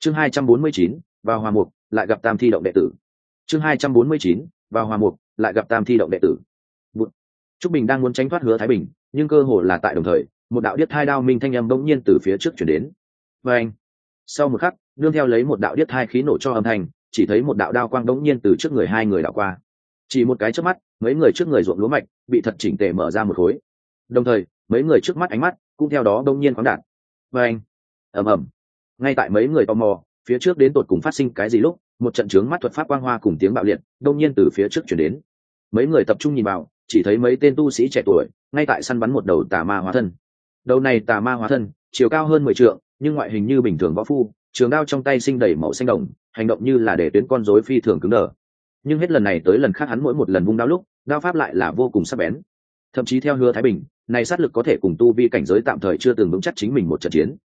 Chương 249, vào Hòa Mục, lại gặp Tam Thi động đệ tử. Chương 249, vào Hòa Mục, lại gặp Tam Thi động đệ tử. Trúc Bình đang muốn tránh thoát Hứa Thái Bình, nhưng cơ hồ là tại đồng thời, một đạo điếc hai đao minh thanh âm bỗng nhiên từ phía trước truyền đến. Và anh, sau một khắc, nương theo lấy một đạo điếc hai khí nổ cho âm thanh, chỉ thấy một đạo đao quang bỗng nhiên từ trước người hai người đảo qua. Chỉ một cái chớp mắt, mấy người trước người ruộng lúa mạch bị thật chỉnh tề mở ra một khối. Đồng thời, mấy người trước mắt ánh mắt cũng theo đó bỗng nhiên khoáng đạt. Và anh, ầm ầm. Ngay tại mấy người tò mò, phía trước đến tột cùng phát sinh cái gì lúc, một trận chướng mắt thuật pháp quang hoa cùng tiếng bạo liệt, bỗng nhiên từ phía trước truyền đến. Mấy người tập trung nhìn vào, chỉ thấy mấy tên tu sĩ trẻ tuổi ngay tại săn bắn một đầu tà ma hóa thân. Đầu này tà ma hóa thân chiều cao hơn 10 trượng, nhưng ngoại hình như bình thường võ phu, trường đao trong tay sinh đầy màu xanh đồng, hành động như là để tuyến con rối phi thường cứng đờ. Nhưng hết lần này tới lần khác hắn mỗi một lần vung đao lúc, đao pháp lại là vô cùng sắc bén. Thậm chí theo Hứa Thái Bình, này sát lực có thể cùng tu vi cảnh giới tạm thời chưa từng vững chắc chính mình một trận chiến.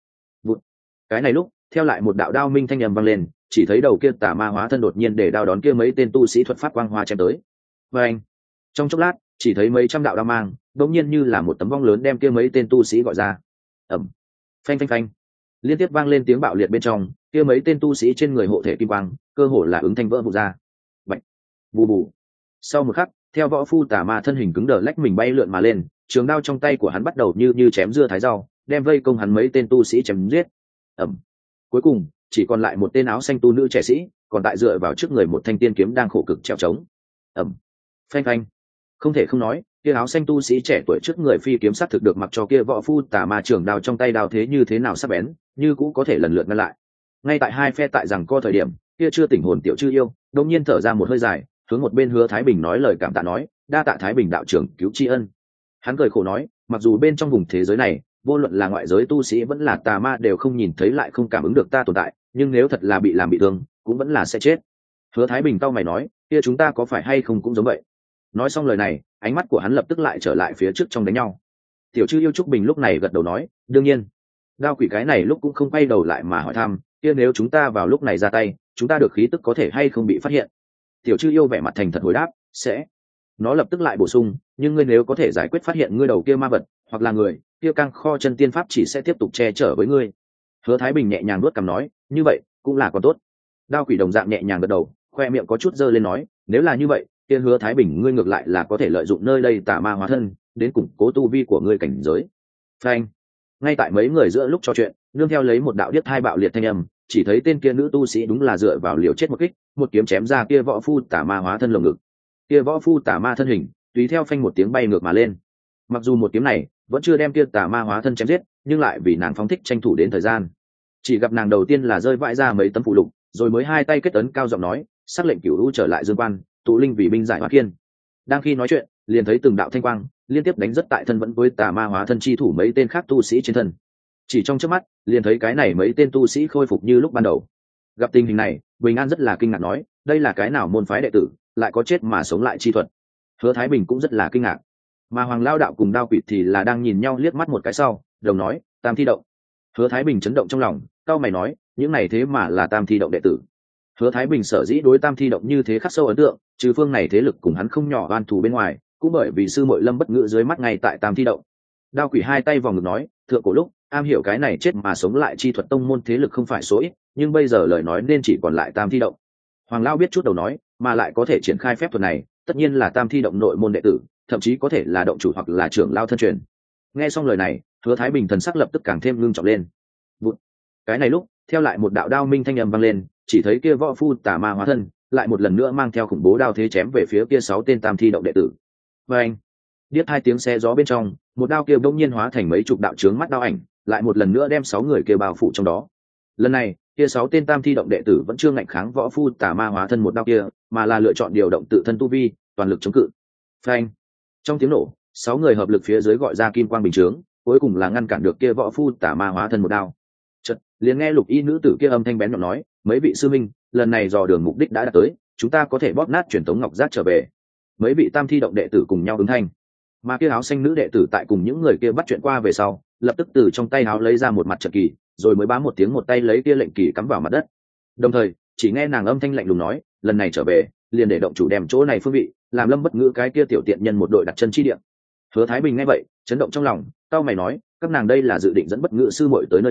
Cái này lúc, theo lại một đạo đao minh thanh âm vang lên, chỉ thấy đầu kia tà ma hóa thân đột nhiên để đao đón kia mấy tên tu sĩ thuật pháp quang hoa chém tới. Và anh, trong chốc lát, chỉ thấy mấy trăm đạo đao mang, đột nhiên như là một tấm vong lớn đem kia mấy tên tu sĩ gọi ra. Ầm, phanh phanh phanh, liên tiếp vang lên tiếng bạo liệt bên trong, kia mấy tên tu sĩ trên người hộ thể kim quang, cơ hồ là ứng thanh vỡ vụn ra. Bạch, bù bù. Sau một khắc, theo võ phu tà ma thân hình cứng đờ lách mình bay lượn mà lên, trường đao trong tay của hắn bắt đầu như chém dưa thái rau, đem vây công hắn mấy tên tu sĩ chém giết. Ầm. Cuối cùng, chỉ còn lại một tên áo xanh tu nữ trẻ sĩ, còn tại dựa vào trước người một thanh tiên kiếm đang khổ cực treo trống. Ầm. Phanh phanh. Không thể không nói, kia áo xanh tu sĩ trẻ tuổi trước người phi kiếm sát thực được mặc cho kia võ phu tà ma trường đao trong tay đao thế như thế nào sắc bén, như cũng có thể lần lượt ngăn lại. Ngay tại hai phe tại rằng co thời điểm, kia chưa tỉnh hồn tiểu chư yêu, đột nhiên thở ra một hơi dài, hướng một bên Hứa Thái Bình nói lời cảm tạ nói, đa tạ Thái Bình đạo trưởng cứu tri ân. Hắn cười khổ nói, mặc dù bên trong vùng thế giới này, vô luận là ngoại giới tu sĩ vẫn là tà ma đều không nhìn thấy lại không cảm ứng được ta tồn tại, nhưng nếu thật là bị làm bị thương, cũng vẫn là sẽ chết. Hứa Thái Bình cau mày nói, kia chúng ta có phải hay không cũng giống vậy. Nói xong lời này, ánh mắt của hắn lập tức lại trở lại phía trước trong đánh nhau. Tiểu chư yêu Trúc Bình lúc này gật đầu nói, đương nhiên. Đao quỷ cái này lúc cũng không quay đầu lại mà hỏi thăm, kia nếu chúng ta vào lúc này ra tay, chúng ta được khí tức có thể hay không bị phát hiện. Tiểu chư yêu vẻ mặt thành thật hồi đáp, sẽ. Nó lập tức lại bổ sung, nhưng ngươi nếu có thể giải quyết phát hiện ngươi đầu kia ma vật hoặc là người kia, căng kho chân tiên pháp chỉ sẽ tiếp tục che chở với ngươi. Hứa Thái Bình nhẹ nhàng nuốt cằm nói, như vậy cũng là còn tốt. Đao quỷ đồng dạng nhẹ nhàng gật đầu, khoe miệng có chút dơ lên nói, nếu là như vậy, kia Hứa Thái Bình ngươi ngược lại là có thể lợi dụng nơi đây tà ma hóa thân đến củng cố tu vi của ngươi cảnh giới. Phanh. Ngay tại mấy người giữa lúc trò chuyện, nương theo lấy một đạo điếc hai bạo liệt thanh âm, chỉ thấy tên kia nữ tu sĩ đúng là dựa vào liều chết một kích, một kiếm chém ra kia võ phu tà ma hóa thân lồng ngực. Kia võ phu tà ma thân hình tùy theo phanh một tiếng bay ngược mà lên. Mặc dù một kiếm này vẫn chưa đem kia tà ma hóa thân chém giết, nhưng lại vì nàng phóng thích tranh thủ đến thời gian. Chỉ gặp nàng đầu tiên là rơi vãi ra mấy tấm phụ lục, rồi mới hai tay kết ấn cao giọng nói, sắc lệnh cửu u trở lại dương quan, tụ linh vì binh giải hóa kiên. Đang khi nói chuyện, liền thấy từng đạo thanh quang liên tiếp đánh rất tại thân vẫn với tà ma hóa thân chi thủ mấy tên khác tu sĩ trên thân. Chỉ trong chớp mắt, liền thấy cái này mấy tên tu sĩ khôi phục như lúc ban đầu. Gặp tình hình này, Bình An rất là kinh ngạc nói, đây là cái nào môn phái đệ tử lại có chết mà sống lại chi thuật. Hứa Thái Bình cũng rất là kinh ngạc, mà Hoàng Lao đạo cùng Đao Quỷ thì là đang nhìn nhau liếc mắt một cái sau, đồng nói, Tam Thi động. Hứa Thái Bình chấn động trong lòng, cau mày nói, những này thế mà là Tam Thi động đệ tử. Hứa Thái Bình sở dĩ đối Tam Thi động như thế khắc sâu ấn tượng, trừ phương này thế lực cùng hắn không nhỏ oan thù bên ngoài, cũng bởi vì sư muội Lâm Bất Ngữ dưới mắt ngay tại Tam Thi động. Đao Quỷ hai tay vòng ngực nói, thượng cổ lúc am hiểu cái này chết mà sống lại chi thuật tông môn thế lực không phải số ít, nhưng bây giờ lời nói nên chỉ còn lại Tam Thi động. Hoàng Lao biết chút đầu nói, mà lại có thể triển khai phép thuật này, tất nhiên là Tam Thi động nội môn đệ tử, thậm chí có thể là động chủ hoặc là trưởng lao thân truyền. Nghe xong lời này, Hứa Thái Bình thần sắc lập tức càng thêm ngưng trọng lên. Vụt. Cái này lúc, theo lại một đạo đao minh thanh âm vang lên, chỉ thấy kia võ phu tà ma hóa thân lại một lần nữa mang theo khủng bố đao thế chém về phía kia 6 tên Tam Thi động đệ tử. Và anh, điếc hai tiếng xe gió bên trong, một đao kia bỗng nhiên hóa thành mấy chục đạo chướng mắt đao ảnh, lại một lần nữa đem 6 người kia bao phủ trong đó. Lần này, kia 6 tên Tam Thi động đệ tử vẫn chưa ngạnh kháng võ phu tà ma hóa thân một đao kia, mà là lựa chọn điều động tự thân tu vi, toàn lực chống cự. Phanh! Trong tiếng nổ, 6 người hợp lực phía dưới gọi ra kim quang bình chướng, cuối cùng là ngăn cản được kia võ phu tà ma hóa thân một đao. Chợt, liền nghe Lục Y nữ tử kia âm thanh bén nhọn nói, mấy vị sư minh, lần này dò đường mục đích đã đạt tới, chúng ta có thể bóp nát truyền tống ngọc giác trở về. Mấy vị Tam Thi động đệ tử cùng nhau ứng thanh. Mà kia áo xanh nữ đệ tử tại cùng những người kia bắt chuyện qua về sau, lập tức từ trong tay áo lấy ra một mặt trận kỳ, rồi mới bám một tiếng một tay lấy kia lệnh kỳ cắm vào mặt đất. Đồng thời, chỉ nghe nàng âm thanh lạnh lùng nói, lần này trở về, liền để động chủ đem chỗ này phương vị, làm Lâm Bất Ngữ cái kia tiểu tiện nhân một đội đặt chân chi địa. Hứa Thái Bình nghe vậy, chấn động trong lòng, cau mày nói, các nàng đây là dự định dẫn Bất Ngữ sư muội tới nơi đây,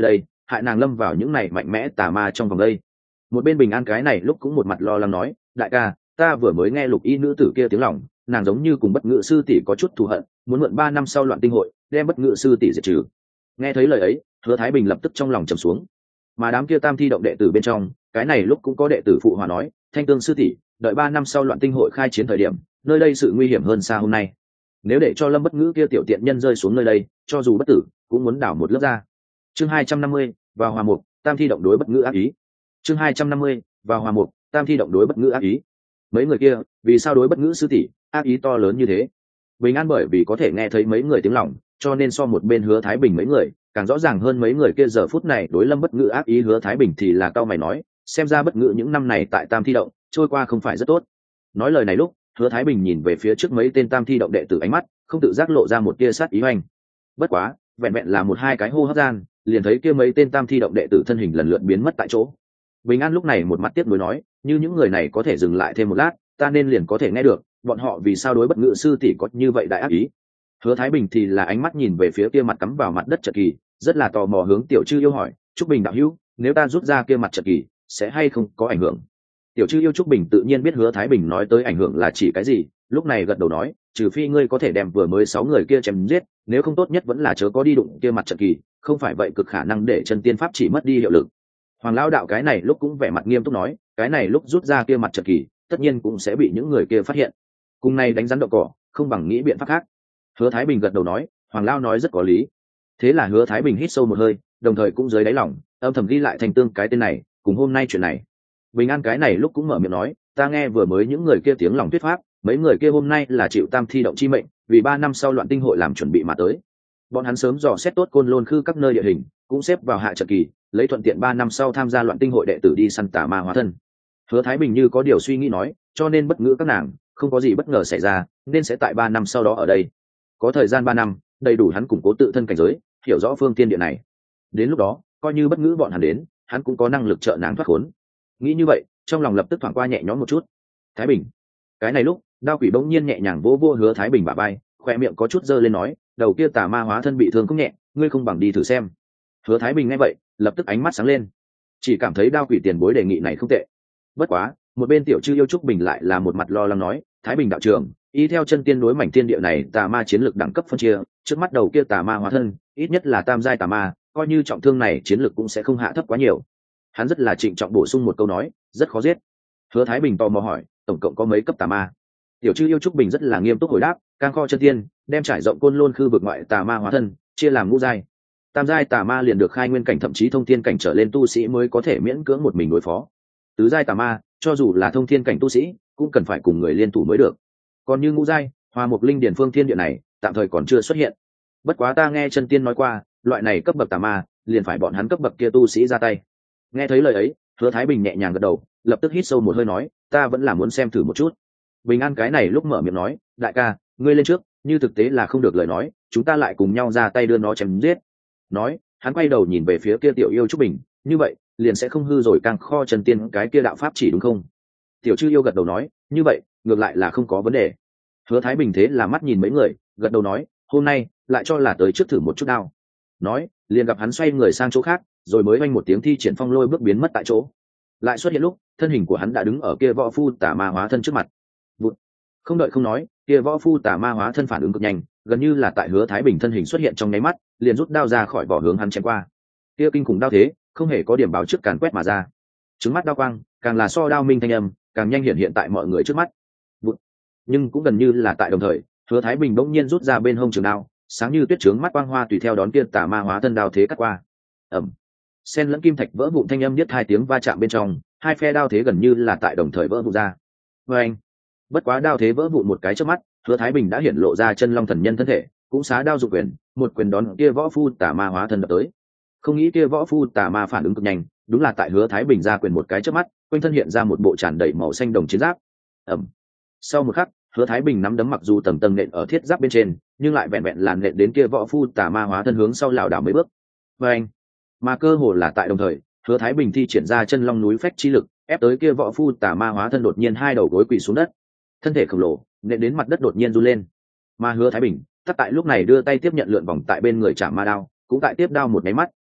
hại nàng lâm vào những này mạnh mẽ tà ma trong vòng đây. Một bên Bình An cái này lúc cũng một mặt lo lắng nói, đại ca, ta vừa mới nghe Lục Y nữ tử kia tiếng lòng, nàng giống như cùng Bất Ngự sư tỷ có chút thù hận, muốn mượn 3 năm sau loạn tinh hội đem Bất Ngự sư tỷ diệt trừ. Nghe thấy lời ấy, Hứa Thái Bình lập tức trong lòng trầm xuống. Mà đám kia tam thi động đệ tử bên trong, cái này lúc cũng có đệ tử phụ hòa nói, Thanh Tương sư tỷ, đợi 3 năm sau loạn tinh hội khai chiến thời điểm, nơi đây sự nguy hiểm hơn xa hôm nay. Nếu để cho Lâm Bất Ngữ kia tiểu tiện nhân rơi xuống nơi đây, cho dù bất tử, cũng muốn đảo một lớp ra. Chương 250, vào hòa mục, tam thi động đối Bất Ngữ ác ý. Chương 250, vào hòa mục, tam thi động đối Bất Ngữ ác ý. Mấy người kia, vì sao đối Bất Ngữ sư tỷ ác ý to lớn như thế? Bình An bởi vì có thể nghe thấy mấy người tiếng lòng, cho nên so một bên Hứa Thái Bình mấy người, càng rõ ràng hơn mấy người kia giờ phút này đối Lâm Bất Ngữ ác ý. Hứa Thái Bình thì là cao mày nói, xem ra Bất Ngữ những năm này tại tam thi động trôi qua không phải rất tốt. Nói lời này lúc, Hứa Thái Bình nhìn về phía trước mấy tên tam thi động đệ tử, ánh mắt không tự giác lộ ra một tia sát ý hoành. Bất quá, vẹn vẹn là một hai cái hô hấp gian, liền thấy kia mấy tên tam thi động đệ tử thân hình lần lượt biến mất tại chỗ. Bình An lúc này một mặt tiếc nuối nói, như những người này có thể dừng lại thêm một lát, ta nên liền có thể nghe được bọn họ vì sao đối Bất Ngữ sư tỷ có như vậy đại ác ý. Hứa Thái Bình thì là ánh mắt nhìn về phía kia mặt cắm vào mặt đất trận kỳ, rất là tò mò hướng Tiểu Trư Yêu hỏi, Trúc Bình đạo hữu, nếu ta rút ra kia mặt trận kỳ, sẽ hay không có ảnh hưởng? Tiểu Trư Yêu Trúc Bình tự nhiên biết Hứa Thái Bình nói tới ảnh hưởng là chỉ cái gì, lúc này gật đầu nói, trừ phi ngươi có thể đem vừa mới 6 người kia chém giết, nếu không tốt nhất vẫn là chớ có đi đụng kia mặt trận kỳ, không phải vậy cực khả năng để chân tiên pháp chỉ mất đi hiệu lực. Hoàng lão đạo cái này lúc cũng vẻ mặt nghiêm túc nói, cái này lúc rút ra kia mặt trận kỳ, tất nhiên cũng sẽ bị những người kia phát hiện. Cùng này đánh rắn đậu cỏ, không bằng nghĩ biện pháp khác. Hứa Thái Bình gật đầu nói, Hoàng lão nói rất có lý. Thế là Hứa Thái Bình hít sâu một hơi, đồng thời cũng dưới đáy lòng âm thầm ghi lại Thanh Tương cái tên này, cùng hôm nay chuyện này. Bình An cái này lúc cũng mở miệng nói, ta nghe vừa mới những người kia tiếng lòng thuyết pháp, mấy người kia hôm nay là chịu tam thi động chi mệnh, vì 3 năm sau loạn tinh hội làm chuẩn bị mà tới. Bọn hắn sớm dò xét tốt Côn Lôn Khư các nơi địa hình, cũng xếp vào hạ trận kỳ, lấy thuận tiện 3 năm sau tham gia loạn tinh hội đệ tử đi săn tà ma hóa thân. Hứa Thái Bình như có điều suy nghĩ nói, cho nên Bất Ngữ các nàng không có gì bất ngờ xảy ra, nên sẽ tại 3 năm sau đó ở đây. Có thời gian 3 năm, đầy đủ hắn củng cố tự thân cảnh giới, hiểu rõ phương tiên địa này. Đến lúc đó, coi như Bất Ngữ bọn hắn đến, hắn cũng có năng lực trợ nàng thoát khốn. Nghĩ như vậy, trong lòng lập tức thoáng qua nhẹ nhõm một chút. Thái Bình, cái này lúc, Đao Quỷ bỗng nhiên nhẹ nhàng vỗ vỗ Hứa Thái Bình bả vai, khoe miệng có chút dơ lên nói, đầu kia tà ma hóa thân bị thương không nhẹ, ngươi không bằng đi thử xem. Hứa Thái Bình nghe vậy, lập tức ánh mắt sáng lên, chỉ cảm thấy Đao Quỷ tiền bối đề nghị này không tệ. Bất quá, một bên Tiểu Trư Yêu Trúc Bình lại là một mặt lo lắng nói, Thái Bình đạo trưởng, y theo chân tiên đối mảnh thiên địa này tà ma chiến lược đẳng cấp phân chia, trước mắt đầu kia tà ma hóa thân, ít nhất là tam giai tà ma, coi như trọng thương này chiến lược cũng sẽ không hạ thấp quá nhiều. Hắn rất là trịnh trọng bổ sung một câu nói, rất khó giết. Hứa Thái Bình tò mò hỏi, tổng cộng có mấy cấp tà ma? Tiểu Trư Yêu Trúc Bình rất là nghiêm túc hồi đáp, cang kho chân tiên đem trải rộng Côn Lôn Khư vực ngoại tà ma hóa thân chia làm ngũ giai. Tam giai tà ma liền được khai nguyên cảnh thậm chí thông thiên cảnh trở lên tu sĩ mới có thể miễn cưỡng một mình đối phó. Tứ giai tà ma, cho dù là thông thiên cảnh tu sĩ, cũng cần phải cùng người liên thủ mới được. Còn như ngũ giai, Hoa Mục Linh Điển Phương Thiên Địa này, tạm thời còn chưa xuất hiện. Bất quá ta nghe chân tiên nói qua, loại này cấp bậc tà ma, liền phải bọn hắn cấp bậc kia tu sĩ ra tay. Nghe thấy lời ấy, Hứa Thái Bình nhẹ nhàng gật đầu, lập tức hít sâu một hơi nói, ta vẫn là muốn xem thử một chút. Bình An cái này lúc mở miệng nói, đại ca, ngươi lên trước, như thực tế là không được lời nói, chúng ta lại cùng nhau ra tay đưa nó chém giết. Nói, hắn quay đầu nhìn về phía kia Tiểu Yêu Trúc Bình, như vậy, liền sẽ không hư rồi càng kho chân tiên cái kia đạo pháp chỉ đúng không? Tiểu Trư Yêu gật đầu nói, như vậy, ngược lại là không có vấn đề. Hứa Thái Bình thế là mắt nhìn mấy người, gật đầu nói, hôm nay lại cho là tới trước thử một chút nào. Nói, liền gặp hắn xoay người sang chỗ khác, rồi mới oanh một tiếng thi triển phong lôi bước biến mất tại chỗ. Lại xuất hiện lúc, thân hình của hắn đã đứng ở kia võ phu tà ma hóa thân trước mặt. Vụt. Không đợi không nói, kia võ phu tà ma hóa thân phản ứng cực nhanh, gần như là tại Hứa Thái Bình thân hình xuất hiện trong nháy mắt, liền rút đao ra khỏi vỏ hướng hắn chém qua. Kia kinh khủng đao thế, không hề có điểm báo trước càn quét mà ra. Trứng mắt đao quang, càng là so đao minh thanh âm, càng nhanh hiện tại mọi người trước mắt. Vụt. Nhưng cũng gần như là tại đồng thời, Hứa Thái Bình bỗng nhiên rút ra bên hông trường đao, sáng như tuyết trướng mắt quang hoa tùy theo đón kia tà ma hóa thân đao thế cắt qua. Ầm. Sen lẫn kim thạch vỡ vụn thanh âm nhất hai tiếng va chạm bên trong, hai phe đao thế gần như là tại đồng thời vỡ vụn ra. Anh. Bất quá đao thế vỡ vụn một cái chớp mắt, Hứa Thái Bình đã hiển lộ ra chân long thần nhân thân thể, cũng xá đao dụng quyền, một quyền đón kia võ phu tà ma hóa thân đập tới. Không nghĩ kia võ phu tà ma phản ứng cực nhanh, đúng là tại Hứa Thái Bình ra quyền một cái chớp mắt, quanh thân hiện ra một bộ tràn đầy màu xanh đồng chiến giáp. Ầm. Sau một khắc, Hứa Thái Bình nắm đấm mặc dù tầng tầng nện ở thiết giáp bên trên, nhưng lại vẹn vẹn là nện đến kia võ phu tà ma hóa thân hướng sau lảo đảo mấy bước. Anh. Mà cơ hồ là tại đồng thời, Hứa Thái Bình thi triển ra chân long núi phách chi lực, ép tới kia võ phu tà ma hóa thân đột nhiên hai đầu gối quỳ xuống đất, thân thể khổng lồ nện đến mặt đất đột nhiên run lên. Mà Hứa Thái Bình tắt tại lúc này đưa tay tiếp nhận lượn vòng tại bên người chạm ma đao, cũng tại tiếp đao một máy mắt,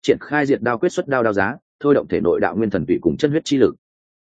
triển khai diệt đao quyết xuất đao đao giá, thôi động thể nội đạo nguyên thần tụy cùng chân huyết chi lực.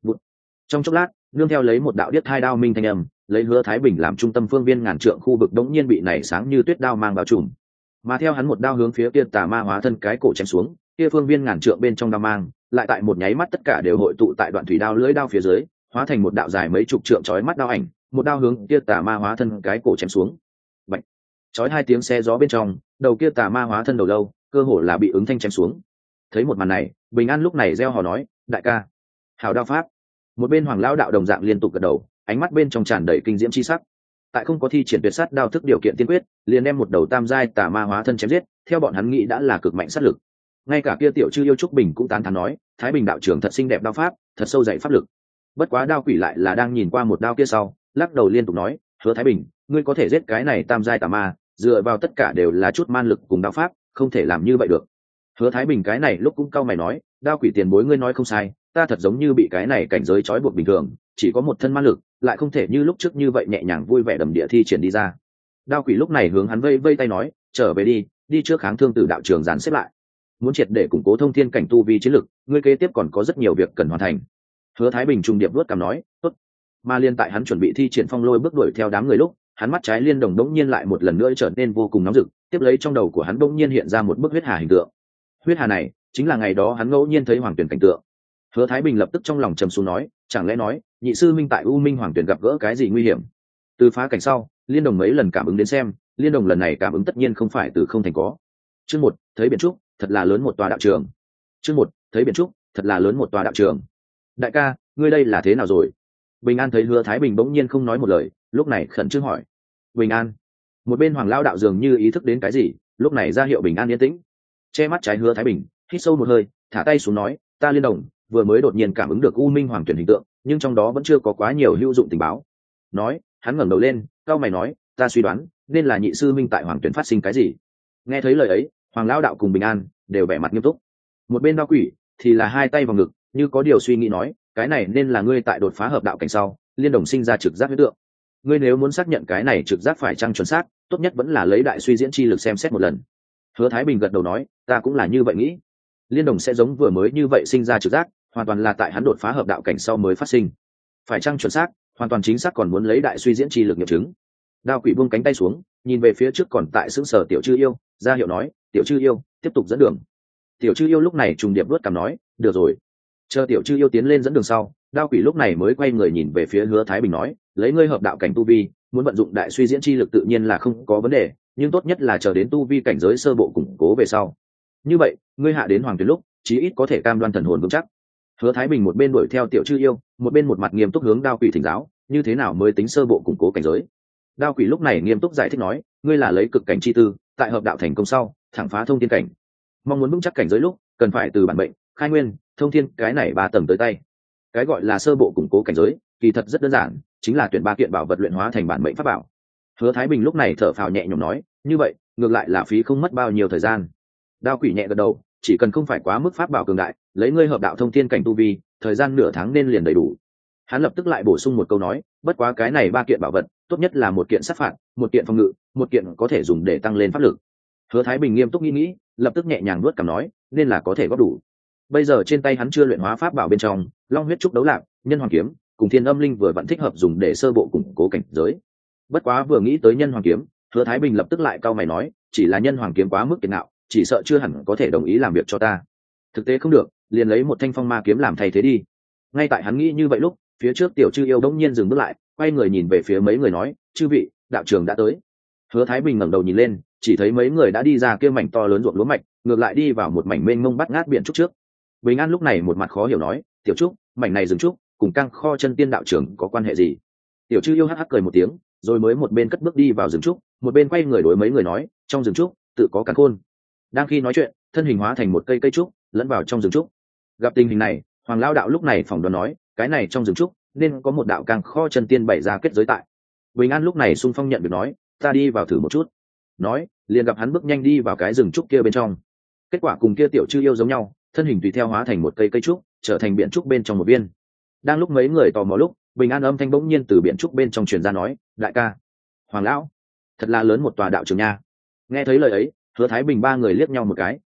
Trong chốc lát, nương theo lấy một đạo điếc hai đao minh thanh âm, lấy Hứa Thái Bình làm trung tâm phương viên ngàn trượng khu vực đống nhiên bị nảy sáng như tuyết đao mang bao trùm. Mà theo hắn một đao hướng phía kia tà ma hóa thân cái cổ chém xuống, kia phương viên ngàn trượng bên trong đao mang, lại tại một nháy mắt tất cả đều hội tụ tại đoạn thủy đao lưỡi đao phía dưới, hóa thành một đạo dài mấy chục trượng chói mắt đao ảnh, một đao hướng kia tà ma hóa thân cái cổ chém xuống. Bạch. Chói hai tiếng xe gió bên trong, đầu kia tà ma hóa thân đầu lâu, cơ hồ là bị ứng thanh chém xuống. Thấy một màn này, Bình An lúc này reo hò nói, đại ca, hảo đao pháp. Một bên Hoàng lão đạo đồng dạng liên tục gật đầu, ánh mắt bên trong tràn đầy kinh diễm chi sắc. Tại không có thi triển tuyệt sát đao thức điều kiện tiên quyết, liền đem một đầu tam giai tà ma hóa thân chém giết, theo bọn hắn nghĩ đã là cực mạnh sát lực. Ngay cả kia tiểu chư yêu trúc bình cũng tán thán nói, Thái Bình đạo trưởng thật xinh đẹp đao pháp, thật sâu dày pháp lực. Bất quá đao quỷ lại là đang nhìn qua một đao kia sau, lắc đầu liên tục nói, Hứa Thái Bình, ngươi có thể giết cái này tam giai tà ma, dựa vào tất cả đều là chút man lực cùng đao pháp, không thể làm như vậy được. Hứa Thái Bình cái này lúc cũng cau mày nói, đao quỷ tiền bối ngươi nói không sai, ta thật giống như bị cái này cảnh giới trói buộc bình thường, chỉ có một thân man lực, lại không thể như lúc trước như vậy nhẹ nhàng vui vẻ đầm địa thi triển đi ra. Đao quỷ lúc này hướng hắn vây vây tay nói, trở về đi, đi trước kháng thương tử đạo trường dàn xếp lại. Muốn triệt để củng cố thông thiên cảnh tu vi chiến lực, ngươi kế tiếp còn có rất nhiều việc cần hoàn thành. Hứa Thái Bình trung điệp vuốt cằm nói, tốt. Mà liên tại hắn chuẩn bị thi triển phong lôi bước đuổi theo đám người lúc, hắn mắt trái liên đồng đống nhiên lại một lần nữa trở nên vô cùng nóng rực, tiếp lấy trong đầu của hắn đống nhiên hiện ra một bức huyết hà hình tượng. Huyết hà này chính là ngày đó hắn ngẫu nhiên thấy Hoàng Tuyển cảnh tượng. Hứa Thái Bình lập tức trong lòng trầm xuống nói, chẳng lẽ nói nhị sư minh tại U Minh Hoàng Tuyển gặp gỡ cái gì nguy hiểm? Từ phá cảnh sau, liên đồng mấy lần cảm ứng đến xem, liên đồng lần này cảm ứng tất nhiên không phải từ không thành có. Chương 1, thấy biển trúc, thật là lớn một tòa đạo trường. Chương 1, thấy biển trúc, thật là lớn một tòa đạo trường. Đại ca, ngươi đây là thế nào rồi? Bình An thấy Hứa Thái Bình bỗng nhiên không nói một lời, lúc này khẩn trương hỏi. Bình An. Một bên Hoàng Lão đạo dường như ý thức đến cái gì, lúc này ra hiệu Bình An yên tĩnh. Che mắt trái Hứa Thái Bình, hít sâu một hơi, thả tay xuống nói, ta liên đồng vừa mới đột nhiên cảm ứng được U Minh Hoàng Tuyển hình tượng, nhưng trong đó vẫn chưa có quá nhiều hữu dụng tình báo. Nói, hắn ngẩng đầu lên, cao mày nói, ta suy đoán, nên là nhị sư minh tại Hoàng Tuyển phát sinh cái gì. Nghe thấy lời ấy, Hoàng Lão đạo cùng Bình An đều vẻ mặt nghiêm túc. Một bên Đao Quỷ thì là hai tay vào ngực, như có điều suy nghĩ nói, cái này nên là ngươi tại đột phá hợp đạo cảnh sau, liên đồng sinh ra trực giác huyết tượng. Ngươi nếu muốn xác nhận cái này trực giác phải chăng chuẩn xác, tốt nhất vẫn là lấy đại suy diễn chi lực xem xét một lần. Hứa Thái Bình gật đầu nói, ta cũng là như vậy nghĩ. Liên đồng sẽ giống vừa mới như vậy sinh ra trực giác, hoàn toàn là tại hắn đột phá hợp đạo cảnh sau mới phát sinh. Phải chăng chuẩn xác, hoàn toàn chính xác còn muốn lấy đại suy diễn chi lực nghiệm chứng. Đao Quỷ buông cánh tay xuống, nhìn về phía trước còn tại sững sờ Tiểu Chư Yêu, ra hiệu nói, Tiểu Chư Yêu, tiếp tục dẫn đường. Tiểu Chư Yêu lúc này trùng điệp luốt cằm nói, được rồi. Chờ Tiểu Chư Yêu tiến lên dẫn đường sau, Đao Quỷ lúc này mới quay người nhìn về phía Hứa Thái Bình nói, lấy ngươi hợp đạo cảnh tu vi, muốn vận dụng đại suy diễn chi lực tự nhiên là không có vấn đề, nhưng tốt nhất là chờ đến tu vi cảnh giới sơ bộ củng cố về sau. Như vậy, ngươi hạ đến Hoàng Tuyển lúc, chí ít có thể cam đoan thần hồn vững chắc. Hứa Thái Bình một bên đuổi theo Tiểu Chư Yêu, một bên một mặt nghiêm túc hướng Đao Quỷ thỉnh giáo, như thế nào mới tính sơ bộ củng cố cảnh giới. Đao Quỷ lúc này nghiêm túc giải thích nói, ngươi là lấy cực cảnh chi tư, tại hợp đạo thành công sau, thẳng phá thông thiên cảnh. Mong muốn vững chắc cảnh giới lúc, cần phải từ bản mệnh, khai nguyên, thông thiên cái này ba tầng tới tay. Cái gọi là sơ bộ củng cố cảnh giới, kỳ thật rất đơn giản, chính là tuyển ba kiện bảo vật luyện hóa thành bản mệnh pháp bảo. Hứa Thái Bình lúc này thở phào nhẹ nhõm nói, như vậy, ngược lại là phí không mất bao nhiêu thời gian. Đao Quỷ nhẹ gật đầu, chỉ cần không phải quá mức pháp bảo cường đại, lấy ngươi hợp đạo thông thiên cảnh tu vi, thời gian nửa tháng nên liền đầy đủ. Hắn lập tức lại bổ sung một câu nói, bất quá cái này ba kiện bảo vật, tốt nhất là một kiện sát phạt, một kiện phòng ngự, một kiện có thể dùng để tăng lên pháp lực. Hứa Thái Bình nghiêm túc nghĩ, lập tức nhẹ nhàng nuốt cằm nói, nên là có thể góp đủ. Bây giờ trên tay hắn chưa luyện hóa pháp bảo bên trong, Long huyết trúc đấu lạc, Nhân Hoàng kiếm, cùng Thiên Âm linh vừa vẫn thích hợp dùng để sơ bộ củng cố cảnh giới. Bất quá vừa nghĩ tới Nhân Hoàng kiếm, Hứa Thái Bình lập tức lại cau mày nói, chỉ là Nhân Hoàng kiếm quá mức kiệt ngạo, chỉ sợ chưa hẳn có thể đồng ý làm việc cho ta. Thực tế không được, liền lấy một thanh phong ma kiếm làm thay thế đi. Ngay tại hắn nghĩ như vậy lúc, phía trước Tiểu Chư Yêu đống nhiên dừng bước lại, quay người nhìn về phía mấy người nói, chư vị, đạo trường đã tới. Hứa Thái Bình ngẩng đầu nhìn lên, chỉ thấy mấy người đã đi ra kia mảnh to lớn ruộng lúa mạch, ngược lại đi vào một mảnh mênh mông bắt ngát biển trúc trước. Bình An lúc này một mặt khó hiểu nói, Tiểu Trúc, mảnh này rừng trúc, cùng căng kho chân tiên đạo trường có quan hệ gì? Tiểu Chư Yêu hắc hắc cười một tiếng, rồi mới một bên cất bước đi vào rừng trúc, một bên quay người đối mấy người nói, trong rừng trúc tự có càn khôn. Đang khi nói chuyện, thân hình hóa thành một cây cây trúc, lẫn vào trong rừng trúc. Gặp tình hình này, Hoàng Lão đạo lúc này phỏng đoán nói, cái này trong rừng trúc nên có một đạo căng kho chân tiên bày ra kết giới tại. Bình An lúc này xung phong nhận việc nói, ta đi vào thử một chút. Nói, liền gặp hắn bước nhanh đi vào cái rừng trúc kia bên trong. Kết quả cùng kia Tiểu Chư Yêu giống nhau, thân hình tùy theo hóa thành một cây cây trúc, trở thành biển trúc bên trong một viên. Đang lúc mấy người tò mò lúc, Bình An âm thanh bỗng nhiên từ biển trúc bên trong truyền ra nói, đại ca, Hoàng lão, thật là lớn một tòa đạo trường nha. Nghe thấy lời ấy, Hứa Thái Bình ba người liếc nhau một cái,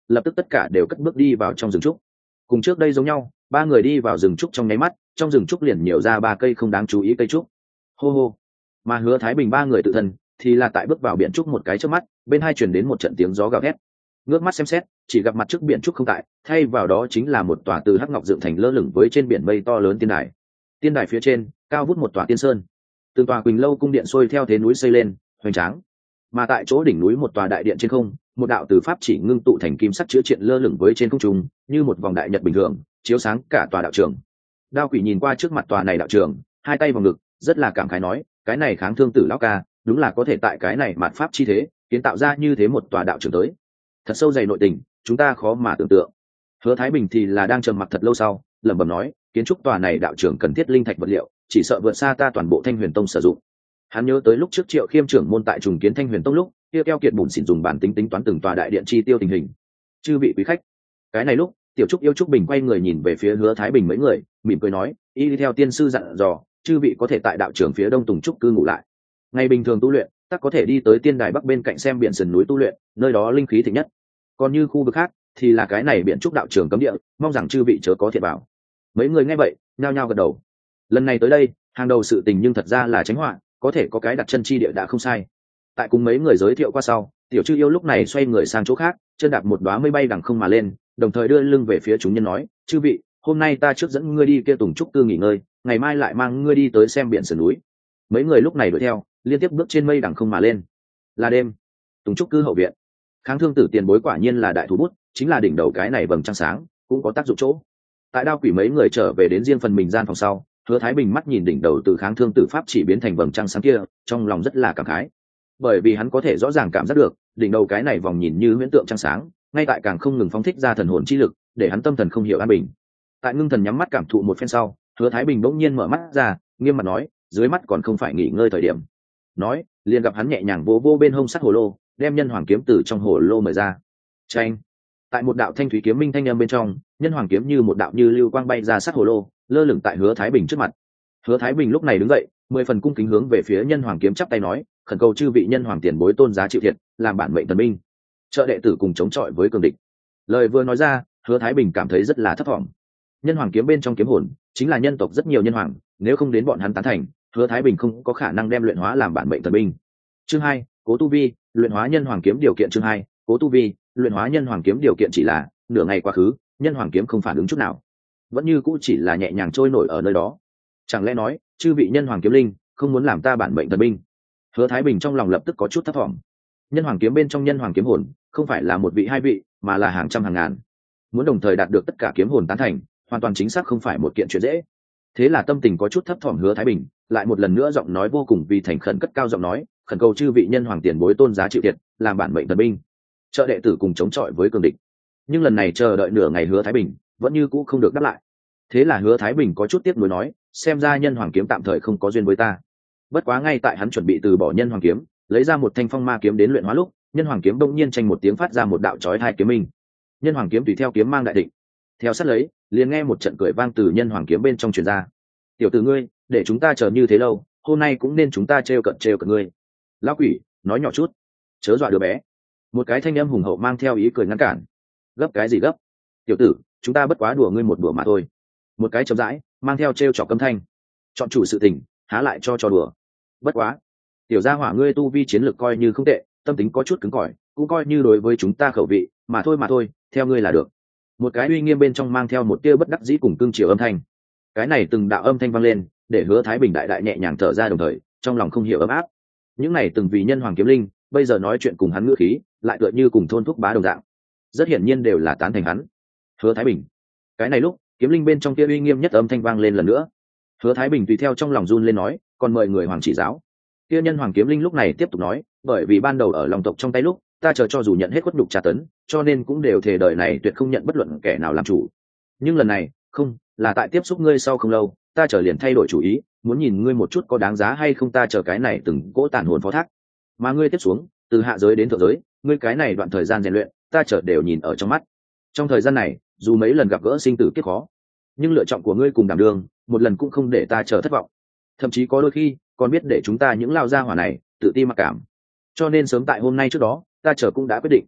lập tức tất cả đều cất bước đi vào trong rừng trúc. Cùng trước đây giống nhau, ba người đi vào rừng trúc trong nháy mắt, trong rừng trúc liền nhiều ra ba cây không đáng chú ý cây trúc. Hô hô. Mà Hứa Thái Bình ba người tự thân thì là tại bước vào biển trúc một cái trước mắt, bên hai truyền đến một trận tiếng gió gào thét. Ngước mắt xem xét, chỉ gặp mặt trước biển trúc không tại, thay vào đó chính là một tòa từ hắc ngọc dựng thành lơ lửng với trên biển mây to lớn tiên đài. Tiên đài phía trên cao vút một tòa tiên sơn, từng tòa quỳnh lâu cung điện xuôi theo thế núi xây lên, hoành tráng. Mà tại chỗ đỉnh núi một tòa đại điện trên không, một đạo từ pháp chỉ ngưng tụ thành kim sắc chữa triện lơ lửng với trên không trung, như một vòng đại nhật bình thường, chiếu sáng cả tòa đạo trường. Đao Quỷ nhìn qua trước mặt tòa này đạo trường, hai tay vào ngực, rất là cảm khái nói, cái này Kháng Thương Tử lão ca, đúng là có thể tại cái này mạt pháp chi thế, kiến tạo ra như thế một tòa đạo trường tới. Thật sâu dày nội tình, chúng ta khó mà tưởng tượng. Hứa Thái Bình thì là đang trầm mặc thật lâu sau, lẩm bẩm nói, kiến trúc tòa này đạo trường cần thiết linh thạch vật liệu, chỉ sợ vượt xa ta toàn bộ Thanh Huyền Tông sử dụng. Hắn nhớ tới lúc trước Triệu Khiêm trưởng môn tại trùng kiến Thanh Huyền Tông lúc, kia keo kiệt bùn xỉn dùng bản tính tính toán từng tòa đại điện chi tiêu tình hình. Chư vị quý khách, cái này lúc Tiểu Trúc yêu Trúc Bình quay người nhìn về phía Hứa Thái Bình mấy người, mỉm cười nói, y theo tiên sư dặn dò, chư vị có thể tại đạo trường phía đông Tùng Trúc cư ngụ lại. Ngày bình thường tu luyện, tất có thể đi tới tiên đài bắc bên cạnh xem biển sườn núi tu luyện, nơi đó linh khí thịnh nhất. Còn như khu vực khác, thì là cái này biển trúc đạo trường cấm địa, mong rằng chư vị chớ có thiệt bảo. Mấy người nghe vậy, nhao nhao gật đầu. Lần này tới đây, hàng đầu sự tình nhưng thật ra là tránh họa, có thể có cái đặt chân chi địa đã không sai. Tại cùng mấy người giới thiệu qua sau, Tiểu Chư yêu lúc này xoay người sang chỗ khác, chân đạp một đóa mây bay đằng không mà lên, đồng thời đưa lưng về phía chúng nhân nói, chư vị, hôm nay ta trước dẫn ngươi đi kia Tùng Trúc cư nghỉ ngơi, ngày mai lại mang ngươi đi tới xem biển sườn núi. Mấy người lúc này đuổi theo, liên tiếp bước trên mây đằng không mà lên. Là đêm, Tùng Trúc cư hậu viện. Kháng Thương Tử tiền bối quả nhiên là đại thú bút, chính là đỉnh đầu cái này vầng trăng sáng, cũng có tác dụng chỗ. Tại Đao Quỷ mấy người trở về đến riêng phần mình gian phòng sau, Hứa Thái Bình mắt nhìn đỉnh đầu từ Kháng Thương Tử pháp chỉ biến thành vầng trăng sáng kia, trong lòng rất là cảm khái. Bởi vì hắn có thể rõ ràng cảm giác được, đỉnh đầu cái này vòng nhìn như huyễn tượng trăng sáng, ngay tại càng không ngừng phóng thích ra thần hồn chi lực, để hắn tâm thần không hiểu an bình. Tại ngưng thần nhắm mắt cảm thụ một phen sau, Hứa Thái Bình bỗng nhiên mở mắt ra, nghiêm mặt nói, dưới mắt còn không phải nghỉ ngơi thời điểm. Nói, liền gặp hắn nhẹ nhàng vô vô bên hông sắt hồ lô, đem nhân hoàng kiếm từ trong hồ lô mở ra. Chanh! Tại một đạo thanh thúy kiếm minh thanh âm bên trong, nhân hoàng kiếm như một đạo như lưu quang bay ra sát hồ lô, lơ lửng tại Hứa Thái Bình trước mặt. Hứa Thái Bình lúc này đứng dậy, 10 phần cung kính hướng về phía nhân hoàng kiếm chắp tay nói, khẩn cầu chư vị nhân hoàng tiền bối tôn giá chịu thiệt, làm bản mệnh thần binh, trợ đệ tử cùng chống chọi với cường địch. Lời vừa nói ra, Hứa Thái Bình cảm thấy rất là thấp thỏm. Nhân hoàng kiếm bên trong kiếm hồn chính là nhân tộc rất nhiều nhân hoàng, nếu không đến bọn hắn tán thành, Hứa Thái Bình không có khả năng đem luyện hóa làm bản mệnh thần binh. Chương 2, Cố Tu Vi, luyện hóa nhân hoàng kiếm điều kiện. Chương 2, Cố Tu Vi, luyện hóa nhân hoàng kiếm điều kiện. Chỉ là nửa ngày quá khứ, nhân hoàng kiếm không phản ứng chút nào, vẫn như cũ chỉ là nhẹ nhàng trôi nổi ở nơi đó. Chẳng lẽ nói, chư vị nhân hoàng kiếm linh không muốn làm ta bản mệnh thần binh? Hứa Thái Bình trong lòng lập tức có chút thấp thỏm. Nhân hoàng kiếm bên trong nhân hoàng kiếm hồn không phải là một vị hai vị, mà là hàng trăm hàng ngàn, muốn đồng thời đạt được tất cả kiếm hồn tán thành, hoàn toàn chính xác không phải một kiện chuyện dễ. Thế là tâm tình có chút thấp thỏm Hứa Thái Bình lại một lần nữa giọng nói vô cùng vì thành khẩn cất cao giọng nói, khẩn cầu chư vị nhân hoàng tiền bối tôn giá chịu thiệt, làm bản mệnh thần binh, trợ đệ tử cùng chống chọi với cường địch. Nhưng lần này chờ đợi nửa ngày Hứa Thái Bình vẫn như cũ không được đáp lại. Thế là Hứa Thái Bình có chút tiếc nuối nói, xem ra nhân hoàng kiếm tạm thời không có duyên với ta. Bất quá ngay tại hắn chuẩn bị từ bỏ nhân hoàng kiếm, lấy ra một thanh phong ma kiếm đến luyện hóa lúc, nhân hoàng kiếm đông nhiên tranh một tiếng phát ra một đạo chói tai kiếm minh. Nhân hoàng kiếm tùy theo kiếm mang đại thịnh, theo sát lấy liền nghe một trận cười vang từ nhân hoàng kiếm bên trong truyền ra. Tiểu tử ngươi, để chúng ta chờ như thế lâu, hôm nay cũng nên chúng ta trêu cợt ngươi. Lão quỷ, nói nhỏ chút, chớ dọa đứa bé. Một cái thanh âm hùng hậu mang theo ý cười ngăn cản. Gấp cái gì gấp? Tiểu tử, chúng ta bất quá đùa ngươi một đùa mà thôi. Một cái chậm rãi mang theo trêu chọc cấm thanh. Chọn chủ sự tình, há lại cho đùa. Bất quá, tiểu gia hỏa ngươi tu vi chiến lược coi như không tệ, tâm tính có chút cứng cỏi, cũng coi như đối với chúng ta khẩu vị, mà thôi, theo ngươi là được. Một cái uy nghiêm bên trong mang theo một tia bất đắc dĩ cùng cương chiều âm thanh. Cái này từng đạo âm thanh vang lên, để Hứa Thái Bình đại nhẹ nhàng thở ra, đồng thời trong lòng không hiểu ấm áp. Những này từng vì nhân hoàng kiếm linh, bây giờ nói chuyện cùng hắn ngữ khí, lại tựa như cùng thôn thúc bá đồng dạng, rất hiển nhiên đều là tán thành hắn. Hứa Thái Bình. Cái này lúc, kiếm linh bên trong kia uy nghiêm nhất âm thanh vang lên lần nữa. Hứa Thái Bình tùy theo trong lòng run lên nói, còn mời người hoàng chỉ giáo. Kia nhân hoàng kiếm linh lúc này tiếp tục nói, bởi vì ban đầu ở lòng tộc trong tay lúc, ta chờ cho dù nhận hết khuất nhục tra tấn, cho nên cũng đều thề đời này tuyệt không nhận bất luận kẻ nào làm chủ. Nhưng lần này, không, là tại tiếp xúc ngươi sau không lâu, ta chờ liền thay đổi chủ ý, muốn nhìn ngươi một chút có đáng giá hay không, ta chờ cái này từng cỗ tàn hồn phó thác. Mà ngươi tiếp xuống, từ hạ giới đến thượng giới, ngươi cái này đoạn thời gian rèn luyện, ta chờ đều nhìn ở trong mắt. Trong thời gian này, dù mấy lần gặp gỡ sinh tử kiếp khó, nhưng lựa chọn của ngươi cùng đảm đương, một lần cũng không để ta chờ thất vọng. Thậm chí có đôi khi, còn biết để chúng ta những lao gia hỏa này tự ti mặc cảm. Cho nên sớm tại hôm nay trước đó, ta chờ cũng đã quyết định,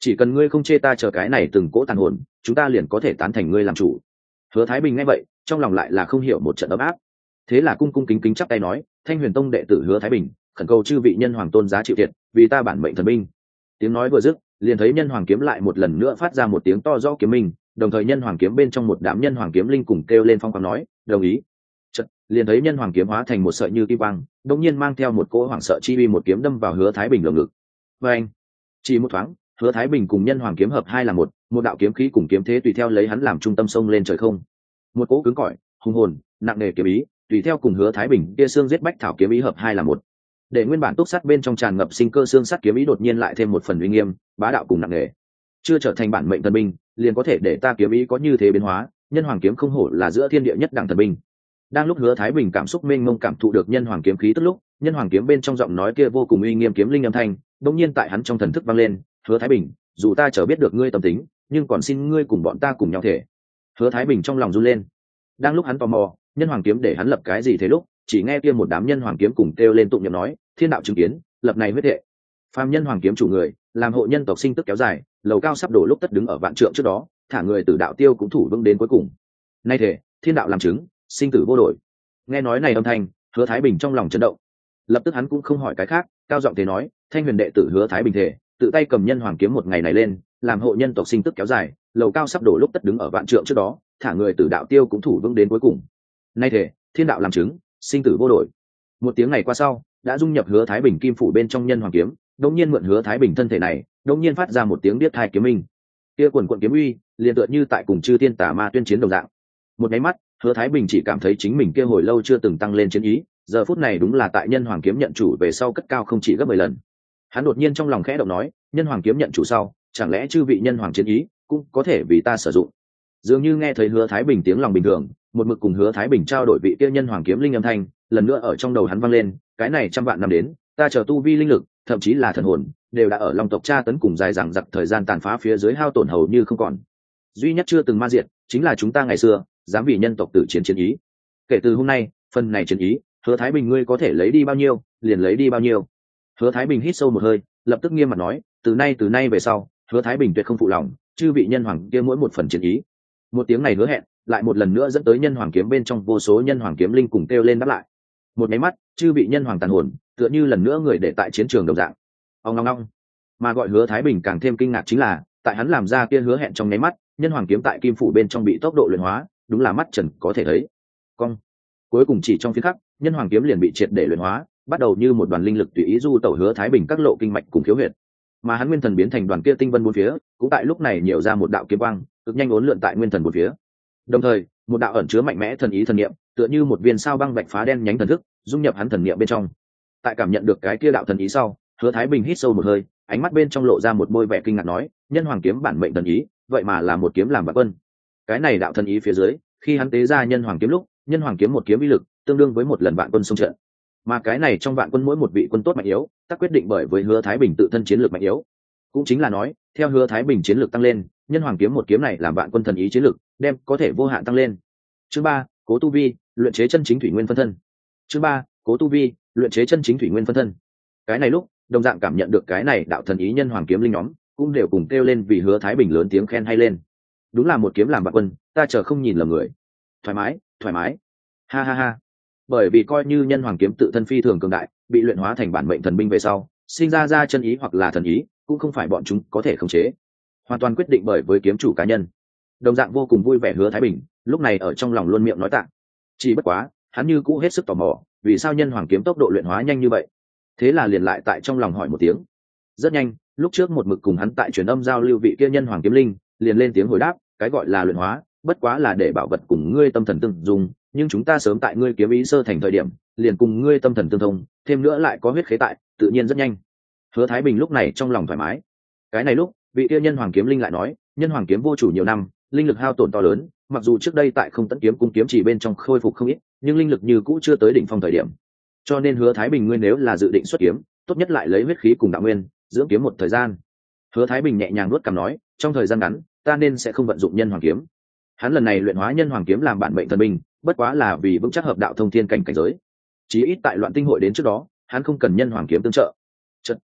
chỉ cần ngươi không chê ta chờ cái này từng cỗ tàn hồn, chúng ta liền có thể tán thành ngươi làm chủ. Hứa Thái Bình nghe vậy, trong lòng lại là không hiểu một trận ấm áp. Thế là cung cung kính kính chắp tay nói, Thanh Huyền Tông đệ tử Hứa Thái Bình, khẩn cầu chư vị nhân hoàng tôn giá chịu thiệt, vì ta bản mệnh thần binh. Tiếng nói vừa dứt, liền thấy nhân hoàng kiếm lại một lần nữa phát ra một tiếng to rõ kiếm minh, đồng thời nhân hoàng kiếm bên trong một đám nhân hoàng kiếm linh cùng kêu lên phong quang nói, đồng ý. Chợt, liền thấy nhân hoàng kiếm hóa thành một sợi như kim quang, đột nhiên mang theo một cỗ hoàng sợ chi uy một kiếm đâm vào Hứa Thái Bình lồng ngực. Và anh, chỉ một thoáng, Hứa Thái Bình cùng nhân hoàng kiếm hợp hai là một đạo kiếm khí cùng kiếm thế tùy theo lấy hắn làm trung tâm sông lên trời không. Một cỗ cứng cỏi, hùng hồn, nặng nề kiếm ý, tùy theo cùng Hứa Thái Bình kia xương giết bách thảo kiếm ý hợp hai là một. Để nguyên bản túc sắt bên trong tràn ngập sinh cơ xương sắt kiếm ý đột nhiên lại thêm một phần uy nghiêm, bá đạo cùng nặng nề. Chưa trở thành bản mệnh thần binh, liền có thể để ta kiếm ý có như thế biến hóa, nhân hoàng kiếm không hổ là giữa thiên địa nhất đẳng thần binh. Đang lúc Hứa Thái Bình cảm xúc mênh mông cảm thụ được nhân hoàng kiếm khí tức lúc, nhân hoàng kiếm bên trong giọng nói kia vô cùng uy nghiêm kiếm linh âm thanh, đột nhiên tại hắn trong thần thức vang lên, Hứa Thái Bình, dù ta chở biết được ngươi tâm tính, nhưng còn xin ngươi cùng bọn ta cùng nhau thể. Hứa Thái Bình trong lòng run lên. Đang lúc hắn tò mò, nhân hoàng kiếm để hắn lập cái gì thế lúc, chỉ nghe kia một đám nhân hoàng kiếm cùng kêu lên tụng niệm nói, thiên đạo chứng kiến, lập này huyết hệ. Phàm nhân hoàng kiếm chủ người, làm hộ nhân tộc sinh tức kéo dài, lầu cao sắp đổ lúc tất đứng ở vạn trượng trước đó, thả người tử đạo tiêu cũng thủ vững đến cuối cùng. Nay thể, thiên đạo làm chứng, sinh tử vô đổi. Nghe nói này âm thanh, Hứa Thái Bình trong lòng chấn động. Lập tức hắn cũng không hỏi cái khác, cao giọng thế nói, Thanh Huyền đệ tử Hứa Thái Bình thể, tự tay cầm nhân hoàng kiếm một ngày này lên, làm hộ nhân tộc sinh tức kéo dài, lầu cao sắp đổ lúc tất đứng ở vạn trượng trước đó, thả người tử đạo tiêu cũng thủ vững đến cuối cùng. Nay thể, thiên đạo làm chứng, sinh tử vô đổi. Một tiếng này qua sau, đã dung nhập Hứa Thái Bình kim phủ bên trong nhân hoàng kiếm, đột nhiên mượn Hứa Thái Bình thân thể này, đột nhiên phát ra một tiếng điếc tai kiếm minh. Kia quần quần kiếm uy, liền tựa như tại cùng chư tiên tà ma tuyên chiến đồng dạng. Một cái mắt, Hứa Thái Bình chỉ cảm thấy chính mình kia hồi lâu chưa từng tăng lên chiến ý, giờ phút này đúng là tại nhân hoàng kiếm nhận chủ về sau cất cao không chỉ gấp 10 lần. Hắn đột nhiên trong lòng khẽ động nói, nhân hoàng kiếm nhận chủ sau, chẳng lẽ chư vị nhân hoàng chiến ý cũng có thể vì ta sử dụng. Dường như nghe thấy Hứa Thái Bình tiếng lòng bình thường, một mực cùng Hứa Thái Bình trao đổi vị kia nhân hoàng kiếm linh âm thanh, lần nữa ở trong đầu hắn vang lên, cái này trăm vạn năm đến, ta chờ tu vi linh lực, thậm chí là thần hồn, đều đã ở Long tộc tra tấn cùng dài dằng dặc thời gian tàn phá phía dưới hao tổn hầu như không còn. Duy nhất chưa từng ma diệt, chính là chúng ta ngày xưa, dám vì nhân tộc tử chiến chiến ý. Kể từ hôm nay, phần này chiến ý, Hứa Thái Bình ngươi có thể lấy đi bao nhiêu, liền lấy đi bao nhiêu. Hứa Thái Bình hít sâu một hơi, lập tức nghiêm mặt nói, từ nay về sau, Hứa Thái Bình tuyệt không phụ lòng, chư vị nhân hoàng kia mỗi một phần chiến ý. Một tiếng này hứa hẹn, lại một lần nữa dẫn tới nhân hoàng kiếm bên trong vô số nhân hoàng kiếm linh cùng kêu lên đáp lại. Một máy mắt, chư vị nhân hoàng tàn hồn, tựa như lần nữa người để tại chiến trường đồng dạng. Ong ong ong. Mà gọi Hứa Thái Bình càng thêm kinh ngạc chính là, tại hắn làm ra kia hứa hẹn trong nháy mắt, nhân hoàng kiếm tại kim phủ bên trong bị tốc độ luyện hóa, đúng là mắt trần có thể thấy. Cong. Cuối cùng chỉ trong phiến khắc, nhân hoàng kiếm liền bị triệt để luyện hóa, bắt đầu như một đoàn linh lực tùy ý du tẩu Hứa Thái Bình các lộ kinh mạch cùng khiếu huyệt. Mà hắn nguyên thần biến thành đoàn kia tinh vân bốn phía, cũng tại lúc này nhiều ra một đạo kiếm quang, cực nhanh uốn lượn tại nguyên thần bốn phía. Đồng thời, một đạo ẩn chứa mạnh mẽ thần ý thần niệm, tựa như một viên sao băng bạch phá đen nhánh thần thức, dung nhập hắn thần niệm bên trong. Tại cảm nhận được cái kia đạo thần ý sau, Hứa Thái Bình hít sâu một hơi, ánh mắt bên trong lộ ra một bôi vẻ kinh ngạc nói, nhân hoàng kiếm bản mệnh thần ý, vậy mà là một kiếm làm vạn quân. Cái này đạo thần ý phía dưới, khi hắn tế ra nhân hoàng kiếm lúc, nhân hoàng kiếm một kiếm uy lực tương đương với một lần vạn quân xung trận. Mà cái này trong vạn quân mỗi một vị quân tốt mạnh yếu, tất quyết định bởi với Hứa Thái Bình tự thân chiến lược mạnh yếu. Cũng chính là nói, theo Hứa Thái Bình chiến lược tăng lên, nhân hoàng kiếm một kiếm này làm vạn quân thần ý chiến lược, đem có thể vô hạn tăng lên. Chương 3, Cố tu vi, luyện chế chân chính thủy nguyên phân thân. Chương 3, Cố tu vi, luyện chế chân chính thủy nguyên phân thân. Cái này lúc, đồng dạng cảm nhận được cái này đạo thần ý nhân hoàng kiếm linh nhóm, cũng đều cùng kêu lên vì Hứa Thái Bình lớn tiếng khen hay lên. Đúng là một kiếm làm vạn quân, ta chờ không nhìn lầm người. Thoải mái. Ha ha ha. Bởi vì coi như nhân hoàng kiếm tự thân phi thường cường đại, bị luyện hóa thành bản mệnh thần binh về sau, sinh ra chân ý hoặc là thần ý, cũng không phải bọn chúng có thể khống chế. Hoàn toàn quyết định bởi với kiếm chủ cá nhân. Đồng dạng vô cùng vui vẻ Hứa Thái Bình, lúc này ở trong lòng luôn miệng nói tạ. Chỉ bất quá, hắn như cũ hết sức tò mò, vì sao nhân hoàng kiếm tốc độ luyện hóa nhanh như vậy? Thế là liền lại tại trong lòng hỏi một tiếng. Rất nhanh, lúc trước một mực cùng hắn tại truyền âm giao lưu vị kia nhân hoàng kiếm linh, liền lên tiếng hồi đáp, cái gọi là luyện hóa, bất quá là để bảo vật cùng ngươi tâm thần tương dùng, nhưng chúng ta sớm tại ngươi kiếm ý sơ thành thời điểm, liền cùng ngươi tâm thần tương thông, thêm nữa lại có huyết khế tại, tự nhiên rất nhanh. Hứa Thái Bình lúc này trong lòng thoải mái. Cái này lúc, vị kia nhân hoàng kiếm linh lại nói, nhân hoàng kiếm vô chủ nhiều năm, linh lực hao tổn to lớn, mặc dù trước đây tại Không Tẫn kiếm cung kiếm chỉ bên trong khôi phục không ít, nhưng linh lực như cũ chưa tới đỉnh phong thời điểm. Cho nên Hứa Thái Bình ngươi nếu là dự định xuất kiếm, tốt nhất lại lấy huyết khí cùng đạo nguyên, dưỡng kiếm một thời gian. Hứa Thái Bình nhẹ nhàng nuốt cằm nói, trong thời gian ngắn, ta nên sẽ không vận dụng nhân hoàng kiếm. Hắn lần này luyện hóa nhân hoàng kiếm làm bản mệnh thần binh, bất quá là vì vững chắc hợp đạo thông thiên cảnh giới. Chí ít tại Loạn Tinh hội đến trước đó, hắn không cần nhân hoàng kiếm tương trợ. Chợt,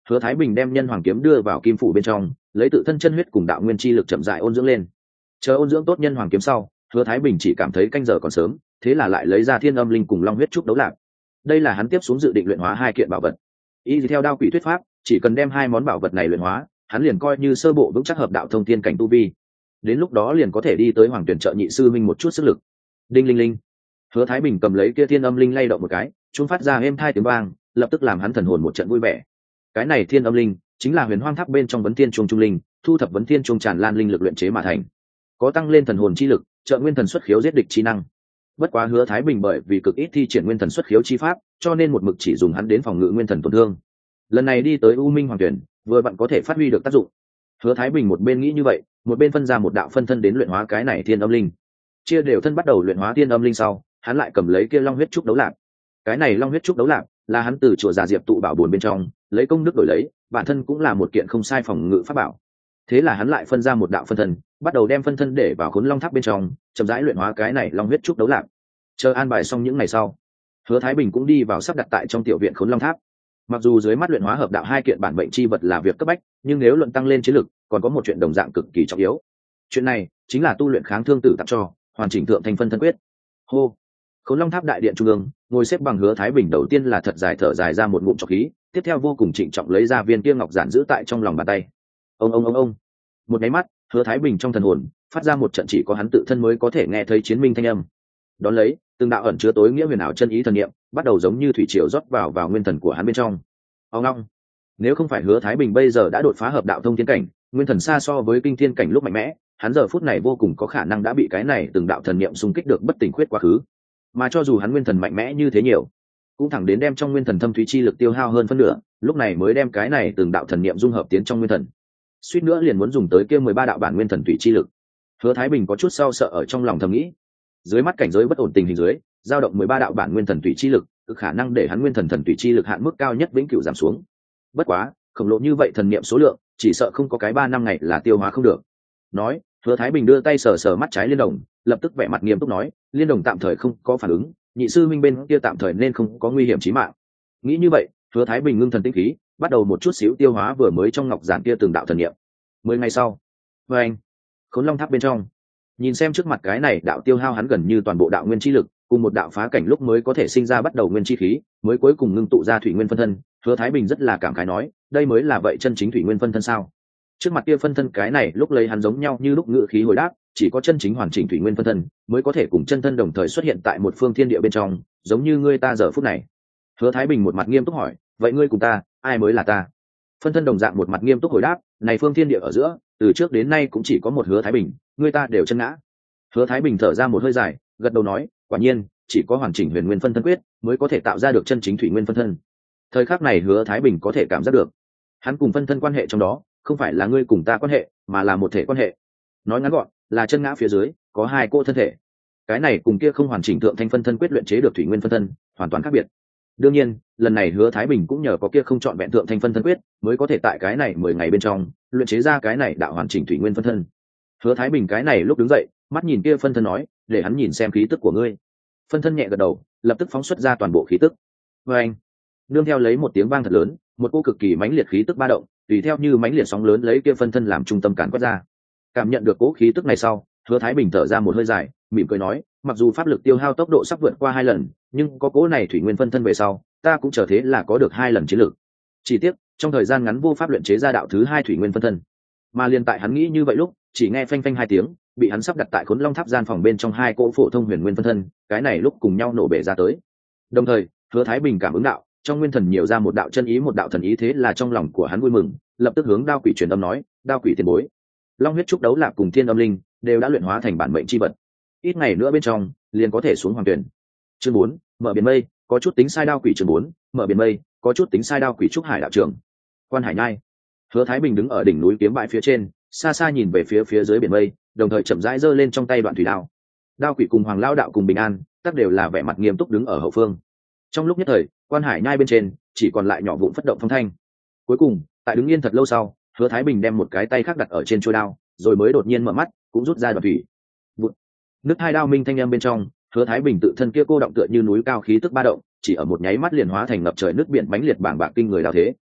Hứa Thái Bình đem nhân hoàng kiếm đưa vào kim phủ bên trong, lấy tự thân chân huyết cùng đạo nguyên chi lực chậm rãi ôn dưỡng lên. Chờ ôn dưỡng tốt nhân hoàng kiếm sau, Hứa Thái Bình chỉ cảm thấy canh giờ còn sớm, thế là lại lấy ra thiên âm linh cùng long huyết trúc đấu lạc. Đây là hắn tiếp xuống dự định luyện hóa hai kiện bảo vật. Y theo đao quỷ thuyết pháp, chỉ cần đem hai món bảo vật này luyện hóa, hắn liền coi như sơ bộ vững chắc hợp đạo thông thiên cảnh tu vi. Đến lúc đó liền có thể đi tới hoàng tuyển trợ nhị sư minh một chút sức lực. Đinh linh linh. Hứa Thái Bình cầm lấy kia thiên âm linh lay động một cái, chúng phát ra êm thai tiếng vang, lập tức làm hắn thần hồn một trận vui vẻ. Cái này thiên âm linh chính là huyền hoang tháp bên trong vấn thiên trung trung linh, thu thập vấn thiên trung tràn lan linh lực luyện chế mà thành, có tăng lên thần hồn chi lực, trợ nguyên thần xuất khiếu giết địch chi năng. Bất quá Hứa Thái Bình bởi vì cực ít thi triển nguyên thần xuất khiếu chi pháp, cho nên một mực chỉ dùng hắn đến phòng ngự nguyên thần tổn thương. Lần này đi tới U Minh Hoàng Tuyển, vừa vặn có thể phát huy được tác dụng. Hứa Thái Bình một bên nghĩ như vậy, một bên phân ra một đạo phân thân đến luyện hóa cái này thiên âm linh. Chia đều thân bắt đầu luyện hóa thiên âm linh sau, hắn lại cầm lấy kia long huyết trúc đấu lạc. Cái này long huyết trúc đấu lạc là hắn từ chùa Già Diệp tụ bảo buồn bên trong lấy công đức đổi lấy, bản thân cũng là một kiện không sai phòng ngự pháp bảo. Thế là hắn lại phân ra một đạo phân thân, bắt đầu đem phân thân để vào khốn long tháp bên trong, chậm rãi luyện hóa cái này long huyết trúc đấu lạc. Chờ an bài xong những ngày sau, Hứa Thái Bình cũng đi vào sắp đặt tại trong tiểu viện khốn long tháp. Mặc dù dưới mắt luyện hóa hợp đạo hai kiện bản mệnh chi vật là việc cấp bách, nhưng nếu luận tăng lên chiến lực, còn có một chuyện đồng dạng cực kỳ trọng yếu. Chuyện này chính là tu luyện kháng thương tử tặng cho, hoàn chỉnh thượng thành phân thân quyết. Hô. Khốn long tháp đại điện trung ương, ngồi xếp bằng Hứa Thái Bình đầu tiên là thật dài thở dài ra một ngụm trọc khí, tiếp theo vô cùng trịnh trọng lấy ra viên kia ngọc giản giữ tại trong lòng bàn tay. Ông. Một cái mắt, Hứa Thái Bình trong thần hồn phát ra một trận chỉ có hắn tự thân mới có thể nghe thấy chiến minh thanh âm. Đón lấy, từng đạo ẩn chứa tối nghĩa huyền ảo chân ý thần niệm bắt đầu giống như thủy triều rót vào nguyên thần của hắn bên trong. Ông long. Nếu không phải Hứa Thái Bình bây giờ đã đột phá hợp đạo thông thiên cảnh, nguyên thần xa so với kinh thiên cảnh lúc mạnh mẽ, hắn giờ phút này vô cùng có khả năng đã bị cái này từng đạo thần niệm xung kích được bất tỉnh khuyết quá khứ. Mà cho dù hắn nguyên thần mạnh mẽ như thế nhiều, cũng thẳng đến đem trong nguyên thần thâm thúy chi lực tiêu hao hơn phân nửa, lúc này mới đem cái này từng đạo thần niệm dung hợp tiến trong nguyên thần. Suýt nữa liền muốn dùng tới kia 13 đạo bản nguyên thần thủy chi lực. Hứa Thái Bình có chút sao sợ ở trong lòng thầm nghĩ, dưới mắt cảnh giới bất ổn tình hình dưới, dao động 13 đạo bản nguyên thần thủy chi lực, cực khả năng để hắn nguyên thần thần thủy chi lực hạn mức cao nhất vĩnh cửu giảm xuống. Bất quá, khổng lồ như vậy thần niệm số lượng, chỉ sợ không có cái 3 năm ngày là tiêu hóa không được. Nói, Hứa Thái Bình đưa tay sờ mắt trái Liên Đồng, lập tức vẻ mặt nghiêm túc nói, Liên Đồng tạm thời không có phản ứng, nhị sư minh bên kia tạm thời nên không có nguy hiểm chí mạng. Nghĩ như vậy, Hứa Thái Bình ngưng thần tinh khí, bắt đầu một chút xíu tiêu hóa vừa mới trong ngọc giản kia từng đạo thần niệm. 10 ngày sau, anh, Khốn Long Tháp bên trong, nhìn xem trước mặt cái này đạo tiêu hao hắn gần như toàn bộ đạo nguyên chi lực, cùng một đạo phá cảnh lúc mới có thể sinh ra bắt đầu nguyên chi khí, mới cuối cùng ngưng tụ ra thủy nguyên phân thân. Hứa Thái Bình rất là cảm khái nói, đây mới là vậy chân chính thủy nguyên phân thân sao? Trước mặt kia phân thân cái này lúc lấy hắn giống nhau như lúc ngự khí hồi đáp, chỉ có chân chính hoàn chỉnh thủy nguyên phân thân mới có thể cùng chân thân đồng thời xuất hiện tại một phương thiên địa bên trong, giống như ngươi ta giờ phút này. Hứa Thái Bình một mặt nghiêm túc hỏi, vậy ngươi cùng ta, ai mới là ta? Phân thân đồng dạng một mặt nghiêm túc hồi đáp, này phương thiên địa ở giữa, từ trước đến nay cũng chỉ có một Hứa Thái Bình, ngươi ta đều chân ngã. Hứa Thái Bình thở ra một hơi dài, gật đầu nói, quả nhiên, chỉ có hoàn chỉnh huyền nguyên phân thân quyết mới có thể tạo ra được chân chính thủy nguyên phân thân. Thời khắc này Hứa Thái Bình có thể cảm giác được, hắn cùng phân thân quan hệ trong đó, không phải là ngươi cùng ta quan hệ, mà là một thể quan hệ. Nói ngắn gọn, là chân ngã phía dưới có hai cô thân thể. Cái này cùng kia không hoàn chỉnh thượng thanh phân thân quyết luyện chế được thủy nguyên phân thân, hoàn toàn khác biệt. Đương nhiên, lần này Hứa Thái Bình cũng nhờ có kia không chọn vẹn thượng thanh phân thân quyết, mới có thể tại cái này 10 ngày bên trong luyện chế ra cái này đạo hoàn chỉnh thủy nguyên phân thân. Hứa Thái Bình cái này lúc đứng dậy, mắt nhìn kia phân thân nói, để hắn nhìn xem khí tức của ngươi. Phân thân nhẹ gật đầu, lập tức phóng xuất ra toàn bộ khí tức. Và anh, nương theo lấy một tiếng vang thật lớn, một cô cực kỳ mãnh liệt khí tức ba động, tùy theo như mãnh liệt sóng lớn lấy kia phân thân làm trung tâm càn quét ra. Cảm nhận được cỗ khí tức này sau, Hứa Thái Bình thở ra một hơi dài, mỉm cười nói, mặc dù pháp lực tiêu hao tốc độ sắp vượt qua 2 lần, nhưng có cỗ này thủy nguyên phân thân về sau, ta cũng chờ thế là có được 2 lần chiến lực. Chỉ tiếc, trong thời gian ngắn vô pháp luyện chế ra đạo thứ 2 thủy nguyên phân thân. Mà liên tại hắn nghĩ như vậy lúc, chỉ nghe phanh phanh 2 tiếng, bị hắn sắp đặt tại Khốn Long Tháp gian phòng bên trong 2 cỗ phổ thông huyền nguyên phân thân, cái này lúc cùng nhau nổ bể ra tới. Đồng thời, Hứa Thái Bình cảm ứng đạo, trong nguyên thần nhiều ra một đạo chân ý một đạo thần ý, thế là trong lòng của hắn vui mừng, lập tức hướng Đao Quỷ truyền âm nói, Đao Quỷ tiền bối, long huyết trúc đấu lạc cùng thiên âm linh đều đã luyện hóa thành bản mệnh chi vật, ít ngày nữa bên trong liền có thể xuống hoàng tuyển. Chương 4, mở biển mây, có chút tính sai Đao Quỷ. Chương 4, mở biển mây, có chút tính sai Đao Quỷ. Trúc Hải đạo trưởng, Quan Hải Nhai. Hứa Thái Bình đứng ở đỉnh núi kiếm bãi phía trên, xa xa nhìn về phía dưới biển mây, đồng thời chậm rãi giơ lên trong tay đoạn thủy đao. Đao Quỷ cùng Hoàng Lao đạo cùng Bình An, tất đều là vẻ mặt nghiêm túc đứng ở hậu phương. Trong lúc nhất thời, Quan Hải Nhai bên trên chỉ còn lại nhỏ vụn phất động phong thanh. Cuối cùng, tại đứng yên thật lâu sau, Hứa Thái Bình đem một cái tay khác đặt ở trên chuôi đao, rồi mới đột nhiên mở mắt, cũng rút ra đoạn thủy. Vụt. Nước hai đao minh thanh âm bên trong, Hứa Thái Bình tự thân kia cô động tựa như núi cao khí tức ba động, chỉ ở một nháy mắt liền hóa thành ngập trời nước biển mãnh liệt bàng bạc kinh người đao thế.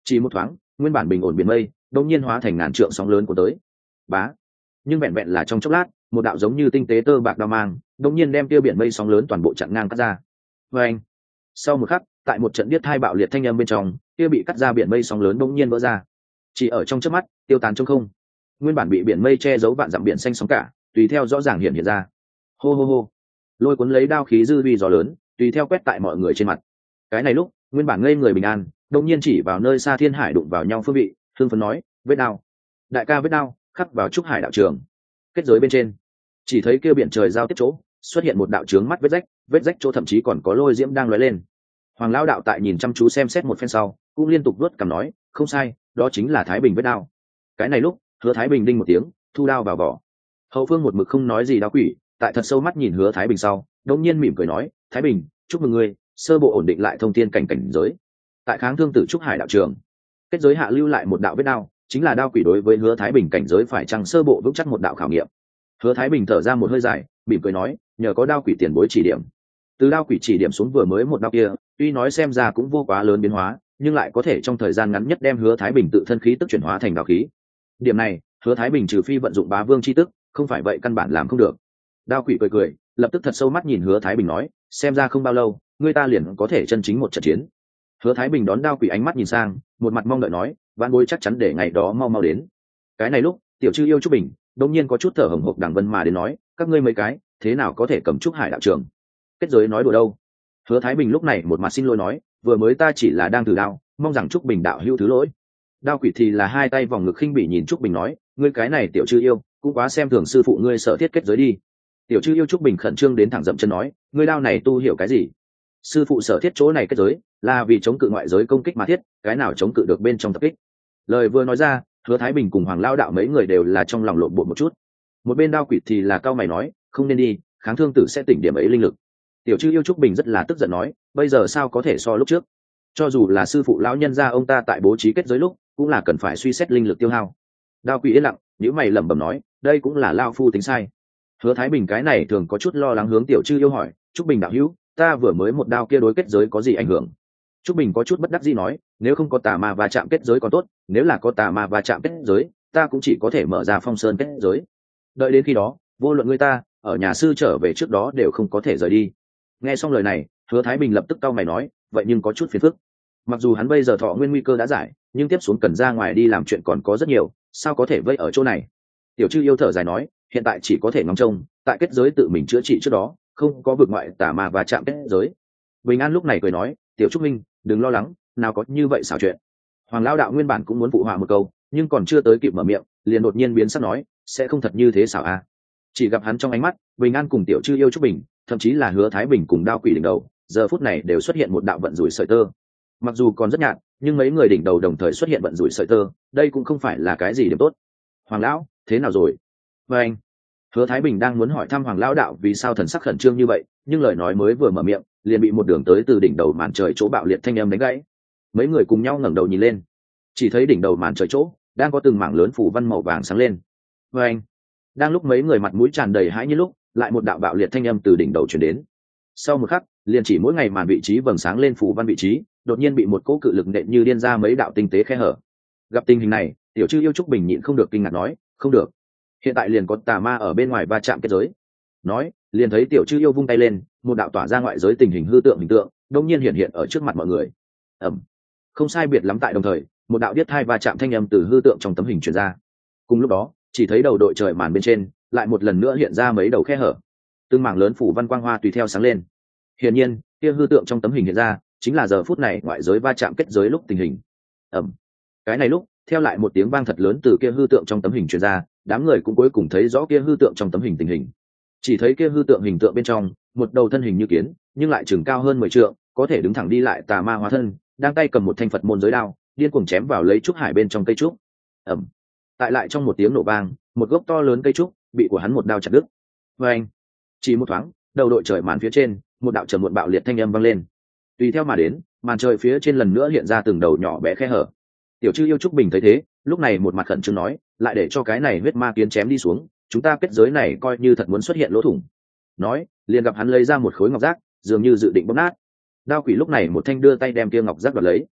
Chỉ một thoáng, nguyên bản bình ổn biển mây đông nhiên hóa thành ngàn trượng sóng lớn của tới. Bá. Nhưng vẹn vẹn là trong chốc lát, một đạo giống như tinh tế tơ bạc đao mang đông nhiên đem tiêu biển mây sóng lớn toàn bộ chặn ngang cắt ra. Và anh. Sau một khắc, tại một trận điếc thai bạo liệt thanh âm bên trong, kia bị cắt ra biển mây sóng lớn đông nhiên vỡ ra, chỉ ở trong chớp mắt tiêu tán trong không. Nguyên bản bị biển mây che giấu vạn dặm biển xanh sóng cả tùy theo rõ ràng hiện ra. Hô hô hô. Lôi cuốn lấy đao khí dư vi gió lớn tùy theo quét tại mọi người trên mặt. Cái này lúc nguyên bản ngây người bình an đông nhiên chỉ vào nơi xa thiên hải đụng vào nhau phương vị, thương phấn nói: vết đao, đại ca vết đao khắc vào trúc hải đạo trường. Kết giới bên trên chỉ thấy kia biển trời giao tiếp chỗ xuất hiện một đạo trướng mắt vết rách chỗ thậm chí còn có lôi diễm đang lóe lên. Hoàng lão đạo tại nhìn chăm chú xem xét một phen sau cũng liên tục vuốt cằm nói: không sai, đó chính là Thái Bình vết đao. Cái này lúc Hứa Thái Bình đinh một tiếng thu đao vào vỏ. Hậu phương một mực không nói gì đao quỷ tại thật sâu mắt nhìn Hứa Thái Bình sau đột nhiên mỉm cười nói: Thái Bình, chúc mừng ngươi sơ bộ ổn định lại thông thiên cảnh giới. Tại kháng thương tử trúc hải đạo trường kết giới hạ lưu lại một đạo vết đao, chính là đao quỷ đối với Hứa Thái Bình cảnh giới phải chăng sơ bộ vững chắc một đạo khảo nghiệm. Hứa Thái Bình thở ra một hơi dài mỉm cười nói: nhờ có đao quỷ tiền bối chỉ điểm. Từ đao quỷ chỉ điểm xuống vừa mới một đao kia tuy nói xem ra cũng vô quá lớn biến hóa, nhưng lại có thể trong thời gian ngắn nhất đem Hứa Thái Bình tự thân khí tức chuyển hóa thành đao khí. Điểm này Hứa Thái Bình trừ phi vận dụng bá vương chi tức, không phải vậy căn bản làm không được. Đao quỷ cười cười lập tức thật sâu mắt nhìn Hứa Thái Bình nói: xem ra không bao lâu người ta liền có thể chân chính một trận chiến. Hứa Thái Bình đón đao quỷ ánh mắt nhìn sang, một mặt mong đợi nói: vạn bối chắc chắn để ngày đó mau mau đến. Cái này lúc tiểu chư yêu trúc bình đột nhiên có chút thở hổn hộc đằng vân mà đến nói: các ngươi mấy cái thế nào có thể cầm trúc hải đạo trường? Kết giới nói đùa đâu? Hứa Thái Bình lúc này một mặt xin lỗi nói: vừa mới ta chỉ là đang thử đao, mong rằng trúc bình đạo hữu thứ lỗi. Đao quỷ thì là hai tay vòng ngực khinh bỉ nhìn trúc bình nói: ngươi cái này tiểu chư yêu cũng quá xem thường sư phụ ngươi sở thiết kết giới đi. Tiểu chư yêu trúc bình khẩn trương đến thẳng dậm chân nói: ngươi đao này tu hiểu cái gì? Sư phụ sở thiết chỗ này kết giới là vì chống cự ngoại giới công kích mà thiết, cái nào chống cự được bên trong tập kích? Lời vừa nói ra, Hứa Thái Bình cùng Hoàng Lao đạo mấy người đều là trong lòng lộn bột một chút. Một bên đao quỷ thì là cao mày nói: không nên đi, kháng thương tử sẽ tỉnh điểm ấy linh lực. Tiểu chư yêu trúc bình rất là tức giận nói: bây giờ sao có thể so lúc trước? Cho dù là sư phụ lão nhân gia ông ta tại bố trí kết giới lúc cũng là cần phải suy xét linh lực tiêu hao. Đao quỷ yên lặng nhíu mày lẩm bẩm nói: đây cũng là lao phu tính sai. Hứa Thái Bình cái này thường có chút lo lắng hướng tiểu chư yêu hỏi: trúc bình đạo hữu, ta vừa mới một đao kia đối kết giới có gì ảnh hưởng? Trúc bình có chút bất đắc dĩ nói: nếu không có tà ma va chạm kết giới còn tốt, nếu là có tà ma va chạm kết giới ta cũng chỉ có thể mở ra phong sơn kết giới. Đợi đến khi đó vô luận người ta ở nhà sư trở về trước đó đều không có thể rời đi. Nghe xong lời này, Hứa Thái Bình lập tức cau mày nói: vậy nhưng có chút phiền phức. Mặc dù hắn bây giờ thọ nguyên nguy cơ đã giải, nhưng tiếp xuống cần ra ngoài đi làm chuyện còn có rất nhiều, sao có thể vây ở chỗ này? Tiểu chư yêu thở dài nói: hiện tại chỉ có thể ngóng trông tại kết giới tự mình chữa trị trước đó không có vượt ngoại tà ma và chạm kết giới. Bình An lúc này cười nói: tiểu trúc minh đừng lo lắng, nào có như vậy xảo chuyện. Hoàng Lao đạo nguyên bản cũng muốn phụ họa một câu, nhưng còn chưa tới kịp mở miệng liền đột nhiên biến sắc nói: sẽ không thật như thế xảo à? Chỉ gặp hắn trong ánh mắt, Bình An cùng tiểu chư yêu trúc bình, thậm chí là Hứa Thái Bình cùng đao quỷ đỉnh đầu, giờ phút này đều xuất hiện một đạo vận rủi sợi tơ. Mặc dù còn rất nhạt, nhưng mấy người đỉnh đầu đồng thời xuất hiện vận rủi sợi tơ, đây cũng không phải là cái gì điểm tốt. Hoàng lão, thế nào rồi? Và anh, Hứa Thái Bình đang muốn hỏi thăm Hoàng lão đạo vì sao thần sắc khẩn trương như vậy, nhưng lời nói mới vừa mở miệng, liền bị một đường tới từ đỉnh đầu màn trời chỗ bạo liệt thanh âm đánh gãy. Mấy người cùng nhau ngẩng đầu nhìn lên, chỉ thấy đỉnh đầu màn trời chỗ đang có từng mảng lớn phủ văn màu vàng sáng lên. Và anh, đang lúc mấy người mặt mũi tràn đầy hãi như lúc, lại một đạo bạo liệt thanh âm từ đỉnh đầu truyền đến. Sau một khắc, liền chỉ mỗi ngày màn vị trí vầng sáng lên phủ văn vị trí, đột nhiên bị một cỗ cự lực nện như điên ra mấy đạo tinh tế khe hở. Gặp tình hình này, tiểu chư yêu trúc bình nhịn không được kinh ngạc nói: không được, hiện tại liền có tà ma ở bên ngoài va chạm kết giới. Nói liền thấy tiểu chư yêu vung tay lên, một đạo tỏa ra ngoại giới tình hình hư tượng hình tượng đông nhiên hiện ở trước mặt mọi người. Ẩm, không sai biệt lắm tại đồng thời, một đạo điếc thai va chạm thanh âm từ hư tượng trong tấm hình truyền ra. Cùng lúc đó, chỉ thấy đầu đội trời màn bên trên lại một lần nữa hiện ra mấy đầu khe hở, từng mảng lớn phủ văn quang hoa tùy theo sáng lên. Hiển nhiên, kia hư tượng trong tấm hình hiện ra chính là giờ phút này ngoại giới va chạm kết giới lúc tình hình. Ẩm, cái này lúc theo lại một tiếng vang thật lớn từ kia hư tượng trong tấm hình truyền ra, đám người cũng cuối cùng thấy rõ kia hư tượng trong tấm hình tình hình. Chỉ thấy kia hư tượng hình tượng bên trong một đầu thân hình như kiến, nhưng lại chừng cao hơn 10 trượng, có thể đứng thẳng đi lại tà ma hóa thân, đang tay cầm một thanh Phật môn giới đao, điên cuồng chém vào lấy trúc hải bên trong cây trúc. Ẩm, tại lại trong một tiếng nổ vang, một gốc to lớn cây trúc bị của hắn một đao chặt đứt. Và anh, chỉ một thoáng, đầu đội trời màn phía trên một đạo trầm muộn bạo liệt thanh âm vang lên. Tùy theo mà đến, màn trời phía trên lần nữa hiện ra từng đầu nhỏ bé khe hở. Tiểu chư yêu trúc bình thấy thế, lúc này một mặt khẩn trương nói: lại để cho cái này huyết ma kiến chém đi xuống, chúng ta kết giới này coi như thật muốn xuất hiện lỗ thủng. Nói liền gặp hắn lấy ra một khối ngọc giác, dường như dự định bóp nát. Đao quỷ lúc này một thanh đưa tay đem kia ngọc giác đoạt lấy.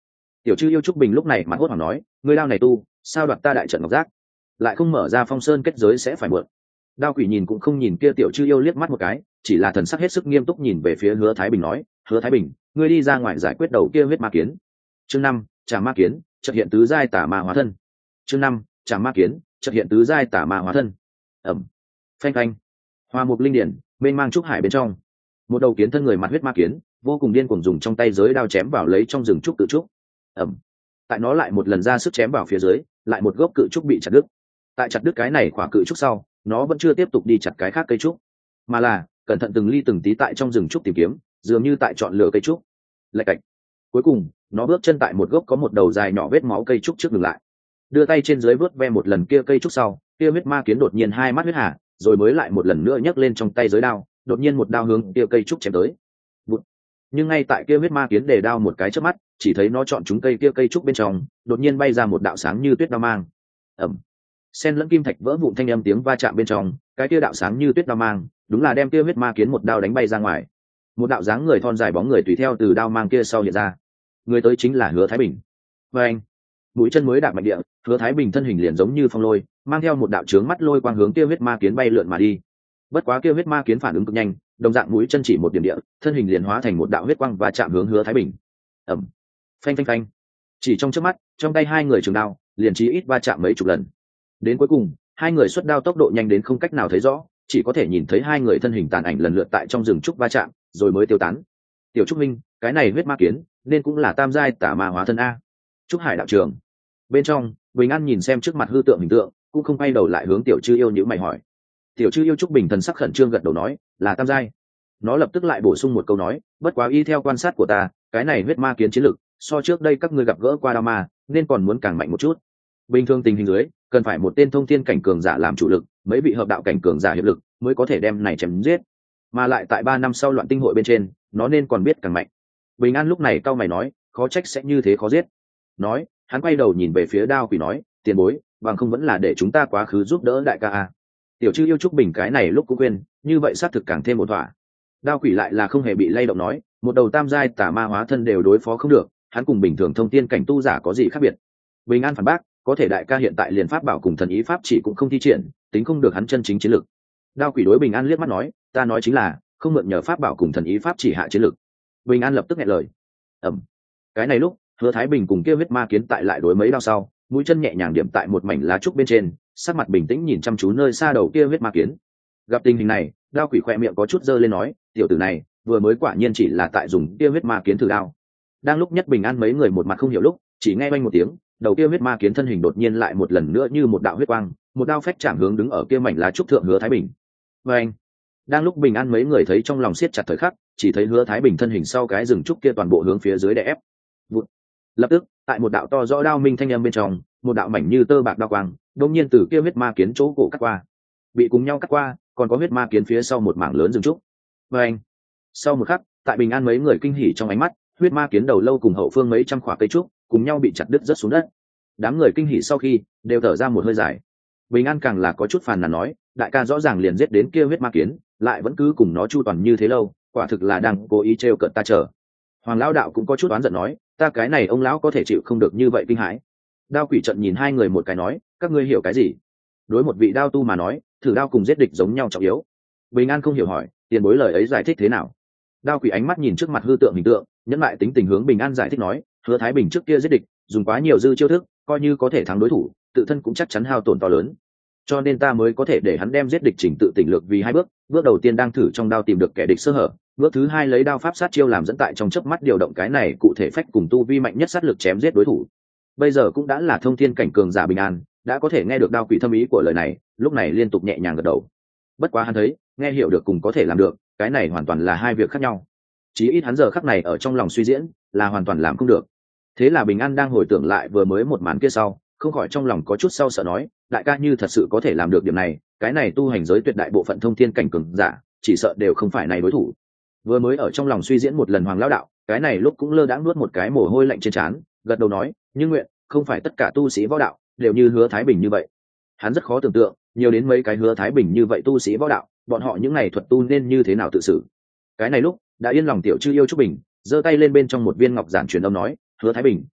Tiểu Chư Yêu Trúc Bình lúc này mặt hốt hoảng nói, ngươi đao này tu sao đoạt ta đại trận ngọc giác, lại không mở ra phong sơn kết giới sẽ phải mượn. Đao quỷ nhìn cũng không nhìn kia Tiểu Chư Yêu liếc mắt một cái, chỉ là thần sắc hết sức nghiêm túc nhìn về phía Hứa Thái Bình nói, Hứa Thái Bình, ngươi đi ra ngoài giải quyết đầu kia huyết ma kiến. Chương 5, Trảm Ma Kiến, chợt hiện tứ giai tà ma hóa thân. Chương 5, Trảm Ma Kiến, chợt hiện tứ giai tà ma hóa thân. Ẩm. Phanh phanh. Hoa mục linh điển, mênh mang trúc hải bên trong. Một đầu kiến thân người mặt huyết ma kiến, vô cùng điên cuồng dùng trong tay giới đao chém vào lấy trong rừng trúc tự trúc. Ẩm. Tại nó lại một lần ra sức chém vào phía dưới, lại một gốc cự trúc bị chặt đứt. Tại chặt đứt cái này khỏa cự trúc sau, nó vẫn chưa tiếp tục đi chặt cái khác cây trúc, mà là cẩn thận từng ly từng tí tại trong rừng trúc tìm kiếm, dường như tại chọn lựa cây trúc. Lạch cạch. Cuối cùng nó bước chân tại một gốc có một đầu dài nhỏ vết máu cây trúc trước ngừng lại, đưa tay trên dưới vớt ve một lần kia cây trúc sau, kia huyết ma kiến đột nhiên hai mắt huyết hà, rồi mới lại một lần nữa nhấc lên trong tay giới đao, đột nhiên một đao hướng kia cây trúc chém tới. Bụt. Nhưng ngay tại kia huyết ma kiến để đao một cái chớp mắt, chỉ thấy nó chọn trúng cây kia cây trúc bên trong, đột nhiên bay ra một đạo sáng như tuyết đao mang. Ẩm. Sen lẫn kim thạch vỡ vụn thanh âm tiếng va chạm bên trong, cái kia đạo sáng như tuyết đao mang, đúng là đem kia huyết ma kiến một đao đánh bay ra ngoài. Một đạo dáng người thon dài bóng người tùy theo từ đao mang kia sau hiện ra. Người tới chính là Hứa Thái Bình. Và anh, mũi chân mới đạp mạnh địa, Hứa Thái Bình thân hình liền giống như phong lôi, mang theo một đạo chướng mắt lôi quang hướng kia huyết ma kiến bay lượn mà đi. Bất quá kia huyết ma kiến phản ứng cực nhanh, đồng dạng mũi chân chỉ một điểm địa, thân hình liền hóa thành một đạo huyết quang và chạm hướng Hứa Thái Bình. Ẩm. Phanh phanh phanh. Chỉ trong chớp mắt, trong tay hai người trường đao liền chí ít va chạm mấy chục lần. Đến cuối cùng, hai người xuất đao tốc độ nhanh đến không cách nào thấy rõ, chỉ có thể nhìn thấy hai người thân hình tàn ảnh lần lượt tại trong rừng trúc va chạm, rồi mới tiêu tán. Tiểu Trúc Minh, cái này huyết ma kiến nên cũng là tam giai tà ma hóa thân a. Trúc Hải đạo trường bên trong, Bình An nhìn xem trước mặt hư tượng hình tượng, cũng không quay đầu lại hướng Tiểu Chư Yêu nhíu mày hỏi. Tiểu Chư Yêu Trúc Bình thần sắc khẩn trương gật đầu nói, là tam giai. Nó lập tức lại bổ sung một câu nói, bất quá y theo quan sát của ta, cái này huyết ma kiến chiến lực so trước đây các ngươi gặp gỡ qua đao ma, nên còn muốn càng mạnh một chút. Bình thường tình hình dưới, cần phải một tên thông thiên cảnh cường giả làm chủ lực, mấy vị hợp đạo cảnh cường giả hiệp lực mới có thể đem này chém giết. Mà lại tại 3 năm sau loạn tinh hội bên trên, nó nên còn biết càng mạnh. Bình An lúc này cau mày nói, khó trách sẽ như thế khó giết. Nói, hắn quay đầu nhìn về phía Đao Quỷ nói, tiền bối, bằng không vẫn là để chúng ta quá khứ giúp đỡ đại ca a. Tiểu Chư Yêu Trúc Bình cái này lúc cũng quên, như vậy xác thực càng thêm một thỏa. Đao Quỷ lại là không hề bị lay động nói, một đầu tam giai tà ma hóa thân đều đối phó không được, hắn cùng bình thường thông thiên cảnh tu giả có gì khác biệt. Bình An phản bác, có thể đại ca hiện tại liền pháp bảo cùng thần ý pháp chỉ cũng không thi triển, tính không được hắn chân chính chiến lực. Đao Quỷ đối Bình An liếc mắt nói, ta nói chính là không mượn nhờ pháp bảo cùng thần ý pháp chỉ hạ chiến lực. Bình An lập tức nghe lời. Ẩm. Cái này lúc Hứa Thái Bình cùng kia huyết ma kiến tại lại đối mấy đao sau, mũi chân nhẹ nhàng điểm tại một mảnh lá trúc bên trên, sắc mặt bình tĩnh nhìn chăm chú nơi xa đầu kia huyết ma kiến. Gặp tình hình này, Đao Quỷ khoe miệng có chút dơ lên nói, tiểu tử này vừa mới quả nhiên chỉ là tại dùng kia huyết ma kiến thử đao. Đang lúc nhất Bình An mấy người một mặt không hiểu lúc, chỉ nghe oanh một tiếng, đầu kia huyết ma kiến thân hình đột nhiên lại một lần nữa như một đạo huyết quang, một đao phách chạm hướng đứng ở kia mảnh lá trúc thượng Hứa Thái Bình. Và anh, đang lúc Bình An mấy người thấy trong lòng siết chặt thời khắc, chỉ thấy Hứa Thái Bình thân hình sau cái rừng trúc kia toàn bộ hướng phía dưới đè ép. Vụt. Lập tức, tại một đạo to rõ đao minh thanh âm bên trong, một đạo mảnh như tơ bạc đao quang, đột nhiên từ kia huyết ma kiến chỗ cổ cắt qua. Bị cùng nhau cắt qua, còn có huyết ma kiến phía sau một mảng lớn rừng trúc. Và anh, sau một khắc, tại Bình An mấy người kinh hỉ trong ánh mắt, huyết ma kiến đầu lâu cùng hậu phương mấy trăm khỏa cây trúc cùng nhau bị chặt đứt rớt xuống đất. Đám người kinh hỉ sau khi đều thở ra một hơi dài. Bình An càng là có chút phàn nàn nói, đại ca rõ ràng liền giết đến kia huyết ma kiến, lại vẫn cứ cùng nó chu toàn như thế lâu, quả thực là đang cố ý trêu cợt ta chờ. Hoàng lão đạo cũng có chút oán giận nói, ta cái này ông lão có thể chịu không được như vậy kinh hãi. Đao Quỷ trận nhìn hai người một cái nói, các ngươi hiểu cái gì? Đối một vị đao tu mà nói, thử đao cùng giết địch giống nhau trọng yếu. Bình An không hiểu hỏi, tiền bối lời ấy giải thích thế nào? Đao Quỷ ánh mắt nhìn trước mặt hư tượng hình tượng, nhẫn lại tính tình hướng Bình An giải thích nói, Hứa Thái Bình trước kia giết địch dùng quá nhiều dư chiêu thức, coi như có thể thắng đối thủ, tự thân cũng chắc chắn hao tổn to lớn, cho nên ta mới có thể để hắn đem giết địch chỉnh tự tỉnh lược vì hai bước. Bước đầu tiên đang thử trong đao tìm được kẻ địch sơ hở, bước thứ hai lấy đao pháp sát chiêu làm dẫn tại trong chớp mắt điều động cái này cụ thể phách cùng tu vi mạnh nhất sát lực chém giết đối thủ. Bây giờ cũng đã là thông thiên cảnh cường giả Bình An, đã có thể nghe được Đao Quỷ thâm ý của lời này, lúc này liên tục nhẹ nhàng gật đầu. Bất quá hắn thấy, nghe hiểu được cùng có thể làm được, cái này hoàn toàn là hai việc khác nhau. Chí ít hắn giờ khắc này ở trong lòng suy diễn, là hoàn toàn làm không được. Thế là Bình An đang hồi tưởng lại vừa mới một màn kia sau, không khỏi trong lòng có chút sau sợ nói, đại ca như thật sự có thể làm được điểm này, cái này tu hành giới tuyệt đại bộ phận thông thiên cảnh cường giả, chỉ sợ đều không phải này đối thủ. Vừa mới ở trong lòng suy diễn một lần Hoàng lão đạo, cái này lúc cũng lơ đãng nuốt một cái mồ hôi lạnh trên trán, gật đầu nói, nhưng nguyện không phải tất cả tu sĩ võ đạo đều như Hứa Thái Bình như vậy. Hắn rất khó tưởng tượng, nhiều đến mấy cái Hứa Thái Bình như vậy tu sĩ võ đạo, bọn họ những ngày thuật tu nên như thế nào tự xử. Cái này lúc đã yên lòng Tiểu Chư Yêu Trúc Bình giơ tay lên bên trong một viên ngọc giản truyền âm nói, Hứa Thái Bình,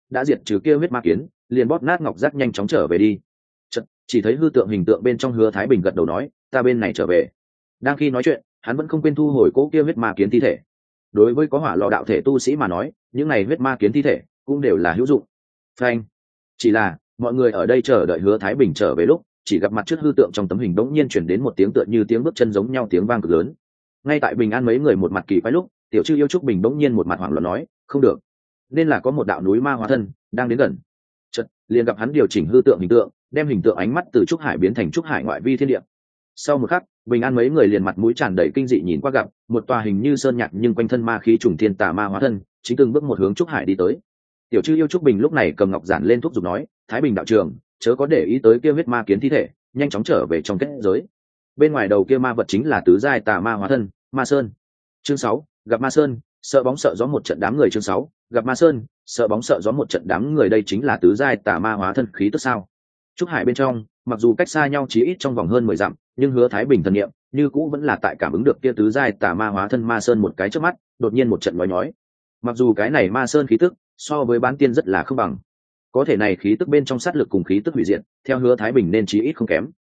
đã diệt trừ kia huyết ma kiến, liền bóp nát ngọc giác nhanh chóng trở về đi. Chỉ thấy hư tượng hình tượng bên trong Hứa Thái Bình gật đầu nói, ta bên này trở về. Đang khi nói chuyện, hắn vẫn không quên thu hồi cỗ kia huyết ma kiến thi thể. Đối với có hỏa lò đạo thể tu sĩ mà nói, những này huyết ma kiến thi thể cũng đều là hữu dụng. Phanh. Chỉ là mọi người ở đây chờ đợi Hứa Thái Bình trở về lúc, chỉ gặp mặt trước hư tượng trong tấm hình đống nhiên chuyển đến một tiếng tựa như tiếng bước chân giống nhau tiếng vang cực lớn. Ngay tại Bình An mấy người một mặt kỳ quái lúc, Tiểu Trư Yêu Trúc Bình đống nhiên một mặt hoảng loạn nói, không được, nên là có một đạo núi ma hóa thân đang đến gần. Chợt liền gặp hắn điều chỉnh hư tượng hình tượng, đem hình tượng ánh mắt từ trúc hải biến thành trúc hải ngoại vi thiên địa. Sau một khắc, Bình An mấy người liền mặt mũi tràn đầy kinh dị nhìn qua gặp một tòa hình như sơn nhạc nhưng quanh thân ma khí trùng thiên tà ma hóa thân, chính từng bước một hướng trúc hải đi tới. Tiểu Trư Yêu Trúc Bình lúc này cầm ngọc giản lên thúc giục nói, Thái Bình đạo trưởng, chớ có để ý tới kia huyết ma kiến thi thể, nhanh chóng trở về trong kết giới. Bên ngoài đầu kia ma vật chính là tứ giai tà ma hóa thân, Ma Sơn. Chương 6, gặp Ma Sơn, sợ bóng sợ gió một trận đám người. Chương 6, gặp Ma Sơn, sợ bóng sợ gió một trận đám người. Đây chính là tứ giai tà ma hóa thân khí tức sao? Trúc hải bên trong, mặc dù cách xa nhau chí ít trong vòng hơn 10 dặm, nhưng Hứa Thái Bình thần niệm như cũ vẫn là tại cảm ứng được kia tứ giai tà ma hóa thân Ma Sơn một cái trước mắt, đột nhiên một trận nói. Mặc dù cái này Ma Sơn khí tức so với bán tiên rất là không bằng, có thể này khí tức bên trong sát lực cùng khí tức hủy diệt, theo Hứa Thái Bình nên chí ít không kém.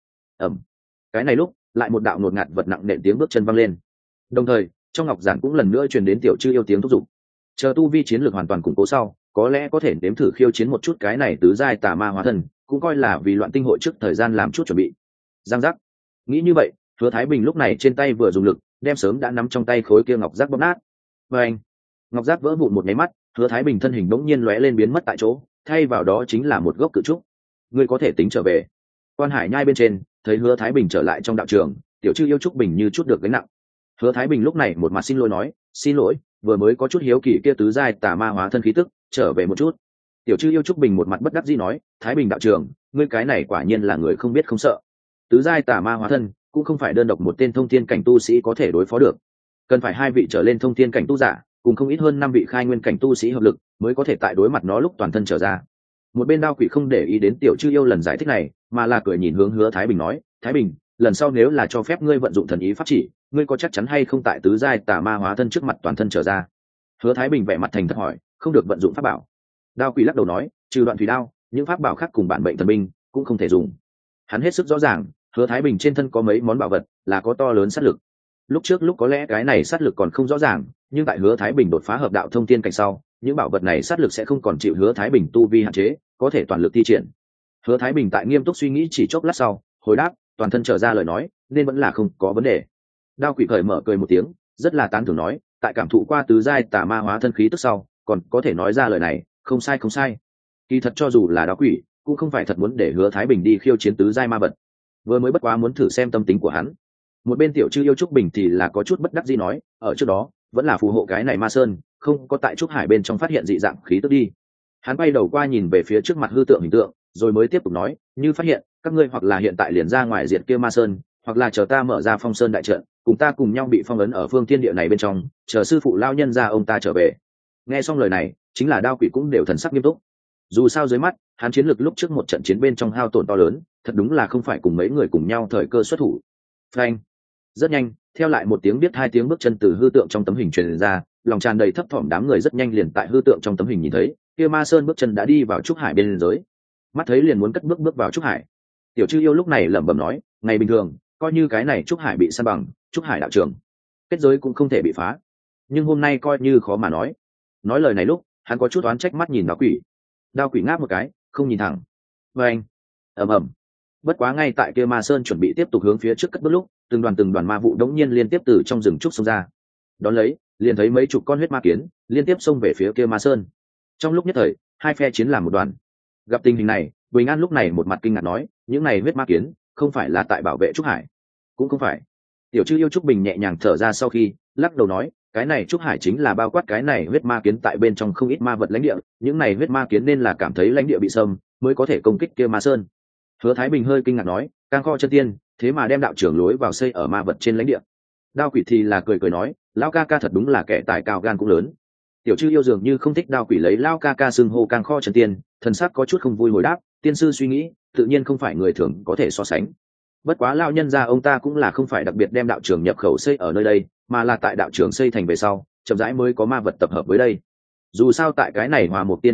Cái này lúc, lại một đạo ngột ngạt vật nặng nện tiếng bước chân văng lên. Đồng thời, trong ngọc giản cũng lần nữa truyền đến Tiểu Trư Yêu tiếng thúc giục. Chờ tu vi chiến lược hoàn toàn củng cố sau, có lẽ có thể nếm thử khiêu chiến một chút cái này tứ giai tà ma hóa thân, cũng coi là vì loạn tinh hội trước thời gian làm chút chuẩn bị. Giang giác. Nghĩ như vậy, Hứa Thái Bình lúc này trên tay vừa dùng lực, đem sớm đã nắm trong tay khối kia ngọc giác bóp nát. Và anh, ngọc giác vỡ vụn một cái mắt, Hứa Thái Bình thân hình bỗng nhiên lóe lên biến mất tại chỗ, thay vào đó chính là một gốc cự trúc. Ngươi có thể tính trở về. Quan Hải Nhai bên trên, thấy Hứa Thái Bình trở lại trong đạo trường, Tiểu Trư Yêu Trúc Bình như chút được gánh nặng. Hứa Thái Bình lúc này một mặt xin lỗi nói, xin lỗi, vừa mới có chút hiếu kỳ kia tứ giai tà ma hóa thân khí tức, trở về một chút. Tiểu Trư Yêu Trúc Bình một mặt bất đắc dĩ nói, Thái Bình đạo trưởng, ngươi cái này quả nhiên là người không biết không sợ. Tứ giai tà ma hóa thân cũng không phải đơn độc một tên thông thiên cảnh tu sĩ có thể đối phó được, cần phải hai vị trở lên thông thiên cảnh tu giả, cùng không ít hơn 5 vị khai nguyên cảnh tu sĩ hợp lực, mới có thể tại đối mặt nó lúc toàn thân trở ra. Một bên Đao Quỷ không để ý đến Tiểu Trư Yêu lần giải thích này, mà là cười nhìn hướng Hứa Thái Bình nói, Thái Bình, lần sau nếu là cho phép ngươi vận dụng thần ý pháp chỉ, ngươi có chắc chắn hay không tại tứ giai tà ma hóa thân trước mặt toàn thân trở ra? Hứa Thái Bình vẻ mặt thành thật hỏi, không được vận dụng pháp bảo. Đao Quỷ lắc đầu nói, trừ đoạn thủy đao, những pháp bảo khác cùng bản mệnh thần binh cũng không thể dùng. Hắn hết sức rõ ràng, Hứa Thái Bình trên thân có mấy món bảo vật là có to lớn sát lực. Lúc trước lúc có lẽ cái này sát lực còn không rõ ràng, nhưng tại Hứa Thái Bình đột phá hợp đạo thông thiên cảnh sau, những bảo vật này sát lực sẽ không còn chịu Hứa Thái Bình tu vi hạn chế, có thể toàn lực thi triển. Hứa Thái Bình tại nghiêm túc suy nghĩ chỉ chốc lát sau, hồi đáp, toàn thân trở ra lời nói, nên vẫn là không có vấn đề. Đao Quỷ cởi mở cười một tiếng, rất là tán thưởng nói, tại cảm thụ qua tứ giai tà ma hóa thân khí tức sau, còn có thể nói ra lời này, không sai không sai. Kỳ thật cho dù là Đao Quỷ, cũng không phải thật muốn để Hứa Thái Bình đi khiêu chiến tứ giai ma vật, vừa mới bất quá muốn thử xem tâm tính của hắn. Một bên Tiểu Trư Yêu Trúc Bình thì là có chút bất đắc dĩ nói, ở trước đó vẫn là phù hộ cái này Ma Sơn, không có tại trúc hải bên trong phát hiện dị dạng khí tức đi. Hắn bay đầu qua nhìn về phía trước mặt hư tượng hình tượng, rồi mới tiếp tục nói, như phát hiện các ngươi hoặc là hiện tại liền ra ngoài diệt kia Ma Sơn, hoặc là chờ ta mở ra Phong Sơn đại trận, cùng ta cùng nhau bị phong ấn ở phương thiên địa này bên trong, chờ sư phụ lao nhân ra ông ta trở về. Nghe xong lời này, chính là Đao Quỷ cũng đều thần sắc nghiêm túc. Dù sao dưới mắt hắn chiến lược lúc trước một trận chiến bên trong hao tổn to lớn, thật đúng là không phải cùng mấy người cùng nhau thời cơ xuất thủ. Phanh. Rất nhanh, theo lại một tiếng biết hai tiếng bước chân từ hư tượng trong tấm hình truyền ra, lòng tràn đầy thấp thỏm đám người rất nhanh liền tại hư tượng trong tấm hình nhìn thấy kia Ma Sơn bước chân đã đi vào trúc hải bên giới, mắt thấy liền muốn cất bước vào trúc hải. Tiểu Trư Yêu lúc này lẩm bẩm nói, ngày bình thường coi như cái này trúc hải bị san bằng, trúc hải đạo trường kết giới cũng không thể bị phá, nhưng hôm nay coi như khó mà nói. Nói lời này lúc, hắn có chút oán trách mắt nhìn Đao Quỷ. Đao Quỷ ngáp một cái, không nhìn thẳng. Và anh, ầm ầm. Bất quá ngay tại kia Ma Sơn chuẩn bị tiếp tục hướng phía trước cất bước lúc, từng đoàn ma vụ đống nhiên liên tiếp từ trong rừng trúc xông ra. Đón lấy, liền thấy mấy chục con huyết ma kiến liên tiếp xông về phía kia Ma Sơn. Trong lúc nhất thời, hai phe chiến làm một đoàn. Gặp tình hình này, Bình An lúc này một mặt kinh ngạc nói, những này huyết ma kiến không phải là tại bảo vệ trúc hải? Cũng không phải. Tiểu Trư Yêu Trúc Bình nhẹ nhàng thở ra sau khi lắc đầu nói, cái này trúc hải chính là bao quát cái này huyết ma kiến tại bên trong không ít ma vật lãnh địa, những này huyết ma kiến nên là cảm thấy lãnh địa bị xâm mới có thể công kích kia Ma Sơn. Hứa Thái Bình hơi kinh ngạc nói, Cang Kho chân tiên thế mà đem đạo trưởng lối vào xây ở ma vật trên lãnh địa. Đao Quỷ thì là cười nói, lão ca ca thật đúng là kẻ tài cao gan cũng lớn. Tiểu Trư Yêu dường như không thích Đao Quỷ lấy lão ca ca xưng hô Cang Kho chân tiên, thần sắc có chút không vui hồi đáp, tiên sư suy nghĩ tự nhiên không phải người thường có thể so sánh. Bất quá lão nhân gia ông ta cũng là không phải đặc biệt đem đạo trường nhập khẩu xây ở nơi đây, mà là tại đạo trường xây thành về sau chậm rãi mới có ma vật tập hợp với đây. Dù sao tại cái này Hòa Mộc Tiên trong ruộng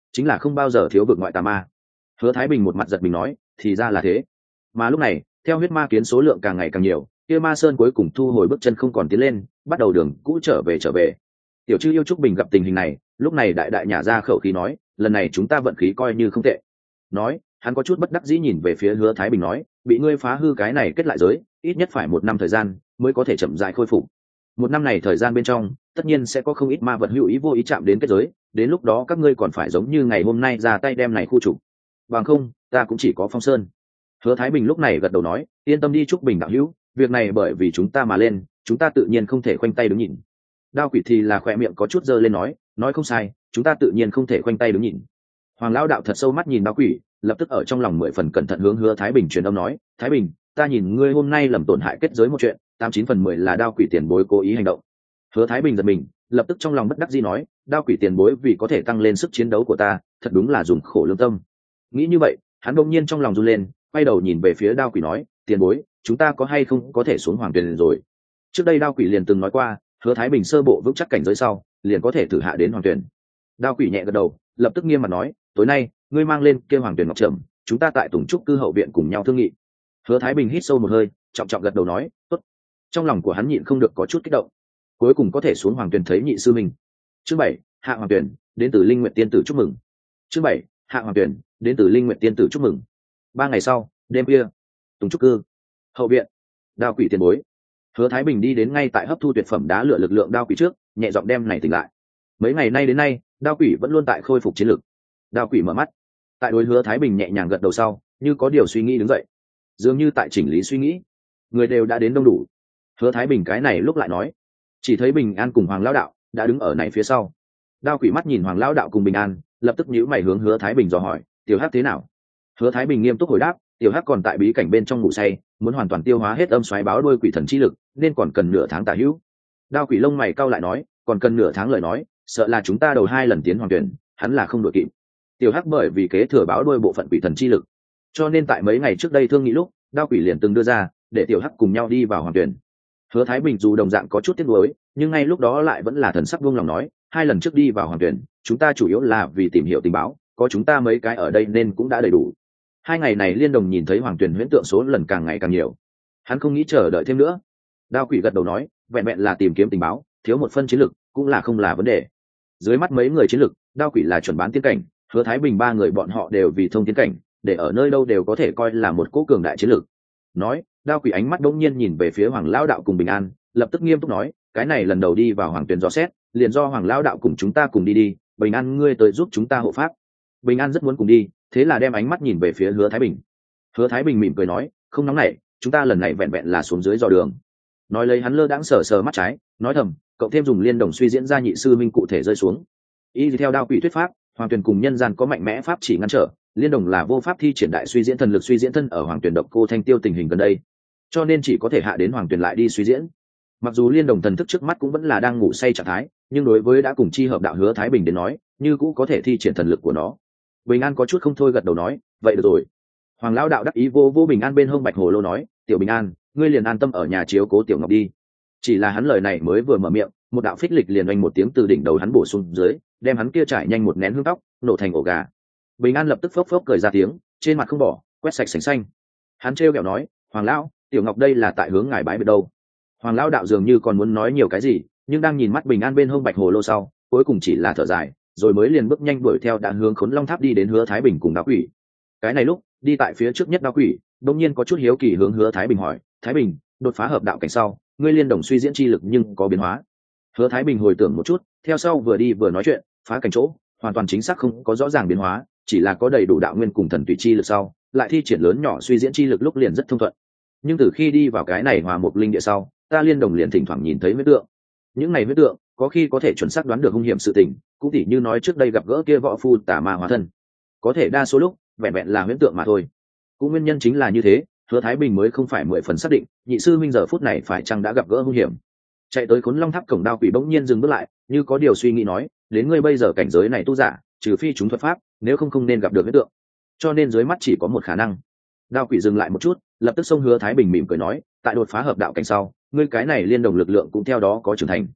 chính là không bao giờ thiếu vực ngoại tà ma. Hứa Thái Bình một mặt giật mình nói, thì ra là thế. Mà lúc này theo huyết ma kiến số lượng càng ngày càng nhiều, kia ma sơn cuối cùng thu hồi bước chân không còn tiến lên, bắt đầu đường cũ trở về. Tiểu Trư Yêu Trúc Bình gặp tình hình này, lúc này đại đại nhả ra khẩu khí nói, lần này chúng ta vận khí coi như không tệ. Nói hắn có chút bất đắc dĩ nhìn về phía Hứa Thái Bình nói, bị ngươi phá hư cái này kết lại giới, ít nhất phải 1 năm thời gian mới có thể chậm rãi khôi phục. 1 năm này thời gian bên trong tất nhiên sẽ có không ít ma vật hữu ý vô ý chạm đến kết giới, đến lúc đó các ngươi còn phải giống như ngày hôm nay ra tay đem này khu trục, bằng không ta cũng chỉ có Phong Sơn. Hứa Thái Bình lúc này gật đầu nói, yên tâm đi Trúc Bình đạo hữu, việc này bởi vì chúng ta mà lên, chúng ta tự nhiên không thể khoanh tay đứng nhìn. Đao Quỷ thì là khỏe miệng có chút giơ lên nói không sai, chúng ta tự nhiên không thể khoanh tay đứng nhìn. Hoàng lão đạo thật sâu mắt nhìn Đao Quỷ, lập tức ở trong lòng 10 phần cẩn thận hướng Hứa Thái Bình truyền âm nói, Thái Bình, ta nhìn ngươi hôm nay lầm tổn hại kết giới một chuyện, 89 phần 10 là Đao Quỷ tiền bối cố ý hành động. Hứa Thái Bình giật mình, lập tức trong lòng bất đắc dĩ nói, Đao Quỷ tiền bối vì có thể tăng lên sức chiến đấu của ta, thật đúng là dùng khổ lương tâm. Nghĩ như vậy, hắn đột nhiên trong lòng run lên, quay đầu nhìn về phía Đao Quỷ nói, tiền bối, chúng ta có hay không có thể xuống Hoàng Tuyền rồi? Trước đây Đao Quỷ liền từng nói qua, Hứa Thái Bình sơ bộ vững chắc cảnh giới sau, liền có thể thử hạ đến Hoàng Tuyền. Đao Quỷ nhẹ gật đầu, lập tức nghiêm mặt nói, tối nay ngươi mang lên kêu Hoàng Tuyền ngọc trầm, chúng ta tại Tùng Trúc cư hậu viện cùng nhau thương nghị. Hứa Thái Bình hít sâu một hơi, trọng trọng gật đầu nói, tốt. Trong lòng của hắn nhịn không được có chút kích động, cuối cùng có thể xuống Hoàng Tuyền thấy nhị sư mình. Chương 7, hạ Hoàng Tuyền, đến từ Linh Nguyệt tiên tử chúc mừng. Chương 7, hạ Hoàng Tuyền, đến từ Linh Nguyệt tiên tử chúc mừng. 3 ngày sau, đêm khuya, Tùng Trúc cư hậu viện, Đao Quỷ tiền bối. Hứa Thái Bình đi đến ngay tại hấp thu tuyệt phẩm đá lửa lực lượng Đao Quỷ trước, nhẹ giọng đem này tỉnh lại. Mấy ngày nay đến nay, Đao Quỷ vẫn luôn tại khôi phục chiến lực. Đao Quỷ mở mắt, tại đối Hứa Thái Bình nhẹ nhàng gật đầu sau, như có điều suy nghĩ đứng dậy, dường như tại chỉnh lý suy nghĩ. Người đều đã đến đông đủ. Hứa Thái Bình cái này lúc lại nói, chỉ thấy Bình An cùng Hoàng lão đạo đã đứng ở này phía sau. Đao Quỷ mắt nhìn Hoàng lão đạo cùng Bình An, lập tức nhíu mày hướng Hứa Thái Bình dò hỏi, tiểu hắc thế nào? Hứa Thái Bình nghiêm túc hồi đáp, tiểu hắc còn tại bí cảnh bên trong ngủ say, muốn hoàn toàn tiêu hóa hết âm xoáy báo đuôi quỷ thần chi lực, nên còn cần nửa tháng tả hữu. Đao Quỷ lông mày cau lại nói, còn cần nửa tháng lời nói, sợ là chúng ta đầu 2 lần tiến Hoàng Tuyển, hắn là không đội kịp. Tiểu hắc bởi vì kế thừa báo đuôi bộ phận quỷ thần chi lực, cho nên tại mấy ngày trước đây thương nghị lúc, Đao Quỷ liền từng đưa ra để tiểu hắc cùng nhau đi vào Hoàng Tuyển. Hứa Thái Bình dù đồng dạng có chút tiếc nuối, nhưng ngay lúc đó lại vẫn là thần sắc buông lòng nói, 2 lần trước đi vào Hoàng Tuyển, chúng ta chủ yếu là vì tìm hiểu tình báo, có chúng ta mấy cái ở đây nên cũng đã đầy đủ. 2 ngày này Liên Đồng nhìn thấy Hoàng Tuyển huyễn tượng số lần càng ngày càng nhiều, hắn không nghĩ chờ đợi thêm nữa. Đao Quỷ gật đầu nói, vẹn vẹn là tìm kiếm tình báo, thiếu một phân chiến lực cũng là không là vấn đề. Dưới mắt mấy người chiến lực, Đao Quỷ là chuẩn bán tiên cảnh, Hứa Thái Bình 3 người bọn họ đều vì thông tiên cảnh, để ở nơi đâu đều có thể coi là một cỗ cường đại chiến lực. Nói, Đao Quỷ ánh mắt đống nhiên nhìn về phía Hoàng lão đạo cùng Bình An, lập tức nghiêm túc nói, cái này lần đầu đi vào Hoàng Tuyển dò xét, liền do Hoàng lão đạo cùng chúng ta cùng đi, Bình An ngươi tới giúp chúng ta hộ pháp. Bình An rất muốn cùng đi, thế là đem ánh mắt nhìn về phía Hứa Thái Bình. Hứa Thái Bình mỉm cười nói, không nóng nảy, chúng ta lần này vẹn vẹn là xuống dưới dò đường. Nói lấy hắn lơ đãng sờ sờ mắt trái, nói thầm, cậu thêm dùng Liên Đồng suy diễn ra nhị sư minh cụ thể rơi xuống. Y theo Đao Quỷ thuyết pháp, Hoàng Tuyển cùng nhân gian có mạnh mẽ pháp chỉ ngăn trở, Liên Đồng là vô pháp thi triển đại suy diễn thần lực suy diễn thân ở Hoàng Tuyển độc cô thanh tiêu tình hình gần đây, cho nên chỉ có thể hạ đến Hoàng Tuyển lại đi suy diễn. Mặc dù Liên Đồng thần thức trước mắt cũng vẫn là đang ngủ say trạng thái, nhưng đối với đã cùng chi hợp đạo Hứa Thái Bình đến nói, như cũng có thể thi triển thần lực của nó. Bình An có chút không thôi gật đầu nói, vậy được rồi. Hoàng lão đạo đắc ý vô Bình An bên hông bạch hồ lô nói, tiểu Bình An, ngươi liền an tâm ở nhà chiếu cố tiểu Ngọc đi. Chỉ là hắn lời này mới vừa mở miệng, một đạo phích lịch liền oanh một tiếng từ đỉnh đầu hắn bổ xuống dưới, đem hắn kia trải nhanh một nén hương tóc, nổ thành ổ gà. Bình An lập tức phốc phốc cười ra tiếng, trên mặt không bỏ, quét sạch sành xanh. Hắn trêu ghẹo nói, Hoàng lão, tiểu Ngọc đây là tại hướng ngài bái biệt đâu. Hoàng lão đạo dường như còn muốn nói nhiều cái gì, nhưng đang nhìn mắt Bình An bên hông bạch hồ lô sau, cuối cùng chỉ là thở dài, rồi mới liền bước nhanh đuổi theo đã hướng Khốn Long Tháp đi đến Hứa Thái Bình cùng Đao Quỷ. Cái này lúc đi tại phía trước nhất Đao Quỷ đột nhiên có chút hiếu kỳ hướng Hứa Thái Bình hỏi, Thái Bình, đột phá hợp đạo cảnh sau, ngươi Liên Đồng suy diễn chi lực nhưng có biến hóa? Hứa Thái Bình hồi tưởng một chút, theo sau vừa đi vừa nói chuyện, phá cảnh chỗ hoàn toàn chính xác không có rõ ràng biến hóa, chỉ là có đầy đủ đạo nguyên cùng thần tùy chi lực sau, lại thi triển lớn nhỏ suy diễn chi lực lúc liền rất thông thuận. Nhưng từ khi đi vào cái này Hòa Mục Linh địa sau, ta Liên Đồng liền thỉnh thoảng nhìn thấy huyết tượng. Những này huyết tượng có khi có thể chuẩn xác đoán được hung hiểm sự tình, cũng tỉ như nói trước đây gặp gỡ kia võ phu tà ma hóa thân, có thể đa số lúc vẹn vẹn là huyễn tượng mà thôi. Cũng nguyên nhân chính là như thế, Hứa Thái Bình mới không phải 10 phần xác định nhị sư minh giờ phút này phải chăng đã gặp gỡ hung hiểm. Chạy tới Khốn Long Tháp cổng Đao Quỷ bỗng nhiên dừng bước lại, như có điều suy nghĩ nói, đến ngươi bây giờ cảnh giới này tu giả, trừ phi chúng thuật pháp, nếu không nên gặp được huyễn tượng, cho nên dưới mắt chỉ có một khả năng. Đao Quỷ dừng lại một chút, lập tức xông Hứa Thái Bình mỉm cười nói, tại đột phá hợp đạo cảnh sau, ngươi cái này Liên Đồng lực lượng cũng theo đó có trưởng thành.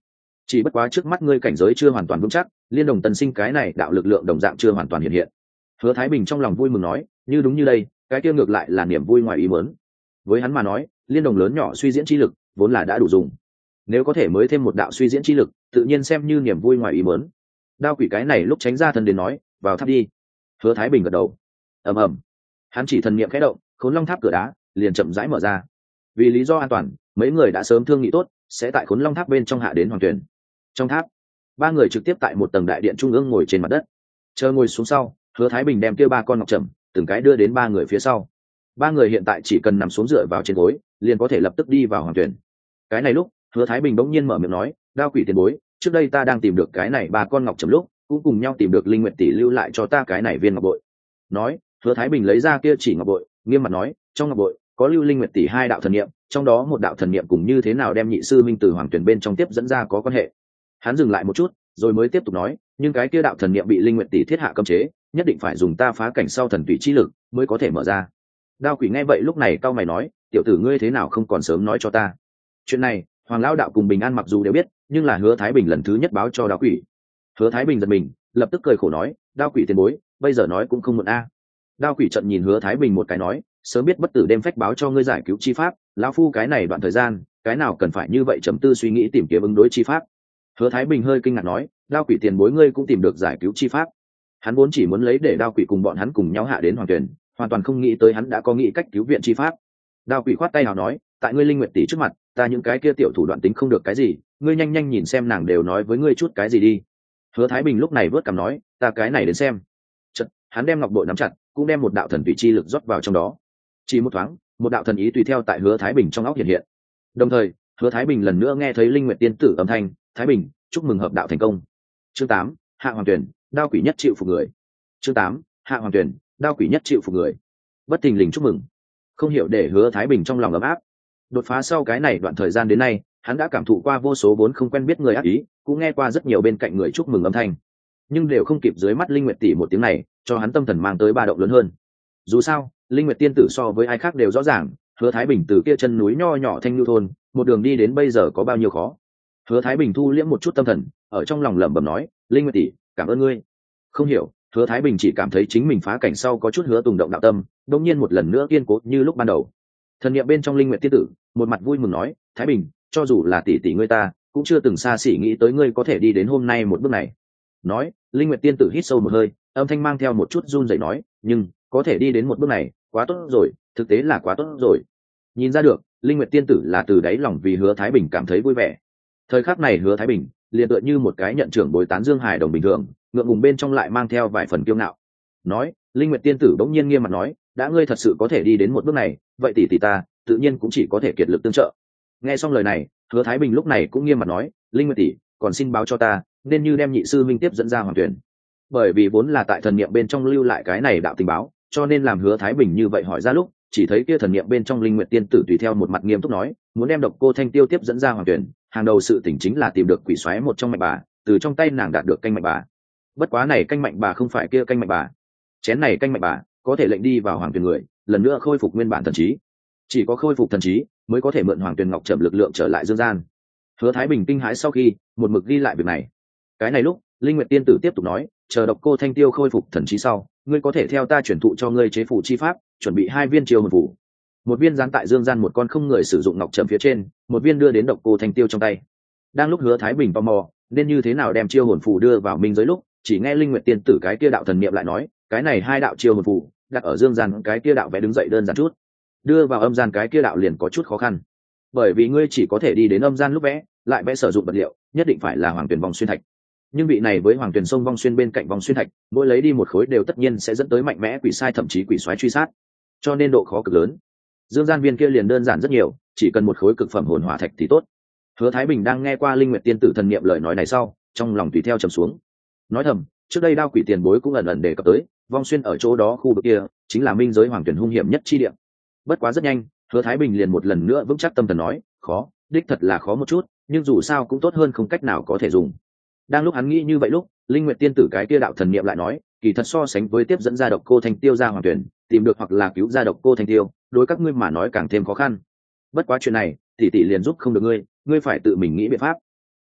chỉ bất quá trước mắt ngươi cảnh giới chưa hoàn toàn vững chắc, liên đồng tân sinh cái này đạo lực lượng đồng dạng chưa hoàn toàn hiện hiện. Hứa Thái Bình trong lòng vui mừng nói, như đúng như đây, cái kia ngược lại là niềm vui ngoài ý muốn. Với hắn mà nói, liên đồng lớn nhỏ suy diễn chi lực vốn là đã đủ dùng, nếu có thể mới thêm một đạo suy diễn chi lực, tự nhiên xem như niềm vui ngoài ý muốn. Đao quỷ cái này lúc tránh ra thân đến nói, vào tháp đi. Hứa Thái Bình gật đầu. Ầm ầm, hắn chỉ thần niệm khẽ động, Khốn Long Tháp cửa đá liền chậm rãi mở ra. Vì lý do an toàn, mấy người đã sớm thương nghị tốt, sẽ tại Khốn Long Tháp bên trong hạ đến hoàng tuyển. Trong tháp, ba người trực tiếp tại một tầng đại điện trung ương ngồi trên mặt đất. Chờ ngồi xuống sau, Hứa Thái Bình đem kia ba con ngọc trầm từng cái đưa đến ba người phía sau. Ba người hiện tại chỉ cần nằm xuống dựa vào trên gối, liền có thể lập tức đi vào hoàng tuyển. Cái này lúc, Hứa Thái Bình bỗng nhiên mở miệng nói, Đao quỷ tiền bối, trước đây ta đang tìm được cái này ba con ngọc trầm lúc, cũng cùng nhau tìm được Linh Nguyệt tỷ lưu lại cho ta cái này viên ngọc bội. Nói, Hứa Thái Bình lấy ra kia chỉ ngọc bội, nghiêm mặt nói, trong ngọc bội có lưu Linh Nguyệt tỷ hai đạo thần niệm, trong đó một đạo thần niệm cùng như thế nào đem nhị sư minh từ hoàng tuyển bên trong tiếp dẫn ra có quan hệ. Hắn dừng lại một chút, rồi mới tiếp tục nói, nhưng cái kia đạo thần niệm bị Linh Nguyệt tỷ thiết hạ cấm chế, nhất định phải dùng ta phá cảnh sau thần tùy chi lực mới có thể mở ra. Đao quỷ nghe vậy lúc này cau mày nói, tiểu tử ngươi thế nào không còn sớm nói cho ta? Chuyện này, Hoàng lão đạo cùng Bình An mặc dù đều biết, nhưng là Hứa Thái Bình lần thứ nhất báo cho Đao quỷ. Hứa Thái Bình giật mình, lập tức cười khổ nói, Đao quỷ tiền bối, bây giờ nói cũng không muộn a. Đao quỷ trận nhìn Hứa Thái Bình một cái nói, sớm biết bất tử đêm phách báo cho ngươi giải cứu chi pháp, lão phu cái này đoạn thời gian, cái nào cần phải như vậy trầm tư suy nghĩ tìm kiếm ứng đối chi pháp. Hứa Thái Bình hơi kinh ngạc nói, Đao quỷ tiền bối ngươi cũng tìm được giải cứu chi pháp. Hắn vốn chỉ muốn lấy để Đao quỷ cùng bọn hắn cùng nhau hạ đến hoàng tuyển, hoàn toàn không nghĩ tới hắn đã có nghĩ cách cứu viện chi pháp. Đao quỷ khoát tay nào nói, tại ngươi Linh Nguyệt tỷ trước mặt, ta những cái kia tiểu thủ đoạn tính không được cái gì, ngươi nhanh nhanh nhìn xem nàng đều nói với ngươi chút cái gì đi. Hứa Thái Bình lúc này vớt cằm nói, ta cái này đến xem. Chợt, hắn đem ngọc bội nắm chặt, cũng đem một đạo thần tùy chi lực rót vào trong đó. Chỉ một thoáng, một đạo thần ý tùy theo tại Hứa Thái Bình trong óc hiện hiện. Đồng thời, Hứa Thái Bình lần nữa nghe thấy Linh Nguyệt tiên tử âm thanh, Thái Bình, chúc mừng hợp đạo thành công. Chương 8, hạ hoàng tuyển, Đao quỷ nhất chịu phục người. Chương 8, hạ hoàng tuyển, Đao quỷ nhất chịu phục người. Bất thình lình chúc mừng, không hiểu để Hứa Thái Bình trong lòng ấm áp. Đột phá sau cái này đoạn thời gian đến nay, hắn đã cảm thụ qua vô số vốn không quen biết người ác ý, cũng nghe qua rất nhiều bên cạnh người chúc mừng âm thanh, nhưng đều không kịp dưới mắt Linh Nguyệt tỷ một tiếng này, cho hắn tâm thần mang tới ba động lớn hơn. Dù sao, Linh Nguyệt tiên tử so với ai khác đều rõ ràng, Hứa Thái Bình từ kia chân núi nho nhỏ Thanh Nhu thôn, một đường đi đến bây giờ có bao nhiêu khó. Hứa Thái Bình thu liễm một chút tâm thần, ở trong lòng lẩm bẩm nói, Linh Nguyệt tỷ, cảm ơn ngươi. Không hiểu, Hứa Thái Bình chỉ cảm thấy chính mình phá cảnh sau có chút hứa tùng động đạo tâm, đột nhiên một lần nữa kiên cố như lúc ban đầu. Thần niệm bên trong Linh Nguyệt tiên tử, một mặt vui mừng nói, Thái Bình, cho dù là tỷ tỷ ngươi ta, cũng chưa từng xa xỉ nghĩ tới ngươi có thể đi đến hôm nay một bước này. Nói, Linh Nguyệt tiên tử hít sâu một hơi, âm thanh mang theo một chút run rẩy nói, nhưng có thể đi đến một bước này, quá tốt rồi, thực tế là quá tốt rồi. Nhìn ra được, Linh Nguyệt tiên tử là từ đáy lòng vì Hứa Thái Bình cảm thấy vui vẻ. Thời khắc này Hứa Thái Bình liền tựa như một cái nhận trưởng bồi tán dương hài đồng bình thường, ngượng ngùng bên trong lại mang theo vài phần kiêu ngạo. Nói, Linh Nguyệt tiên tử bỗng nhiên nghiêm mặt nói, đã ngươi thật sự có thể đi đến một bước này, vậy tỷ tỷ ta tự nhiên cũng chỉ có thể kiệt lực tương trợ. Nghe xong lời này, Hứa Thái Bình lúc này cũng nghiêm mặt nói, Linh Nguyệt tỷ, còn xin báo cho ta, nên như đem nhị sư minh tiếp dẫn ra hoàng tuyển. Bởi vì vốn là tại thần niệm bên trong lưu lại cái này đạo tình báo, cho nên làm Hứa Thái Bình như vậy hỏi ra lúc, chỉ thấy kia thần niệm bên trong Linh Nguyệt tiên tử tùy theo một mặt nghiêm túc nói, muốn đem Độc Cô Thanh Tiêu tiếp dẫn ra hoàng tuyển, hàng đầu sự tỉnh chính là tìm được quỷ xoáy một trong mạnh bà, từ trong tay nàng đạt được canh mạnh bà. Bất quá này canh mạnh bà không phải kia canh mạnh bà, chén này canh mạnh bà có thể lệnh đi vào hoàng tuyển người, lần nữa khôi phục nguyên bản thần trí. Chỉ có khôi phục thần trí mới có thể mượn hoàng tuyển ngọc trầm lực lượng trở lại dương gian. Hứa Thái Bình kinh hãi sau khi một mực ghi lại việc này. Cái này lúc Linh Nguyệt tiên tử tiếp tục nói, chờ Độc Cô Thanh Tiêu khôi phục thần trí sau, ngươi có thể theo ta chuyển thụ cho ngươi chế phù chi pháp, chuẩn bị 2 viên chiêu hồn phù. Một viên dán tại dương gian một con không người sử dụng ngọc trầm phía trên, một viên đưa đến Độc Cô Thanh Tiêu trong tay. Đang lúc Hứa Thái Bình tò mò nên như thế nào đem chiêu hồn phù đưa vào minh giới lúc, chỉ nghe Linh Nguyệt tiên tử cái kia đạo thần niệm lại nói, cái này 2 đạo chiêu hồn phù đặt ở dương gian cái kia đạo vẽ đứng dậy đơn giản chút, đưa vào âm gian cái kia đạo liền có chút khó khăn, bởi vì ngươi chỉ có thể đi đến âm gian lúc vẽ, lại vẽ sử dụng vật liệu nhất định phải là hoàng tuyển vòng xuyên thạch. Nhưng vị này với hoàng tuyển sông vong xuyên bên cạnh vòng xuyên thạch, mỗi lấy đi một khối đều tất nhiên sẽ dẫn tới mạnh mẽ quỷ sai thậm chí quỷ soái truy sát, cho nên độ khó cực lớn. Dương gian viên kia liền đơn giản rất nhiều, chỉ cần một khối cực phẩm hồn hỏa thạch thì tốt. Hứa Thái Bình đang nghe qua Linh Nguyệt tiên tử thần niệm lời nói này sau, trong lòng tùy theo trầm xuống, nói thầm, trước đây Đao quỷ tiền bối cũng ẩn ẩn đề cập tới, vong xuyên ở chỗ đó khu vực kia chính là minh giới hoàng tuyển hung hiểm nhất chi địa. Bất quá rất nhanh, Hứa Thái Bình liền một lần nữa vững chắc tâm thần nói, khó, đích thật là khó một chút, nhưng dù sao cũng tốt hơn không cách nào có thể dùng. Đang lúc hắn nghĩ như vậy lúc, Linh Nguyệt tiên tử cái kia đạo thần niệm lại nói, kỳ thật so sánh với tiếp dẫn ra Độc Cô Thanh Tiêu ra hoàng tuyển, tìm được hoặc là cứu ra Độc Cô Thanh Tiêu, đối các ngươi mà nói càng thêm khó khăn. Bất quá chuyện này tỷ tỷ liền giúp không được ngươi, ngươi phải tự mình nghĩ biện pháp.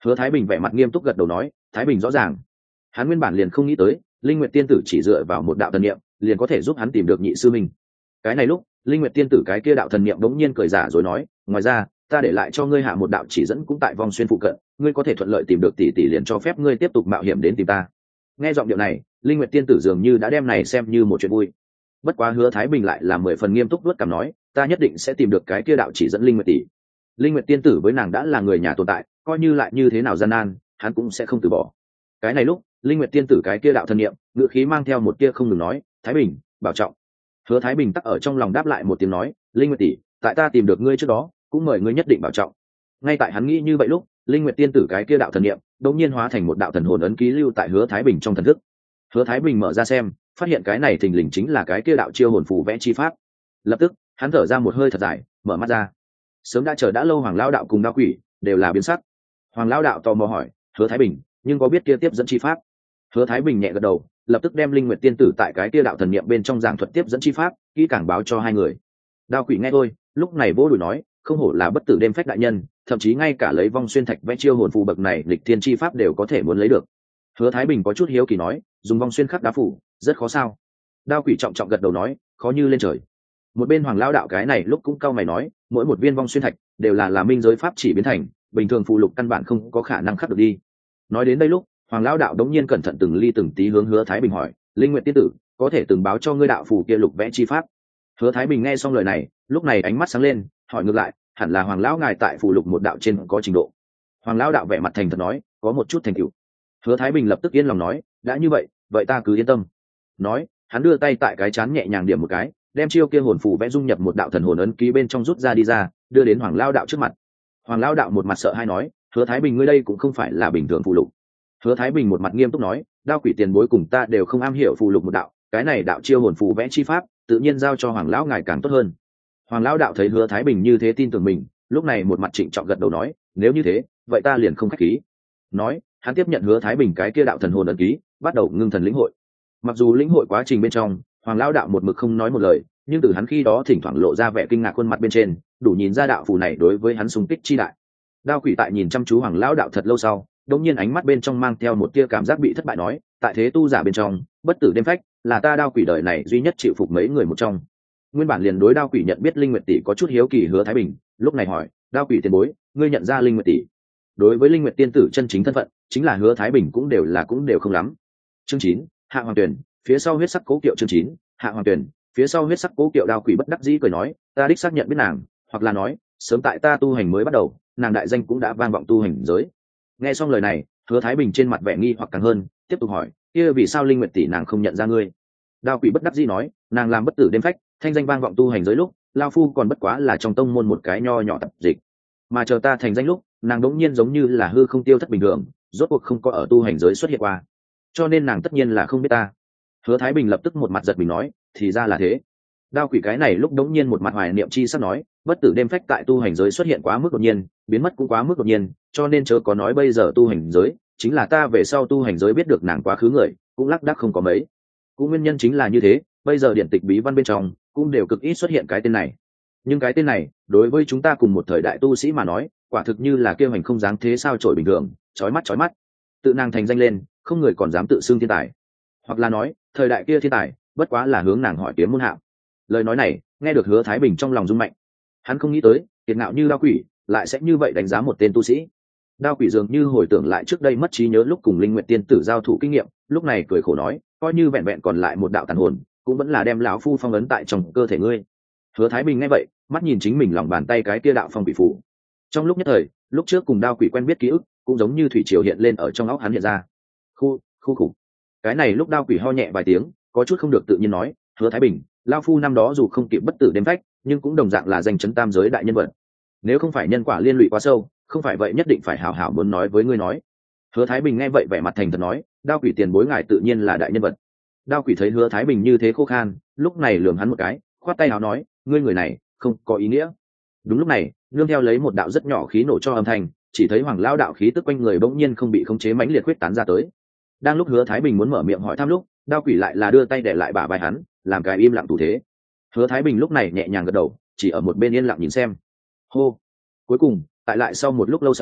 Hứa Thái Bình vẻ mặt nghiêm túc gật đầu nói, Thái Bình rõ ràng. Hắn nguyên bản liền không nghĩ tới Linh Nguyệt tiên tử chỉ dựa vào một đạo thần niệm liền có thể giúp hắn tìm được nhị sư mình. Cái này lúc Linh Nguyệt tiên tử cái kia đạo thần niệm đống nhiên cười giả rồi nói, ngoài ra ta để lại cho ngươi hạ một đạo chỉ dẫn cũng tại vòng xuyên phụ cận, ngươi có thể thuận lợi tìm được tỷ tỷ liền cho phép ngươi tiếp tục mạo hiểm đến tìm ta. Nghe giọng điệu này, Linh Nguyệt tiên tử dường như đã đem này xem như một chuyện vui. Bất quá Hứa Thái Bình lại là 10 phần nghiêm túc luốt cằm nói, ta nhất định sẽ tìm được cái kia đạo chỉ dẫn Linh Nguyệt tỷ. Linh Nguyệt tiên tử với nàng đã là người nhà tồn tại, coi như lại như thế nào gian nan, hắn cũng sẽ không từ bỏ. Cái này lúc Linh Nguyệt tiên tử cái kia đạo thần niệm ngữ khí mang theo một tia không ngừng nói, Thái Bình bảo trọng. Hứa Thái Bình tắc ở trong lòng đáp lại một tiếng nói, Linh Nguyệt tỷ, tại ta tìm được ngươi trước đó cũng mời ngươi nhất định bảo trọng. Ngay tại hắn nghĩ như vậy lúc Linh Nguyệt tiên tử cái kia đạo thần niệm đột nhiên hóa thành một đạo thần hồn ấn ký lưu tại Hứa Thái Bình trong thần thức. Hứa Thái Bình mở ra xem, phát hiện cái này thình lình chính là cái kia đạo chiêu hồn phù vẽ chi pháp. Lập tức hắn thở ra một hơi thật dài, mở mắt ra. Sớm đã chờ đã lâu Hoàng Lão đạo cùng Đao Quỷ đều là biến sắc. Hoàng Lão đạo tò mò hỏi, Hứa Thái Bình, nhưng có biết kia tiếp dẫn chi pháp? Hứa Thái Bình nhẹ gật đầu, lập tức đem Linh Nguyệt tiên tử tại cái kia đạo thần niệm bên trong giảng thuật tiếp dẫn chi pháp kỹ càng báo cho hai người. Đao Quỷ nghe thôi, lúc này vỗ đùi nói, không hổ là bất tử đêm phách đại nhân, thậm chí ngay cả lấy vong xuyên thạch vẽ chiêu hồn phù bậc này lịch thiên chi pháp đều có thể muốn lấy được. Hứa Thái Bình có chút hiếu kỳ nói, dùng vong xuyên khắc đá phủ rất khó sao? Đao Quỷ trọng trọng gật đầu nói, khó như lên trời. Một bên Hoàng Lão đạo cái này lúc cũng cau mày nói, mỗi một viên vong xuyên thạch đều là minh giới pháp chỉ biến thành, bình thường phù lục căn bản không có khả năng khắc được đi. Nói đến đây lúc Hoàng Lão đạo đống nhiên cẩn thận từng ly từng tí hướng Hứa Thái Bình hỏi, Linh Nguyệt tiên tử có thể từng báo cho ngươi đạo phù kia lục vẽ chi pháp? Hứa Thái Bình nghe xong lời này, lúc này ánh mắt sáng lên, hỏi ngược lại, hẳn là Hoàng lão ngài tại phù lục một đạo trên có trình độ. Hoàng Lão đạo vẻ mặt thành thật nói, có một chút thành tựu. Hứa Thái Bình lập tức yên lòng nói, đã như vậy, vậy ta cứ yên tâm. Nói, hắn đưa tay tại cái chán nhẹ nhàng điểm một cái, đem chiêu kia hồn phù vẽ dung nhập một đạo thần hồn ấn ký bên trong rút ra đi ra, đưa đến Hoàng Lão đạo trước mặt. Hoàng Lão đạo một mặt sợ hãi nói, Hứa Thái Bình ngươi đây cũng không phải là bình thường phù lục. Hứa Thái Bình một mặt nghiêm túc nói, Đao Quỷ tiền bối cùng ta đều không am hiểu phù lục một đạo, cái này đạo chiêu hồn phù vẽ chi pháp tự nhiên giao cho Hoàng lão ngài càng tốt hơn. Hoàng Lão đạo thấy Hứa Thái Bình như thế tin tưởng mình, lúc này một mặt trịnh trọng gật đầu nói, nếu như thế vậy ta liền không khách khí. Nói, hắn tiếp nhận Hứa Thái Bình cái kia đạo thần hồn ấn ký, bắt đầu ngưng thần lĩnh hội. Mặc dù lĩnh hội quá trình bên trong Hoàng Lão đạo một mực không nói một lời, nhưng từ hắn khi đó thỉnh thoảng lộ ra vẻ kinh ngạc khuôn mặt bên trên, đủ nhìn ra đạo phù này đối với hắn xung kích chi đại. Đao Quỷ tại nhìn chăm chú Hoàng Lão đạo thật lâu sau, đột nhiên ánh mắt bên trong mang theo một tia cảm giác bị thất bại nói, tại thế tu giả bên trong bất tử đêm phách là ta Đao Quỷ đời này duy nhất chịu phục mấy người một trong. Nguyên bản liền đối Đao Quỷ nhận biết Linh Nguyệt tỷ có chút hiếu kỳ Hứa Thái Bình, lúc này hỏi, Đao Quỷ tiền bối, ngươi nhận ra Linh Nguyệt tỷ? Đối với Linh Nguyệt tiên tử chân chính thân phận, chính là Hứa Thái Bình cũng đều không lắm. Chương 9, Hạ Hoàng Tuyển, phía sau huyết sắc cố kiệu. Chương 9, Hạ Hoàng Tuyển, phía sau huyết sắc cố kiệu. Đao Quỷ bất đắc dĩ cười nói, ta đích xác nhận biết nàng, hoặc là nói, sớm tại ta tu hành mới bắt đầu, nàng đại danh cũng đã vang vọng tu hành giới. Nghe xong lời này, Hứa Thái Bình trên mặt vẻ nghi hoặc càng hơn, tiếp tục hỏi, kia vì sao Linh Nguyệt tỷ nàng không nhận ra ngươi? Đao Quỷ bất đắc dĩ nói, nàng làm bất tử đêm phách, thanh danh vang vọng tu hành giới lúc, lao phu còn bất quá là trong tông môn một cái nho nhỏ tập dịch, mà chờ ta thành danh lúc, nàng đống nhiên giống như là hư không tiêu thất bình thường, rốt cuộc không có ở tu hành giới xuất hiện qua, cho nên nàng tất nhiên là không biết ta. Hứa Thái Bình lập tức một mặt giật mình nói, thì ra là thế. Đao Quỷ cái này lúc đống nhiên một mặt hoài niệm chi sắp nói, bất tử đêm phách tại tu hành giới xuất hiện quá mức đột nhiên, biến mất cũng quá mức đột nhiên, cho nên chớ có nói bây giờ tu hành giới, chính là ta về sau tu hành giới biết được nàng quá khứ người, cũng lác đác không có mấy. Cũng nguyên nhân chính là như thế, bây giờ điện tịch bí văn bên trong cũng đều cực ít xuất hiện cái tên này. Nhưng cái tên này, đối với chúng ta cùng một thời đại tu sĩ mà nói, quả thực như là kêu hành không dáng thế sao chổi bình thường, chói mắt. Tự nàng thành danh lên, không người còn dám tự xưng thiên tài. Hoặc là nói, thời đại kia thiên tài, bất quá là hướng nàng hỏi kiếm môn hạng. Lời nói này, nghe được Hứa Thái Bình trong lòng rung mạnh. Hắn không nghĩ tới, kiệt ngạo như Đao Quỷ, lại sẽ như vậy đánh giá một tên tu sĩ. Đao Quỷ dường như hồi tưởng lại trước đây mất trí nhớ lúc cùng Linh Nguyệt tiên tử giao thủ kinh nghiệm, lúc này cười khổ nói, coi như vẹn vẹn còn lại một đạo tàn hồn, cũng vẫn là đem lão phu phong ấn tại trong cơ thể ngươi. Hứa Thái Bình nghe vậy, mắt nhìn chính mình lòng bàn tay cái kia đạo phong bị phủ. Trong lúc nhất thời, lúc trước cùng Đao Quỷ quen biết ký ức, cũng giống như thủy triều hiện lên ở trong óc hắn hiện ra. Khu khủ. Cái này lúc Đao Quỷ ho nhẹ vài tiếng, có chút không được tự nhiên nói, Hứa Thái Bình, lão phu năm đó dù không kịp bất tử đêm phách, nhưng cũng đồng dạng là danh chấn tam giới đại nhân vật. Nếu không phải nhân quả liên lụy quá sâu, không phải vậy nhất định phải hảo hảo muốn nói với ngươi nói. Hứa Thái Bình nghe vậy vẻ mặt thành thật nói, Đao Quỷ tiền bối ngài tự nhiên là đại nhân vật. Đao Quỷ thấy Hứa Thái Bình như thế khô khan, lúc này lườm hắn một cái, khoát tay áo nói, ngươi người này không có ý nghĩa. Đúng lúc này, nương theo lấy một đạo rất nhỏ khí nổ cho âm thanh, chỉ thấy Hoàng Lão đạo khí tức quanh người bỗng nhiên không bị khống chế mãnh liệt quyết tán ra tới. Đang lúc Hứa Thái Bình muốn mở miệng hỏi thăm lúc, Đao Quỷ lại là đưa tay để lại bả vai hắn, làm cái im lặng thủ thế. Hứa Thái Bình lúc này nhẹ nhàng gật đầu, chỉ ở một bên yên lặng nhìn xem. Hô. Cuối cùng, tại lại sau một lúc lâu sau,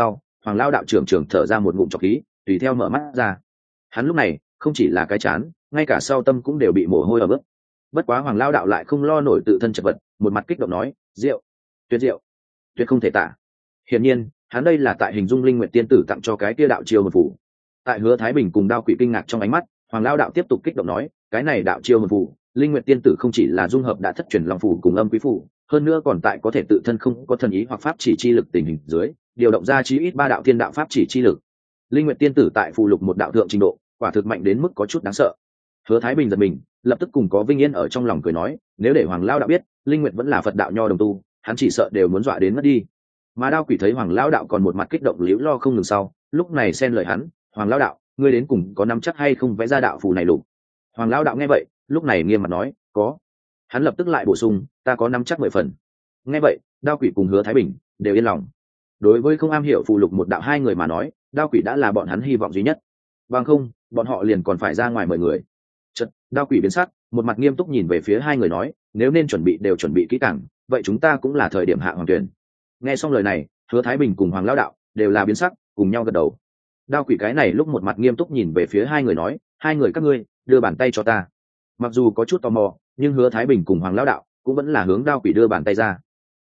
Hoàng Lao đạo trưởng trưởng thở ra một ngụm trọc khí, tùy theo mở mắt ra. Hắn lúc này không chỉ là cái chán, ngay cả sau tâm cũng đều bị mồ hôi ở bước. Bất quá Hoàng Lao đạo lại không lo nổi tự thân chật vật, một mặt kích động nói: rượu, tuyệt rượu, tuyệt không thể tả. Hiển nhiên hắn đây là tại hình dung Linh Nguyệt tiên tử tặng cho cái kia đạo chiêu hồn phù. Tại Hứa Thái Bình cùng Đao Quỷ kinh ngạc trong ánh mắt, Hoàng Lao đạo tiếp tục kích động nói: cái này đạo chiêu hồn phù, Linh Nguyệt tiên tử không chỉ là dung hợp đã thất truyền long phù cùng âm quý phù, hơn nữa còn tại có thể tự thân không có thần ý hoặc pháp chỉ chi lực tình hình dưới, điều động ra chí ít 3 đạo thiên đạo pháp chỉ chi lực. Linh Nguyệt tiên tử tại phù lục một đạo thượng trình độ, quả thực mạnh đến mức có chút đáng sợ. Hứa Thái Bình giật mình, lập tức cùng có Vinh Yên ở trong lòng cười nói: nếu để Hoàng Lao đạo biết Linh Nguyệt vẫn là Phật đạo nho đồng tu, hắn chỉ sợ đều muốn dọa đến mất đi. Mà Đao Quỷ thấy Hoàng Lao đạo còn một mặt kích động liễu lo không ngừng sau, lúc này xen lời hắn: Hoàng Lao đạo, ngươi đến cùng có nắm chắc hay không vẽ ra đạo phù này lục? Hoàng Lao đạo nghe vậy, lúc này nghiêm mặt nói: có. Hắn lập tức lại bổ sung: ta có nắm chắc 10 phần. Nghe vậy, Đao Quỷ cùng Hứa Thái Bình đều yên lòng. Đối với không am hiểu phù lục một đạo hai người mà nói, Đao Quỷ đã là bọn hắn hy vọng duy nhất. Bằng không, bọn họ liền còn phải ra ngoài mời người. Chợt, Đao Quỷ biến sắc, một mặt nghiêm túc nhìn về phía hai người nói: nếu nên chuẩn bị đều chuẩn bị kỹ càng, vậy chúng ta cũng là thời điểm hạ hoàng tuyển. Nghe xong lời này, Hứa Thái Bình cùng Hoàng Lão đạo đều là biến sắc, cùng nhau gật đầu. Đao Quỷ cái này lúc một mặt nghiêm túc nhìn về phía hai người nói: hai người các ngươi đưa bàn tay cho ta. Mặc dù có chút tò mò, nhưng Hứa Thái Bình cùng Hoàng Lão đạo cũng vẫn là hướng Đao Quỷ đưa bàn tay ra.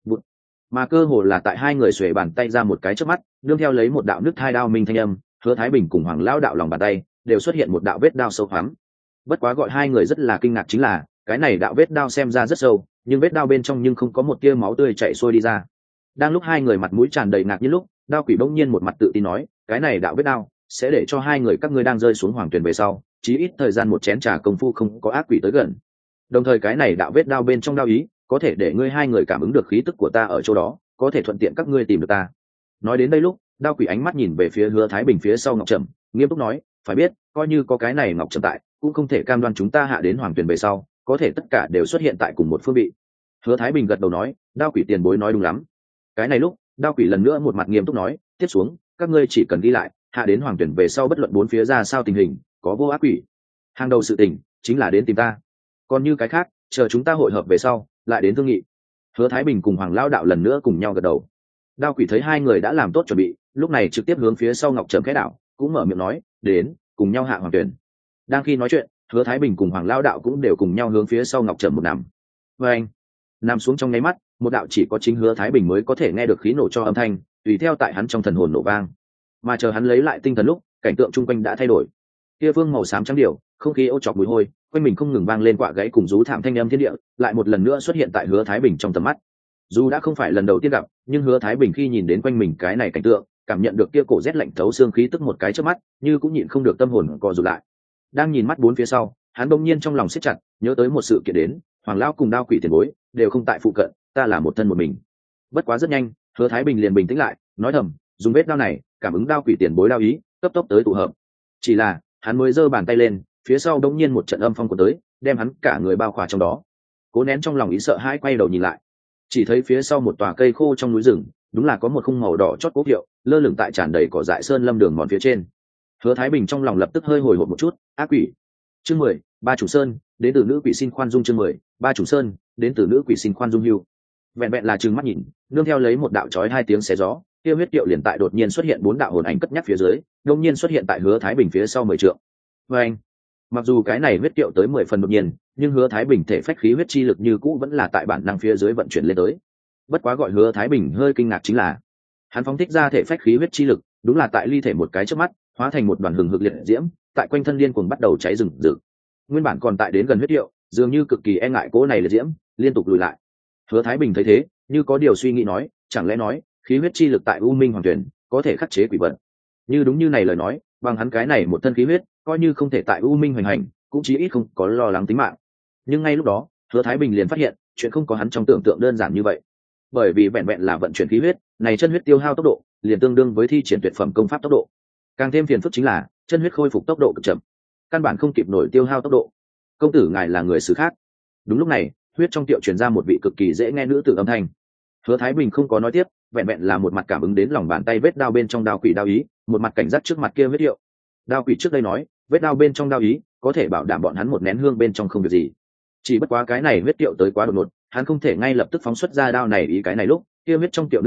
Mà cơ hồ là tại hai người xuề bàn tay ra một cái chớp mắt, đương theo lấy một đạo nước thai đao minh thanh âm, Hứa Thái Bình cùng Hoàng Lão đạo lòng bàn tay đều xuất hiện một đạo vết đao sâu hoắm. Bất quá gọi hai người rất là kinh ngạc chính là, cái này đạo vết đao xem ra rất sâu, nhưng vết đao bên trong nhưng không có một tia máu tươi chảy xuôi đi ra. Đang lúc hai người mặt mũi tràn đầy ngạc nhiên lúc, Đao Quỷ bỗng nhiên một mặt tự tin nói: cái này đạo vết đao sẽ để cho hai người các ngươi đang rơi xuống hoàng tuyển về sau, chí ít thời gian một chén trà công phu không có ác quỷ tới gần. Đồng thời cái này đạo vết đao bên trong đao ý, có thể để ngươi hai người cảm ứng được khí tức của ta ở chỗ đó, có thể thuận tiện các ngươi tìm được ta. Nói đến đây lúc, Đao Quỷ ánh mắt nhìn về phía Hứa Thái Bình phía sau Ngọc Trầm, nghiêm túc nói: phải biết, coi như có cái này Ngọc Trầm tại, cũng không thể cam đoan chúng ta hạ đến hoàng tuyển về sau có thể tất cả đều xuất hiện tại cùng một phương vị. Hứa Thái Bình gật đầu nói: Đao Quỷ tiền bối nói đúng lắm. Cái này lúc, Đao Quỷ lần nữa một mặt nghiêm túc nói: tiếp xuống các ngươi chỉ cần đi lại, hạ đến hoàng tuyển về sau bất luận bốn phía ra sao tình hình, có vô ác quỷ, hàng đầu sự tình chính là đến tìm ta. Còn như cái khác, chờ chúng ta hội hợp về sau lại đến thương nghị. Hứa Thái Bình cùng Hoàng Lão đạo lần nữa cùng nhau gật đầu. Đao Quỷ thấy hai người đã làm tốt chuẩn bị, lúc này trực tiếp hướng phía sau Ngọc Trầm khẽ đảo, cũng mở miệng nói: đến, cùng nhau hạ hoàng tuyển. Đang khi nói chuyện, Hứa Thái Bình cùng Hoàng Lão đạo cũng đều cùng nhau hướng phía sau Ngọc Trầm một nằm. Và anh nằm xuống trong nháy mắt, một đạo chỉ có chính Hứa Thái Bình mới có thể nghe được khí nổ cho âm thanh, tùy theo tại hắn trong thần hồn nổ vang. Mà chờ hắn lấy lại tinh thần lúc, cảnh tượng chung quanh đã thay đổi. Kia phương màu xám trắng điểu, không khí ô chọc mùi hôi, quanh mình không ngừng vang lên quạ gãy cùng rú thảm thanh âm thiên địa, lại một lần nữa xuất hiện tại Hứa Thái Bình trong tầm mắt. Dù đã không phải lần đầu tiên gặp, nhưng Hứa Thái Bình khi nhìn đến quanh mình cái này cảnh tượng, cảm nhận được kia cổ rét lạnh thấu xương khí tức một cái chớp mắt, như cũng nhịn không được tâm hồn co rụt lại. Đang nhìn mắt bốn phía sau, hắn bỗng nhiên trong lòng siết chặt, nhớ tới một sự kiện đến: Hoàng Lão cùng Đao Quỷ tiền bối đều không tại phụ cận, ta là một thân một mình. Bất quá rất nhanh, Hứa Thái Bình liền bình tĩnh lại, nói thầm: dùng vết đao này cảm ứng Đao Quỷ tiền bối đao ý, cấp tốc tới tụ hợp. Chỉ là hắn mới giơ bàn tay lên, phía sau đống nhiên một trận âm phong của tới, đem hắn cả người bao khỏa trong đó. Cố nén trong lòng ý sợ hãi quay đầu nhìn lại, chỉ thấy phía sau một tòa cây khô trong núi rừng, đúng là có một khung màu đỏ chót quốc hiệu lơ lửng tại tràn đầy cỏ dại sơn lâm đường mòn phía trên. Hứa Thái Bình trong lòng lập tức hơi hồi hộp một chút. Ác quỷ. Chương 10, Ba Chủ Sơn, đến từ nữ quỷ xin khoan dung. Chương 10, Ba Chủ Sơn, đến từ nữ quỷ xin khoan dung hưu. Vẹn vẹn là trừng mắt nhìn, nương theo lấy một đạo chói hai tiếng xé gió, kia huyết tiệu liền tại đột nhiên xuất hiện bốn đạo hồn ảnh cất nhắc phía dưới, đột nhiên xuất hiện tại Hứa Thái Bình phía sau 10 trượng. Và anh, mặc dù cái này huyết tiệu tới 10 phần đột nhiên, nhưng Hứa Thái Bình thể phách khí huyết chi lực như cũ vẫn là tại bản năng phía dưới vận chuyển lên tới. Bất quá gọi Hứa Thái Bình hơi kinh ngạc chính là, hắn phóng thích ra thể phách khí huyết chi lực, đúng là tại ly thể một cái chớp mắt, hóa thành một đoàn hừng hực liệt diễm, tại quanh thân điên cuồng bắt đầu cháy rừng rực. Nguyên bản còn tại đến gần huyết tiệu, dường như cực kỳ e ngại cỗ này liệt diễm, liên tục lùi lại. Hứa Thái Bình thấy thế, như có điều suy nghĩ nói: chẳng lẽ nói khí huyết chi lực tại U Minh Hoàng Tuyển có thể khắc chế quỷ vật? Như đúng như này lời nói, bằng hắn cái này một thân khí huyết, coi như không thể tại U Minh hoành hành, cũng chí ít không có lo lắng tính mạng. Nhưng ngay lúc đó, Hứa Thái Bình liền phát hiện, chuyện không có hắn trong tưởng tượng đơn giản như vậy. Bởi vì vẹn vẹn là vận chuyển khí huyết, này chân huyết tiêu hao tốc độ, liền tương đương với thi triển tuyệt phẩm công pháp tốc độ. Càng thêm phiền phức chính là, chân huyết khôi phục tốc độ cực chậm, căn bản không kịp nổi tiêu hao tốc độ. Công tử ngài là người xứ khác. Đúng lúc này, huyết trong tiệu truyền ra một vị cực kỳ dễ nghe nữ tử âm thanh. Hứa Thái Bình không có nói tiếp, vẹn vẹn là một mặt cảm ứng đến lòng bàn tay vết đao bên trong đao quỷ đao ý, một mặt cảnh giác trước mặt kia huyết hiệu. Đao quỷ trước đây nói, vết đao bên trong đao ý có thể bảo đảm bọn hắn một nén hương bên trong không việc gì. Chỉ bất quá cái này huyết tiệu tới quá đột ngột, hắn không thể ngay lập tức phóng xuất ra đao này ý cái này lúc, kia huyết trong tiệu nữ tử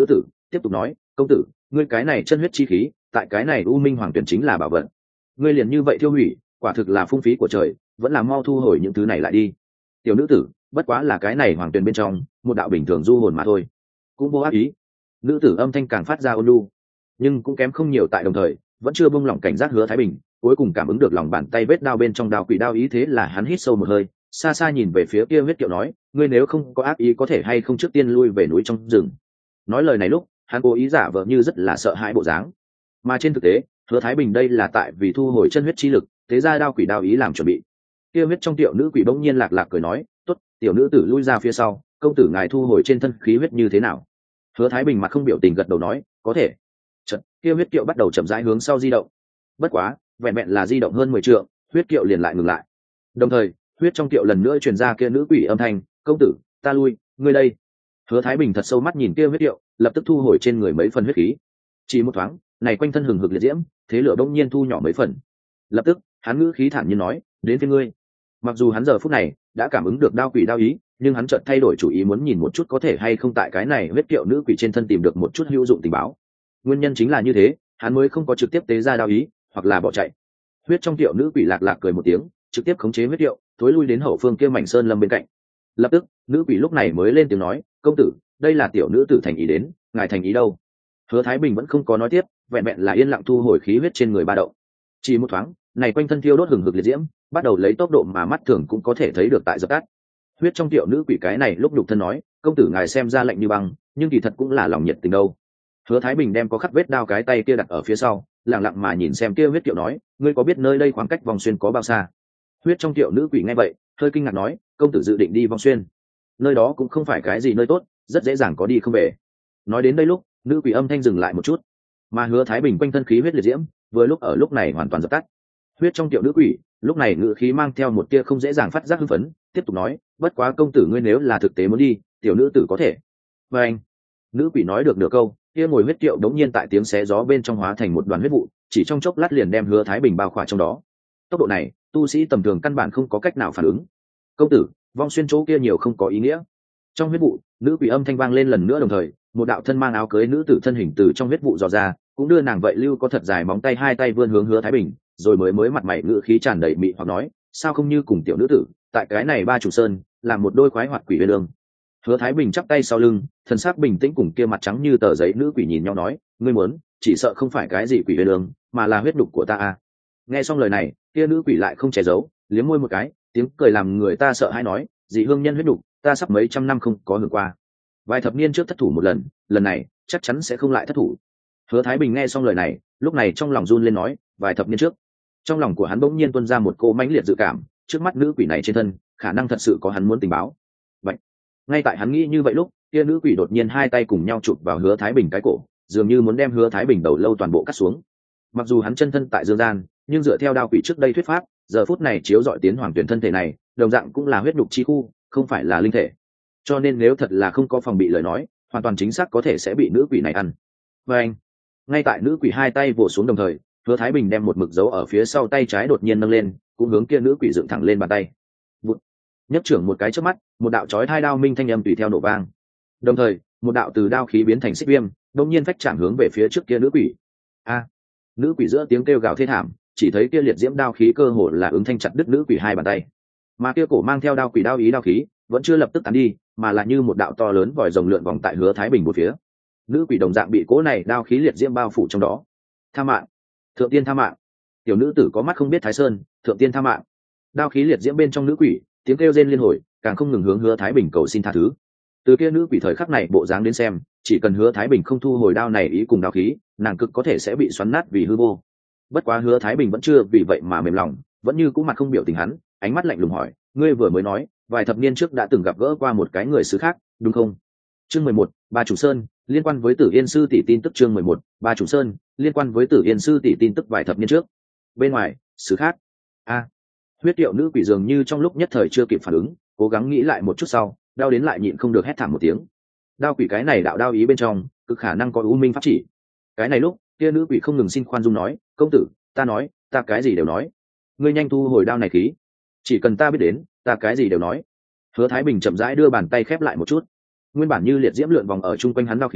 tiếp tục nói, công tử, ngươi cái này chân huyết chi khí tại cái này u minh hoàng tuyển chính là bảo vật, ngươi liền như vậy tiêu hủy, quả thực là phung phí của trời, vẫn là mau thu hồi những thứ này lại đi. Tiểu nữ tử, bất quá là cái này hoàng tuyển bên trong một đạo bình thường du hồn mà thôi, cũng vô ác ý. Nữ tử âm thanh càng phát ra ôn nhu, nhưng cũng kém không nhiều, tại đồng thời vẫn chưa buông lỏng cảnh giác. Hứa Thái Bình cuối cùng cảm ứng được lòng bàn tay vết đao bên trong đao quỷ đao ý, thế là hắn hít sâu một hơi, xa xa nhìn về phía kia huyết kiệu nói, ngươi nếu không có ác ý có thể hay không trước tiên lui về núi trong rừng. Nói lời này lúc hắn cố ý giả vờ như rất là sợ hãi bộ dáng, mà trên thực tế Hứa Thái Bình đây là tại vì thu hồi chân huyết chi lực, thế ra đao quỷ đao ý làm chuẩn bị. Kia huyết trong tiểu nữ quỷ bỗng nhiên lạc lạc cười nói, tốt, tiểu nữ tử lui ra phía sau, công tử ngài thu hồi trên thân khí huyết như thế nào? Hứa Thái Bình mặt không biểu tình gật đầu nói, có thể. Chợt kia huyết kiệu bắt đầu chậm rãi hướng sau di động, bất quá vẹn vẹn là di động hơn 10 trượng, huyết kiệu liền lại ngừng lại. Đồng thời huyết trong kiệu lần nữa truyền ra kia nữ quỷ âm thanh, công tử ta lui, ngươi đây. Hứa Thái Bình thật sâu mắt nhìn kia huyết kiệu, lập tức thu hồi trên người mấy phần huyết khí. Chỉ một thoáng, này quanh thân hừng hực liệt diễm, thế lửa bỗng nhiên thu nhỏ mấy phần. Lập tức hắn ngữ khí thản nhiên nói, đến phía ngươi. Mặc dù hắn giờ phút này đã cảm ứng được đao quỷ đao ý, nhưng hắn chợt thay đổi chủ ý, muốn nhìn một chút có thể hay không tại cái này huyết kiệu nữ quỷ trên thân tìm được một chút hữu dụng tình báo. Nguyên nhân chính là như thế, hắn mới không có trực tiếp tế ra đao ý hoặc là bỏ chạy. Huyết trong kiệu nữ quỷ lạc lạc cười một tiếng, trực tiếp khống chế huyết kiệu thối lui đến hậu phương kia mảnh sơn lâm bên cạnh. Lập tức nữ quỷ lúc này mới lên tiếng nói, công tử, đây là tiểu nữ tử thành ý đến, ngài thành ý đâu? Hứa Thái Bình vẫn không có nói tiếp, vẹn vẹn là yên lặng thu hồi khí huyết trên người ba động. Chỉ một thoáng, này quanh thân thiêu đốt hừng hực liệt diễm bắt đầu lấy tốc độ mà mắt thường cũng có thể thấy được tại dập tắt. Huyết trong tiểu nữ quỷ cái này lúc nhục thân nói, công tử ngài xem ra lạnh như băng, nhưng kỳ thật cũng là lòng nhiệt tình đâu. Hứa Thái Bình đem có khắc vết đao cái tay kia đặt ở phía sau, lặng lặng mà nhìn xem kia huyết kiệu nói, ngươi có biết nơi đây khoảng cách Vong Xuyên có bao xa? Huyết trong tiểu nữ quỷ nghe vậy hơi kinh ngạc nói, công tử dự định đi Vong Xuyên? Nơi đó cũng không phải cái gì nơi tốt, rất dễ dàng có đi không về. Nói đến đây lúc nữ quỷ âm thanh dừng lại một chút, mà Hứa Thái Bình quanh thân khí huyết liệt diễm vừa lúc ở lúc này hoàn toàn dập tắt. Huyết trong tiểu nữ quỷ lúc này ngữ khí mang theo một tia không dễ dàng phát giác hưng phấn, tiếp tục nói, bất quá công tử ngươi nếu là thực tế muốn đi, tiểu nữ tử có thể. Và anh, nữ quỷ nói được nửa câu, kia ngồi huyết kiệu đống nhiên tại tiếng xé gió bên trong hóa thành một đoàn huyết vụ, chỉ trong chốc lát liền đem Hứa Thái Bình bao khỏa trong đó. Tốc độ này tu sĩ tầm thường căn bản không có cách nào phản ứng. Công tử, Vong Xuyên chỗ kia nhiều không có ý nghĩa. Trong huyết vụ nữ quỷ âm thanh vang lên lần nữa, đồng thời một đạo thân mang áo cưới nữ tử thân hình từ trong huyết vụ dò ra, cũng đưa nàng vậy lưu có thật dài móng tay hai tay vươn hướng Hứa Thái Bình, rồi mới mặt mày ngữ khí tràn đầy mị hoặc nói, sao không như cùng tiểu nữ tử tại cái này ba chủ sơn làm một đôi khoái hoạt quỷ về lương. Hứa Thái Bình chắp tay sau lưng, thần sắc bình tĩnh, cùng kia mặt trắng như tờ giấy nữ quỷ nhìn nhau nói, ngươi muốn chỉ sợ không phải cái gì quỷ về lương, mà là huyết đục của ta à. Nghe xong lời này kia nữ quỷ lại không che giấu, liếm môi một cái, tiếng cười làm người ta sợ hãi nói, dị hương nhân huyết đục, ta sắp mấy trăm năm không có hưởng qua, vài thập niên trước thất thủ một lần, lần này chắc chắn sẽ không lại thất thủ. Hứa Thái Bình nghe xong lời này lúc này trong lòng run lên nói, vài thập niên trước. Trong lòng của hắn bỗng nhiên tuôn ra một cô mãnh liệt dự cảm, trước mắt nữ quỷ này trên thân khả năng thật sự có hắn muốn tình báo. Vậy ngay tại hắn nghĩ như vậy lúc kia nữ quỷ đột nhiên hai tay cùng nhau chụp vào Hứa Thái Bình cái cổ, dường như muốn đem Hứa Thái Bình đầu lâu toàn bộ cắt xuống. Mặc dù hắn chân thân tại dương gian, nhưng dựa theo đao quỷ trước đây thuyết pháp, giờ phút này chiếu dọi tiến hoàng tuyển thân thể này đồng dạng cũng là huyết nhục chi khu, không phải là linh thể, cho nên nếu thật là không có phòng bị lời nói, hoàn toàn chính xác có thể sẽ bị nữ quỷ này ăn. Và anh, ngay tại nữ quỷ hai tay vồ xuống đồng thời, Hứa Thái Bình đem một mực dấu ở phía sau tay trái đột nhiên nâng lên, cũng hướng kia nữ quỷ dựng thẳng lên bàn tay. Vụt, nhấp trưởng một cái trước mắt, một đạo chói hai đao minh thanh âm tùy theo nổ vang. Đồng thời, một đạo từ đao khí biến thành xích viêm, đột nhiên phách chạm hướng về phía trước kia nữ quỷ. A! Nữ quỷ giữa tiếng kêu gào thê thảm, chỉ thấy kia liệt diễm đao khí cơ hồ là ứng thanh chặt đứt nữ quỷ hai bàn tay. Mà kia cổ mang theo đao quỷ đao ý đao khí, vẫn chưa lập tức tán đi, mà là như một đạo to lớn vòi rồng lượn vòng tại Hứa Thái Bình một phía. Nữ quỷ đồng dạng bị cỗ này đao khí liệt diễm bao phủ trong đó. Tha mạng, thượng tiên tha mạng, tiểu nữ tử có mắt không biết Thái Sơn, thượng tiên tha mạng. Đao khí liệt diễm bên trong nữ quỷ tiếng kêu rên liên hồi, càng không ngừng hướng Hứa Thái Bình cầu xin tha thứ. Từ kia nữ quỷ thời khắc này bộ dáng đến xem, chỉ cần Hứa Thái Bình không thu hồi đao này ý cùng đao khí, nàng cực có thể sẽ bị xoắn nát vì hư vô. Bất quá Hứa Thái Bình vẫn chưa vì vậy mà mềm lòng, vẫn như cũ mặt không biểu tình, hắn ánh mắt lạnh lùng hỏi, ngươi vừa mới nói vài thập niên trước đã từng gặp gỡ qua một cái người xứ khác, đúng không? Chương 11, Ba Chủ Sơn, liên quan với Tử Yên sư tỷ tin tức. Chương 11, Ba Chủ Sơn, liên quan với Tử Yên sư tỷ tin tức. Vài thập niên trước, bên ngoài xứ khác. A! Huyết Tiệu nữ quỷ dường như trong lúc nhất thời chưa kịp phản ứng, cố gắng nghĩ lại một chút sau, đau đến lại nhịn không được hét thảm một tiếng. Đao quỷ cái này đạo đao ý bên trong cực khả năng có u minh pháp chỉ. Cái này lúc kia nữ quỷ không ngừng xin khoan dung nói, công tử, ta nói, ta cái gì đều nói, ngươi nhanh thu hồi đao này khí, chỉ cần ta biết đến, ta cái gì đều nói. Hứa Thái Bình chậm rãi đưa bàn tay khép lại một chút, nguyên bản như liệt diễm lượn vòng ở chung quanh hắn đao khí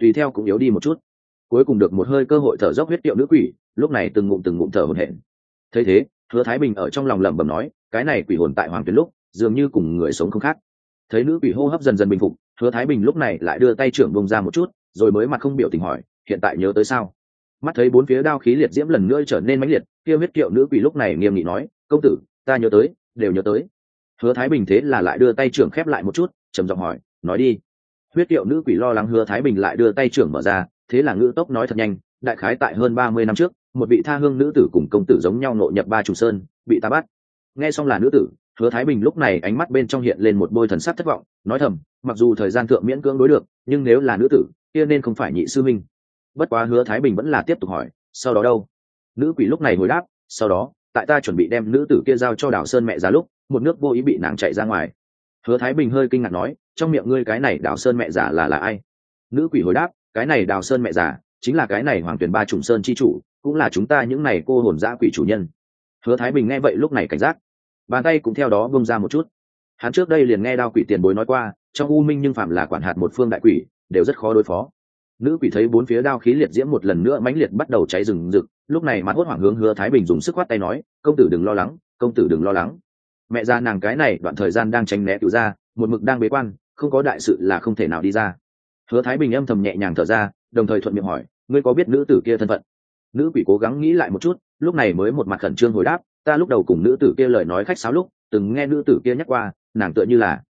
tùy theo cũng yếu đi một chút. Cuối cùng được một hơi cơ hội thở dốc huyết kiệu nữ quỷ, lúc này từng ngụm thở hổn hển. Thấy thế, Hứa Thái Bình ở trong lòng lẩm bẩm nói, cái này quỷ hồn tại hoàng tuyển lúc dường như cùng người sống không khác. Thấy nữ quỷ hô hấp dần dần bình phục, Hứa Thái Bình lúc này lại đưa tay trưởng bông ra một chút, rồi mới mặt không biểu tình hỏi, hiện tại nhớ tới sao? Mắt thấy bốn phía đao khí liệt diễm lần nữa trở nên mãnh liệt, kia huyết kiệu nữ quỷ lúc này nghiêm nghị nói, công tử, ta nhớ tới, đều nhớ tới. Hứa Thái Bình thế là lại đưa tay trưởng khép lại một chút, trầm giọng hỏi, nói đi. Huyết kiệu nữ quỷ lo lắng Hứa Thái Bình lại đưa tay trưởng mở ra, thế là ngữ tốc nói thật nhanh, đại khái tại hơn 30 năm trước, một vị tha hương nữ tử cùng công tử giống nhau nội nhập Ba Trùng Sơn, bị ta bắt. Nghe xong là nữ tử, Hứa Thái Bình lúc này ánh mắt bên trong hiện lên một bôi thần sắc thất vọng, nói thầm, mặc dù thời gian thượng miễn cưỡng đối được, nhưng nếu là nữ tử, kia nên không phải nhị sư minh. Bất quá Hứa Thái Bình vẫn là tiếp tục hỏi, sau đó đâu? Nữ quỷ lúc này hồi đáp, sau đó, tại ta chuẩn bị đem nữ tử kia giao cho Đào Sơn mẹ già lúc, một nước vô ý bị nàng chạy ra ngoài. Hứa Thái Bình hơi kinh ngạc nói, trong miệng ngươi cái này Đào Sơn mẹ già là ai? Nữ quỷ hồi đáp, cái này Đào Sơn mẹ già chính là cái này Hoàng Tuyển Ba Trùng Sơn chi chủ, cũng là chúng ta những này cô hồn dã quỷ chủ nhân. Hứa Thái Bình nghe vậy lúc này cảnh giác, bàn tay cũng theo đó bung ra một chút. Hắn trước đây liền nghe Đao Quỷ tiền bối nói qua, trong u minh nhưng phạm là quản hạt một phương đại quỷ, đều rất khó đối phó. Nữ quỷ thấy bốn phía đao khí liệt diễm một lần nữa mãnh liệt bắt đầu cháy rừng rực, lúc này mặt hốt hoảng hướng Hứa Thái Bình dùng sức khoát tay nói, công tử đừng lo lắng, công tử đừng lo lắng. Mẹ già nàng cái này đoạn thời gian đang tránh né cứu ra, một mực đang bế quan, không có đại sự là không thể nào đi ra. Hứa Thái Bình âm thầm nhẹ nhàng thở ra, đồng thời thuận miệng hỏi, ngươi có biết nữ tử kia thân phận? Nữ quỷ cố gắng nghĩ lại một chút, lúc này mới một mặt khẩn trương hồi đáp, ta lúc đầu cùng nữ tử kia lời nói khách sáo lúc, từng nghe nữ tử kia nhắc qua, nàng tựa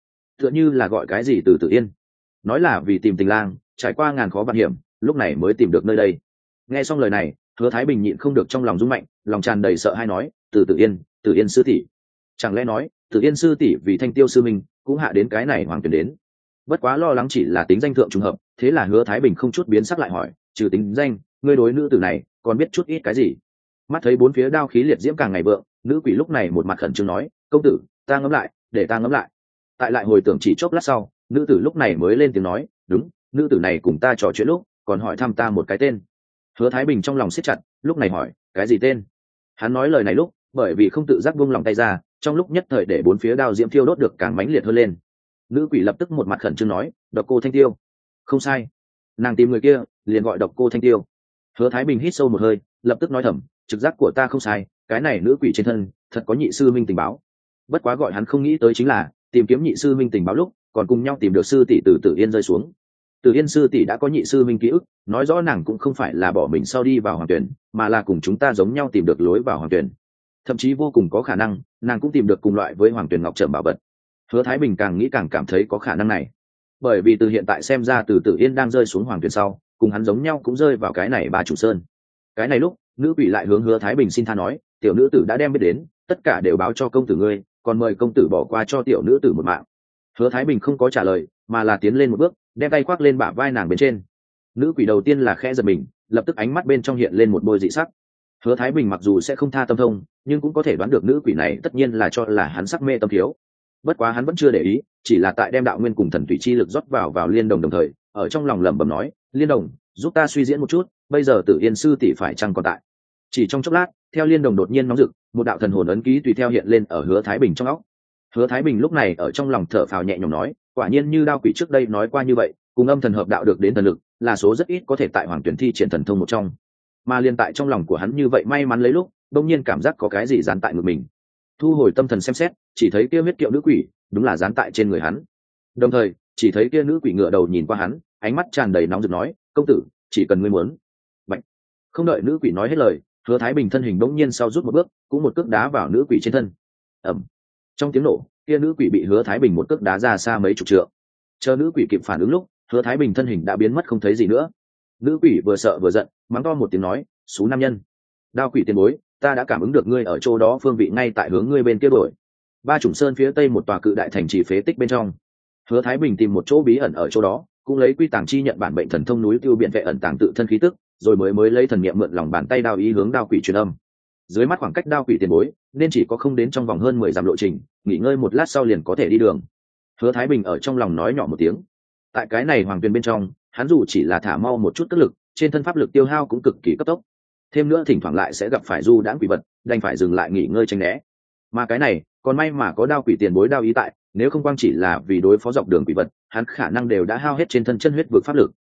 như là gọi cái gì từ Tử Yên, nói là vì tìm tình lang, trải qua ngàn khó vạn hiểm, lúc này mới tìm được nơi đây. Nghe xong lời này, Hứa Thái Bình nhịn không được trong lòng rung mạnh, lòng tràn đầy sợ hãi nói, Tử Yên sư tỷ, chẳng lẽ nói Tử Yên sư tỷ vì Thanh Tiêu sư minh cũng hạ đến cái này hoàng tuyển đến? Bất quá lo lắng chỉ là tính danh thượng trùng hợp, thế là Hứa Thái Bình không chút biến sắc lại hỏi, trừ tính danh, ngươi đối nữ tử này còn biết chút ít cái gì? Mắt thấy bốn phía đao khí liệt diễm càng ngày vượng, nữ quỷ lúc này một mặt khẩn trương nói, công tử, ta ngẫm lại, để ta ngẫm lại. Tại lại hồi tưởng chỉ chốc lát sau, nữ tử lúc này mới lên tiếng nói, đúng, nữ tử này cùng ta trò chuyện lúc còn hỏi thăm ta một cái tên. Hứa Thái Bình trong lòng siết chặt, lúc này hỏi, cái gì tên? Hắn nói lời này lúc, bởi vì không tự giác buông lòng tay ra, trong lúc nhất thời để bốn phía đao diễm thiêu đốt được càng mãnh liệt hơn lên. Nữ quỷ lập tức một mặt khẩn trương nói, Độc Cô Thanh Tiêu. Không sai, nàng tìm người kia liền gọi Độc Cô Thanh Tiêu. Hứa Thái Bình hít sâu một hơi, lập tức nói thầm, trực giác của ta không sai, cái này nữ quỷ trên thân thật có nhị sư minh tình báo. Bất quá gọi hắn không nghĩ tới chính là tìm kiếm nhị sư minh tình báo lúc còn cùng nhau tìm được sư tỷ từ Tử Yên rơi xuống. Tử Yên sư tỷ đã có nhị sư minh ký ức, nói rõ nàng cũng không phải là bỏ mình sau đi vào hoàng tuyển, mà là cùng chúng ta giống nhau tìm được lối vào hoàng tuyển. Thậm chí vô cùng có khả năng nàng cũng tìm được cùng loại với hoàng tuyển ngọc trầm bảo vật. Hứa Thái Bình càng nghĩ càng cảm thấy có khả năng này, bởi vì từ hiện tại xem ra từ Tử Yên đang rơi xuống hoàng tuyển sau, cùng hắn giống nhau cũng rơi vào cái này Ba Trùng Sơn. Cái này lúc nữ quỷ lại hướng Hứa Thái Bình xin tha nói, tiểu nữ tử đã đem biết đến, tất cả đều báo cho công tử ngươi, còn mời công tử bỏ qua cho tiểu nữ tử một mạng. Hứa Thái Bình không có trả lời, mà là tiến lên một bước, đem tay khoác lên bả vai nàng bên trên. Nữ quỷ đầu tiên là khẽ giật mình, lập tức ánh mắt bên trong hiện lên một bôi dị sắc. Hứa Thái Bình mặc dù sẽ không tha tâm thông, nhưng cũng có thể đoán được nữ quỷ này tất nhiên là cho là hắn sắc mê tâm thiếu. Bất quá hắn vẫn chưa để ý, chỉ là tại đem đạo nguyên cùng thần thủy chi lực rót vào liên đồng đồng thời, ở trong lòng lẩm bẩm nói, liên đồng, giúp ta suy diễn một chút, bây giờ Tử Yên sư tỷ phải chăng còn tại? Chỉ trong chốc lát, theo liên đồng đột nhiên nóng rực, một đạo thần hồn ấn ký tùy theo hiện lên ở Hứa Thái Bình trong óc. Hứa Thái Bình lúc này ở trong lòng thở phào nhẹ nhõm nói, quả nhiên như Đao Quỷ trước đây nói qua như vậy, cùng âm thần hợp đạo được đến thần lực, là số rất ít có thể tại hoàng tuyển thi triển thần thông một trong. Mà liên tại trong lòng của hắn như vậy may mắn lấy lúc, đột nhiên cảm giác có cái gì dán tại ngực mình. Thu hồi tâm thần xem xét, chỉ thấy kia huyết kiệu nữ quỷ, đúng là dán tại trên người hắn. Đồng thời, chỉ thấy kia nữ quỷ ngửa đầu nhìn qua hắn, ánh mắt tràn đầy nóng rực nói, công tử, chỉ cần ngươi muốn. Bạch. Không đợi nữ quỷ nói hết lời, Hứa Thái Bình thân hình bỗng nhiên sau rút một bước, cũng một cước đá vào nữ quỷ trên thân. Ầm. Trong tiếng nổ, kia nữ quỷ bị Hứa Thái Bình một cước đá ra xa mấy chục trượng. Chờ nữ quỷ kịp phản ứng lúc, Hứa Thái Bình thân hình đã biến mất không thấy gì nữa. Nữ quỷ vừa sợ vừa giận, mắng to một tiếng nói, "Xú nam nhân, Đao Quỷ tiền bối, ta đã cảm ứng được ngươi ở chỗ đó, phương vị ngay tại hướng ngươi bên kia đổi." Ba Trùng Sơn phía tây một tòa cự đại thành trì phế tích bên trong, Hứa Thái Bình tìm một chỗ bí ẩn ở chỗ đó, cũng lấy quy tàng chi nhận bản bệnh thần thông núi tiêu biện vệ ẩn tàng tự thân khí tức, rồi mới lấy thần niệm mượn lòng bàn tay đao ý hướng Đao Quỷ truyền âm. Dưới mắt khoảng cách Đao Quỷ tiền bối, nên chỉ có không đến trong vòng hơn 10 dặm lộ trình, nghỉ ngơi một lát sau liền có thể đi đường. Hứa Thái Bình ở trong lòng nói nhỏ một tiếng. Tại cái này hoàng tuyền bên trong, hắn dù chỉ là thả mau một chút tức lực, trên thân pháp lực tiêu hao cũng cực kỳ cấp tốc. Thêm nữa thỉnh thoảng lại sẽ gặp phải du đãng quỷ vật, đành phải dừng lại nghỉ ngơi tránh né. Mà cái này, còn may mà có Đao Quỷ tiền bối đao ý tại, nếu không quang chỉ là vì đối phó dọc đường quỷ vật, hắn khả năng đều đã hao hết trên thân chân huyết vực pháp lực.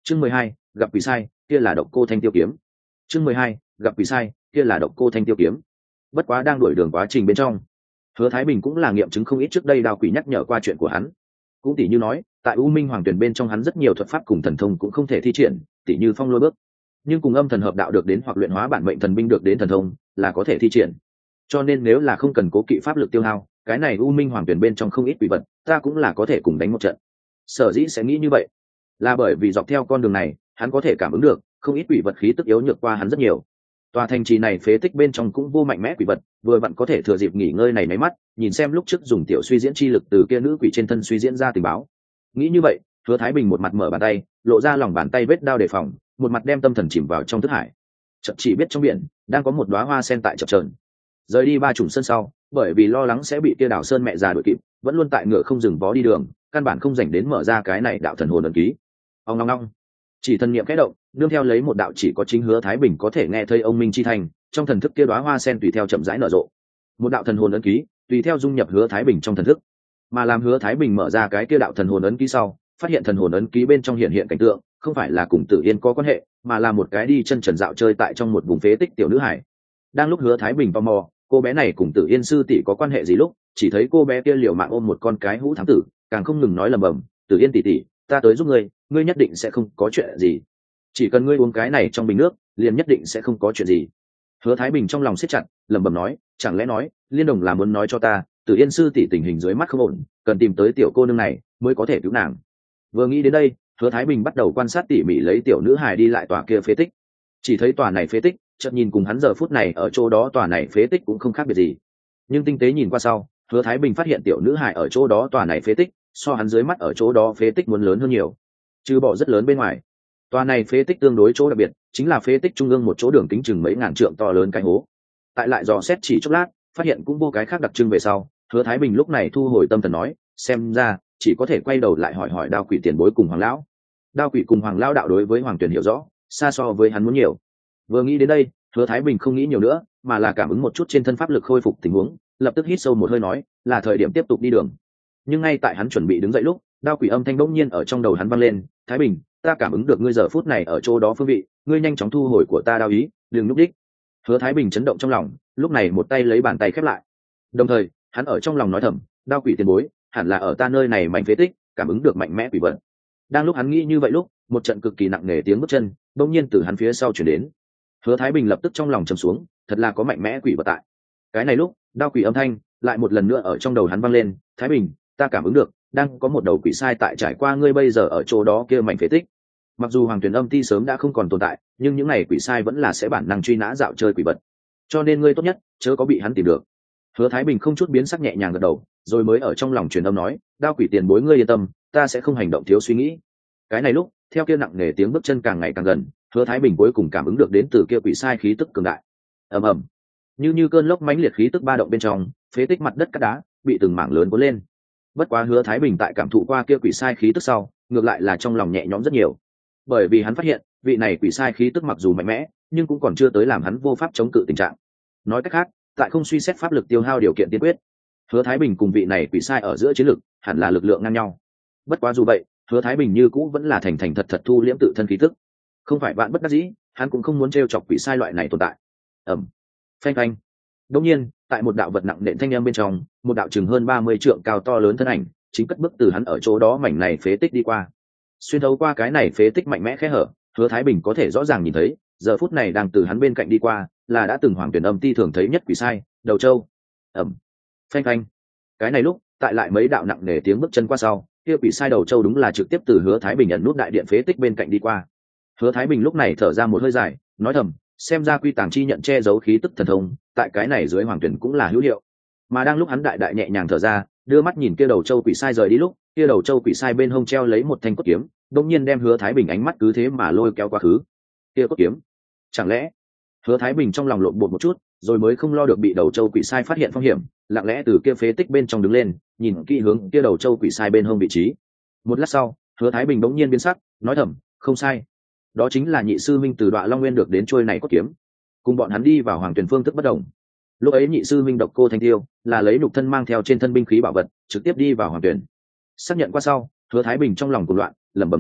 Chương 12, gặp quỷ sai, kia là độc cô thanh tiêu kiếm. Chương 12, gặp quỷ sai, kia là độc cô thanh tiêu kiếm. Bất quá đang đuổi đường quá trình bên trong, Hứa Thái Bình cũng là nghiệm chứng không ít trước đây đao quỷ nhắc nhở qua chuyện của hắn. Cũng tỷ như nói, tại U Minh Hoàng Tuyển bên trong hắn rất nhiều thuật pháp cùng thần thông cũng không thể thi triển, tỷ như phong lôi bước, nhưng cùng âm thần hợp đạo được đến hoặc luyện hóa bản mệnh thần binh được đến thần thông là có thể thi triển. Cho nên nếu là không cần cố kỵ pháp lực tiêu hao, cái này U Minh Hoàng Tuyển bên trong không ít quỷ vật, ta cũng là có thể cùng đánh một trận. Sở dĩ sẽ nghĩ như vậy, là bởi vì dọc theo con đường này, hắn có thể cảm ứng được, không ít quỷ vật khí tức yếu nhược qua hắn rất nhiều. Tòa thành trì này phế tích bên trong cũng vô mạnh mẽ quỷ vật, vừa vặn có thể thừa dịp nghỉ ngơi này máy mắt, nhìn xem lúc trước dùng tiểu suy diễn chi lực từ kia nữ quỷ trên thân suy diễn ra tình báo. Nghĩ như vậy, Hứa Thái Bình một mặt mở bàn tay, lộ ra lòng bàn tay vết đao đề phòng, một mặt đem tâm thần chìm vào trong thức hải. Chợt chỉ biết trong biển đang có một đóa hoa sen tại chập chờn. Rời đi ba trùng sơn sau, bởi vì lo lắng sẽ bị kia đảo sơn mẹ già đuổi kịp, vẫn luôn tại ngựa không dừng vó đi đường, căn bản không dành đến mở ra cái này đạo thần hồn ấn ký. Ông long long, chỉ thần niệm khẽ động, nương theo lấy một đạo chỉ có chính Hứa Thái Bình có thể nghe thấy ông minh chi thành, trong thần thức kia đóa hoa sen tùy theo chậm rãi nở rộ. Một đạo thần hồn ấn ký tùy theo dung nhập Hứa Thái Bình trong thần thức, mà làm Hứa Thái Bình mở ra cái kia đạo thần hồn ấn ký sau, phát hiện thần hồn ấn ký bên trong hiện hiện cảnh tượng không phải là cùng Tử Yên có quan hệ, mà là một cái đi chân trần dạo chơi tại trong một vùng phế tích tiểu nữ hải. Đang lúc Hứa Thái Bình tò mò cô bé này cùng Tử Yên sư tỷ có quan hệ gì lúc, chỉ thấy cô bé kia liều mạng ôm một con cái hũ thám tử, càng không ngừng nói lầm bầm, Tử Yên tỷ tỷ, ta tới giúp ngươi, ngươi nhất định sẽ không có chuyện gì, chỉ cần ngươi uống cái này trong bình nước liền nhất định sẽ không có chuyện gì. Hứa Thái Bình trong lòng siết chặt, lẩm bẩm nói, chẳng lẽ nói Liên Đồng là muốn nói cho ta Tử Yên sư tỷ tình hình dưới mắt không ổn, cần tìm tới tiểu cô nương này mới có thể cứu nàng. Vừa nghĩ đến đây, Hứa Thái Bình bắt đầu quan sát tỉ mỉ lấy tiểu nữ hài đi lại tòa kia phế tích. Chỉ thấy tòa này phế tích, chợt nhìn cùng hắn giờ phút này ở chỗ đó tòa này phế tích cũng không khác biệt gì. Nhưng tinh tế nhìn qua sau, Hứa Thái Bình phát hiện tiểu nữ hài ở chỗ đó tòa này phế tích, so hắn dưới mắt ở chỗ đó phế tích muốn lớn hơn nhiều. Trừ bỏ rất lớn bên ngoài, tòa này phế tích tương đối chỗ đặc biệt, chính là phế tích trung ương một chỗ đường kính chừng mấy ngàn trượng to lớn cái hố. Tại lại dò xét chỉ chốc lát, phát hiện cũng vô cái khác đặc trưng về sau, Hứa Thái Bình lúc này thu hồi tâm thần nói, xem ra chỉ có thể quay đầu lại hỏi hỏi Đao Quỷ tiền bối cùng Hoàng lão. Đao Quỷ cùng Hoàng lão đạo đối với Hoàng Tuyển hiểu rõ, xa so với hắn muốn nhiều. Vừa nghĩ đến đây, Hứa Thái Bình không nghĩ nhiều nữa, mà là cảm ứng một chút trên thân pháp lực khôi phục tình huống, lập tức hít sâu một hơi nói, là thời điểm tiếp tục đi đường. Nhưng ngay tại hắn chuẩn bị đứng dậy lúc, Đao Quỷ âm thanh bỗng nhiên ở trong đầu hắn vang lên, Thái Bình, ta cảm ứng được ngươi giờ phút này ở chỗ đó phương vị, ngươi nhanh chóng thu hồi của ta đao ý, đừng núp đích. Hứa Thái Bình chấn động trong lòng, lúc này một tay lấy bàn tay khép lại, đồng thời hắn ở trong lòng nói thầm, Đao Quỷ tiền bối hẳn là ở ta nơi này mảnh phế tích cảm ứng được mạnh mẽ quỷ vật. Đang lúc hắn nghĩ như vậy lúc, một trận cực kỳ nặng nề tiếng bước chân bỗng nhiên từ hắn phía sau chuyển đến. Hứa Thái Bình lập tức trong lòng trầm xuống, thật là có mạnh mẽ quỷ vật tại. Cái này lúc, Đao Quỷ âm thanh lại một lần nữa ở trong đầu hắn vang lên, Thái Bình, ta cảm ứng được đang có một đầu quỷ sai tại trải qua ngươi bây giờ ở chỗ đó kia mảnh phế tích. Mặc dù Hoàng Tuyển Âm Ti sớm đã không còn tồn tại, nhưng những này quỷ sai vẫn là sẽ bản năng truy nã dạo chơi quỷ vật, cho nên ngươi tốt nhất chớ có bị hắn tìm được. Hứa Thái Bình không chút biến sắc nhẹ nhàng gật đầu, rồi mới ở trong lòng truyền âm nói, Đao Quỷ tiền bối ngươi yên tâm, ta sẽ không hành động thiếu suy nghĩ. Cái này lúc, theo kia nặng nề tiếng bước chân càng ngày càng gần, Hứa Thái Bình cuối cùng cảm ứng được đến từ kia quỷ sai khí tức cường đại. Ầm ầm, như cơn lốc mãnh liệt khí tức ba động bên trong, phế tích mặt đất cát đá bị từng mảng lớn cuốn lên. Bất quá Hứa Thái Bình tại cảm thụ qua kia quỷ sai khí tức sau, ngược lại là trong lòng nhẹ nhõm rất nhiều, bởi vì hắn phát hiện vị này quỷ sai khí tức mặc dù mạnh mẽ, nhưng cũng còn chưa tới làm hắn vô pháp chống cự tình trạng. Nói cách khác, tại không suy xét pháp lực tiêu hao điều kiện tiên quyết, Hứa Thái Bình cùng vị này quỷ sai ở giữa chiến lực hẳn là lực lượng ngang nhau. Bất quá dù vậy, Hứa Thái Bình như cũ vẫn là thành thành thật thật thu liễm tự thân khí tức, không phải vạn bất đắc dĩ, hắn cũng không muốn trêu chọc quỷ sai loại này tồn tại. Ầm, phanh phanh. Đột nhiên, tại một đạo vật nặng nện thanh âm bên trong, một đạo chừng hơn 30 trượng cao to lớn thân ảnh chính cất bước từ hắn ở chỗ đó mảnh này phế tích đi qua. Xuyên thấu qua cái này phế tích mạnh mẽ khẽ hở, Hứa Thái Bình có thể rõ ràng nhìn thấy, giờ phút này đang từ hắn bên cạnh đi qua, là đã từng Hoàng Tuyển Âm Ti thường thấy nhất quỷ sai, Đầu Châu. Ầm, phanh phanh. Cái này lúc, tại lại mấy đạo nặng nề tiếng bước chân qua sau, kia quỷ sai Đầu Châu đúng là trực tiếp từ Hứa Thái Bình nhận nút đại điện phế tích bên cạnh đi qua. Hứa Thái Bình lúc này thở ra một hơi dài, nói thầm, xem ra quy tàng chi nhận che giấu khí tức thần thông, tại cái này dưới Hoàng Tuyển cũng là hữu hiệu. Mà đang lúc hắn đại đại nhẹ nhàng thở ra, đưa mắt nhìn kia Đầu Châu quỷ sai rời đi lúc, kia Đầu Châu quỷ sai bên hông treo lấy một thanh cốt kiếm, đột nhiên đem Hứa Thái Bình ánh mắt cứ thế mà lôi kéo quá khứ. Kia cốt kiếm, chẳng lẽ? Hứa Thái Bình trong lòng lộn bột một chút, rồi mới không lo được bị Đầu Châu quỷ sai phát hiện phong hiểm, lặng lẽ từ kia phế tích bên trong đứng lên, nhìn kỹ hướng kia Đầu Châu quỷ sai bên hông vị trí. Một lát sau, Hứa Thái Bình bỗng nhiên biến sắc, nói thầm, không sai, đó chính là nhị sư minh từ Đoạ Long Nguyên được đến trôi này cốt kiếm. Cùng bọn hắn đi vào Hoàng Tuyển phương thức bất đồng. Lúc ấy nhị sư minh Độc Cô Thanh Tiêu là lấy nhục thân mang theo trên thân binh khí bảo vật, trực tiếp đi vào Hoàng Tuyển. Xác nhận qua sau, Hứa Thái Bình trong lòng cuồng loạn, lẩm bẩm nói,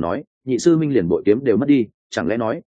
nhị sư minh liền bội kiếm đều mất đi, chẳng lẽ nói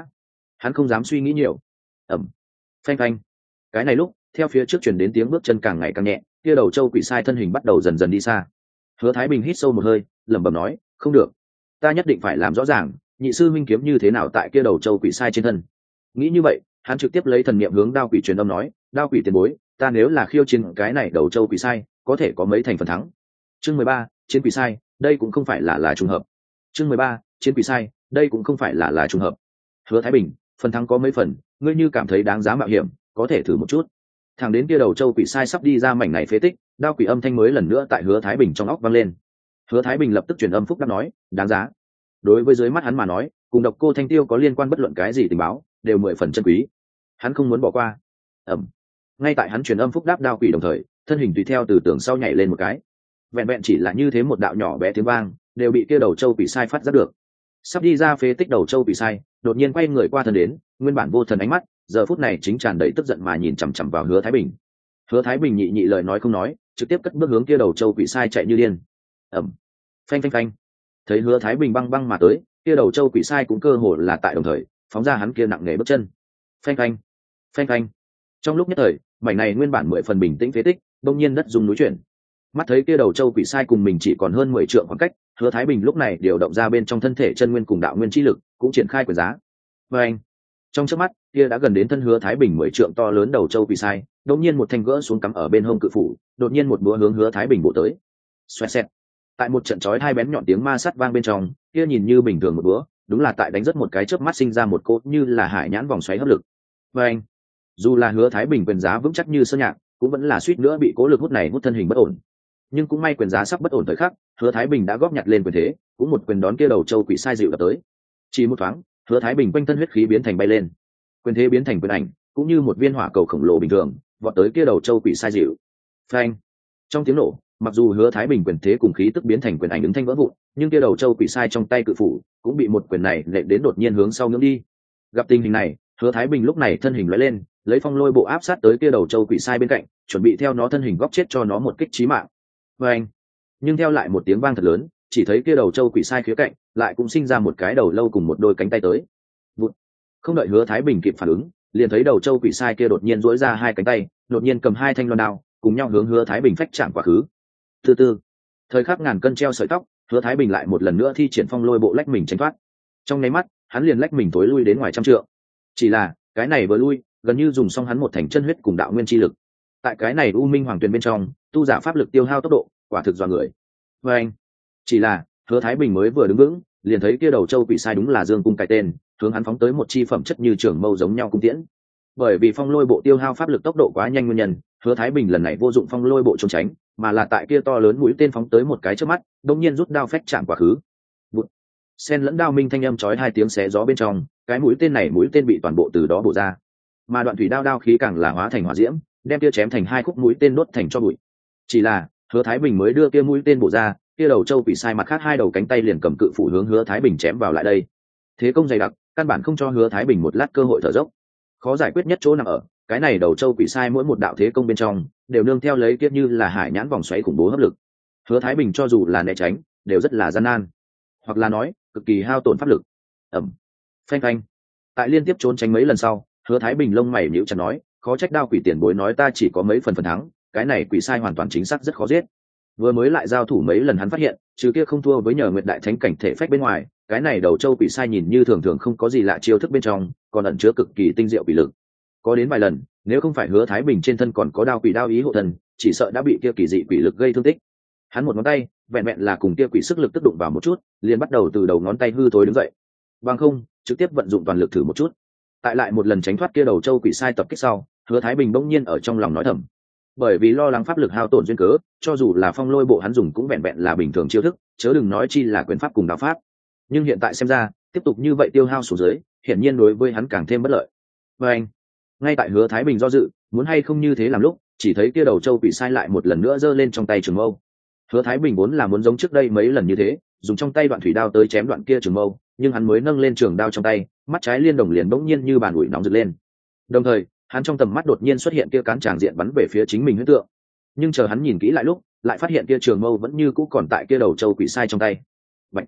hắn không dám suy nghĩ nhiều. Ẩm, phanh phanh. Cái này lúc theo phía trước chuyển đến tiếng bước chân càng ngày càng nhẹ, kia đầu châu quỷ sai thân hình bắt đầu dần dần đi xa. Hứa Thái Bình hít sâu một hơi, lẩm bẩm nói, không được, ta nhất định phải làm rõ ràng nhị sư minh kiếm như thế nào tại kia đầu châu quỷ sai trên thân. Nghĩ như vậy, hắn trực tiếp lấy thần niệm hướng đao quỷ truyền âm nói, đao quỷ tiền bối, ta nếu là khiêu chiến cái này đầu châu quỷ sai, có thể có mấy thành phần thắng. Chương 13, chiến quỷ sai, đây cũng không phải là trùng hợp. Chương 13, chiến quỷ sai, đây cũng không phải là trùng hợp. Hứa Thái Bình, phần thắng có mấy phần, ngươi như cảm thấy đáng giá mạo hiểm, có thể thử một chút. Thằng đến kia đầu châu quỷ sai sắp đi ra mảnh này phế tích, đao quỷ âm thanh mới lần nữa tại Hứa Thái Bình trong óc vang lên. Hứa Thái Bình lập tức truyền âm phúc đáp nói, đáng giá. Đối với dưới mắt hắn mà nói, cùng độc cô Thanh Tiêu có liên quan bất luận cái gì tình báo, đều 10 phần chân quý. Hắn không muốn bỏ qua. Ẩm. Ngay tại hắn truyền âm phúc đáp đao quỷ đồng thời, thân hình tùy theo từ tường sau nhảy lên một cái. Vẹn vẹn chỉ là như thế một đạo nhỏ bé tiếng vang, đều bị kia đầu châu quỷ sai phát giác được. Sắp đi ra phế tích đầu châu quỷ sai, đột nhiên quay người qua thân đến, nguyên bản vô thần ánh mắt, giờ phút này chính tràn đầy tức giận mà nhìn chằm chằm vào Hứa Thái Bình. Hứa Thái Bình nhị nhị lời nói không nói, trực tiếp cất bước hướng kia đầu châu quỷ sai chạy như điên. Ẩm. Phanh phanh phanh. Thấy Hứa Thái Bình băng băng mà tới, kia đầu châu quỷ sai cũng cơ hồ là tại đồng thời phóng ra hắn kia nặng nề bước chân. Phanh phanh phanh phanh. Trong lúc nhất thời, mảnh này nguyên bản 10 phần bình tĩnh phế tích, bỗng nhiên đất rung núi chuyển. Mắt thấy kia đầu châu quỷ sai cùng mình chỉ còn hơn 10 trượng khoảng cách, Hứa Thái Bình lúc này điều động ra bên trong thân thể chân nguyên cùng đạo nguyên chi lực, cũng triển khai quyền giá. Và anh, trong chớp mắt, kia đã gần đến thân Hứa Thái Bình 10 trượng to lớn đầu châu quỷ sai, đột nhiên một thanh gỡ xuống cắm ở bên hông cự phủ, đột nhiên một búa hướng Hứa Thái Bình bổ tới. Xoẹt xẹt. Tại một trận chói hai bén nhọn tiếng ma sát vang bên trong, kia nhìn như bình thường một búa, đúng là tại đánh rất một cái chớp mắt sinh ra một cỗ như là hải nhãn vòng xoáy hấp lực. Và anh, dù là Hứa Thái Bình quyền giá vững chắc như sơn nhạc, cũng vẫn là suýt nữa bị cố lực hút này hút thân hình bất ổn. Nhưng cũng may quyền giá sắp bất ổn thời khắc, Hứa Thái Bình đã góp nhặt lên quyền thế, cũng một quyền đón kia đầu châu quỷ sai dịu đập tới. Chỉ một thoáng, Hứa Thái Bình quanh thân huyết khí biến thành bay lên, quyền thế biến thành quyền ảnh, cũng như một viên hỏa cầu khổng lồ bình thường, vọt tới kia đầu châu quỷ sai dịu. Phanh! Trong tiếng nổ, mặc dù Hứa Thái Bình quyền thế cùng khí tức biến thành quyền ảnh ứng thanh vỡ vụn, nhưng kia đầu châu quỷ sai trong tay cự phủ cũng bị một quyền này nện đến đột nhiên hướng sau ngưỡng đi. Gặp tình hình này, Hứa Thái Bình lúc này thân hình lóe lên, lấy phong lôi bộ áp sát tới kia đầu châu quỷ sai bên cạnh, chuẩn bị theo nó thân hình góp chết cho nó một kích chí mạng. Và anh, nhưng theo lại một tiếng vang thật lớn, chỉ thấy kia đầu châu quỷ sai khía cạnh lại cũng sinh ra một cái đầu lâu cùng một đôi cánh tay tới. Vụt. Không đợi Hứa Thái Bình kịp phản ứng, liền thấy đầu châu quỷ sai kia đột nhiên duỗi ra hai cánh tay, đột nhiên cầm hai thanh loan đao, cùng nhau hướng Hứa Thái Bình phách chạm quá khứ. Từ từ, thời khắc ngàn cân treo sợi tóc, Hứa Thái Bình lại một lần nữa thi triển phong lôi bộ lách mình tránh thoát. Trong nháy mắt, hắn liền lách mình tối lui đến ngoài trăm trượng. Chỉ là, cái này vừa lui, gần như dùng xong hắn một thành chân huyết cùng đạo nguyên chi lực. Tại cái này u minh hoàng tuyền bên trong, tu giả pháp lực tiêu hao tốc độ, quả thực dọa người. Và anh, chỉ là Hứa Thái Bình mới vừa đứng vững, liền thấy kia đầu châu quỷ sai đúng là dương cung cài tên, hướng hắn phóng tới một chi phẩm chất như trường mâu giống nhau cung tiễn. Bởi vì phong lôi bộ tiêu hao pháp lực tốc độ quá nhanh nguyên nhân, Hứa Thái Bình lần này vô dụng phong lôi bộ trốn tránh, mà là tại kia to lớn mũi tên phóng tới một cái trước mắt, đột nhiên rút đao phách chạm quá khứ. Bụt. Sen lẫn đao minh thanh âm chói hai tiếng xé gió bên trong, cái mũi tên bị toàn bộ từ đó bổ ra. Mà đoạn thủy đao khí càng là hóa thành hỏa diễm, đem kia chém thành hai khúc mũi tên đốt thành cho bụi. Chỉ là, Hứa Thái Bình mới đưa kia mũi tên bổ ra, kia đầu châu quỷ sai mặt khác hai đầu cánh tay liền cầm cự phủ hướng Hứa Thái Bình chém vào lại đây. Thế công dày đặc, căn bản không cho Hứa Thái Bình một lát cơ hội thở dốc. Khó giải quyết nhất chỗ nằm ở, cái này đầu châu quỷ sai mỗi một đạo thế công bên trong đều nương theo lấy kia như là hải nhãn vòng xoáy khủng bố hấp lực. Hứa Thái Bình cho dù là né tránh, đều rất là gian nan, hoặc là nói, cực kỳ hao tổn pháp lực. Ẩm. Phanh phanh. Tại liên tiếp trốn tránh mấy lần sau, Hứa Thái Bình lông mày nhíu chặt nói, khó trách đao quỷ tiền bối nói ta chỉ có mấy phần thắng, cái này quỷ sai hoàn toàn chính xác rất khó giết. Vừa mới lại giao thủ mấy lần hắn phát hiện, trừ kia không thua với Nhờ Nguyệt đại thánh cảnh thể phách bên ngoài, cái này đầu châu quỷ sai nhìn như thường thường không có gì lạ chiêu thức bên trong, còn ẩn chứa cực kỳ tinh diệu quỷ lực. Có đến vài lần, nếu không phải Hứa Thái Bình trên thân còn có đao quỷ đao ý hộ thần, chỉ sợ đã bị kia kỳ dị quỷ lực gây thương tích. Hắn một ngón tay, vẹn vẹn là cùng kia quỷ sức lực tức đụng vào một chút, liền bắt đầu từ đầu ngón tay hư tối đứng dậy. Bằng không, trực tiếp vận dụng toàn lực thử một chút. Tại lại một lần tránh thoát kia đầu châu quỷ sai tập kích sau, Hứa Thái Bình bỗng nhiên ở trong lòng nói thầm. Bởi vì lo lắng pháp lực hao tổn duyên cớ, cho dù là phong lôi bộ hắn dùng cũng vẹn vẹn là bình thường chiêu thức, chớ đừng nói chi là quyền pháp cùng đạo pháp. Nhưng hiện tại xem ra, tiếp tục như vậy tiêu hao xuống dưới, hiển nhiên đối với hắn càng thêm bất lợi. Và anh, ngay tại Hứa Thái Bình do dự, muốn hay không như thế làm lúc, chỉ thấy kia đầu châu quỷ sai lại một lần nữa giơ lên trong tay trường mâu. Hứa Thái Bình vốn là muốn giống trước đây mấy lần như thế, dùng trong tay đoạn thủy đao tới chém đoạn kia trường mâu, nhưng hắn mới nâng lên trường đao trong tay, mắt trái liên đồng liền bỗng nhiên như bàn ủi nóng rực lên. Đồng thời, hắn trong tầm mắt đột nhiên xuất hiện kia cán tràng diện bắn về phía chính mình huyễn tượng. Nhưng chờ hắn nhìn kỹ lại lúc, lại phát hiện kia trường mâu vẫn như cũ còn tại kia đầu châu quỷ sai trong tay. Bạch.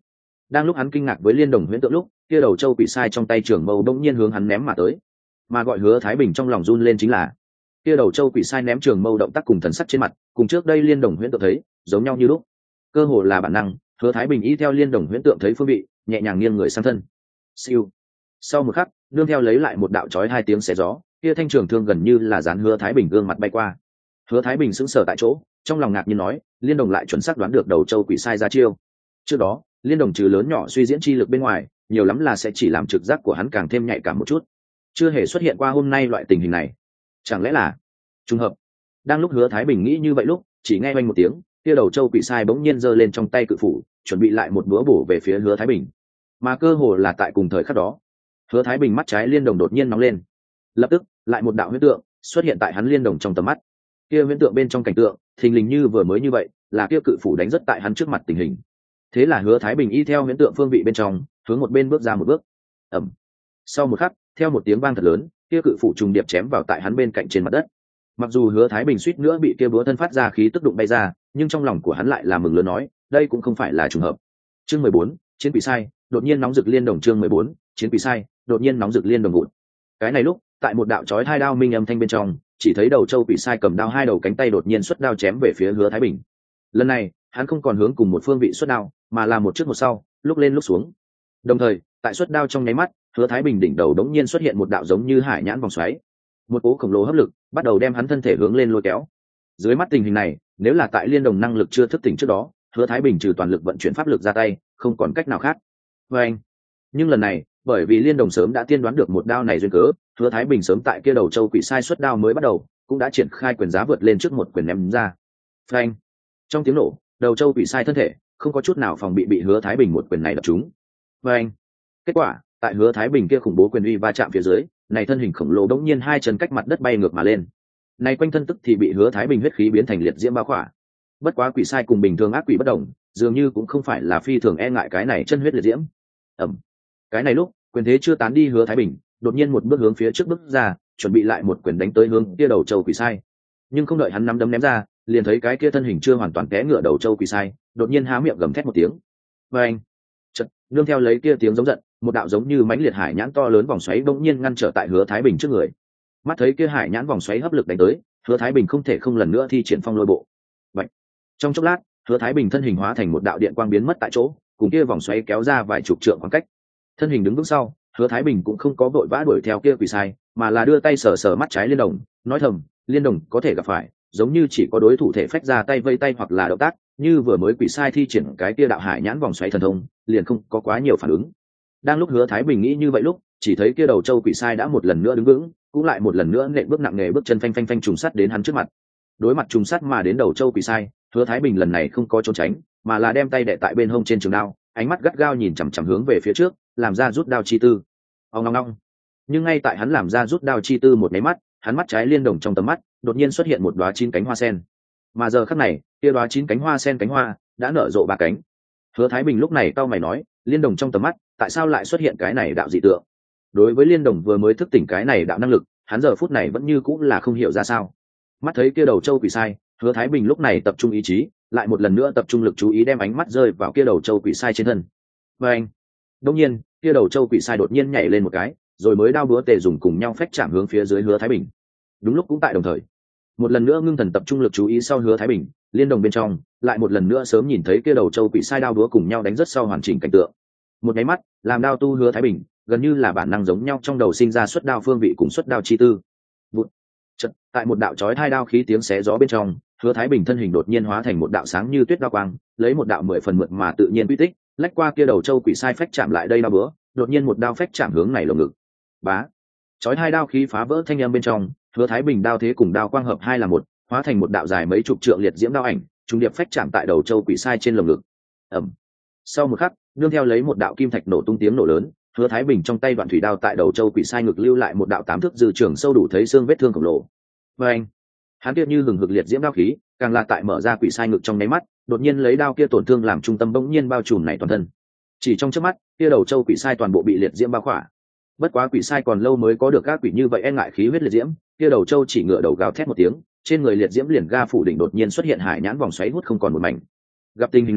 Đang lúc hắn kinh ngạc với liên đồng huyễn tượng lúc, kia đầu châu quỷ sai trong tay trường mâu bỗng nhiên hướng hắn ném mà tới. Mà gọi Hứa Thái Bình trong lòng run lên chính là kia đầu châu quỷ sai ném trường mâu động tác cùng thần sắc trên mặt, cùng trước đây liên đồng huyễn tượng thấy giống nhau như lúc. Cơ hồ là bản năng, Hứa Thái Bình y theo liên đồng huyễn tượng thấy phương vị, nhẹ nhàng nghiêng người sang thân. Siêu. Sau một khắc, nương theo lấy lại một đạo chói hai tiếng xé gió, kia thanh trường thương gần như là dán Hứa Thái Bình gương mặt bay qua. Hứa Thái Bình sững sờ tại chỗ, trong lòng ngạc nhiên nói, liên đồng lại chuẩn xác đoán được đầu châu quỷ sai ra chiêu. Trước đó, liên đồng trừ lớn nhỏ suy diễn chi lực bên ngoài, nhiều lắm là sẽ chỉ làm trực giác của hắn càng thêm nhạy cảm một chút, chưa hề xuất hiện qua hôm nay loại tình hình này. Chẳng lẽ là trùng hợp? Đang lúc Hứa Thái Bình nghĩ như vậy lúc, chỉ nghe oanh một tiếng, kia đầu châu quỷ sai bỗng nhiên giơ lên trong tay cự phủ, chuẩn bị lại một búa bổ về phía Hứa Thái Bình. Mà cơ hồ là tại cùng thời khắc đó, Hứa Thái Bình mắt trái liên đồng đột nhiên nóng lên. Lập tức, lại một đạo huyễn tượng xuất hiện tại hắn liên đồng trong tầm mắt. Kia huyễn tượng bên trong cảnh tượng, thình lình như vừa mới như vậy, là kia cự phủ đánh rất tại hắn trước mặt tình hình. Thế là Hứa Thái Bình y theo huyễn tượng phương vị bên trong, hướng một bên bước ra một bước. Ầm. Sau một khắc, theo một tiếng vang thật lớn, kia cự phủ trùng điệp chém vào tại hắn bên cạnh trên mặt đất. Mặc dù Hứa Thái Bình suýt nữa bị kia búa thân phát ra khí tức đụng bay ra, nhưng trong lòng của hắn lại là mừng lớn nói, đây cũng không phải là trùng hợp. Chương 14, chiến quỷ sai, đột nhiên nóng rực liên đồng. Chương 14, chiến quỷ sai, đột nhiên nóng rực liên đồng vụn. Cái này lúc, tại một đạo chói hai đao minh âm thanh bên trong, chỉ thấy đầu châu quỷ sai cầm đao hai đầu cánh tay đột nhiên xuất đao chém về phía Hứa Thái Bình. Lần này, hắn không còn hướng cùng một phương vị xuất đao, mà là một trước một sau, lúc lên lúc xuống. Đồng thời, tại xuất đao trong nháy mắt, Hứa Thái Bình đỉnh đầu đống nhiên xuất hiện một đạo giống như hải nhãn vòng xoáy, một cỗ khổng lồ hấp lực bắt đầu đem hắn thân thể hướng lên lôi kéo. Dưới mắt tình hình này, nếu là tại liên đồng năng lực chưa thức tỉnh trước đó, Hứa Thái Bình trừ toàn lực vận chuyển pháp lực ra tay, không còn cách nào khác. Và anh, nhưng lần này, bởi vì liên đồng sớm đã tiên đoán được một đao này duyên cớ, Hứa Thái Bình sớm tại kia đầu châu quỷ sai xuất đao mới bắt đầu, cũng đã triển khai quyền giá vượt lên trước một quyền ném ra. Phanh! Trong tiếng nổ, đầu châu quỷ sai thân thể không có chút nào phòng bị Hứa Thái Bình một quyền này đập trúng. Và anh, kết quả, tại Hứa Thái Bình kia khủng bố quyền uy va chạm phía dưới, này thân hình khổng lồ đống nhiên hai chân cách mặt đất bay ngược mà lên. Này quanh thân tức thì bị Hứa Thái Bình huyết khí biến thành liệt diễm bao khỏa. Bất quá quỷ sai cùng bình thường ác quỷ bất đồng, dường như cũng không phải là phi thường e ngại cái này chân huyết liệt diễm. Ầm. Cái này lúc, quyền thế chưa tán đi Hứa Thái Bình, đột nhiên một bước hướng phía trước bước ra, chuẩn bị lại một quyền đánh tới hướng kia đầu châu quỷ sai. Nhưng không đợi hắn nắm đấm ném ra, liền thấy cái kia thân hình chưa hoàn toàn té ngựa đầu châu quỷ sai, đột nhiên há miệng gầm thét một tiếng. Và anh, chợt, nương theo lấy kia tiếng giống giận, một đạo giống như mãnh liệt hải nhãn to lớn vòng xoáy bỗng nhiên ngăn trở tại Hứa Thái Bình trước người. Mắt thấy kia hải nhãn vòng xoáy hấp lực đánh tới, Hứa Thái Bình không thể không lần nữa thi triển phong lôi bộ. Vậy, trong chốc lát, Hứa Thái Bình thân hình hóa thành một đạo điện quang biến mất tại chỗ, cùng kia vòng xoáy kéo ra vài chục trượng khoảng cách. Thân hình đứng vững sau, Hứa Thái Bình cũng không có vội vã đuổi theo kia quỷ sai, mà là đưa tay sờ sờ mắt trái liên đồng, nói thầm, liên đồng có thể gặp phải, giống như chỉ có đối thủ thể phách ra tay vây tay hoặc là động tác, như vừa mới quỷ sai thi triển cái kia đạo hải nhãn vòng xoáy thần thông, liền không có quá nhiều phản ứng. Đang lúc Hứa Thái Bình nghĩ như vậy lúc, chỉ thấy kia đầu châu quỷ sai đã một lần nữa đứng vững, cũng lại một lần nữa nện bước nặng nề bước chân phanh phanh phanh trùng sắt đến hắn trước mặt. Đối mặt trùng sắt mà đến đầu châu quỷ sai, Hứa Thái Bình lần này không có trốn tránh, mà là đem tay đè tại bên hông trên trường đao, ánh mắt gắt gao nhìn chằm chằm hướng về phía trước, làm ra rút đao chi tư. Ong ong ong. Nhưng ngay tại hắn làm ra rút đao chi tư một cái mắt, hắn mắt trái liên đồng trong tầm mắt, đột nhiên xuất hiện một đóa chín cánh hoa sen. Mà giờ khắc này, kia đóa chín cánh hoa sen cánh hoa đã nở rộ ba cánh. Hứa Thái Bình lúc này cau mày nói, liên đồng trong tầm mắt, tại sao lại xuất hiện cái này đạo dị tượng? Đối với liên đồng vừa mới thức tỉnh cái này đạo năng lực, hắn giờ phút này vẫn như cũng là không hiểu ra sao. Mắt thấy kia đầu châu quỷ sai, Hứa Thái Bình lúc này tập trung ý chí, lại một lần nữa tập trung lực chú ý đem ánh mắt rơi vào kia đầu châu quỷ sai trên thân. Và anh, đột nhiên, kia đầu châu quỷ sai đột nhiên nhảy lên một cái, rồi mới đao búa tề dùng cùng nhau phách chạm hướng phía dưới Hứa Thái Bình. Đúng lúc cũng tại đồng thời, một lần nữa ngưng thần tập trung lực chú ý sau Hứa Thái Bình, liên đồng bên trong lại một lần nữa sớm nhìn thấy kia đầu châu quỷ sai đao búa cùng nhau đánh rất sau hoàn chỉnh cảnh tượng. Một cái mắt, làm đao tu Hứa Thái Bình gần như là bản năng giống nhau trong đầu sinh ra xuất đao phương vị cùng xuất đao chi tư. Vụt. Chợt, tại một đạo chói hai đao khí tiếng xé gió bên trong, Hứa Thái Bình thân hình đột nhiên hóa thành một đạo sáng như tuyết đao quang, lấy một đạo 10 phần mượt mà tự nhiên quy tích, lách qua kia đầu châu quỷ sai phách chạm lại đây đao búa, đột nhiên một đao phách chạm hướng này lồng ngực. Bá. Chói hai đao khí phá vỡ thanh âm bên trong, Hứa Thái Bình đao thế cùng đao quang hợp hai là một, hóa thành một đạo dài mấy chục trượng liệt diễm đao ảnh, trung điệp phách chạm tại đầu châu quỷ sai trên lồng ngực. Ầm. Sau một khắc, nương theo lấy một đạo kim thạch nổ tung tiếng nổ lớn, Hứa Thái Bình trong tay đoạn thủy đao tại đầu châu quỷ sai ngực lưu lại một đạo 8 thước dư trường sâu đủ thấy xương vết thương khổng lồ. Và anh, hắn kia như hừng hực liệt diễm đao khí, càng là tại mở ra quỷ sai ngực trong nháy mắt, đột nhiên lấy đao kia tổn thương làm trung tâm bỗng nhiên bao trùm này toàn thân. Chỉ trong chớp mắt, kia đầu châu quỷ sai toàn bộ bị liệt diễm bao khỏa. Bất quá quỷ sai còn lâu mới có được các quỷ như vậy e ngại khí huyết liệt diễm, kia đầu châu chỉ ngựa đầu gào thét một tiếng, trên người liệt diễm liền ga phủ đỉnh đột nhiên xuất hiện hải nhãn vòng xoáy hút không còn một mảnh. Gặp tình hình này,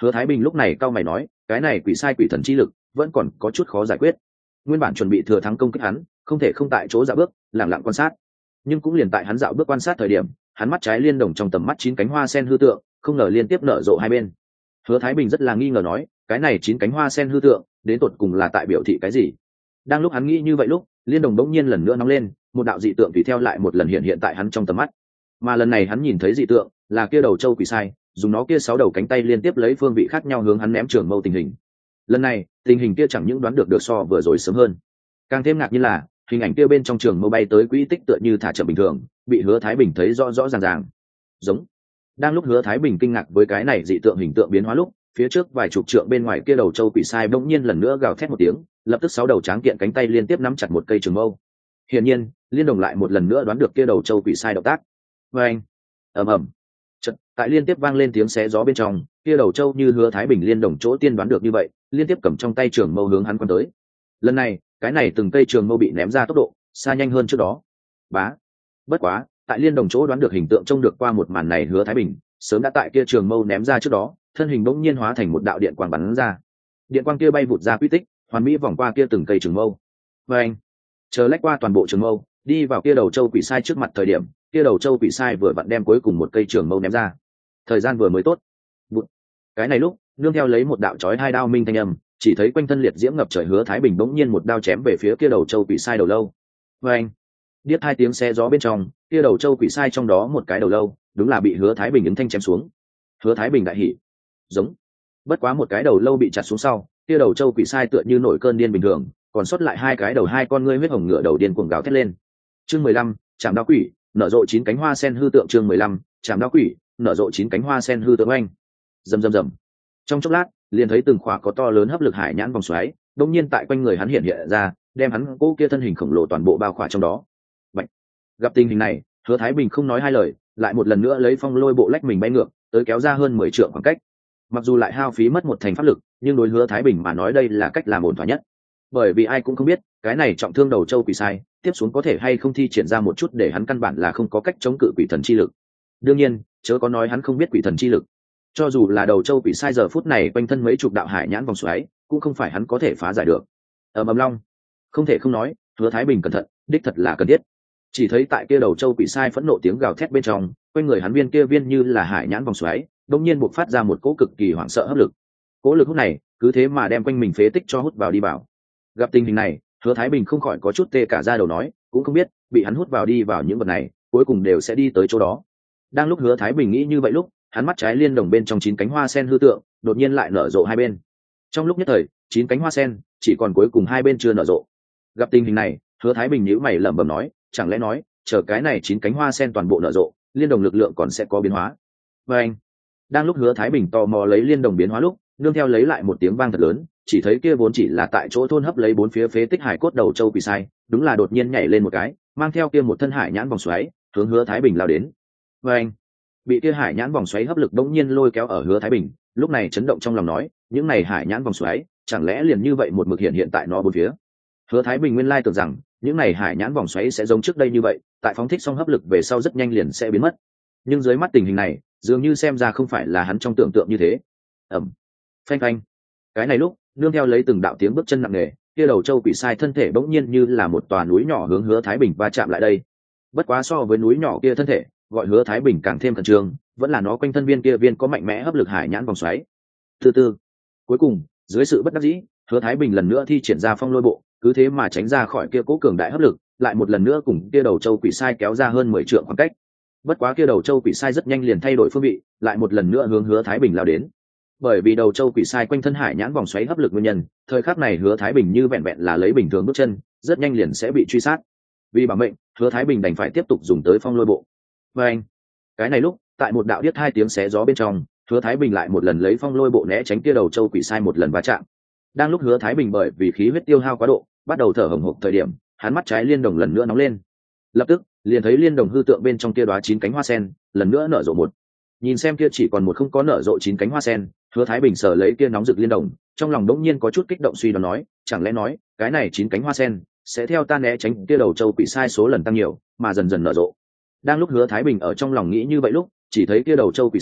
Hứa Thái Bình lúc này cau mày nói, cái này quỷ sai quỷ thần chi lực vẫn còn có chút khó giải quyết. Nguyên bản chuẩn bị thừa thắng công kích hắn, không thể không tại chỗ dạo bước, lặng lặng quan sát. Nhưng cũng liền tại hắn dạo bước quan sát thời điểm, hắn mắt trái liên đồng trong tầm mắt 9 cánh hoa sen hư tượng, không ngờ liên tiếp nở rộ hai bên. Hứa Thái Bình rất là nghi ngờ nói, cái này 9 cánh hoa sen hư tượng, đến tột cùng là tại biểu thị cái gì? Đang lúc hắn nghĩ như vậy lúc, liên đồng bỗng nhiên lần nữa nóng lên, một đạo dị tượng tùy theo lại một lần hiện hiện tại hắn trong tầm mắt. Mà lần này hắn nhìn thấy dị tượng, là kia đầu châu quỷ sai, dùng nó kia 6 đầu cánh tay liên tiếp lấy phương vị khác nhau hướng hắn ném trường mâu tình hình. Lần này, tình hình kia chẳng những đoán được so vừa rồi sớm hơn, càng thêm ngạc nhiên là hình ảnh kia bên trong trường mâu bay tới quỹ tích tựa như thả chậm bình thường, bị Hứa Thái Bình thấy rõ rõ ràng ràng. Giống. Đang lúc Hứa Thái Bình kinh ngạc với cái này dị tượng hình tượng biến hóa lúc, phía trước vài chục trượng bên ngoài kia đầu châu quỷ sai bỗng nhiên lần nữa gào thét một tiếng, lập tức 6 đầu tráng kiện cánh tay liên tiếp nắm chặt một cây trường mâu. Hiển nhiên, liên đồng lại một lần nữa đoán được kia đầu châu quỷ sai động tác. Oeng. Ầm ầm. Chợt, tại liên tiếp vang lên tiếng xé gió bên trong, kia đầu châu như Hứa Thái Bình liên đồng chỗ tiên đoán được như vậy, liên tiếp cầm trong tay trường mâu hướng hắn quăng tới. Lần này, cái này từng cây trường mâu bị ném ra tốc độ xa nhanh hơn trước đó. Bá. Bất quá, tại liên đồng chỗ đoán được hình tượng trông được qua một màn này, Hứa Thái Bình sớm đã tại kia trường mâu ném ra trước đó, thân hình bỗng nhiên hóa thành một đạo điện quang bắn ra. Điện quang kia bay vụt ra quy tích, hoàn mỹ vòng qua kia từng cây trường mâu. Và anh, chờ lách qua toàn bộ trường mâu, đi vào kia đầu châu quỷ sai trước mặt thời điểm, kia đầu châu quỷ sai vừa vặn đem cuối cùng một cây trường mâu ném ra. Thời gian vừa mới tốt. Bụt. Cái này lúc, nương theo lấy một đạo chói hai đao minh thanh âm, chỉ thấy quanh thân liệt diễm ngập trời Hứa Thái Bình bỗng nhiên một đao chém về phía kia đầu châu quỷ sai đầu lâu. Và anh, điếc hai tiếng xe gió bên trong, kia đầu châu quỷ sai trong đó một cái đầu lâu, đúng là bị Hứa Thái Bình ứng thanh chém xuống. Hứa Thái Bình đại hỉ. Giống. Bất quá một cái đầu lâu bị chặt xuống sau, kia đầu châu quỷ sai tựa như nổi cơn điên bình thường, còn sót lại hai cái đầu hai con ngươi huyết hồng ngựa đầu điên cuồng gào thét lên. Chương 15, Trảm Đao Quỷ, nở rộ 9 cánh hoa sen hư tượng. Chương 15, Trảm Đao Quỷ, nở rộ 9 cánh hoa sen hư tượng. Anh. Rầm rầm rầm. Trong chốc lát, liền thấy từng khỏa có to lớn hấp lực hải nhãn vòng xoáy, đột nhiên tại quanh người hắn hiện hiện ra, đem hắn cố kia thân hình khổng lồ toàn bộ bao khỏa trong đó. Bạch. Gặp tình hình này, Hứa Thái Bình không nói hai lời, lại một lần nữa lấy phong lôi bộ lách mình bay ngược, tới kéo ra hơn 10 trượng khoảng cách. Mặc dù lại hao phí mất một thành pháp lực, nhưng đối Hứa Thái Bình mà nói đây là cách làm ổn thỏa nhất. Bởi vì ai cũng không biết, cái này trọng thương đầu châu quỷ sai, tiếp xuống có thể hay không thi triển ra một chút để hắn căn bản là không có cách chống cự quỷ thần chi lực. Đương nhiên, chớ có nói hắn không biết quỷ thần chi lực. Cho dù là đầu châu quỷ sai giờ phút này quanh thân mấy chục đạo hải nhãn vòng xoáy, cũng không phải hắn có thể phá giải được. Ầm ầm long, không thể không nói, Hứa Thái Bình cẩn thận, đích thật là cần thiết. Chỉ thấy tại kia đầu châu quỷ sai phẫn nộ tiếng gào thét bên trong, quanh người hắn viên kia viên như là hải nhãn vòng xoáy, đột nhiên bộc phát ra một cỗ cực kỳ hoảng sợ hấp lực. Cỗ lực hút này, cứ thế mà đem quanh mình phế tích cho hút vào đi vào. Gặp tình hình này, Hứa Thái Bình không khỏi có chút tê cả da đầu nói, cũng không biết bị hắn hút vào đi vào những vật này, cuối cùng đều sẽ đi tới chỗ đó. Đang lúc Hứa Thái Bình nghĩ như vậy lúc, hắn mắt trái liên đồng bên trong 9 cánh hoa sen hư tượng, đột nhiên lại nở rộ hai bên. Trong lúc nhất thời, 9 cánh hoa sen chỉ còn cuối cùng hai bên chưa nở rộ. Gặp tình hình này, Hứa Thái Bình nhíu mày lẩm bẩm nói, chẳng lẽ nói, chờ cái này 9 cánh hoa sen toàn bộ nở rộ, liên đồng lực lượng còn sẽ có biến hóa. Và anh, đang lúc Hứa Thái Bình tò mò lấy liên đồng biến hóa lúc, nương theo lấy lại một tiếng vang thật lớn, chỉ thấy kia vốn chỉ là tại chỗ thôn hấp lấy bốn phía phế tích hải cốt đầu châu quỷ sai, đúng là đột nhiên nhảy lên một cái, mang theo kia một thân hải nhãn vòng xoáy, hướng Hứa Thái Bình lao đến. Và anh, bị kia hải nhãn vòng xoáy hấp lực đống nhiên lôi kéo ở Hứa Thái Bình, lúc này chấn động trong lòng nói, những này hải nhãn vòng xoáy, chẳng lẽ liền như vậy một mực hiện tại nó bốn phía. Hứa Thái Bình nguyên lai tưởng rằng những này hải nhãn vòng xoáy sẽ giống trước đây như vậy, tại phóng thích xong hấp lực về sau rất nhanh liền sẽ biến mất. Nhưng dưới mắt tình hình này, dường như xem ra không phải là hắn trong tưởng tượng như thế. Ầm. Phanh phanh. Cái này lúc, nương theo lấy từng đạo tiếng bước chân nặng nề, kia đầu châu quỷ sai thân thể bỗng nhiên như là một tòa núi nhỏ hướng Hứa Thái Bình va chạm lại đây. Bất quá so với núi nhỏ kia thân thể, gọi Hứa Thái Bình càng thêm khẩn trương, vẫn là nó quanh thân viên kia viên có mạnh mẽ hấp lực hải nhãn vòng xoáy. Từ từ, cuối cùng, dưới sự bất đắc dĩ, Hứa Thái Bình lần nữa thi triển ra phong lôi bộ, cứ thế mà tránh ra khỏi kia cố cường đại hấp lực, lại một lần nữa cùng kia đầu châu quỷ sai kéo ra hơn 10 trượng khoảng cách. Bất quá kia đầu châu quỷ sai rất nhanh liền thay đổi phương vị, lại một lần nữa hướng Hứa Thái Bình lao đến. Bởi vì đầu châu quỷ sai quanh thân hải nhãn vòng xoáy hấp lực nguyên nhân, thời khắc này Hứa Thái Bình như vẹn vẹn là lấy bình thường bước chân, rất nhanh liền sẽ bị truy sát. Vì bảo mệnh, Hứa Thái Bình đành phải tiếp tục dùng tới phong lôi bộ. Và anh, cái này lúc, tại một đạo điếc hai tiếng xé gió bên trong, Hứa Thái Bình lại một lần lấy phong lôi bộ né tránh kia đầu châu quỷ sai một lần va chạm. Đang lúc Hứa Thái Bình bởi vì khí huyết tiêu hao quá độ, bắt đầu thở hổn hộc thời điểm, hắn mắt trái liên đồng lần nữa nóng lên. Lập tức, liền thấy liên đồng hư tượng bên trong kia đóa 9 cánh hoa sen, lần nữa nở rộ một. Nhìn xem kia chỉ còn một không có nở rộ 9 cánh hoa sen, Hứa Thái Bình sờ lấy kia nóng rực liên đồng, trong lòng đống nhiên có chút kích động suy đoán nói, chẳng lẽ nói, cái này 9 cánh hoa sen sẽ theo ta né tránh kia đầu châu quỷ sai số lần tăng nhiều, mà dần dần nở rộ. Đang lúc Hứa Thái Bình ở trong lòng nghĩ như vậy lúc, chỉ thấy kia đầu châu quỷ sai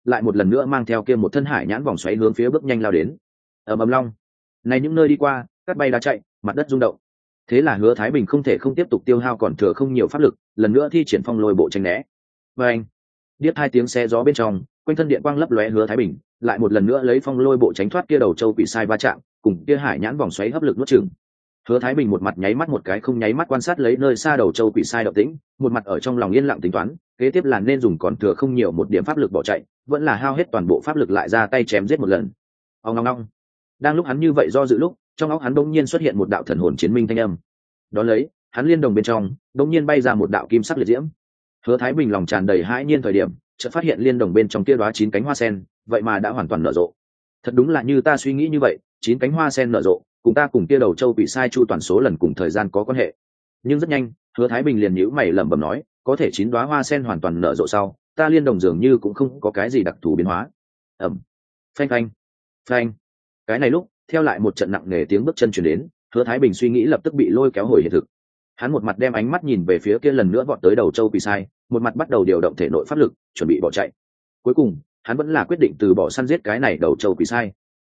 lại một lần nữa mang theo kia một thân hải nhãn vòng xoáy hướng phía bước nhanh lao đến. Ầm ầm long, này những nơi đi qua cát bay đá chạy, mặt đất rung động. Thế là Hứa Thái Bình không thể không tiếp tục tiêu hao còn thừa không nhiều pháp lực, lần nữa thi triển phong lôi bộ tránh né. Và anh điếc hai tiếng xe gió bên trong, quanh thân điện quang lấp lóe, Hứa Thái Bình lại một lần nữa lấy phong lôi bộ tránh thoát kia đầu châu quỷ sai va chạm, cùng kia hải nhãn vòng xoáy hấp lực nuốt chửng. Hứa Thái Bình một mặt nháy mắt một cái không nháy mắt quan sát lấy nơi xa đầu châu quỷ sai động tĩnh, một mặt ở trong lòng yên lặng tính toán, kế tiếp là nên dùng còn thừa không nhiều một điểm pháp lực bỏ chạy, vẫn là hao hết toàn bộ pháp lực lại ra tay chém giết một lần. Ong ong ong. Đang lúc hắn như vậy do dự lúc, trong óc hắn bỗng nhiên xuất hiện một đạo thần hồn chiến minh thanh âm. Đó lấy, hắn liên đồng bên trong, bỗng nhiên bay ra một đạo kim sắc liệt diễm. Hứa Thái Bình lòng tràn đầy hãi nhiên thời điểm, chợt phát hiện liên đồng bên trong kia đóa 9 cánh hoa sen, vậy mà đã hoàn toàn nở rộ. Thật đúng là như ta suy nghĩ như vậy, 9 cánh hoa sen nở rộ, cùng ta cùng kia đầu châu quỷ sai chu toàn số lần cùng thời gian có quan hệ. Nhưng rất nhanh, Hứa Thái Bình liền nhíu mày lẩm bẩm nói, có thể 9 đóa hoa sen hoàn toàn nở rộ sau, ta liên đồng dường như cũng không có cái gì đặc thù biến hóa. Ầm. Phanh phanh. Phanh. Cái này lúc, theo lại một trận nặng nề tiếng bước chân truyền đến, Hứa Thái Bình suy nghĩ lập tức bị lôi kéo hồi hiện thực. Hắn một mặt đem ánh mắt nhìn về phía kia lần nữa vọt tới đầu châu quỷ sai, một mặt bắt đầu điều động thể nội pháp lực, chuẩn bị bỏ chạy. Cuối cùng, hắn vẫn là quyết định từ bỏ săn giết cái này đầu châu quỷ sai.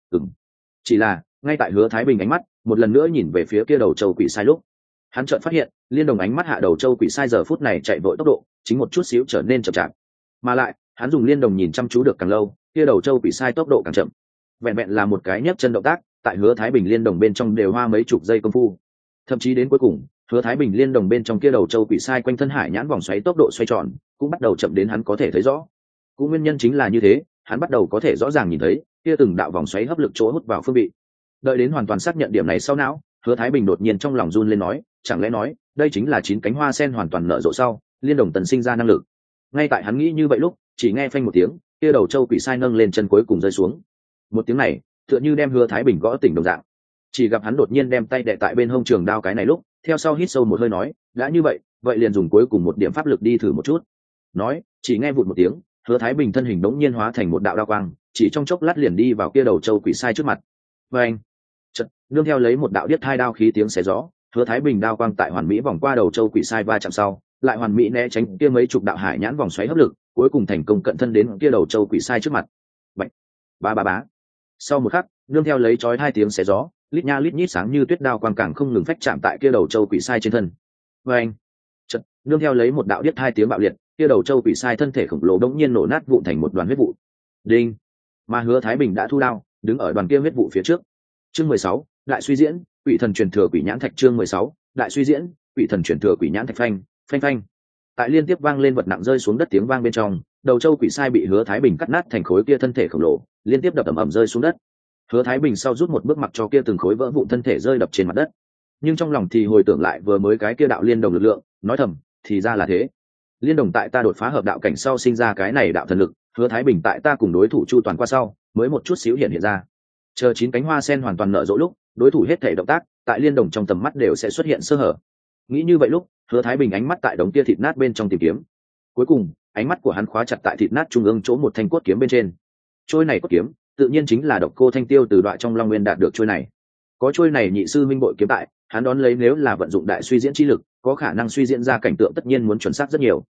Chỉ là, ngay tại Hứa Thái Bình ánh mắt một lần nữa nhìn về phía kia đầu châu quỷ sai lúc, hắn chợt phát hiện, liên đồng ánh mắt hạ đầu châu quỷ sai giờ phút này chạy vội tốc độ, chính một chút xíu trở nên chậm chạp. Mà lại, hắn dùng liên đồng nhìn chăm chú được càng lâu, kia đầu châu quỷ sai tốc độ càng chậm. Vẹn vẹn là một cái nhấc chân động tác, tại Hứa Thái Bình liên đồng bên trong đều hoa mấy chục giây công phu. Thậm chí đến cuối cùng, Hứa Thái Bình liên đồng bên trong kia đầu châu quỷ sai quanh thân hải nhãn vòng xoáy tốc độ xoay tròn cũng bắt đầu chậm đến hắn có thể thấy rõ. Cũng nguyên nhân chính là như thế, hắn bắt đầu có thể rõ ràng nhìn thấy kia từng đạo vòng xoáy hấp lực chỗ hút vào phương vị. Đợi đến hoàn toàn xác nhận điểm này sau não, Hứa Thái Bình đột nhiên trong lòng run lên nói, chẳng lẽ nói, đây chính là 9 cánh hoa sen hoàn toàn nở rộ sau, liên đồng tần sinh ra năng lực. Ngay tại hắn nghĩ như vậy lúc, chỉ nghe phanh một tiếng, kia đầu châu quỷ sai nâng lên chân cuối cùng rơi xuống. Một tiếng này, tựa như đem Hứa Thái Bình gõ tỉnh đồng dạng. Chỉ gặp hắn đột nhiên đem tay đè tại bên hông trường đao cái này lúc, theo sau hít sâu một hơi nói, đã như vậy, vậy liền dùng cuối cùng một điểm pháp lực đi thử một chút. Nói, chỉ nghe vụt một tiếng, Hứa Thái Bình thân hình đống nhiên hóa thành một đạo đao quang, chỉ trong chốc lát liền đi vào kia đầu châu quỷ sai trước mặt. Và anh, chợt, nương theo lấy một đạo điếc hai đao khí tiếng xé gió, Hứa Thái Bình đao quang tại hoàn mỹ vòng qua đầu châu quỷ sai va chạm sau, lại hoàn mỹ né tránh kia mấy chục đạo hải nhãn vòng xoáy hấp lực, cuối cùng thành công cận thân đến kia đầu châu quỷ sai trước mặt. Bạch, ba ba bá. Sau một khắc, nương theo lấy chói hai tiếng xé gió, lít nha lít nhít sáng như tuyết đao quang càng không ngừng phách chạm tại kia đầu châu quỷ sai trên thân. Và anh, chợt, nương theo lấy một đạo điếc hai tiếng bạo liệt, kia đầu châu quỷ sai thân thể khổng lồ đống nhiên nổ nát vụn thành một đoàn huyết vụ. Đinh. Mà Hứa Thái Bình đã thu đao, đứng ở đoàn kia huyết vụ phía trước. Chương 16, đại suy diễn, quỷ thần truyền thừa quỷ nhãn thạch. Chương 16, đại suy diễn, quỷ thần truyền thừa quỷ nhãn thạch. Phanh, phanh phanh. Tại liên tiếp vang lên vật nặng rơi xuống đất tiếng vang bên trong, đầu châu quỷ sai bị Hứa Thái Bình cắt nát thành khối kia thân thể khổng lồ, liên tiếp đập ầm ầm rơi xuống đất. Hứa Thái Bình sau rút một bước mặc cho kia từng khối vỡ vụn thân thể rơi đập trên mặt đất. Nhưng trong lòng thì hồi tưởng lại vừa mới cái kia đạo liên đồng lực lượng, nói thầm, thì ra là thế. Liên đồng tại ta đột phá hợp đạo cảnh sau sinh ra cái này đạo thần lực, Hứa Thái Bình tại ta cùng đối thủ chu toàn qua sau, mới một chút xíu hiện ra. Chờ 9 cánh hoa sen hoàn toàn nở rộ lúc, đối thủ hết thể động tác, tại liên đồng trong tầm mắt đều sẽ xuất hiện sơ hở. Nghĩ như vậy lúc, Hứa Thái Bình ánh mắt tại đống kia thịt nát bên trong tìm kiếm. Cuối cùng, ánh mắt của hắn khóa chặt tại thịt nát trung ương chỗ một thanh cốt kiếm bên trên. Trôi này cốt kiếm, tự nhiên chính là Độc Cô Thanh Tiêu từ đoạn trong Long Nguyên đạt được trôi này. Có trôi này nhị sư minh bội kiếm tại, hắn đón lấy nếu là vận dụng đại suy diễn chi lực, có khả năng suy diễn ra cảnh tượng tất nhiên muốn chuẩn xác rất nhiều.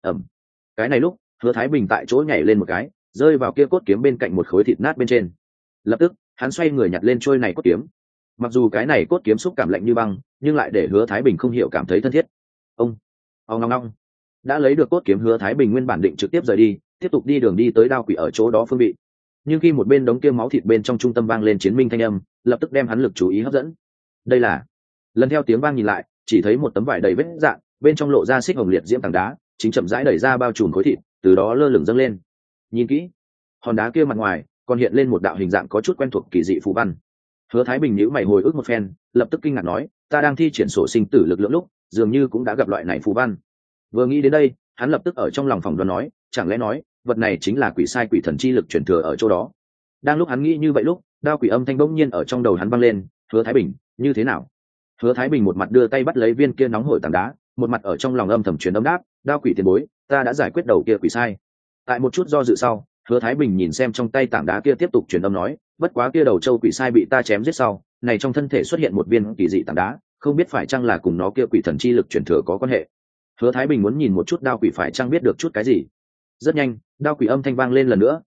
Cái này lúc, Hứa Thái Bình tại chỗ nhảy lên một cái, rơi vào kia cốt kiếm bên cạnh một khối thịt nát bên trên. Lập tức, hắn xoay người nhặt lên trôi này cốt kiếm. Mặc dù cái này cốt kiếm xúc cảm lạnh như băng, nhưng lại để Hứa Thái Bình không hiểu cảm thấy thân thiết. Ông ngong ngong. Đã lấy được cốt kiếm, Hứa Thái Bình nguyên bản định trực tiếp rời đi, tiếp tục đi đường đi tới đao quỷ ở chỗ đó phương vị. Nhưng khi một bên đống kia máu thịt bên trong trung tâm vang lên chiến minh thanh âm, lập tức đem hắn lực chú ý hấp dẫn. Đây là, lần theo tiếng vang nhìn lại, chỉ thấy một tấm vải đầy vết dạn, bên trong lộ ra xích hồng liệt diễm tảng đá, chính chậm rãi đẩy ra bao trùm khối thịt, từ đó lơ lửng dâng lên. Nhìn kỹ, hòn đá kia mặt ngoài còn hiện lên một đạo hình dạng có chút quen thuộc kỳ dị phù văn. Hứa Thái Bình nhíu mày hồi ức một phen, lập tức kinh ngạc nói, ta đang thi triển sổ sinh tử lực lượng lúc, dường như cũng đã gặp loại này phù văn. Vừa nghĩ đến đây, hắn lập tức ở trong lòng phỏng đoán nói, chẳng lẽ nói, vật này chính là quỷ sai quỷ thần chi lực truyền thừa ở chỗ đó. Đang lúc hắn nghĩ như vậy lúc, đao quỷ âm thanh bỗng nhiên ở trong đầu hắn vang lên, Hứa Thái Bình, như thế nào? Hứa Thái Bình một mặt đưa tay bắt lấy viên kia nóng hổi tảng đá, một mặt ở trong lòng âm thầm truyền âm đáp, đao quỷ tiền bối, ta đã giải quyết đầu kia quỷ sai. Tại một chút do dự sau, Hứa Thái Bình nhìn xem trong tay tảng đá kia tiếp tục truyền âm nói, bất quá kia đầu châu quỷ sai bị ta chém giết sau, này trong thân thể xuất hiện một viên kỳ dị tảng đá, không biết phải chăng là cùng nó kia quỷ thần chi lực truyền thừa có quan hệ. Hứa Thái Bình muốn nhìn một chút đao quỷ phải chăng biết được chút cái gì. Rất nhanh, đao quỷ âm thanh vang lên lần nữa,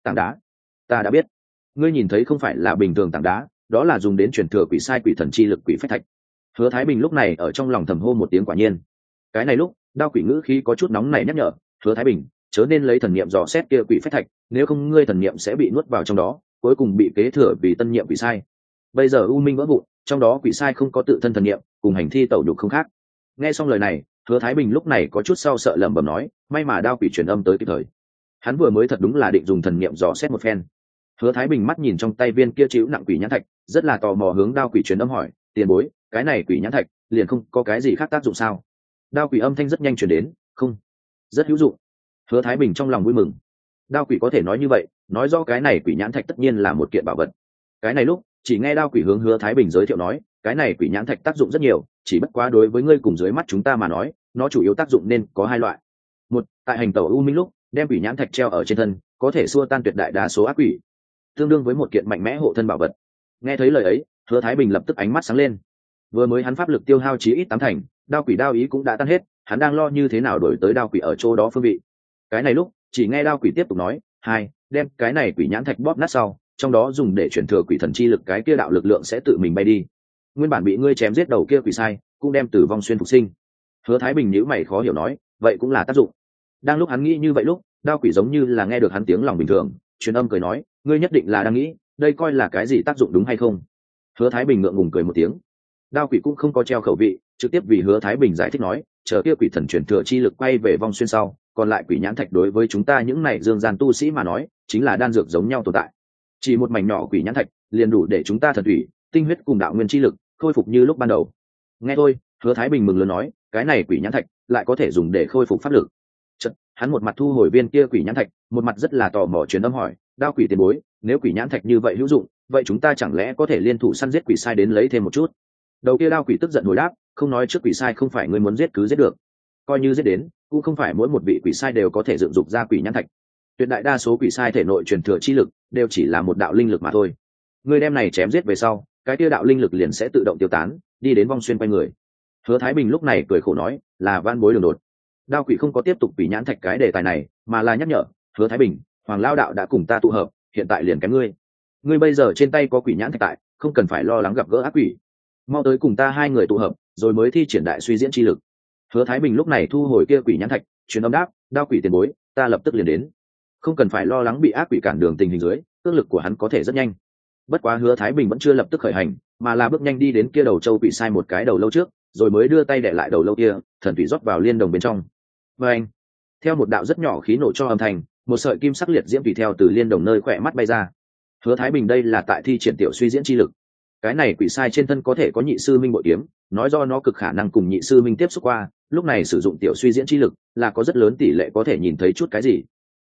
tảng đá. Ta đã biết. Ngươi nhìn thấy không phải là bình thường tảng đá, đó là dùng đến truyền thừa quỷ sai quỷ thần chi lực quỷ phách thạch. Hứa Thái Bình lúc này ở trong lòng thầm hô một tiếng quả nhiên. Cái này lúc đao quỷ ngữ khí có chút nóng này nhắc nhở Hứa Thái Bình, chớ nên lấy thần niệm dò xét kia quỷ phách thạch, nếu không ngươi thần niệm sẽ bị nuốt vào trong đó, cuối cùng bị kế thừa vì tân nhiệm quỷ sai. Bây giờ u minh vỡ vụn, trong đó quỷ sai không có tự thân thần niệm, cùng hành thi tẩu nhục không khác. Nghe xong lời này, Hứa Thái Bình lúc này có chút sau sợ lẩm bẩm nói, may mà đao quỷ truyền âm tới kịp thời. Hắn vừa mới thật đúng là định dùng thần niệm dò xét một phen. Hứa Thái Bình mắt nhìn trong tay viên kia chịu nặng quỷ nhãn thạch, rất là tò mò hướng đao quỷ truyền âm hỏi, tiền bối, cái này quỷ nhãn thạch liền không có cái gì khác tác dụng sao? Đao quỷ âm thanh rất nhanh truyền đến, không, rất hữu dụng. Hứa Thái Bình trong lòng vui mừng. Đao quỷ có thể nói như vậy, nói rõ cái này quỷ nhãn thạch tất nhiên là một kiện bảo vật. Cái này lúc chỉ nghe đao quỷ hướng Hứa Thái Bình giới thiệu nói, cái này quỷ nhãn thạch tác dụng rất nhiều, chỉ bất quá đối với ngươi cùng dưới mắt chúng ta mà nói, nó chủ yếu tác dụng nên có hai loại. Một, tại hành tẩu u minh lúc, đem quỷ nhãn thạch treo ở trên thân, có thể xua tan tuyệt đại đa số ác quỷ, tương đương với một kiện mạnh mẽ hộ thân bảo vật. Nghe thấy lời ấy, Hứa Thái Bình lập tức ánh mắt sáng lên. Vừa mới hắn pháp lực tiêu hao chí ít 8 thành, đao quỷ đao ý cũng đã tan hết, hắn đang lo như thế nào đổi tới đao quỷ ở chỗ đó phương vị. Cái này lúc chỉ nghe đao quỷ tiếp tục nói, hai, đem cái này quỷ nhãn thạch bóp nát sau, trong đó dùng để chuyển thừa quỷ thần chi lực, cái kia đạo lực lượng sẽ tự mình bay đi. Nguyên bản bị ngươi chém giết đầu kia quỷ sai, cũng đem tử vong xuyên phục sinh. Hứa Thái Bình nhíu mày khó hiểu nói, vậy cũng là tác dụng. Đang lúc hắn nghĩ như vậy lúc, đao quỷ giống như là nghe được hắn tiếng lòng bình thường, truyền âm cười nói, ngươi nhất định là đang nghĩ, đây coi là cái gì tác dụng đúng hay không? Hứa Thái Bình ngượng ngùng cười một tiếng. Đao quỷ cũng không có treo khẩu vị, trực tiếp vì Hứa Thái Bình giải thích nói, chờ kia quỷ thần chuyển thừa chi lực quay về vong xuyên sau, còn lại quỷ nhãn thạch đối với chúng ta những này dương gian tu sĩ mà nói, chính là đan dược giống nhau tồn tại. Chỉ một mảnh nhỏ quỷ nhãn thạch, liền đủ để chúng ta thần thủy, tinh huyết cùng đạo nguyên chi lực khôi phục như lúc ban đầu. Nghe thôi, Hứa Thái Bình mừng lớn nói, cái này quỷ nhãn thạch lại có thể dùng để khôi phục pháp lực. Chợt, hắn một mặt thu hồi viên kia quỷ nhãn thạch, một mặt rất là tò mò truyền âm hỏi, đao quỷ tiền bối, nếu quỷ nhãn thạch như vậy hữu dụng, vậy chúng ta chẳng lẽ có thể liên thủ săn giết quỷ sai đến lấy thêm một chút? Đầu kia đao quỷ tức giận hồi đáp, không nói trước quỷ sai không phải ngươi muốn giết cứ giết được, coi như giết đến, cũng không phải mỗi một vị quỷ sai đều có thể dựng dục ra quỷ nhãn thạch. Tuyệt đại đa số quỷ sai thể nội truyền thừa chi lực đều chỉ là một đạo linh lực mà thôi. Ngươi đem này chém giết về sau, cái kia đạo linh lực liền sẽ tự động tiêu tán, đi đến vong xuyên quanh người. Hứa Thái Bình lúc này cười khổ nói, là van bối đường đột. Đao quỷ không có tiếp tục quỷ nhãn thạch cái đề tài này, mà là nhắc nhở, Hứa Thái Bình, Hoàng Lao đạo đã cùng ta tụ hợp, hiện tại liền kém ngươi. Ngươi bây giờ trên tay có quỷ nhãn thạch tại, không cần phải lo lắng gặp gỡ ác quỷ. Mau tới cùng ta hai người tụ hợp, rồi mới thi triển đại suy diễn chi lực. Hứa Thái Bình lúc này thu hồi kia quỷ nhãn thạch, truyền âm đáp, đao quỷ tiền bối, ta lập tức liền đến. Không cần phải lo lắng bị ác quỷ cản đường tình hình dưới, cước lực của hắn có thể rất nhanh. Bất quá Hứa Thái Bình vẫn chưa lập tức khởi hành, mà là bước nhanh đi đến kia đầu châu quỷ sai một cái đầu lâu trước, rồi mới đưa tay để lại đầu lâu kia, thần thủy rót vào liên đồng bên trong. Và anh, theo một đạo rất nhỏ khí nổ cho âm thanh, một sợi kim sắc liệt diễm tùy theo từ liên đồng nơi khỏe mắt bay ra. Hứa Thái Bình đây là tại thi triển tiểu suy diễn chi lực. Cái này quỷ sai trên thân có thể có nhị sư minh bội kiếm, nói do nó cực khả năng cùng nhị sư minh tiếp xúc qua, lúc này sử dụng tiểu suy diễn chi lực là có rất lớn tỷ lệ có thể nhìn thấy chút cái gì.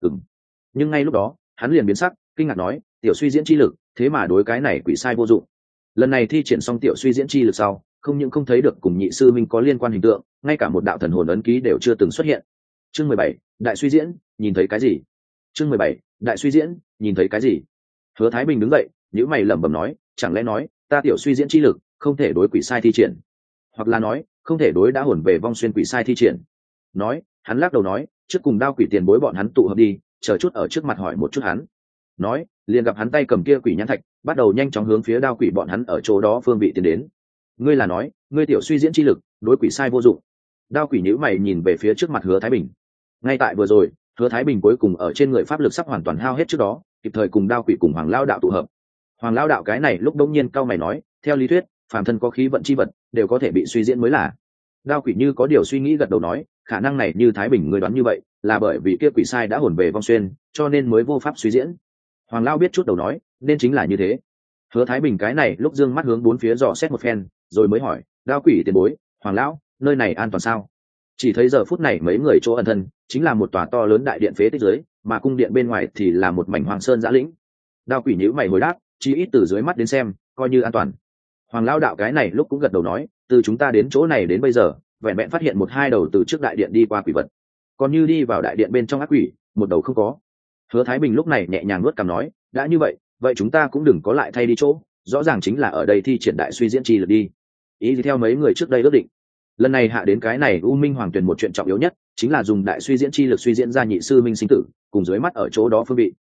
Nhưng ngay lúc đó hắn liền biến sắc, kinh ngạc nói, tiểu suy diễn chi lực thế mà đối cái này quỷ sai vô dụng. Lần này thi triển xong tiểu suy diễn chi lực sau, không những không thấy được cùng nhị sư minh có liên quan hình tượng, ngay cả một đạo thần hồn ấn ký đều chưa từng xuất hiện. Chương 17, đại suy diễn, nhìn thấy cái gì? Chương 17, đại suy diễn, nhìn thấy cái gì? Hứa Thái Bình đứng dậy, nhíu mày lẩm bẩm nói, chẳng lẽ nói ta tiểu suy diễn chi lực không thể đối quỷ sai thi triển, hoặc là nói không thể đối đã hồn về vong xuyên quỷ sai thi triển? Nói, hắn lắc đầu nói, trước cùng đao quỷ tiền bối bọn hắn tụ hợp đi, chờ chút ở trước mặt hỏi một chút hắn. Nói, liền gặp hắn tay cầm kia quỷ nhãn thạch, bắt đầu nhanh chóng hướng phía đao quỷ bọn hắn ở chỗ đó phương vị tiến đến. Ngươi là nói, ngươi tiểu suy diễn chi lực đối quỷ sai vô dụng? Đao quỷ nhíu mày nhìn về phía trước mặt Hứa Thái Bình. Ngay tại vừa rồi, Hứa Thái Bình cuối cùng ở trên người pháp lực sắp hoàn toàn hao hết trước đó, kịp thời cùng đao quỷ cùng Hoàng Lao đạo tụ hợp. Hoàng Lao đạo cái này lúc đống nhiên cau mày nói, theo lý thuyết, phàm thân có khí vận chi vật đều có thể bị suy diễn mới là. Đao quỷ như có điều suy nghĩ gật đầu nói, khả năng này như Thái Bình người đoán như vậy, là bởi vì kia quỷ sai đã hồn về vong xuyên, cho nên mới vô pháp suy diễn. Hoàng Lao biết chút đầu nói, nên chính là như thế. Hứa Thái Bình cái này lúc dương mắt hướng bốn phía dò xét một phen, rồi mới hỏi, đao quỷ tiền bối, Hoàng lão, nơi này an toàn sao? Chỉ thấy giờ phút này mấy người chỗ ẩn thân chính là một tòa to lớn đại điện phế tích dưới, mà cung điện bên ngoài thì là một mảnh hoàng sơn giã lĩnh. Đao quỷ nhíu mày hồi đáp, chỉ ít từ dưới mắt đến xem, coi như an toàn. Hoàng lão đạo cái này lúc cũng gật đầu nói, từ chúng ta đến chỗ này đến bây giờ, vẹn vẹn phát hiện một hai đầu từ trước đại điện đi qua quỷ vật, còn như đi vào đại điện bên trong ác quỷ, một đầu không có. Hứa Thái Bình lúc này nhẹ nhàng nuốt cằm nói, đã như vậy, vậy chúng ta cũng đừng có lại thay đi chỗ, rõ ràng chính là ở đây thi triển đại suy diễn chi lực đi. Ý gì theo mấy người trước đây ước định, lần này hạ đến cái này U Minh Hoàng Tuyền một chuyện trọng yếu nhất chính là dùng đại suy diễn chi lực suy diễn ra nhị sư minh sinh tử, cùng dưới mắt ở chỗ đó phương vị.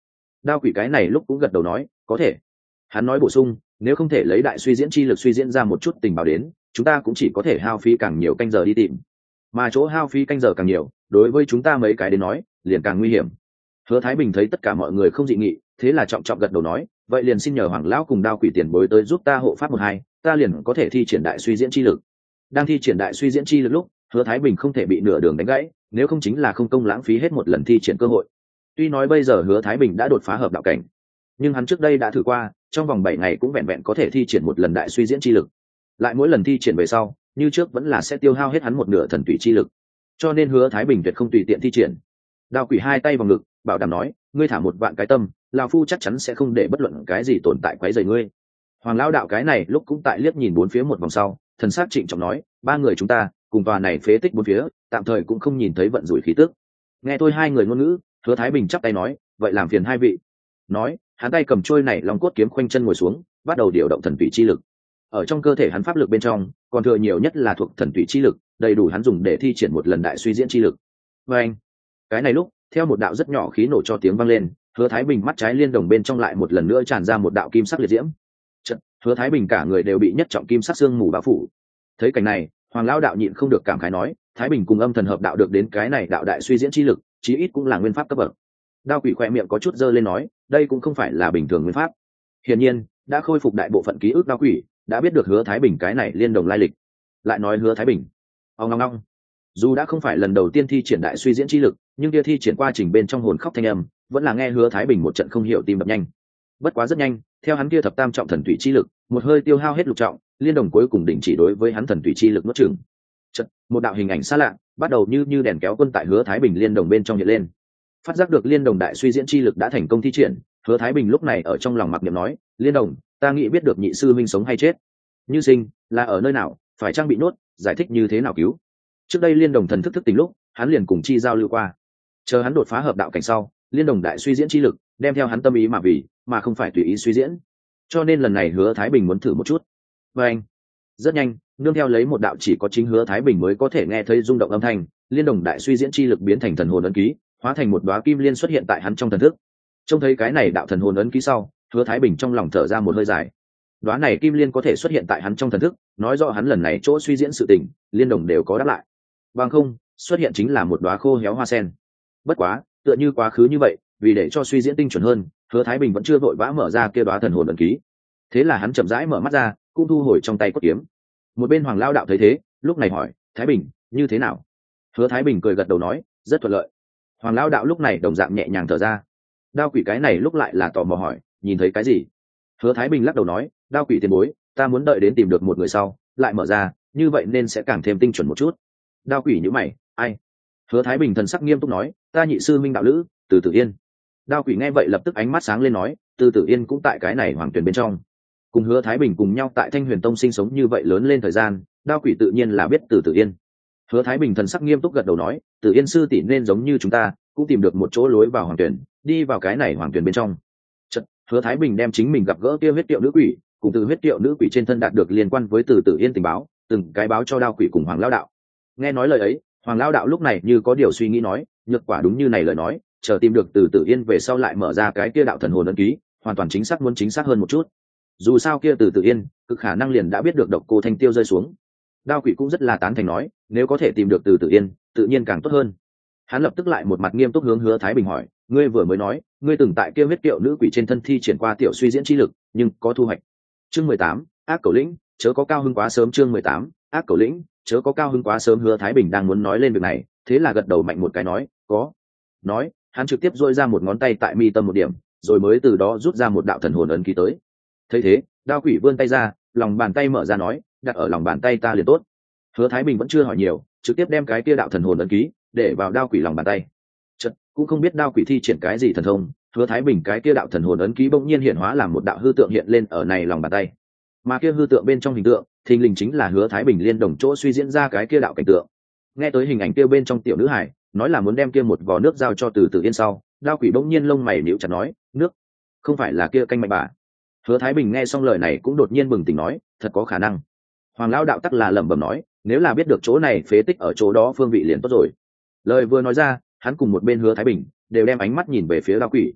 Đao quỷ cái này lúc cũng gật đầu nói có thể. Hắn nói bổ sung, nếu không thể lấy đại suy diễn chi lực suy diễn ra một chút tình báo đến, chúng ta cũng chỉ có thể hao phí càng nhiều canh giờ đi tìm, mà chỗ hao phí canh giờ càng nhiều, đối với chúng ta mấy cái đến nói liền càng nguy hiểm. Hứa Thái Bình thấy tất cả mọi người không dị nghị, thế là trọng trọng gật đầu nói, vậy liền xin nhờ Hoàng lão cùng Đao quỷ tiền bối tới giúp ta hộ pháp một hai, ta liền có thể thi triển đại suy diễn chi lực. Đang thi triển đại suy diễn chi lực lúc, Hứa Thái Bình không thể bị nửa đường đánh gãy, nếu không chính là không công lãng phí hết một lần thi triển cơ hội. Tuy nói bây giờ Hứa Thái Bình đã đột phá hợp đạo cảnh, nhưng hắn trước đây đã thử qua, trong vòng 7 ngày cũng vẹn vẹn có thể thi triển một lần đại suy diễn chi lực. Lại mỗi lần thi triển về sau, như trước vẫn là sẽ tiêu hao hết hắn một nửa thần tùy chi lực. Cho nên Hứa Thái Bình tuyệt không tùy tiện thi triển. Đao quỷ hai tay vào ngực, bảo đảm nói, ngươi thả một vạn cái tâm, lão phu chắc chắn sẽ không để bất luận cái gì tồn tại quấy rầy ngươi. Hoàng lão đạo cái này lúc cũng tại liếc nhìn bốn phía một vòng sau, thần sắc trịnh trọng nói, ba người chúng ta cùng tòa này phế tích bốn phía, tạm thời cũng không nhìn thấy vận rủi khí tức. Nghe tôi hai người ngôn ngữ, Hứa Thái Bình chắp tay nói, vậy làm phiền hai vị. Nói, hắn tay cầm trôi này long cốt kiếm khoanh chân ngồi xuống, bắt đầu điều động thần tùy chi lực. Ở trong cơ thể hắn pháp lực bên trong, còn thừa nhiều nhất là thuộc thần tùy chi lực, đầy đủ hắn dùng để thi triển một lần đại suy diễn chi lực. Và anh, cái này lúc, theo một đạo rất nhỏ khí nổ cho tiếng vang lên, Hứa Thái Bình mắt trái liên đồng bên trong lại một lần nữa tràn ra một đạo kim sắc liệt diễm. Chợt, Hứa Thái Bình cả người đều bị nhất trọng kim sắc xương mù bao phủ. Thấy cảnh này, Hoàng lão đạo nhịn không được cảm khái nói, Thái Bình cùng âm thần hợp đạo được đến cái này đạo đại suy diễn chi lực, chí ít cũng là nguyên pháp cấp bậc. Đao quỷ khỏe miệng có chút dơ lên nói, đây cũng không phải là bình thường nguyên pháp. Hiển nhiên, đã khôi phục đại bộ phận ký ức Đao quỷ, đã biết được Hứa Thái Bình cái này liên đồng lai lịch. Lại nói Hứa Thái Bình, ngong ngong, dù đã không phải lần đầu tiên thi triển đại suy diễn chi lực, nhưng kia thi triển qua trình bên trong hồn khóc thanh âm, vẫn là nghe Hứa Thái Bình một trận không hiểu tim đập nhanh. Bất quá rất nhanh, theo hắn kia thập tam trọng thần thủy chi lực, một hơi tiêu hao hết lục trọng, liên đồng cuối cùng đình chỉ đối với hắn thần thủy chi lực nuốt chửng. Chợt, một đạo hình ảnh xa lạ, bắt đầu như đèn kéo quân tại Hứa Thái Bình liên đồng bên trong hiện lên. Phát giác được liên đồng đại suy diễn chi lực đã thành công thi triển, Hứa Thái Bình lúc này ở trong lòng mặc niệm nói, liên đồng, ta nghĩ biết được nhị sư minh sống hay chết, như sinh là ở nơi nào, phải trang bị nốt, giải thích như thế nào cứu. Trước đây liên đồng thần thức tỉnh lúc, hắn liền cùng chi giao lưu qua. Chờ hắn đột phá hợp đạo cảnh sau, liên đồng đại suy diễn chi lực đem theo hắn tâm ý mà vì, mà không phải tùy ý suy diễn. Cho nên lần này Hứa Thái Bình muốn thử một chút. Và anh, rất nhanh, nương theo lấy một đạo chỉ có chính Hứa Thái Bình mới có thể nghe thấy rung động âm thanh, liên đồng đại suy diễn chi lực biến thành thần hồn ấn ký, hóa thành một đóa kim liên xuất hiện tại hắn trong thần thức. Trông thấy cái này đạo thần hồn ấn ký sau, Hứa Thái Bình trong lòng thở ra một hơi dài. Đóa này kim liên có thể xuất hiện tại hắn trong thần thức, nói rõ hắn lần này chỗ suy diễn sự tình, liên đồng đều có đáp lại. Bằng không, xuất hiện chính là một đóa khô héo hoa sen. Bất quá, tựa như quá khứ như vậy, vì để cho suy diễn tinh chuẩn hơn, Hứa Thái Bình vẫn chưa vội vã mở ra kia đóa thần hồn ấn ký. Thế là hắn chậm rãi mở mắt ra, cũng thu hồi trong tay cốt kiếm. Một bên Hoàng lão đạo thấy thế, lúc này hỏi, Thái Bình, như thế nào? Hứa Thái Bình cười gật đầu nói, rất thuận lợi. Hoàng lão đạo lúc này đồng dạng nhẹ nhàng thở ra. Đao quỷ cái này lúc lại là tò mò hỏi, nhìn thấy cái gì? Hứa Thái Bình lắc đầu nói, Đao quỷ tiền bối, ta muốn đợi đến tìm được một người sau, lại mở ra, như vậy nên sẽ càng thêm tinh chuẩn một chút. Đao quỷ nhíu mày, ai? Hứa Thái Bình thần sắc nghiêm túc nói, ta nhị sư minh đạo lữ, Từ Tử Yên. Đao quỷ nghe vậy lập tức ánh mắt sáng lên nói, Từ Tử Yên cũng tại cái này hoàng tuyển bên trong. Cùng Hứa Thái Bình cùng nhau tại Thanh Huyền Tông sinh sống như vậy lớn lên thời gian, Đao quỷ tự nhiên là biết Từ Tử Yên. Hứa Thái Bình thần sắc nghiêm túc gật đầu nói, Tử Yên sư tỷ nên giống như chúng ta, cũng tìm được một chỗ lối vào hoàng tuyển, đi vào cái này hoàng tuyển bên trong. Chợt, Hứa Thái Bình đem chính mình gặp gỡ kia huyết tiệu nữ quỷ, cùng từ huyết tiệu nữ quỷ trên thân đạt được liên quan với Từ Tử Yên tình báo, từng cái báo cho Đao quỷ cùng Hoàng lão đạo. Nghe nói lời ấy, Hoàng lão đạo lúc này như có điều suy nghĩ nói, nhược quả đúng như này lời nói, chờ tìm được Từ Tử Yên về sau lại mở ra cái kia đạo thần hồn ấn ký, hoàn toàn chính xác, muốn chính xác hơn một chút. Dù sao kia Từ Tử Yên, cực khả năng liền đã biết được độc cô Thanh Tiêu rơi xuống. Đao quỷ cũng rất là tán thành nói, nếu có thể tìm được Từ Tử Yên, tự nhiên càng tốt hơn. Hắn lập tức lại một mặt nghiêm túc hướng Hứa Thái Bình hỏi, ngươi vừa mới nói, ngươi từng tại kia huyết tiệu nữ quỷ trên thân thi triển qua tiểu suy diễn chi lực, nhưng có thu hoạch. Chương 18, ác cẩu lĩnh, chớ có cao hứng quá sớm. Chương 18, ác cẩu lĩnh, chớ có cao hứng quá sớm. Hứa Thái Bình đang muốn nói lên việc này, thế là gật đầu mạnh một cái nói, có. Nói, hắn trực tiếp dội ra một ngón tay tại mi tâm một điểm, rồi mới từ đó rút ra một đạo thần hồn ấn ký tới. Thấy thế, Đao quỷ vươn tay ra, lòng bàn tay mở ra nói, đặt ở lòng bàn tay ta liền tốt. Hứa Thái Bình vẫn chưa hỏi nhiều, trực tiếp đem cái kia đạo thần hồn ấn ký để vào Đao quỷ lòng bàn tay. Chợt, cũng không biết Đao quỷ thi triển cái gì thần thông, Hứa Thái Bình cái kia đạo thần hồn ấn ký bỗng nhiên hiện hóa làm một đạo hư tượng hiện lên ở này lòng bàn tay. Mà kia hư tượng bên trong hình tượng, thình lình chính là Hứa Thái Bình liên đồng chỗ suy diễn ra cái kia đạo cảnh tượng. Nghe tới hình ảnh kia bên trong tiểu nữ hải, nói là muốn đem kia một vò nước giao cho Từ Tử Yên sau, Đao quỷ bỗng nhiên lông mày nhíu chặt nói, nước, không phải là kia canh mạnh bà. Hứa Thái Bình nghe xong lời này cũng đột nhiên bừng tỉnh nói, thật có khả năng. Hoàng lão đạo tắc là lẩm bẩm nói, nếu là biết được chỗ này phế tích ở chỗ đó phương vị liền tốt rồi. Lời vừa nói ra, hắn cùng một bên Hứa Thái Bình đều đem ánh mắt nhìn về phía Đao quỷ.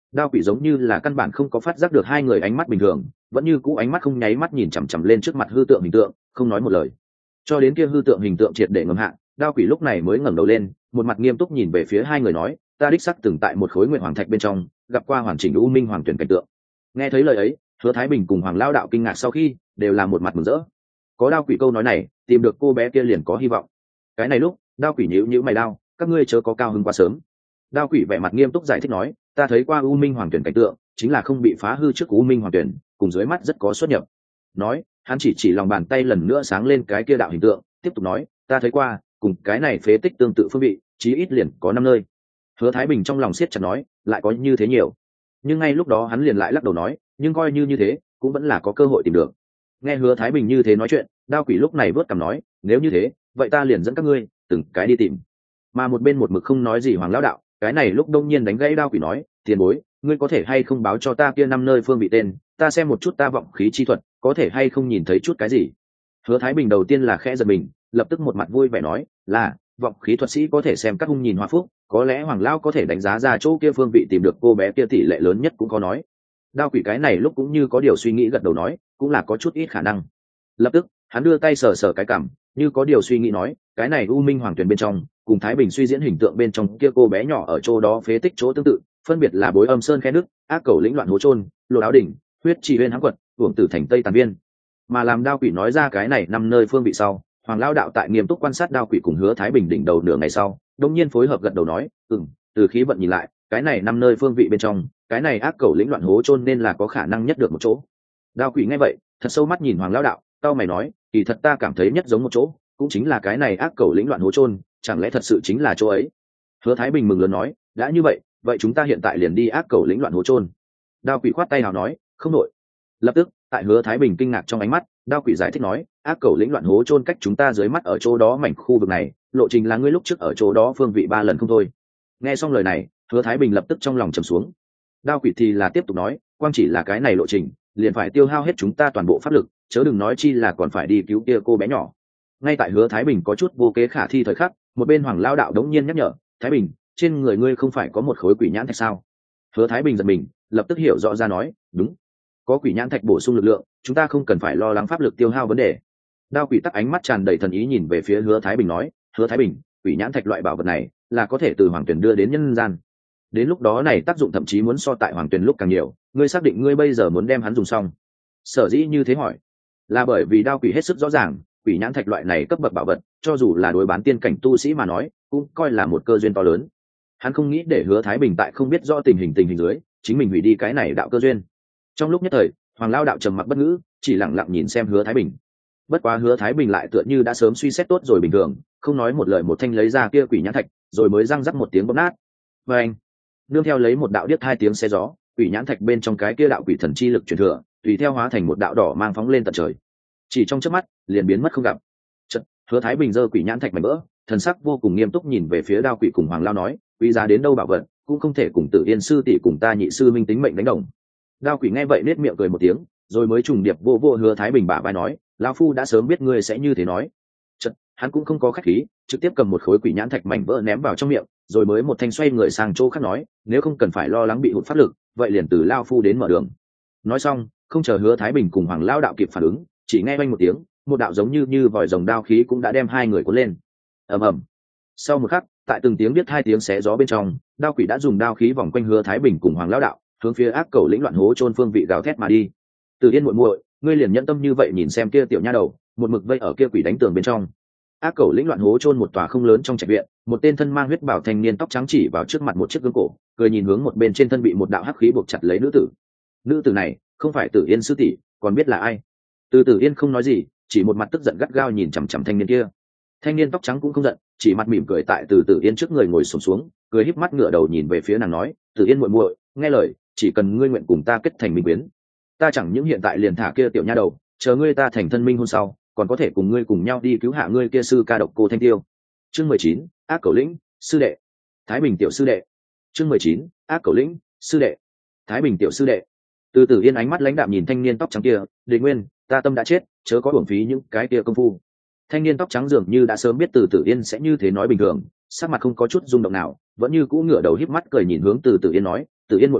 Đao quỷ giống như là căn bản không có phát giác được hai người ánh mắt bình thường, vẫn như cũ ánh mắt không nháy mắt nhìn chằm chằm lên trước mặt hư tượng hình tượng, không nói một lời. Cho đến kia hư tượng hình tượng triệt để ngầm hạ, đao quỷ lúc này mới ngẩng đầu lên, một mặt nghiêm túc nhìn về phía hai người nói, ta đích xác từng tại một khối nguyện hoàng thạch bên trong gặp qua hoàn chỉnh u minh hoàng tuyển cảnh tượng. Nghe thấy lời ấy, Hứa Thái Bình cùng Hoàng Lao đạo kinh ngạc sau khi đều là một mặt mừng rỡ. Có đao quỷ câu nói này, tìm được cô bé kia liền có hy vọng. Cái này lúc đao quỷ nhíu mày đao, các ngươi chớ có cao hứng quá sớm. Đao quỷ vẻ mặt nghiêm túc giải thích nói, ta thấy qua u minh hoàng tuyển cảnh tượng, chính là không bị phá hư trước u minh hoàng tuyển, cùng dưới mắt rất có xuất nhập. Nói, hắn chỉ lòng bàn tay lần nữa sáng lên cái kia đạo hình tượng, tiếp tục nói, ta thấy qua, cùng cái này phế tích tương tự phương vị, chí ít liền có 5 nơi. Hứa Thái Bình trong lòng siết chặt nói, lại có như thế nhiều. Nhưng ngay lúc đó hắn liền lại lắc đầu nói, nhưng coi như thế, cũng vẫn là có cơ hội tìm được. Nghe Hứa Thái Bình như thế nói chuyện, đao quỷ lúc này vớt cằm nói, nếu như thế, vậy ta liền dẫn các ngươi từng cái đi tìm. Mà một bên một mực không nói gì Hoàng lão đạo, cái này lúc đông nhiên đánh gãy đao quỷ nói, tiền bối, ngươi có thể hay không báo cho ta kia 5 nơi phương vị tên, ta xem một chút ta vọng khí chi thuật, có thể hay không nhìn thấy chút cái gì. Hứa Thái Bình đầu tiên là khẽ giật mình, lập tức một mặt vui vẻ nói, là vọng khí thuật sĩ có thể xem các hung nhìn hoa phúc, có lẽ Hoàng lão có thể đánh giá ra chỗ kia phương vị tìm được cô bé kia tỷ lệ lớn nhất cũng có nói. Đao quỷ cái này lúc cũng như có điều suy nghĩ gật đầu nói, cũng là có chút ít khả năng. Lập tức hắn đưa tay sờ sờ cái cằm, như có điều suy nghĩ nói, cái này u minh hoàng tuyển bên trong cùng Thái Bình suy diễn hình tượng bên trong kia cô bé nhỏ ở chỗ đó phế tích chỗ tương tự, phân biệt là Bối Âm Sơn khe nước, Ác Cầu lĩnh loạn hố trôn, Lô Áo đỉnh, Huyết Trì Huyên hãm quật, Uổng Tử thành Tây Tàn Viên. Mà làm đao quỷ nói ra cái này 5 nơi phương vị sau, Hoàng lão đạo tại nghiêm túc quan sát đao quỷ cùng Hứa Thái Bình đỉnh đầu nửa ngày sau, đột nhiên phối hợp gật đầu nói, từ khí vận nhìn lại, cái này 5 nơi phương vị bên trong, cái này Ác Cầu lĩnh loạn hố trôn nên là có khả năng nhất được một chỗ. Đao quỷ nghe vậy, thật sâu mắt nhìn Hoàng lão đạo, tao mày nói, kỳ thật ta cảm thấy nhất giống một chỗ, cũng chính là cái này Ác Cầu lĩnh loạn hố trôn, chẳng lẽ thật sự chính là chỗ ấy. Hứa Thái Bình mừng lớn nói, đã như vậy, vậy chúng ta hiện tại liền đi Ác Cầu lĩnh loạn hố trôn. Đao quỷ khoát tay nào nói, không đội. Lập tức tại Hứa Thái Bình kinh ngạc trong ánh mắt, đao quỷ giải thích nói, Ác Cầu lĩnh loạn hố trôn cách chúng ta dưới mắt ở chỗ đó mảnh khu vực này, lộ trình là ngươi lúc trước ở chỗ đó phương vị 3 lần không thôi. Nghe xong lời này, Hứa Thái Bình lập tức trong lòng trầm xuống. Đao quỷ thì là tiếp tục nói, quang chỉ là cái này lộ trình liền phải tiêu hao hết chúng ta toàn bộ pháp lực, chớ đừng nói chi là còn phải đi cứu kia cô bé nhỏ. Ngay tại Hứa Thái Bình có chút vô kế khả thi thời khắc, một bên Hoàng lao đạo đống nhiên nhắc nhở, Thái Bình, trên người ngươi không phải có một khối quỷ nhãn thạch sao? Hứa Thái Bình giật mình, lập tức hiểu rõ ra nói, đúng, có quỷ nhãn thạch bổ sung lực lượng, chúng ta không cần phải lo lắng pháp lực tiêu hao vấn đề. Đao quỷ tắc ánh mắt tràn đầy thần ý nhìn về phía Hứa Thái Bình nói, Hứa Thái Bình, quỷ nhãn thạch loại bảo vật này là có thể từ hoàng tuyển đưa đến nhân gian, đến lúc đó này tác dụng thậm chí muốn so tại hoàng tuyển lúc càng nhiều, ngươi xác định ngươi bây giờ muốn đem hắn dùng xong? Sở dĩ như thế hỏi, là bởi vì đao quỷ hết sức rõ ràng, quỷ nhãn thạch loại này cấp bậc bảo vật, cho dù là đối bán tiên cảnh tu sĩ mà nói, cũng coi là một cơ duyên to lớn. Hắn không nghĩ để Hứa Thái Bình tại không biết rõ tình hình dưới, chính mình hủy đi cái này đạo cơ duyên. Trong lúc nhất thời, Hoàng lao đạo trầm mặc bất ngữ, chỉ lặng lặng nhìn xem Hứa Thái Bình. Bất quá Hứa Thái Bình lại tựa như đã sớm suy xét tốt rồi bình thường, không nói một lời một thanh lấy ra kia quỷ nhãn thạch, rồi mới răng rắc một tiếng bóp nát. Và anh, nương theo lấy một đạo điếc 2 tiếng xe gió, quỷ nhãn thạch bên trong cái kia đạo quỷ thần chi lực truyền thừa, tùy theo hóa thành một đạo đỏ mang phóng lên tận trời. Chỉ trong chớp mắt, liền biến mất không gặp. Chợt, Hứa Thái Bình giơ quỷ nhãn thạch mảnh vỡ, thần sắc vô cùng nghiêm túc nhìn về phía đao quỷ cùng Hoàng lao nói, quý giá đến đâu bảo vật, cũng không thể cùng Tử Yên sư tỷ cùng ta nhị sư minh tính mệnh đánh đồng. Đao quỷ nghe vậy nết miệng cười một tiếng, rồi mới trùng điệp vô Hứa Thái Bình bả vai nói, lão phu đã sớm biết ngươi sẽ như thế nói. Chợt, hắn cũng không có khách khí, trực tiếp cầm một khối quỷ nhãn thạch mảnh vỡ ném vào trong miệng, rồi mới một thanh xoay người sang chỗ khác nói, nếu không cần phải lo lắng bị hụt pháp lực, vậy liền từ lão phu đến mở đường. Nói xong, không chờ Hứa Thái Bình cùng Hoàng lao đạo kịp phản ứng, chỉ nghe vang một tiếng, một đạo giống như vòi rồng đao khí cũng đã đem hai người cuốn lên. Ầm ầm. Sau một khắc, tại từng tiếng biết 2 tiếng xé gió bên trong, đao quỷ đã dùng đao khí vòng quanh Hứa Thái Bình cùng Hoàng lão đạo, hướng phía Ác Cầu lĩnh loạn hố trôn phương vị gào thét mà đi. Từ Yên muội muội, ngươi liền nhẫn tâm như vậy nhìn xem kia tiểu nha đầu, một mực vây ở kia quỷ đánh tường bên trong. Ác Cầu lĩnh loạn hố trôn một tòa không lớn trong trạch viện, một tên thân mang huyết bào thanh niên tóc trắng chỉ vào trước mặt một chiếc gương cổ, cười nhìn hướng một bên trên thân bị một đạo hắc khí buộc chặt lấy nữ tử. Nữ tử này, không phải Tử Yên sư tỷ, còn biết là ai? Tử Yên không nói gì, chỉ một mặt tức giận gắt gao nhìn chằm chằm thanh niên kia. Thanh niên tóc trắng cũng không giận, chỉ mặt mỉm cười tại Tử Yên trước người ngồi xổm xuống, cười híp mắt ngửa đầu nhìn về phía nàng nói, Tử Yên muội muội, nghe lời, chỉ cần ngươi nguyện cùng ta kết thành minh quyến, ta chẳng những hiện tại liền thả kia tiểu nha đầu, chờ ngươi ta thành thân minh hôn sau, còn có thể cùng ngươi cùng nhau đi cứu hạ ngươi kia sư ca độc cô Thanh Tiêu. Chương 19, Ác Cầu lĩnh, sư đệ. Thái Bình tiểu sư đệ. Chương 19, Ác Cầu lĩnh, sư đệ. Thái Bình tiểu sư đệ. Tử Yên ánh mắt lãnh đạm nhìn thanh niên tóc trắng kia, Đế Nguyên, ta tâm đã chết, chớ có uổng phí những cái kia công phu. Thanh niên tóc trắng dường như đã sớm biết Tử Yên sẽ như thế nói bình thường, sắc mặt không có chút rung động nào, vẫn như cũ ngửa đầu híp mắt cười nhìn hướng Tử Yên nói, Tử Yên muội muội,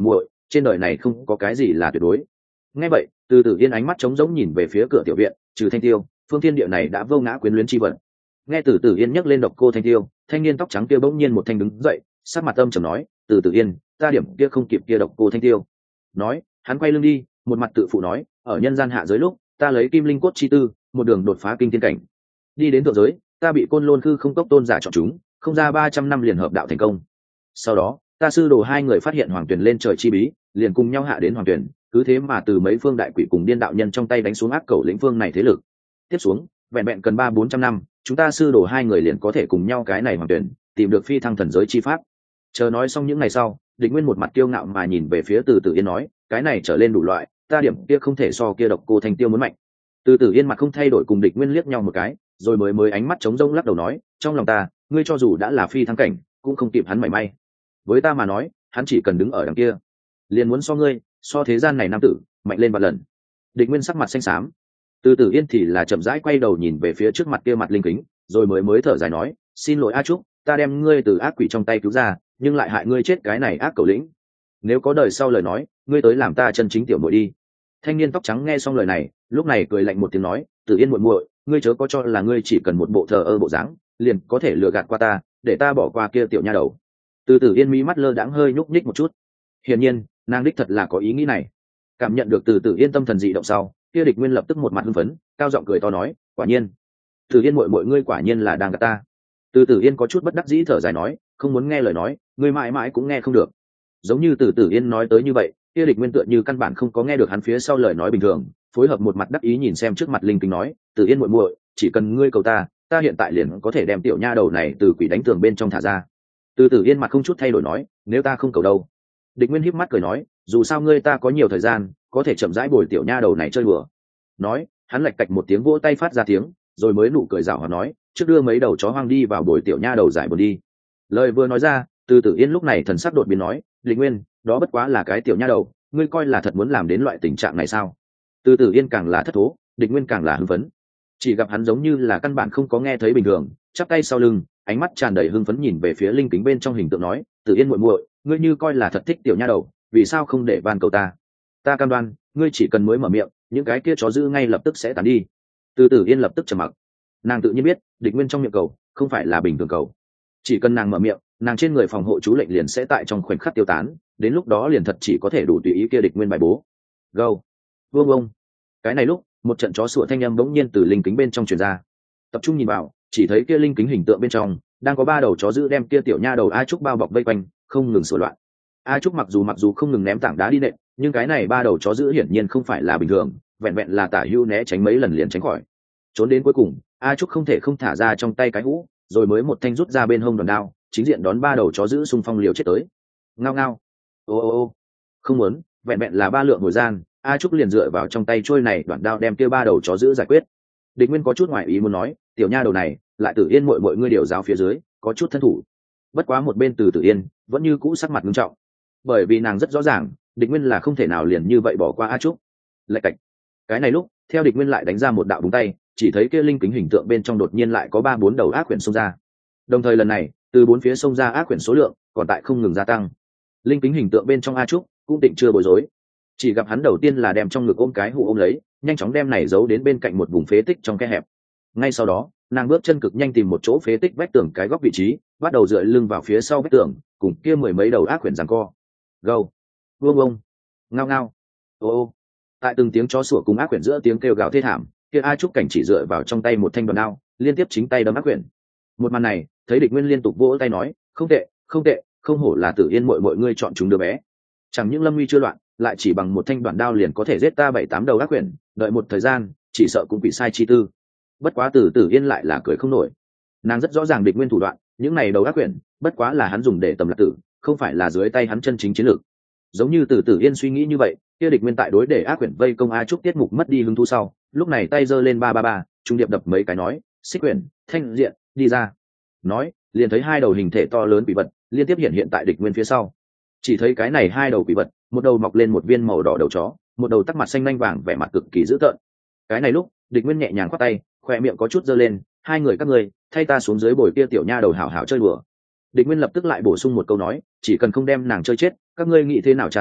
trên đời này không có cái gì là tuyệt đối. Nghe vậy, Từ Tử Yên ánh mắt trống rỗng nhìn về phía cửa tiểu viện, trừ Thanh Tiêu, phương thiên địa này đã vô ngã quyến luyến chi vật. Nghe Từ Tử Yên nhắc lên độc cô Thanh Tiêu, thanh niên tóc trắng kia bỗng nhiên một thanh đứng dậy, sắc mặt âm trầm nói, Từ Tử Yên, ta điểm kia không kịp kia độc cô Thanh Tiêu. Nói, hắn quay lưng đi, một mặt tự phụ nói, ở nhân gian hạ giới lúc, ta lấy kim linh cốt chi tư, một đường đột phá kinh thiên cảnh. Đi đến thượng giới, ta bị Côn Lôn Khư không cốc tôn giả chọn chúng, không ra 300 năm liền hợp đạo thành công. Sau đó, ta sư đồ hai người phát hiện hoàng tuyển lên trời chi bí, liền cùng nhau hạ đến hoàng tuyển, cứ thế mà từ mấy phương đại quỷ cùng điên đạo nhân trong tay đánh xuống ác cầu lĩnh phương này thế lực. Tiếp xuống, vẹn vẹn cần 300-400 năm, chúng ta sư đồ hai người liền có thể cùng nhau cái này hoàng tuyển, tìm được phi thăng thần giới chi pháp. Chờ nói xong những ngày sau, Địch Nguyên một mặt kiêu ngạo mà nhìn về phía Từ Tử Yên nói, cái này trở lên đủ loại, ta điểm kia không thể so kia độc cô Thanh Tiêu muốn mạnh. Từ Tử Yên mặt không thay đổi cùng Địch Nguyên liếc nhau một cái, rồi mới ánh mắt trống rỗng lắc đầu nói, trong lòng ta, ngươi cho dù đã là phi thăng cảnh, cũng không kịp hắn mảy may. Với ta mà nói, hắn chỉ cần đứng ở đằng kia, liền muốn so ngươi, so thế gian này nam tử, mạnh lên vạn lần. Địch Nguyên sắc mặt xanh xám. Từ Tử Yên thì là chậm rãi quay đầu nhìn về phía trước mặt kia mặt linh kính, rồi mới thở dài nói, xin lỗi A Trúc, ta đem ngươi từ ác quỷ trong tay cứu ra, nhưng lại hại ngươi chết cái này ác cẩu lĩnh. Nếu có đời sau lời nói, ngươi tới làm ta chân chính tiểu muội đi. Thanh niên tóc trắng nghe xong lời này, lúc này cười lạnh một tiếng nói, Tử Yên muội muội, ngươi chớ có cho là ngươi chỉ cần một bộ thờ ơ bộ dáng, liền có thể lừa gạt qua ta, để ta bỏ qua kia tiểu nha đầu. Từ Tử Yên mí mắt lơ đãng hơi nhúc nhích một chút. Hiển nhiên, nàng đích thật là có ý nghĩ này. Cảm nhận được Từ Tử Yên tâm thần dị động sau, kia Địch Nguyên lập tức một mặt hưng phấn, cao giọng cười to nói, quả nhiên, Tử Yên muội muội ngươi quả nhiên là đang gạt ta. Từ Tử Yên có chút bất đắc dĩ thở dài nói, không muốn nghe lời nói, ngươi mãi mãi cũng nghe không được. Giống như Từ Tử Yên nói tới như vậy, kia Địch Nguyên tựa như căn bản không có nghe được hắn phía sau lời nói bình thường, phối hợp một mặt đắc ý nhìn xem trước mặt linh kính nói, Tử Yên muội muội, chỉ cần ngươi cầu ta, ta hiện tại liền có thể đem tiểu nha đầu này từ quỷ đánh tường bên trong thả ra. Từ Tử Yên mặt không chút thay đổi nói, nếu ta không cầu đâu. Địch Nguyên híp mắt cười nói, dù sao ngươi ta có nhiều thời gian, có thể chậm rãi bồi tiểu nha đầu này chơi đùa. Nói, hắn lạch cạch một tiếng vỗ tay phát ra tiếng, rồi mới nụ cười giảo hòa nói, trước đưa mấy đầu chó hoang đi vào bồi tiểu nha đầu giải buồn đi. Lời vừa nói ra, Từ Tử Yên lúc này thần sắc đột biến nói, Địch Nguyên, đó bất quá là cái tiểu nha đầu, ngươi coi là thật muốn làm đến loại tình trạng này sao? Từ Tử Yên càng là thất thố, Địch Nguyên càng là hưng phấn. Chỉ gặp hắn giống như là căn bản không có nghe thấy bình thường, chắp tay sau lưng, ánh mắt tràn đầy hưng phấn nhìn về phía linh kính bên trong hình tượng nói, Tử Yên muội muội, ngươi như coi là thật thích tiểu nha đầu, vì sao không để van cầu ta? Ta cam đoan, ngươi chỉ cần mới mở miệng, những cái kia chó dữ ngay lập tức sẽ tán đi. Từ Tử Yên lập tức trầm mặc. Nàng tự nhiên biết, Địch Nguyên trong miệng cầu không phải là bình thường cầu. Chỉ cần nàng mở miệng, nàng trên người phòng hộ chú lệnh liền sẽ tại trong khoảnh khắc tiêu tán, đến lúc đó liền thật chỉ có thể đủ tùy ý kia Địch Nguyên bài bố. Go. Vương ông. Cái này lúc, một trận chó sủa thanh âm bỗng nhiên từ linh kính bên trong truyền ra. Tập trung nhìn vào, chỉ thấy kia linh kính hình tượng bên trong đang có 3 đầu chó dữ đem kia tiểu nha đầu A Trúc bao bọc vây quanh, không ngừng sủa loạn. A Trúc mặc dù không ngừng ném tảng đá đi nện, nhưng cái này 3 đầu chó dữ hiển nhiên không phải là bình thường, vẹn vẹn là tả hưu né tránh mấy lần liền tránh khỏi. Trốn đến cuối cùng, A Trúc không thể không thả ra trong tay cái hũ, rồi mới một thanh rút ra bên hông đòn đao, chính diện đón 3 đầu chó dữ xung phong liều chết tới. Ngao ngao. Ô. Không muốn, vẹn vẹn là 3 lượng hồi gian, A Trúc liền dựa vào trong tay trôi này đoạn đao đem kia 3 đầu chó dữ giải quyết. Địch Nguyên có chút ngoài ý muốn nói, tiểu nha đầu này, lại Tử Yên muội ngươi điều giáo phía dưới, có chút thân thủ. Bất quá một bên Tử Yên vẫn như cũ sắc mặt nghiêm trọng, bởi vì nàng rất rõ ràng, Địch Nguyên là không thể nào liền như vậy bỏ qua A Trúc. Lạch cạch. Cái này lúc, theo Địch Nguyên lại đánh ra một đạo búng tay, chỉ thấy kia linh kính hình tượng bên trong đột nhiên lại có 3-4 đầu ác quyển xông ra. Đồng thời lần này, từ 4 phía xông ra ác quyển số lượng còn tại không ngừng gia tăng. Linh kính hình tượng bên trong A Trúc cũng tịnh chưa bối rối, chỉ gặp hắn đầu tiên là đem trong ngực ôm cái hũ ôm lấy, nhanh chóng đem này giấu đến bên cạnh một vùng phế tích trong khe hẹp. Ngay sau đó, nàng bước chân cực nhanh tìm một chỗ phế tích vách tường cái góc vị trí, bắt đầu dựa lưng vào phía sau vách tường, cùng kia 10 mấy đầu ác quyển giằng co. Gâu, vương ông, ngao ngao, ô. Tại từng tiếng chó sủa cùng ác quyển giữa tiếng kêu gào thê thảm, kia A Trúc cảnh chỉ dựa vào trong tay một thanh đòn đao, liên tiếp chính tay đâm ác quyển. Một màn này, thấy Địch Nguyên liên tục vỗ tay nói, không tệ, không hổ là Tử Yên muội ngươi chọn chúng đứa bé. Chẳng những lâm nguy chưa loạn, lại chỉ bằng một thanh đoạn đao liền có thể giết ta 7-8 đầu ác quyển, đợi một thời gian, chỉ sợ cũng bị sai chi tư. Bất quá Tử Yên lại là cười không nổi. Nàng rất rõ ràng Địch Nguyên thủ đoạn, những này đầu ác quyển, bất quá là hắn dùng để tầm lạc tử, không phải là dưới tay hắn chân chính chiến lược. Giống như Tử Yên suy nghĩ như vậy, kia Địch Nguyên tại đối để ác quyển vây công A Trúc tiết mục mất đi hứng thú sau, lúc này tay giơ lên 333, trung điệp đập mấy cái nói, xích quyển, thanh diện, đi ra. Nói, liền thấy 2 đầu hình thể to lớn quỷ vật liên tiếp hiện tại Địch Nguyên phía sau. Chỉ thấy cái này 2 đầu quỷ vật, một đầu mọc lên một viên màu đỏ đầu chó, một đầu tắc mặt xanh lanh vàng vẻ mặt cực kỳ dữ tợn. Cái này lúc, Địch Nguyên nhẹ nhàng khoát tay, khoe miệng có chút giơ lên, 2 người các ngươi, thay ta xuống dưới bồi kia tiểu nha đầu hảo hảo chơi đùa. Địch Nguyên lập tức lại bổ sung một câu nói, chỉ cần không đem nàng chơi chết, các ngươi nghĩ thế nào tra tấn,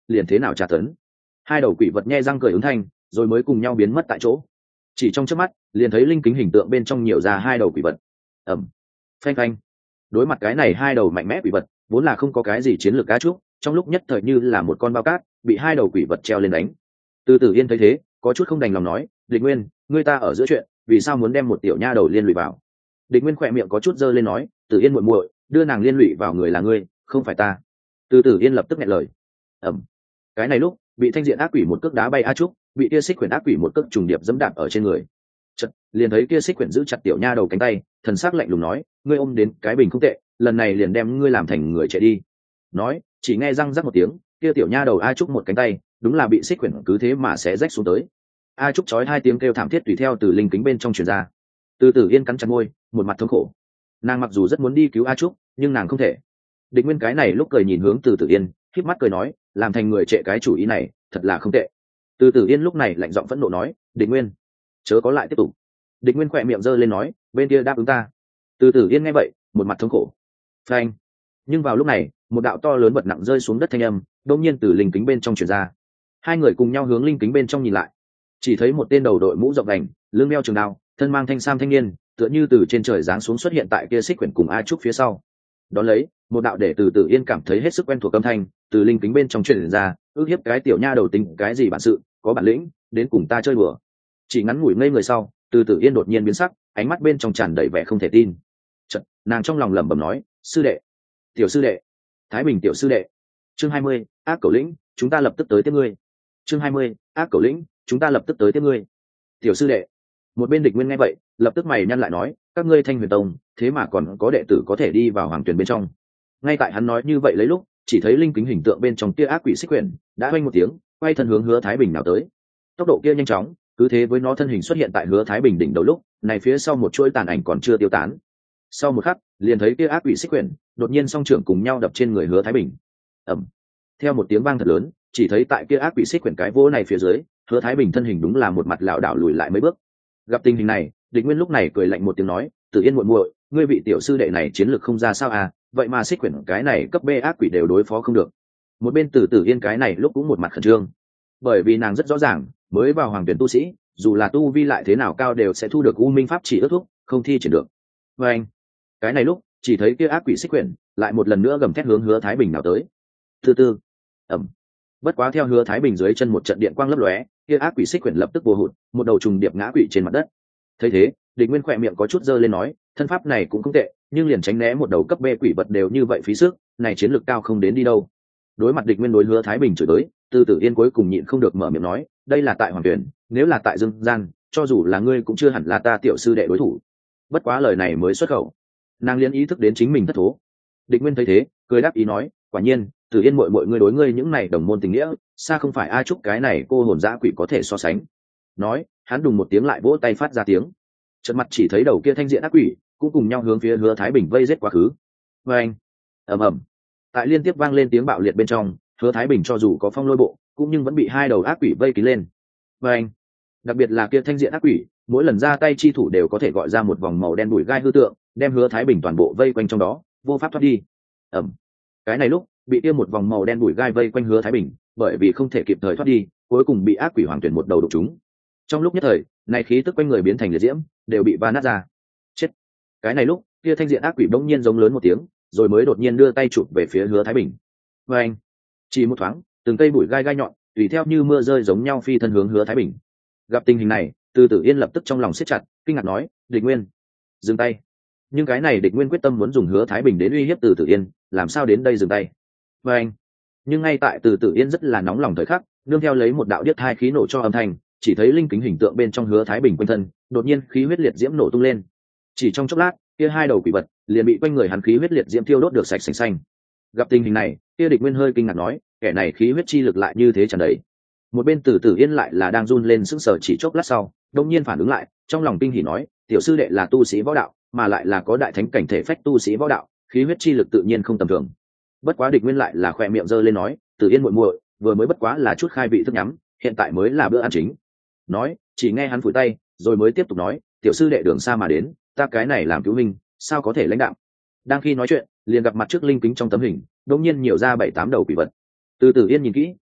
liền thế nào tra tấn. Hai đầu quỷ vật nhe răng cười ứng thanh, rồi mới cùng nhau biến mất tại chỗ. Chỉ trong chớp mắt liền thấy linh kính hình tượng bên trong nhiều ra hai đầu quỷ vật. Ẩm, phanh phanh. Đối mặt cái này hai đầu mạnh mẽ quỷ vật, vốn là không có cái gì chiến lược cá trúc, trong lúc nhất thời như là một con bao cát bị hai đầu quỷ vật treo lên đánh. Từ Tử Yên thấy thế, có chút không đành lòng nói, Địch Nguyên, ngươi ta ở giữa chuyện, vì sao muốn đem một tiểu nha đầu liên lụy vào? Địch Nguyên khỏe miệng có chút dơ lên nói, Tử Yên muội muội, đưa nàng liên lụy vào người là ngươi, không phải ta. Từ Tử Yên lập tức nghẹn lời. Ẩm. Cái này lúc bị thanh diện ác quỷ một cước đá bay a trúc, bị kia xích quyển ác quỷ một cước trùng điệp dẫm đạp ở trên người. Chợt liền thấy kia xích quyển giữ chặt tiểu nha đầu cánh tay, thần sắc lạnh lùng nói, ngươi ôm đến cái bình không tệ, lần này liền đem ngươi làm thành người chạy đi. Nói, chỉ nghe răng rắc một tiếng, kia tiểu nha đầu a trúc một cánh tay, đúng là bị xích quyển cứ thế mà sẽ rách xuống tới. A trúc chói hai tiếng kêu thảm thiết tùy theo từ linh kính bên trong truyền ra. Từ Tử Yên cắn chặt môi, một mặt thống khổ. Nàng mặc dù rất muốn đi cứu A trúc, nhưng nàng không thể. Địch Nguyên cái này lúc cười nhìn hướng Từ Tử Yên, khép mắt cười nói, làm thành người trệ cái chủ ý này, thật là không tệ. Từ Tử Yên lúc này lạnh giọng phẫn nộ nói, Địch Nguyên, chớ có lại tiếp tục. Địch Nguyên khỏe miệng giơ lên nói, bên kia đáp ứng ta. Từ Tử Yên nghe vậy, một mặt thống khổ. Phanh. Nhưng vào lúc này, một đạo to lớn vật nặng rơi xuống đất thanh âm, đột nhiên từ linh kính bên trong truyền ra. Hai người cùng nhau hướng linh kính bên trong nhìn lại, chỉ thấy một tên đầu đội mũ rộng vành, lưng đeo trường đao, thân mang thanh sam thanh niên, tựa như từ trên trời giáng xuống xuất hiện tại kia xích quyển cùng A trúc phía sau. Đón lấy, một đạo để Từ Tử Yên cảm thấy hết sức quen thuộc âm thanh từ linh kính bên trong truyền ra, ước hiếp cái tiểu nha đầu tính cái gì bản sự, có bản lĩnh, đến cùng ta chơi đùa. Chỉ ngắn ngủi ngây người sau, Từ Tử Yên đột nhiên biến sắc, ánh mắt bên trong tràn đầy vẻ không thể tin. Chợt, nàng trong lòng lẩm bẩm nói, sư đệ, tiểu sư đệ, Thái Bình tiểu sư đệ. Chương 20, ác cẩu lĩnh, chúng ta lập tức tới tiếp ngươi. Chương 20, ác cẩu lĩnh, chúng ta lập tức tới tiếp ngươi. Tiểu sư đệ. Một bên Địch Nguyên nghe vậy, lập tức mày nhăn lại nói, các ngươi Thanh Huyền Tông, thế mà còn có đệ tử có thể đi vào Hoàng Tuyền bên trong. Ngay tại hắn nói như vậy lấy lúc, chỉ thấy linh kính hình tượng bên trong kia ác quỷ xích quyển đã oanh một tiếng, quay thân hướng Hứa Thái Bình nào tới. Tốc độ kia nhanh chóng, cứ thế với nó thân hình xuất hiện tại Hứa Thái Bình đỉnh đầu lúc, này phía sau một chuỗi tàn ảnh còn chưa tiêu tán. Sau một khắc, liền thấy kia ác quỷ xích quyển đột nhiên song trưởng cùng nhau đập trên người Hứa Thái Bình. Ầm. Theo một tiếng vang thật lớn, chỉ thấy tại kia ác quỷ xích quyển cái vỗ này phía dưới, Hứa Thái Bình thân hình đúng là một mặt lảo đảo lùi lại mấy bước. Gặp tình hình này, Địch Nguyên lúc này cười lạnh một tiếng nói, Tử Yên muội muội, ngươi vị tiểu sư đệ này chiến lược không ra sao à, vậy mà xích quyển cái này cấp B ác quỷ đều đối phó không được. Một bên Tử Yên cái này lúc cũng một mặt khẩn trương, bởi vì nàng rất rõ ràng, mới vào Hoàng Tuyển tu sĩ, dù là tu vi lại thế nào cao đều sẽ thu được U Minh pháp chỉ ước thúc, không thi triển được. Và anh, cái này lúc chỉ thấy kia ác quỷ xích quyển lại một lần nữa gầm thét hướng Hứa Thái Bình nào tới. Từ ẩm. Bất quá theo Hứa Thái Bình dưới chân một trận điện quang lấp lóe, kia ác quỷ xích quyển lập tức vô hụt, một đầu trùng điệp ngã quỵ trên mặt đất. Thấy thế, Địch Nguyên khỏe miệng có chút dơ lên nói, thân pháp này cũng không tệ, nhưng liền tránh né một đầu cấp B quỷ vật đều như vậy phí sức, này chiến lược cao không đến đi đâu. Đối mặt Địch Nguyên đối Hứa Thái Bình chửi tới, Từ Tử Yên cuối cùng nhịn không được mở miệng nói, đây là tại Hoàng Tuyển, nếu là tại Dương Gian, cho dù là ngươi cũng chưa hẳn là ta tiểu sư đệ đối thủ. Bất quá lời này mới xuất khẩu, nàng liền ý thức đến chính mình thất thố. Địch Nguyên thấy thế, cười đáp ý nói, quả nhiên, Tử Yên muội muội ngươi đối ngươi những này đồng môn tình nghĩa, xa không phải A Trúc cái này cô hồn dã quỷ có thể so sánh. Nói, hắn đùng một tiếng lại vỗ tay phát ra tiếng. Chợt mặt chỉ thấy đầu kia thanh diện ác quỷ cũng cùng nhau hướng phía Hứa Thái Bình vây giết quá khứ. Và anh, ầm ầm, tại liên tiếp vang lên tiếng bạo liệt bên trong, Hứa Thái Bình cho dù có phong lôi bộ, cũng nhưng vẫn bị hai đầu ác quỷ vây kín lên. Và anh, đặc biệt là kia thanh diện ác quỷ, mỗi lần ra tay chi thủ đều có thể gọi ra một vòng màu đen bụi gai hư tượng, đem Hứa Thái Bình toàn bộ vây quanh trong đó, vô pháp thoát đi. Ầm, cái này lúc bị kia một vòng màu đen bụi gai vây quanh Hứa Thái Bình, bởi vì không thể kịp thời thoát đi, cuối cùng bị ác quỷ Hoàng Tuyển một đầu đục trúng. Trong lúc nhất thời, này khí tức quanh người biến thành liệt diễm, đều bị va nát ra. Chết. Cái này lúc kia thanh diện ác quỷ bỗng nhiên giống lớn một tiếng, rồi mới đột nhiên đưa tay chụp về phía Hứa Thái Bình. Và anh, chỉ một thoáng, từng cây bụi gai gai nhọn tùy theo như mưa rơi giống nhau phi thân hướng Hứa Thái Bình. Gặp tình hình này, Từ Tử Yên lập tức trong lòng siết chặt, kinh ngạc nói, Địch Nguyên, dừng tay. Nhưng cái này Địch Nguyên quyết tâm muốn dùng Hứa Thái Bình đến uy hiếp Từ Tử Yên, làm sao đến đây dừng tay. Và anh, nhưng ngay tại Từ Tử Yên rất là nóng lòng thời khắc, nương theo lấy một đạo điếc hai khí nổ cho âm thanh, chỉ thấy linh kính hình tượng bên trong Hứa Thái Bình quanh thân đột nhiên khí huyết liệt diễm nổ tung lên. Chỉ trong chốc lát, kia hai đầu quỷ vật liền bị quanh người hắn khí huyết liệt diễm thiêu đốt được sạch sành xanh. Gặp tình hình này, kia Địch Nguyên hơi kinh ngạc nói, kẻ này khí huyết chi lực lại như thế tràn đầy. Một bên Từ Tử Yên lại là đang run lên sững sờ chỉ chốc lát sau, đột nhiên phản ứng lại, trong lòng kinh hỉ nói, tiểu sư đệ là tu sĩ võ đạo, mà lại là có đại thánh cảnh thể phách tu sĩ võ đạo, khí huyết chi lực tự nhiên không tầm thường. Bất quá Địch Nguyên lại là khỏe miệng giơ lên nói, Tử Yên muội muội, vừa mới bất quá là chút khai vị thức nhắm, hiện tại mới là bữa ăn chính. Nói, chỉ nghe hắn phủi tay, rồi mới tiếp tục nói, tiểu sư đệ đường xa mà đến, ta cái này làm cứu minh, sao có thể lãnh đạo. Đang khi nói chuyện, liền gặp mặt trước linh kính trong tấm hình, đột nhiên nhiều ra 7-8 đầu quỷ vật. Từ Tử Yên nhìn kỹ,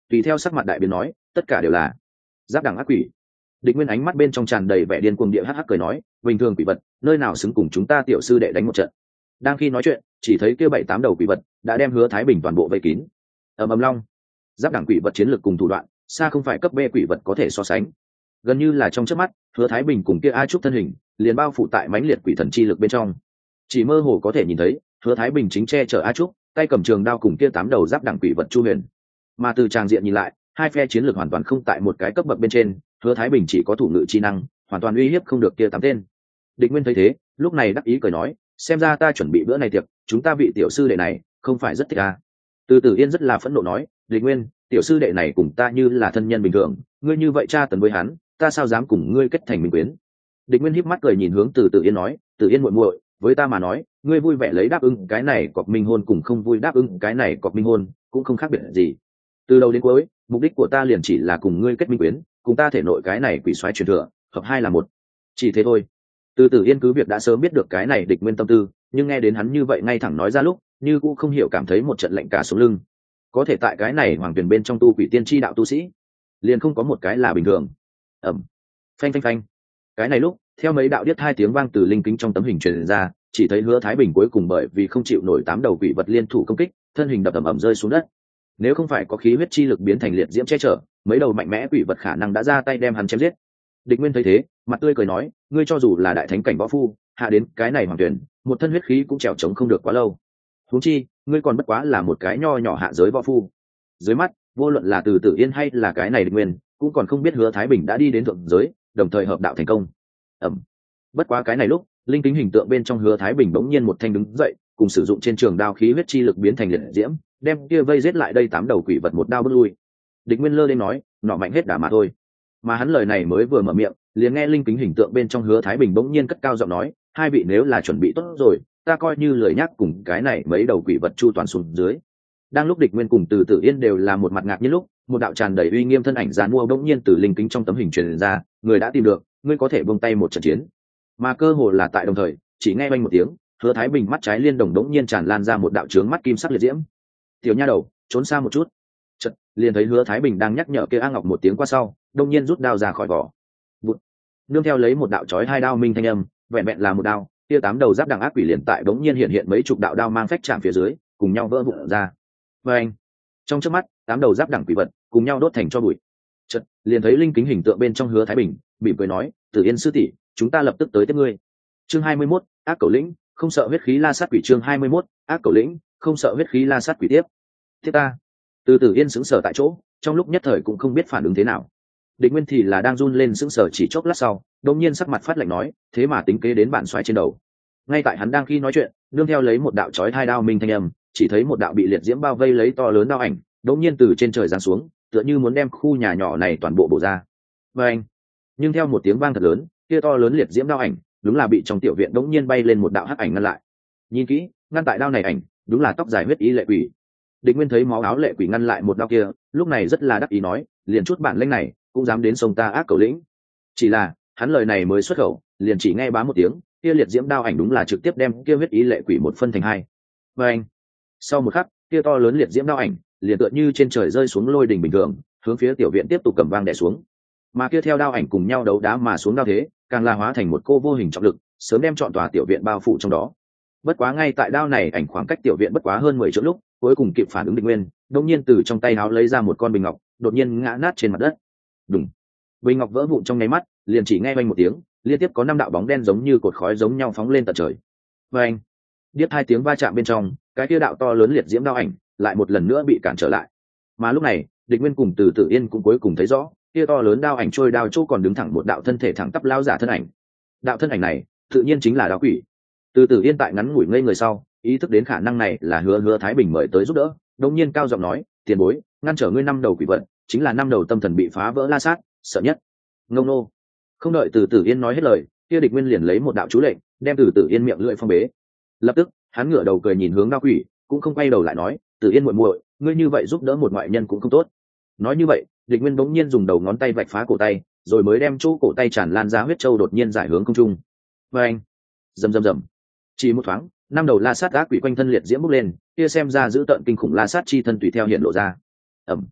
tùy theo sắc mặt đại biến nói, tất cả đều là giáp đẳng ác quỷ. Địch Nguyên ánh mắt bên trong tràn đầy vẻ điên cuồng địa hắc hắc cười nói, bình thường quỷ vật nơi nào xứng cùng chúng ta tiểu sư đệ đánh một trận. Đang khi nói chuyện, chỉ thấy kia 7-8 đầu quỷ vật đã đem Hứa Thái Bình toàn bộ vây kín. Ầm ầm long, giáp đẳng quỷ vật chiến lược cùng thủ đoạn, xa không phải cấp B quỷ vật có thể so sánh. Gần như là trong chớp mắt, Hứa Thái Bình cùng kia A Trúc thân hình liền bao phủ tại mãnh liệt quỷ thần chi lực bên trong. Chỉ mơ hồ có thể nhìn thấy, Hứa Thái Bình chính che chở A Trúc, tay cầm trường đao cùng kia 8 đầu giáp đẳng quỷ vật Chu Huyền. Mà từ tràng diện nhìn lại, hai phe chiến lược hoàn toàn không tại một cái cấp bậc bên trên, Hứa Thái Bình chỉ có thủ ngự chi năng, hoàn toàn uy hiếp không được kia 8 tên. Địch Nguyên thấy thế, lúc này đắc ý cười nói, xem ra ta chuẩn bị bữa này tiệc, chúng ta vị tiểu sư đệ này không phải rất thích à. Từ Tử Yên rất là phẫn nộ nói, Địch Nguyên, tiểu sư đệ này cùng ta như là thân nhân bình thường, ngươi như vậy tra tấn với hắn, ta sao dám cùng ngươi kết thành minh quyến. Địch Nguyên híp mắt cười nhìn hướng Từ Tử Yên nói, Tử Yên muội muội, với ta mà nói, ngươi vui vẻ lấy đáp ứng cái này cọc minh hôn cùng không vui đáp ứng cái này cọc minh hôn, cũng không khác biệt gì. Từ đầu đến cuối, mục đích của ta liền chỉ là cùng ngươi kết minh quyến, cùng ta thể nội cái này quỷ soái truyền thừa, hợp hai là một. Chỉ thế thôi. Từ Tử Yên cứ việc đã sớm biết được cái này Địch Nguyên tâm tư, nhưng nghe đến hắn như vậy ngay thẳng nói ra lúc, như cũng không hiểu cảm thấy một trận lạnh cả sống lưng. Có thể tại cái này hoàng tuyển bên trong tu quỷ tiên tri đạo tu sĩ, liền không có một cái là bình thường. Ẩm, phanh phanh phanh. Cái này lúc, theo mấy đạo điếc hai tiếng vang từ linh kính trong tấm hình truyền ra, chỉ thấy Hứa Thái Bình cuối cùng bởi vì không chịu nổi 8 đầu quỷ vật liên thủ công kích, thân hình đập ầm ầm rơi xuống đất. Nếu không phải có khí huyết chi lực biến thành liệt diễm che chở, mấy đầu mạnh mẽ quỷ vật khả năng đã ra tay đem hắn chém giết. Địch Nguyên thấy thế, mặt tươi cười nói, ngươi cho dù là đại thánh cảnh võ phu, hạ đến cái này hoàng tuyển, một thân huyết khí cũng trèo trống không được quá lâu. Huống chi, ngươi còn bất quá là một cái nho nhỏ hạ giới võ phu. Dưới mắt, vô luận là Từ Tử Yên hay là cái này Địch Nguyên, cũng còn không biết Hứa Thái Bình đã đi đến thượng giới, đồng thời hợp đạo thành công. Ẩm. Bất quá cái này lúc, linh tính hình tượng bên trong Hứa Thái Bình bỗng nhiên một thanh đứng dậy, cùng sử dụng trên trường đao khí huyết chi lực biến thành liệt diễm, đem kia vây giết lại đây 8 đầu quỷ vật một đao bước lui. Địch Nguyên lơ lên nói, nọ mạnh hết đả mà thôi. Mà hắn lời này mới vừa mở miệng, liền nghe linh kính hình tượng bên trong Hứa Thái Bình bỗng nhiên cất cao giọng nói, hai vị nếu là chuẩn bị tốt rồi, ta coi như lời nhắc cùng cái này mấy đầu quỷ vật chu toàn xuống dưới. Đang lúc Địch Nguyên cùng Từ Tử Yên đều là một mặt ngạc nhiên lúc, một đạo tràn đầy uy nghiêm thân ảnh giàn mua bỗng nhiên từ linh kính trong tấm hình truyền ra, người đã tìm được, ngươi có thể buông tay một trận chiến. Mà cơ hồ là tại đồng thời, chỉ nghe vang một tiếng, Hứa Thái Bình mắt trái liên đồng đống nhiên tràn lan ra một đạo chướng mắt kim sắc liệt diễm. Tiểu nha đầu, trốn xa một chút. Chợt, liền thấy Hứa Thái Bình đang nhắc nhở kia A Ngọc một tiếng qua sau, đột nhiên rút đao ra khỏi vỏ. Bụt. Nương theo lấy một đạo chói hai đao minh thanh âm, vẹn vẹn là một đao, kia 8 đầu giáp đằng ác quỷ liền tại đống nhiên hiện mấy chục đạo đao mang phách chạm phía dưới, cùng nhau vỡ vụn ra. Oeng. Trong chớp mắt, 8 đầu giáp đằng quỷ vật cùng nhau đốt thành tro bụi. Chợt, liền thấy linh kính hình tượng bên trong Hứa Thái Bình, mỉm cười nói, Tử Yên sư tỷ, chúng ta lập tức tới tiếp ngươi. Chương 21, ác cẩu lĩnh, không sợ huyết khí la sát quỷ. Chương 21, ác cẩu lĩnh, không sợ huyết khí la sát quỷ tiếp. Tiếp ta. Từ Tử Yên sững sờ tại chỗ, trong lúc nhất thời cũng không biết phản ứng thế nào. Địch Nguyên thì là đang run lên sững sờ chỉ chốc lát sau, đột nhiên sắc mặt phát lạnh nói, thế mà tính kế đến bản xoáy trên đầu. Ngay tại hắn đang khi nói chuyện, nương theo lấy một đạo chói hai đao minh thanh âm, chỉ thấy một đạo bị liệt diễm bao vây lấy to lớn đao ảnh, đột nhiên từ trên trời giáng xuống, tựa như muốn đem khu nhà nhỏ này toàn bộ bổ ra. Oeng. Nhưng theo một tiếng vang thật lớn, kia to lớn liệt diễm đao ảnh, đúng là bị trong tiểu viện đống nhiên bay lên một đạo hắc ảnh ngăn lại. Nhìn kỹ, ngăn tại đao này ảnh, đúng là tóc dài huyết ý lệ quỷ. Địch Nguyên thấy máu áo lệ quỷ ngăn lại một đao kia, lúc này rất là đắc ý nói, liền chút bản lĩnh này, cũng dám đến sông ta ác cẩu lĩnh. Chỉ là, hắn lời này mới xuất khẩu, liền chỉ nghe bá một tiếng, kia liệt diễm đao ảnh đúng là trực tiếp đem kia huyết ý lệ quỷ một phân thành hai. Và anh, sau một khắc, kia to lớn liệt diễm đao ảnh, liền tựa như trên trời rơi xuống lôi đình bình thường, hướng phía tiểu viện tiếp tục cầm vang đè xuống. Mà kia theo đao ảnh cùng nhau đấu đá mà xuống đao thế, càng là hóa thành một cô vô hình trọng lực, sớm đem trọn tòa tiểu viện bao phủ trong đó. Bất quá ngay tại đao này ảnh khoảng cách tiểu viện bất quá hơn 10 trượng lúc, cuối cùng kịp phản ứng Địch Nguyên, đột nhiên từ trong tay áo lấy ra một con bình ngọc, đột nhiên ngã nát trên mặt đất. Đùng. Bình ngọc vỡ vụn trong nháy mắt, liền chỉ nghe vang một tiếng, liên tiếp có 5 đạo bóng đen giống như cột khói giống nhau phóng lên tận trời. Oeng. Điếc hai tiếng va chạm bên trong, cái kia đạo to lớn liệt diễm đao ảnh lại một lần nữa bị cản trở lại. Mà lúc này, Địch Nguyên cùng Từ Tử Yên cũng cuối cùng thấy rõ, kia to lớn đao ảnh trôi đao chỗ còn đứng thẳng một đạo thân thể thẳng tắp lao giả thân ảnh. Đạo thân ảnh này, tự nhiên chính là đao quỷ. Từ Tử Yên tại ngắn ngủi ngây người sau, ý thức đến khả năng này là Hứa Thái Bình mời tới giúp đỡ, đột nhiên cao giọng nói, tiền bối, ngăn trở ngươi 5 đầu quỷ vật, chính là 5 đầu tâm thần bị phá vỡ la sát, sợ nhất. Ngông nô. Không đợi Từ Tử Yên nói hết lời, kia Địch Nguyên liền lấy một đạo chú lệnh, đem Từ Tử Yên miệng lưỡi phong bế. Lập tức, hắn ngửa đầu cười nhìn hướng đao quỷ, cũng không quay đầu lại nói, Tử Yên muội muội, ngươi như vậy giúp đỡ một ngoại nhân cũng không tốt. Nói như vậy, Địch Nguyên bỗng nhiên dùng đầu ngón tay vạch phá cổ tay, rồi mới đem chỗ cổ tay tràn lan ra huyết châu đột nhiên giải hướng không trung. Và anh, rầm rầm rầm, chỉ một thoáng, 5 đầu la sát ác quỷ quanh thân liệt diễm bốc lên, kia xem ra giữ tợn kinh khủng la sát chi thân tùy theo hiện lộ ra. Ầm.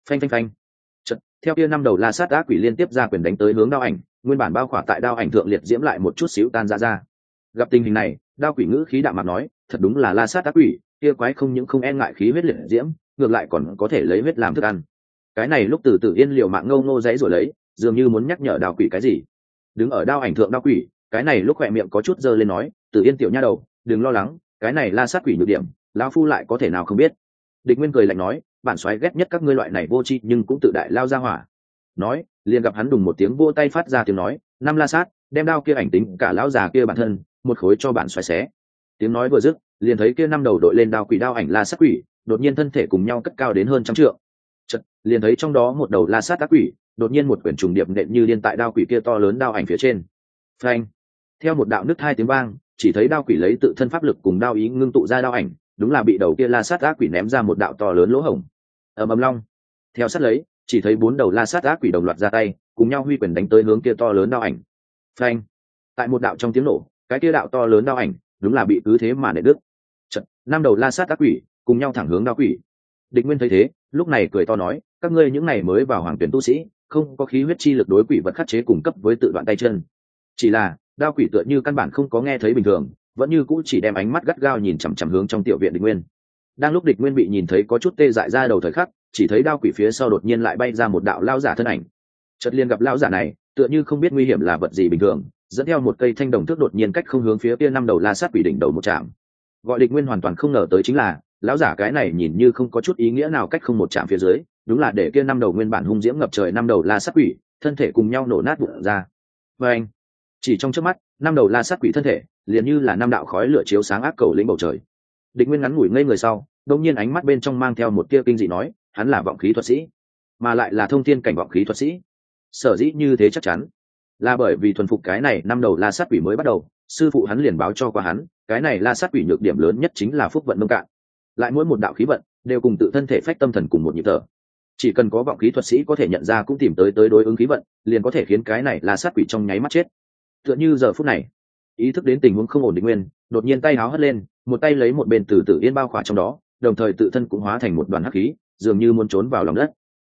phanh phanh phanh. Chật, theo kia năm đầu la sát ác quỷ liên tiếp ra quyền đánh tới hướng đao ảnh, nguyên bản bao khỏa tại đao ảnh thượng liệt diễm lại một chút xíu tan ra. Gặp tình hình này, đao quỷ ngữ khí đạm mạc nói, thật đúng là la sát ác quỷ, kia quái không những không e ngại khí huyết liệt diễm, ngược lại còn có thể lấy huyết làm thức ăn. Cái này lúc Từ Tử Yên liều mạng ngâu ngô dãy rồi lấy, dường như muốn nhắc nhở đao quỷ cái gì. Đứng ở đao ảnh thượng đao quỷ, cái này lúc khỏe miệng có chút giơ lên nói, Tử Yên tiểu nha đầu, đừng lo lắng, cái này la sát quỷ nhược điểm, lão phu lại có thể nào không biết. Địch Nguyên cười lạnh nói, bản soái ghét nhất các ngươi loại này vô tri nhưng cũng tự đại lao ra hỏa. Nói, liền gặp hắn đùng một tiếng vỗ tay phát ra tiếng nói, năm la sát, đem đao kia ảnh tính cả lão già kia bản thân, một khối cho bản soái xé. Tiếng nói vừa dứt, liền thấy kia năm đầu đội lên đao quỷ đao ảnh la sát quỷ, đột nhiên thân thể cùng nhau cất cao đến hơn trăm trượng. Chợt, liền thấy trong đó một đầu la sát ác quỷ, đột nhiên một quyển trùng điệp nện như điên tại đao quỷ kia to lớn đao ảnh phía trên. Phanh! Theo một đạo nứt hai tiếng vang, chỉ thấy đao quỷ lấy tự thân pháp lực cùng đao ý ngưng tụ ra đao ảnh, đúng là bị đầu kia la sát ác quỷ ném ra một đạo to lớn lỗ hổng. Ầm ầm long. Theo sát lấy, chỉ thấy bốn đầu la sát ác quỷ đồng loạt ra tay, cùng nhau huy quyền đánh tới hướng kia to lớn đao ảnh. Phanh! Tại một đạo trong tiếng nổ, cái kia đạo to lớn đao ảnh, đúng là bị cứ thế mà nện đứt. Chợt, năm đầu la sát ác quỷ cùng nhau thẳng hướng đao quỷ. Địch Nguyên thấy thế, lúc này cười to nói, các ngươi những này mới vào hoàng tuyển tu sĩ, không có khí huyết chi lực đối quỷ vật khắc chế cùng cấp với tự đoạn tay chân. Chỉ là, đao quỷ tựa như căn bản không có nghe thấy bình thường, vẫn như cũ chỉ đem ánh mắt gắt gao nhìn chằm chằm hướng trong tiểu viện Địch Nguyên. Đang lúc Địch Nguyên bị nhìn thấy có chút tê dại ra đầu thời khắc, chỉ thấy đao quỷ phía sau đột nhiên lại bay ra một đạo lao giả thân ảnh. Chợt liền gặp lao giả này, tựa như không biết nguy hiểm là vật gì bình thường, dẫn theo một cây thanh đồng thước đột nhiên cách không hướng phía kia năm đầu la sát quỷ đỉnh đầu một chạm. Gọi Địch Nguyên hoàn toàn không ngờ tới chính là, lão giả cái này nhìn như không có chút ý nghĩa nào cách không một chạm phía dưới, đúng là để kia năm đầu nguyên bản hung diễm ngập trời năm đầu la sát quỷ, thân thể cùng nhau nổ nát vụn ra. Và anh, chỉ trong chớp mắt, năm đầu la sát quỷ thân thể, liền như là năm đạo khói lửa chiếu sáng ác cầu lĩnh bầu trời. Địch Nguyên ngắn ngủi ngây người sau, đột nhiên ánh mắt bên trong mang theo một tia kinh dị nói, hắn là vọng khí thuật sĩ, mà lại là thông thiên cảnh vọng khí thuật sĩ. Sở dĩ như thế chắc chắn là bởi vì thuần phục cái này năm đầu la sát quỷ mới bắt đầu, sư phụ hắn liền báo cho qua hắn, cái này la sát quỷ nhược điểm lớn nhất chính là phúc vận nông cạn, lại mỗi một đạo khí vận đều cùng tự thân thể phách tâm thần cùng một nhịp thở. Chỉ cần có vọng khí thuật sĩ có thể nhận ra cũng tìm tới đối ứng khí vận, liền có thể khiến cái này la sát quỷ trong nháy mắt chết. Tựa như giờ phút này, ý thức đến tình huống không ổn định Nguyên, đột nhiên tay háo hất lên, một tay lấy một bên Từ Tử Yên bao khỏa trong đó, đồng thời tự thân cũng hóa thành một đoàn hắc khí, dường như muốn trốn vào lòng đất.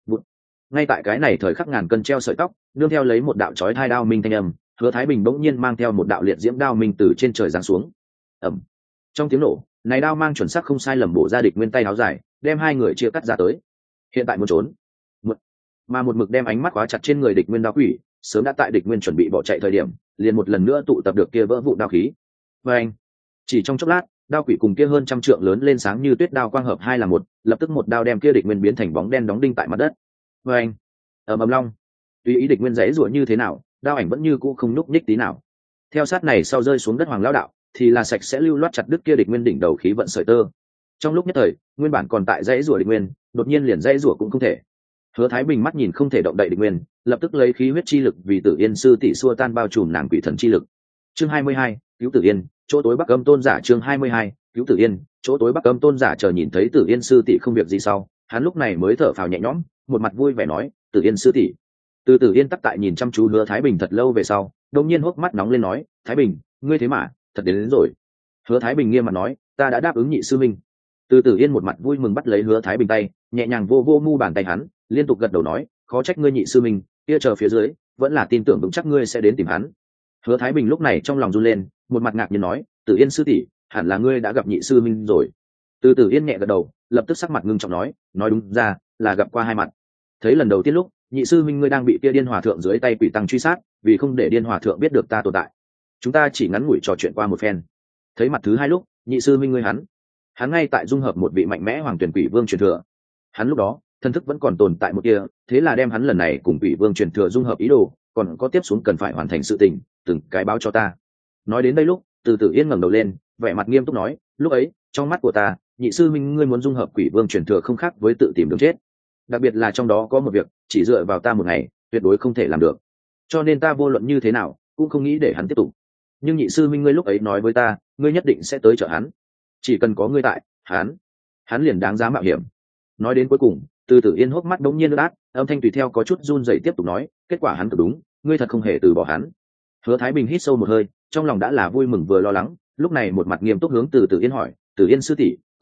Ngay tại cái này thời khắc ngàn cân treo sợi tóc, nương theo lấy một đạo chói hai đao minh thanh âm, Hứa Thái Bình bỗng nhiên mang theo một đạo liệt diễm đao minh từ trên trời giáng xuống. Ầm. Trong tiếng nổ, này đao mang chuẩn xác không sai lầm bổ ra Địch Nguyên tay áo dài, đem hai người chia cắt ra tới. Hiện tại muốn trốn, mà một mực đem ánh mắt khóa chặt trên người Địch Nguyên đao quỷ, sớm đã tại Địch Nguyên chuẩn bị bỏ chạy thời điểm, liền một lần nữa tụ tập được kia vỡ vụn đao khí. Và anh, chỉ trong chốc lát, đao quỷ cùng kia hơn trăm trượng lớn lên sáng như tuyết đao quang hợp hai là một, lập tức một đao đem kia Địch Nguyên biến thành bóng đen đóng đinh tại mặt đất. Và anh, ầm ầm long, tùy ý Địch Nguyên giãy giụa như thế nào, đao ảnh vẫn như cũ không nhúc nhích tí nào. Theo sát này sau rơi xuống đất hoàng lão đạo, thì là sạch sẽ lưu loát chặt đứt kia Địch Nguyên đỉnh đầu khí vận sợi tơ. Trong lúc nhất thời, nguyên bản còn tại giãy giụa Địch Nguyên, đột nhiên liền giãy giụa cũng không thể. Hứa Thái Bình mắt nhìn không thể động đậy Địch Nguyên, lập tức lấy khí huyết chi lực vì Tử Yên sư tỷ xua tan bao trùm nàng quỷ thần chi lực. Chương 22, cứu Tử Yên, chỗ tối Bắc Âm tôn giả. Chương 22, cứu Tử Yên, chỗ tối Bắc Âm tôn giả. Chờ nhìn thấy Tử Yên sư tỷ không việc gì sau, hắn lúc này mới thở phào nhẹ nhõm, một mặt vui vẻ nói, Tử Yên sư tỷ. Từ Tử Yên tắc tại nhìn chăm chú Hứa Thái Bình thật lâu về sau, đột nhiên hốc mắt nóng lên nói, Thái Bình, ngươi thế mà thật đến rồi. Hứa Thái Bình nghiêm mặt nói, ta đã đáp ứng nhị sư minh. Từ Tử Yên một mặt vui mừng bắt lấy Hứa Thái Bình tay, nhẹ nhàng vô vô mu bàn tay hắn, liên tục gật đầu nói, khó trách ngươi nhị sư minh, kia chờ phía dưới, vẫn là tin tưởng vững chắc ngươi sẽ đến tìm hắn. Hứa Thái Bình lúc này trong lòng run lên, một mặt ngạc nhiên nói, Tử Yên sư tỷ, hẳn là ngươi đã gặp nhị sư minh rồi. Từ Tử Yên nhẹ gật đầu, lập tức sắc mặt ngưng trọng nói đúng ra là gặp qua hai mặt. Thấy lần đầu tiên lúc, nhị sư minh ngươi đang bị kia điên hòa thượng dưới tay quỷ tăng truy sát, vì không để điên hòa thượng biết được ta tồn tại, chúng ta chỉ ngắn ngủi trò chuyện qua một phen. Thấy mặt thứ hai lúc, nhị sư minh ngươi hắn ngay tại dung hợp một vị mạnh mẽ hoàng tuyển quỷ vương truyền thừa. Hắn lúc đó thân thức vẫn còn tồn tại một kia, thế là đem hắn lần này cùng quỷ vương truyền thừa dung hợp ý đồ, còn có tiếp xuống cần phải hoàn thành sự tình, từng cái báo cho ta. Nói đến đây lúc, Từ Tử Yên ngẩng đầu lên, vẻ mặt nghiêm túc nói, lúc ấy trong mắt của ta, nhị sư minh ngươi muốn dung hợp quỷ vương truyền thừa không khác với tự tìm đường chết, đặc biệt là trong đó có một việc chỉ dựa vào ta một ngày tuyệt đối không thể làm được, cho nên ta vô luận như thế nào cũng không nghĩ để hắn tiếp tục. Nhưng nhị sư minh ngươi lúc ấy nói với ta, ngươi nhất định sẽ tới trợ hắn, chỉ cần có ngươi tại, hắn liền đáng giá mạo hiểm. Nói đến cuối cùng, Từ Tử Yên hốc mắt đống nhiên nước át, âm thanh tùy theo có chút run rẩy tiếp tục nói, kết quả hắn cực đúng, ngươi thật không hề từ bỏ hắn. Hứa Thái Bình hít sâu một hơi, trong lòng đã là vui mừng vừa lo lắng, lúc này một mặt nghiêm túc hướng Từ Tử Yên hỏi, Tử Yên sư tỷ,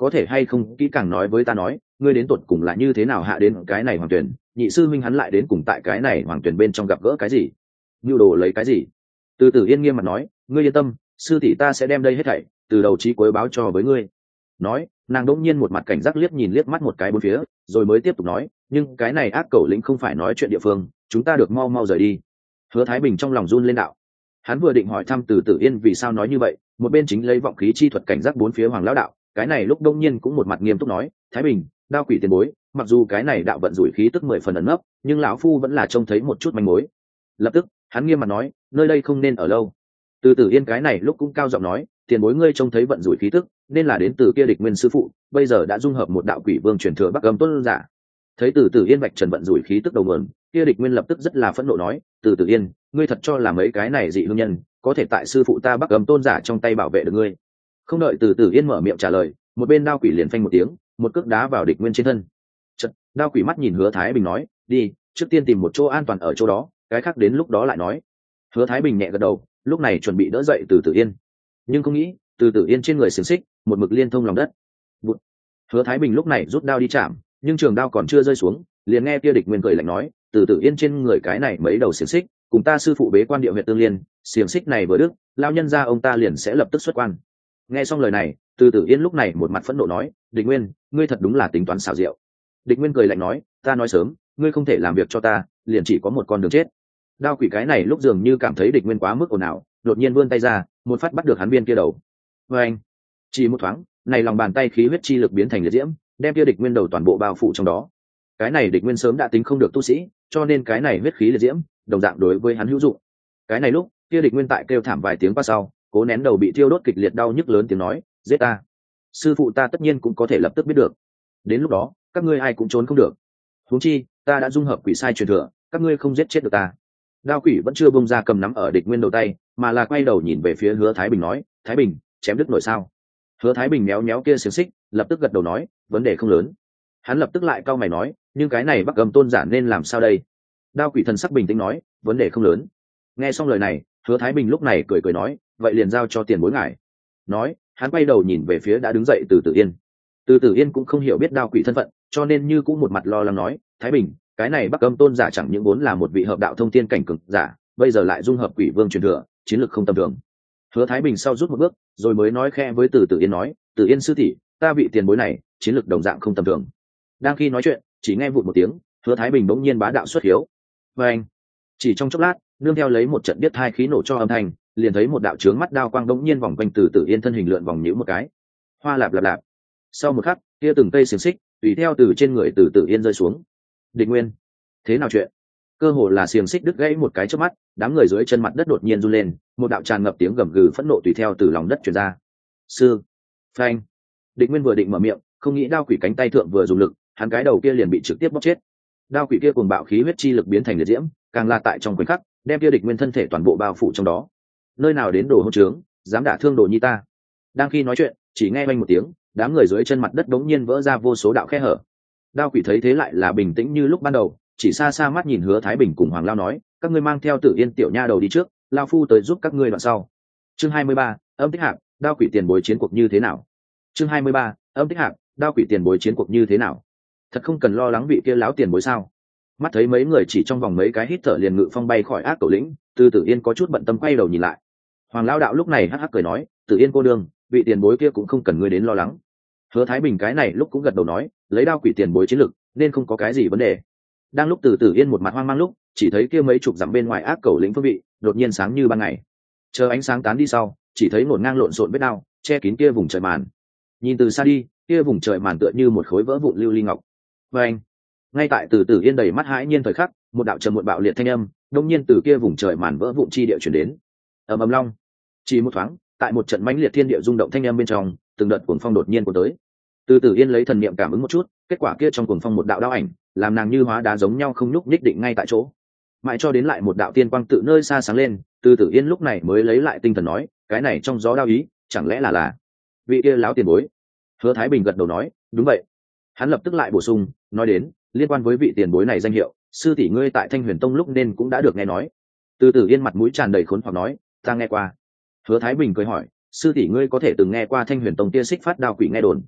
có thể hay không kỹ càng nói với ta nói ngươi đến tột cùng là như thế nào hạ đến cái này hoàng tuyển, nhị sư huynh hắn lại đến cùng tại cái này hoàng tuyển bên trong gặp gỡ cái gì, nhu đồ lấy cái gì? Từ Tử Yên nghiêm mặt nói, ngươi yên tâm, sư tỷ ta sẽ đem đây hết thảy từ đầu chí cuối báo cho với ngươi. Nói, nàng đỗng nhiên một mặt cảnh giác liếc mắt một cái bốn phía, rồi mới tiếp tục nói, nhưng cái này ác cẩu lĩnh không phải nói chuyện địa phương, chúng ta được mau mau rời đi. Hứa Thái Bình trong lòng run lên đạo. Hắn vừa định hỏi thăm Từ Tử Yên vì sao nói như vậy, một bên chính lấy vọng khí chi thuật cảnh giác bốn phía Hoàng lão đạo, cái này lúc đỗng nhiên cũng một mặt nghiêm túc nói, Thái Bình, đao quỷ tiền bối, mặc dù cái này đạo vận rủi khí tức 10 phần ẩn nấp, nhưng lão phu vẫn là trông thấy một chút manh mối. Lập tức, hắn nghiêm mặt nói, nơi đây không nên ở lâu. Từ Tử Yên cái này lúc cũng cao giọng nói, tiền bối ngươi trông thấy vận rủi khí tức, nên là đến từ kia địch nguyên sư phụ, bây giờ đã dung hợp một đạo quỷ vương truyền thừa Bắc Âm Tôn giả. Thấy Từ Tử Yên vạch trần vận rủi khí tức đầu nguồn, kia địch nguyên lập tức rất là phẫn nộ nói, Từ Tử Yên, ngươi thật cho là mấy cái này dị hương nhân có thể tại sư phụ ta Bắc Âm Tôn giả trong tay bảo vệ được ngươi? Không đợi Từ Tử Yên mở miệng trả lời, một bên đao quỷ liền phanh một tiếng, một cước đá vào địch nguyên trên thân. Chợt, đao quỷ mắt nhìn Hứa Thái Bình nói, đi, trước tiên tìm một chỗ an toàn ở chỗ đó, cái khác đến lúc đó lại nói. Hứa Thái Bình nhẹ gật đầu, lúc này chuẩn bị đỡ dậy Từ Tử Yên, nhưng không nghĩ Từ Tử Yên trên người xiềng xích một mực liên thông lòng đất. Bụt. Hứa Thái Bình lúc này rút đao đi chạm, nhưng trường đao còn chưa rơi xuống, liền nghe kia địch nguyên cười lạnh nói, Từ Tử Yên trên người cái này mấy đầu xiềng xích, cùng ta sư phụ bế quan địa huyệt tương liên, xiềng xích này vừa đứt, lao nhân ra ông ta liền sẽ lập tức xuất quan. Nghe xong lời này, Từ Tử Yên lúc này một mặt phẫn nộ nói, địch nguyên, ngươi thật đúng là tính toán xảo diệu. Địch nguyên cười lạnh nói, ta nói sớm, ngươi không thể làm việc cho ta, liền chỉ có một con đường chết. Đao quỷ cái này lúc dường như cảm thấy địch nguyên quá mức ồn ào, đột nhiên vươn tay ra, một phát bắt được hắn viên kia đầu. Và anh, chỉ một thoáng, này lòng bàn tay khí huyết chi lực biến thành liệt diễm, đem kia địch nguyên đầu toàn bộ bao phủ trong đó. Cái này địch nguyên sớm đã tính không được tu sĩ, cho nên cái này huyết khí liệt diễm, đồng dạng đối với hắn hữu dụng. Cái này lúc, kia địch nguyên tại kêu thảm vài tiếng qua sau, cố nén đầu bị thiêu đốt kịch liệt đau nhức lớn tiếng nói, giết ta. Sư phụ ta tất nhiên cũng có thể lập tức biết được. Đến lúc đó, các ngươi ai cũng trốn không được. Huống chi, ta đã dung hợp quỷ sai truyền thừa, các ngươi không giết chết được ta. Đao quỷ vẫn chưa bông ra cầm nắm ở địch nguyên đầu tay, mà là quay đầu nhìn về phía Hứa Thái Bình nói, Thái Bình, chém đứt nổi sao? Hứa Thái Bình méo méo kia xiềng xích, lập tức gật đầu nói, vấn đề không lớn. Hắn lập tức lại cau mày nói, nhưng cái này Bắc Âm Tôn giả nên làm sao đây? Đao quỷ thần sắc bình tĩnh nói, vấn đề không lớn. Nghe xong lời này, Hứa Thái Bình lúc này cười cười nói, vậy liền giao cho tiền bối ngài. Nói, hắn quay đầu nhìn về phía đã đứng dậy Từ Tử Yên. Từ Tử Yên cũng không hiểu biết đao quỷ thân phận, cho nên như cũng một mặt lo lắng nói, Thái Bình, cái này Bắc Âm Tôn giả chẳng những vốn là một vị hợp đạo thông thiên cảnh cực giả, bây giờ lại dung hợp quỷ vương truyền thừa, chiến lược không tầm thường. Hứa Thái Bình sau rút một bước, rồi mới nói khẽ với Từ Tử Yên nói, Tử Yên sư tỷ, ta vị tiền bối này, chiến lược đồng dạng không tầm thường. Đang khi nói chuyện, chỉ nghe vụt một tiếng, Hứa Thái Bình bỗng nhiên bá đạo xuất hiếu. Và anh, chỉ trong chốc lát, nương theo lấy một trận biết hai khí nổ cho âm thanh, liền thấy một đạo chướng mắt đao quang bỗng nhiên vòng quanh Từ Tử Yên thân hình lượn vòng nhũ một cái. Hoa lạp lạp lạp. Sau một khắc, kia từng cây xiềng xích tùy theo từ trên người Từ Tử Yên rơi xuống. Địch nguyên, thế nào chuyện? Cơ hồ là xiềng xích đứt gãy một cái chớp mắt, đám người dưới chân mặt đất đột nhiên run lên, một đạo tràn ngập tiếng gầm gừ phẫn nộ tùy theo từ lòng đất truyền ra. Sư, phanh. Địch nguyên vừa định mở miệng, không nghĩ đao quỷ cánh tay thượng vừa dùng lực, hắn cái đầu kia liền bị trực tiếp bóp chết. Đao quỷ kia cuồng bạo khí huyết chi lực biến thành liệt diễm, càng là tại trong khoảnh khắc, đem kia địch nguyên thân thể toàn bộ bao phủ trong đó. Nơi nào đến đồ hỗn trướng, dám đả thương đồ nhi ta? Đang khi nói chuyện, chỉ nghe vang một tiếng, đám người dưới chân mặt đất đống nhiên vỡ ra vô số đạo khe hở. Đao quỷ thấy thế lại là bình tĩnh như lúc ban đầu, chỉ xa xa mắt nhìn Hứa Thái Bình cùng Hoàng Lao nói, các ngươi mang theo Tử Yên tiểu nha đầu đi trước, lao phu tới giúp các ngươi đoạn sau. Chương 23, âm tích hạp, đao quỷ tiền bối chiến cuộc như thế nào? Chương 23, âm tích hạp, đao quỷ tiền bối chiến cuộc như thế nào? Thật không cần lo lắng vị kia láo tiền bối sao? Mắt thấy mấy người chỉ trong vòng mấy cái hít thở liền ngự phong bay khỏi ác cẩu lĩnh, Từ Tử Yên có chút bận tâm quay đầu nhìn lại. Hoàng Lao đạo lúc này hắc hắc cười nói, Tử Yên cô đương, vị tiền bối kia cũng không cần ngươi đến lo lắng. Hứa Thái Bình cái này lúc cũng gật đầu nói, lấy đao quỷ tiền bối chiến lực, nên không có cái gì vấn đề. Đang lúc Từ Tử Yên một mặt hoang mang lúc, chỉ thấy kia mấy chục dặm bên ngoài ác cẩu lĩnh phương vị, đột nhiên sáng như ban ngày. Chờ ánh sáng tán đi sau, chỉ thấy ngổn ngang lộn xộn vết đao, che kín kia vùng trời màn. Nhìn từ xa đi, kia vùng trời màn tựa như một khối vỡ vụn lưu ly ngọc. Và anh, ngay tại Từ Tử Yên đầy mắt hãi nhiên thời khắc, một đạo trầm muộn bạo liệt thanh âm, đột nhiên từ kia vùng trời màn vỡ vụn chi địa truyền đến. Ầm ầm long. Chỉ một thoáng, tại một trận mãnh liệt thiên địa rung động thanh âm bên trong, từng đợt cuồng phong đột nhiên cuốn tới. Từ Tử Yên lấy thần niệm cảm ứng một chút, kết quả kia trong cuồng phong một đạo đao ảnh, làm nàng như hóa đá giống nhau không nhúc nhích định ngay tại chỗ. Mãi cho đến lại một đạo tiên quang tự nơi xa sáng lên, Từ Tử Yên lúc này mới lấy lại tinh thần nói, cái này trong gió đao ý, chẳng lẽ là vị kia láo tiền bối? Hứa Thái Bình gật đầu nói, đúng vậy. Hắn lập tức lại bổ sung, nói đến, liên quan với vị tiền bối này danh hiệu, sư tỷ ngươi tại Thanh Huyền Tông lúc nên cũng đã được nghe nói. Từ Tử Yên mặt mũi tràn đầy khốn hoặc nói, ta nghe qua. Hứa Thái Bình cười hỏi, sư tỷ ngươi có thể từng nghe qua Thanh Huyền Tông kia xích phát đao quỷ nghe đồn?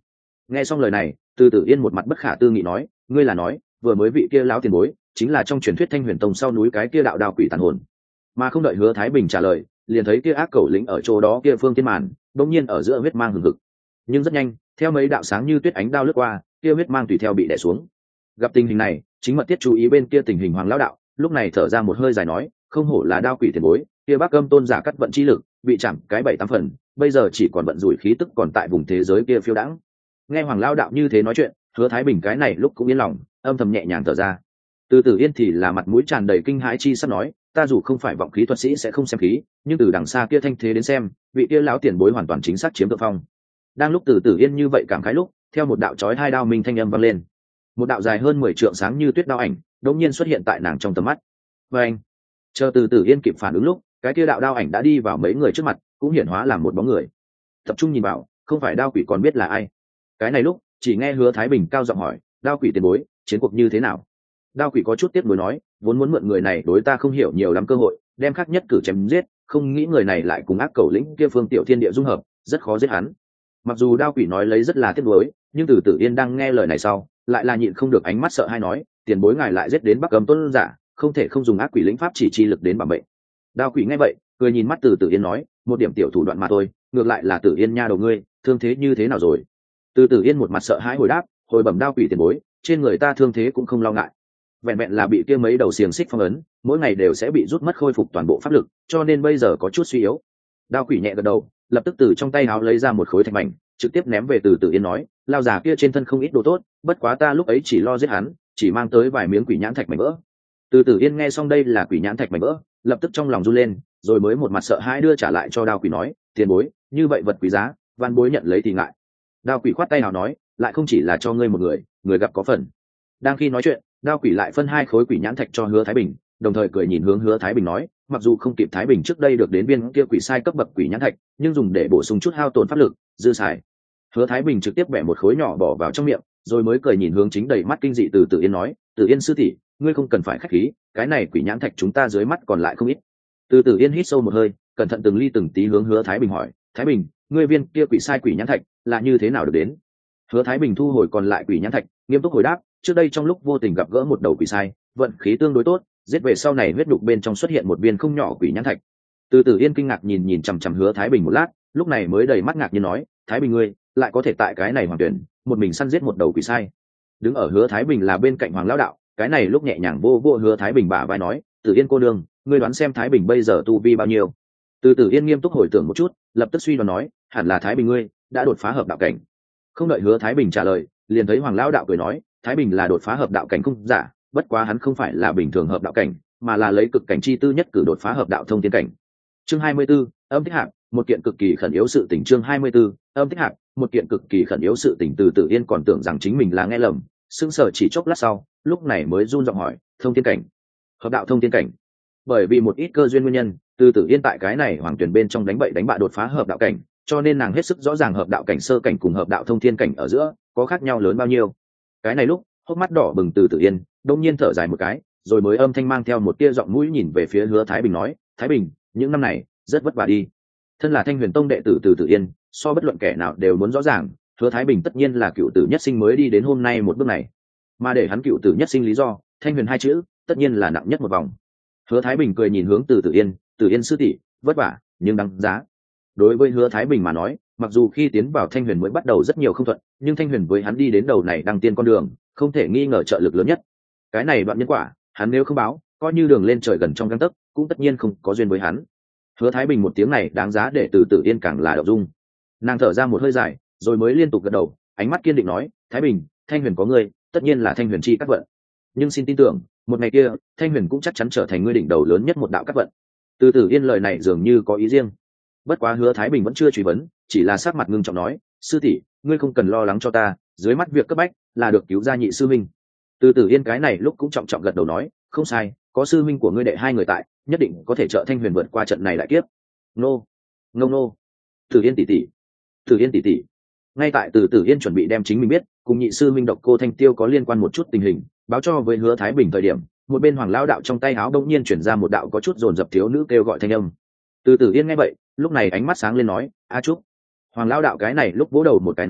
Nghe xong lời này, Từ Tử Yên một mặt bất khả tư nghị nói, ngươi là nói vừa mới vị kia lão tiền bối chính là trong truyền thuyết Thanh Huyền Tông sau núi cái kia đạo đao quỷ tàn hồn? Mà không đợi Hứa Thái Bình trả lời, liền thấy kia ác cẩu lĩnh ở chỗ đó kia phương thiên màn bỗng nhiên ở giữa huyết mang hừng hực, nhưng rất nhanh theo mấy đạo sáng như tuyết ánh đao lướt qua, kia huyết mang tùy theo bị đè xuống. Gặp tình hình này, chính mật tiết chú ý bên kia tình hình Hoàng lão đạo lúc này thở ra một hơi dài nói, không hổ là đao quỷ tiền bối, kia bác âm tôn giả cắt vận chi lực bị chạm cái 7-8 phần, bây giờ chỉ còn vận rủi khí tức còn tại vùng thế giới kia phiêu đãng. Nghe Hoàng lão đạo như thế nói chuyện, Hứa Thái Bình cái này lúc cũng yên lòng, âm thầm nhẹ nhàng thở ra. Từ Tử Yên thì là mặt mũi tràn đầy kinh hãi chi sắp nói, ta dù không phải vọng khí thuật sĩ sẽ không xem khí, nhưng từ đằng xa kia thanh thế đến xem, vị kia lão tiền bối hoàn toàn chính xác chiếm thượng phong. Đang lúc Từ Tử Yên như vậy cảm khái lúc, theo một đạo chói hai đao minh thanh âm vang lên, một đạo dài hơn 10 trượng sáng như tuyết đao ảnh đột nhiên xuất hiện tại nàng trong tầm mắt. Và anh, chờ Từ Tử Yên kịp phản ứng lúc, cái kia đạo đao ảnh đã đi vào mấy người trước mặt, cũng hiển hóa làm một bóng người. Tập trung nhìn vào, không phải đao quỷ còn biết là ai. Cái này lúc, chỉ nghe Hứa Thái Bình cao giọng hỏi, đao quỷ tiền bối, chiến cuộc như thế nào? Đao quỷ có chút tiếc nuối nói, vốn muốn mượn người này đối ta không hiểu nhiều lắm cơ hội, đem khắc nhất cử chém giết, không nghĩ người này lại cùng ác cẩu lĩnh kia phương tiểu thiên địa dung hợp, rất khó giết hắn. Mặc dù đao quỷ nói lấy rất là tiếc nuối, nhưng Từ Tử Yên đang nghe lời này sau, lại là nhịn không được ánh mắt sợ hai nói, tiền bối ngài lại giết đến Bắc Âm Tôn giả, không thể không dùng ác quỷ lĩnh pháp chỉ chi lực đến bảo mệnh. Đao quỷ nghe vậy, cười nhìn mắt Từ Tử Yên nói, một điểm tiểu thủ đoạn mà thôi, ngược lại là Tử Yên nha đầu ngươi, thương thế như thế nào rồi? Từ Tử Yên một mặt sợ hãi hồi đáp, hồi bẩm đao quỷ tiền bối, trên người ta thương thế cũng không lo ngại, vẹn vẹn là bị kia mấy đầu xiềng xích phong ấn, mỗi ngày đều sẽ bị rút mất khôi phục toàn bộ pháp lực, cho nên bây giờ có chút suy yếu. Đao quỷ nhẹ gật đầu, lập tức từ trong tay áo lấy ra một khối thạch mảnh, trực tiếp ném về Từ Tử Yên nói, lao già kia trên thân không ít đồ tốt, bất quá ta lúc ấy chỉ lo giết hắn, chỉ mang tới vài miếng quỷ nhãn thạch mảnh vỡ. Từ Tử Yên nghe xong đây là quỷ nhãn thạch mảnh vỡ, lập tức trong lòng run lên, rồi mới một mặt sợ hãi đưa trả lại cho đao quỷ nói, tiền bối, như vậy vật quý giá, van bối nhận lấy thì ngại. Đao quỷ khoát tay nào nói, lại không chỉ là cho ngươi một người, người gặp có phần. Đang khi nói chuyện, đao quỷ lại phân 2 khối quỷ nhãn thạch cho Hứa Thái Bình, đồng thời cười nhìn hướng Hứa Thái Bình nói, mặc dù không kịp Thái Bình trước đây được đến viên kia quỷ sai cấp bậc quỷ nhãn thạch, nhưng dùng để bổ sung chút hao tổn pháp lực, dư xài. Hứa Thái Bình trực tiếp bẻ một khối nhỏ bỏ vào trong miệng, rồi mới cười nhìn hướng chính đầy mắt kinh dị Từ Tử Yên nói, Tử Yên sư tỷ, ngươi không cần phải khách khí, cái này quỷ nhãn thạch chúng ta dưới mắt còn lại không ít. Từ Tử Yên hít sâu một hơi, cẩn thận từng ly từng tí hướng Hứa Thái Bình hỏi, Thái Bình, ngươi viên kia quỷ sai quỷ nhãn thạch là như thế nào được đến? Hứa Thái Bình thu hồi còn lại quỷ nhãn thạch, nghiêm túc hồi đáp, trước đây trong lúc vô tình gặp gỡ một đầu quỷ sai, vận khí tương đối tốt, giết về sau này huyết đục bên trong xuất hiện một viên không nhỏ quỷ nhãn thạch. Từ Tử Yên kinh ngạc nhìn chằm chằm Hứa Thái Bình một lát, lúc này mới đầy mắt ngạc nhiên nói, Thái Bình ngươi lại có thể tại cái này hoàng tuyển một mình săn giết một đầu quỷ sai? Đứng ở Hứa Thái Bình là bên cạnh Hoàng lão đạo, cái này lúc nhẹ nhàng vô vô Hứa Thái Bình bả vai nói, Tử Yên cô nương, ngươi đoán xem Thái Bình bây giờ tu vi bao nhiêu? Từ Tử Yên nghiêm túc hồi tưởng một chút, lập tức suy đoán nói, hẳn là Thái Bình ngươi đã đột phá hợp đạo cảnh. Không đợi Hứa Thái Bình trả lời, liền thấy Hoàng lão đạo cười nói, Thái Bình là đột phá hợp đạo cảnh không giả, bất quá hắn không phải là bình thường hợp đạo cảnh, mà là lấy cực cảnh chi tư nhất cử đột phá hợp đạo thông thiên cảnh. Chương 24, âm thích hạng, một kiện cực kỳ khẩn yếu sự tình. Chương 24, âm thích hạng, một kiện cực kỳ khẩn yếu sự tình. Từ Tử Yên còn tưởng rằng chính mình là nghe lầm, sững sờ chỉ chốc lát sau, lúc này mới run giọng hỏi, thông thiên cảnh, hợp đạo thông thiên cảnh? Bởi vì một ít cơ duyên nguyên nhân, Từ Tử Yên tại cái này hoàng tuyển bên trong đánh bậy đánh bạ đột phá hợp đạo cảnh, cho nên nàng hết sức rõ ràng hợp đạo cảnh sơ cảnh cùng hợp đạo thông thiên cảnh ở giữa có khác nhau lớn bao nhiêu. Cái này lúc hốc mắt đỏ bừng Từ Tử Yên đông nhiên thở dài một cái, rồi mới âm thanh mang theo một tia giọng mũi nhìn về phía Hứa Thái Bình nói, Thái Bình, những năm này rất vất vả đi. Thân là Thanh Huyền Tông đệ tử Từ Tử Yên, so bất luận kẻ nào đều muốn rõ ràng, Hứa Thái Bình tất nhiên là cựu tử nhất sinh mới đi đến hôm nay một bước này, mà để hắn cựu tử nhất sinh lý do, Thanh Huyền 2 chữ tất nhiên là nặng nhất một vòng. Hứa Thái Bình cười nhìn hướng Từ Tử Yên, Tử Yên sư tỷ, vất vả nhưng đáng giá. Đối với Hứa Thái Bình mà nói, mặc dù khi tiến vào Thanh Huyền mới bắt đầu rất nhiều không thuận, nhưng Thanh Huyền với hắn đi đến đầu này đăng tiên con đường, không thể nghi ngờ trợ lực lớn nhất. Cái này đoạn nhân quả, hắn nếu không báo, coi như đường lên trời gần trong gang tấc, cũng tất nhiên không có duyên với hắn. Hứa Thái Bình một tiếng này đáng giá để Từ Tử Yên càng là động dung. Nàng thở ra một hơi dài, rồi mới liên tục gật đầu, ánh mắt kiên định nói, Thái Bình, Thanh Huyền có ngươi, tất nhiên là Thanh Huyền chi các vận. Nhưng xin tin tưởng, một ngày kia, Thanh Huyền cũng chắc chắn trở thành ngươi đỉnh đầu lớn nhất một đạo các vận. Từ Tử Yên lời này dường như có ý riêng. Bất quá Hứa Thái Bình vẫn chưa truy vấn, chỉ là sắc mặt ngưng trọng nói, sư tỷ, ngươi không cần lo lắng cho ta, dưới mắt việc cấp bách là được cứu ra nhị sư minh. Từ Tử Yên cái này lúc cũng trọng trọng gật đầu nói, không sai, có sư minh của ngươi đệ 2 người tại, nhất định có thể trợ Thanh Huyền vượt qua trận này đại kiếp. Nô, ngông nô, Tử Yên tỷ tỷ, Tử Yên tỷ tỷ. Ngay tại Từ Tử Yên chuẩn bị đem chính mình biết cùng nhị sư minh Độc Cô Thanh Tiêu có liên quan một chút tình hình báo cho với Hứa Thái Bình thời điểm, một bên Hoàng lão đạo trong tay áo đông nhiên chuyển ra một đạo có chút dồn dập thiếu nữ kêu gọi thanh âm. Từ Tử Yên nghe vậy, lúc này ánh mắt sáng lên nói, a Trúc. Hoàng lão đạo cái này lúc vỗ đầu một cái nói,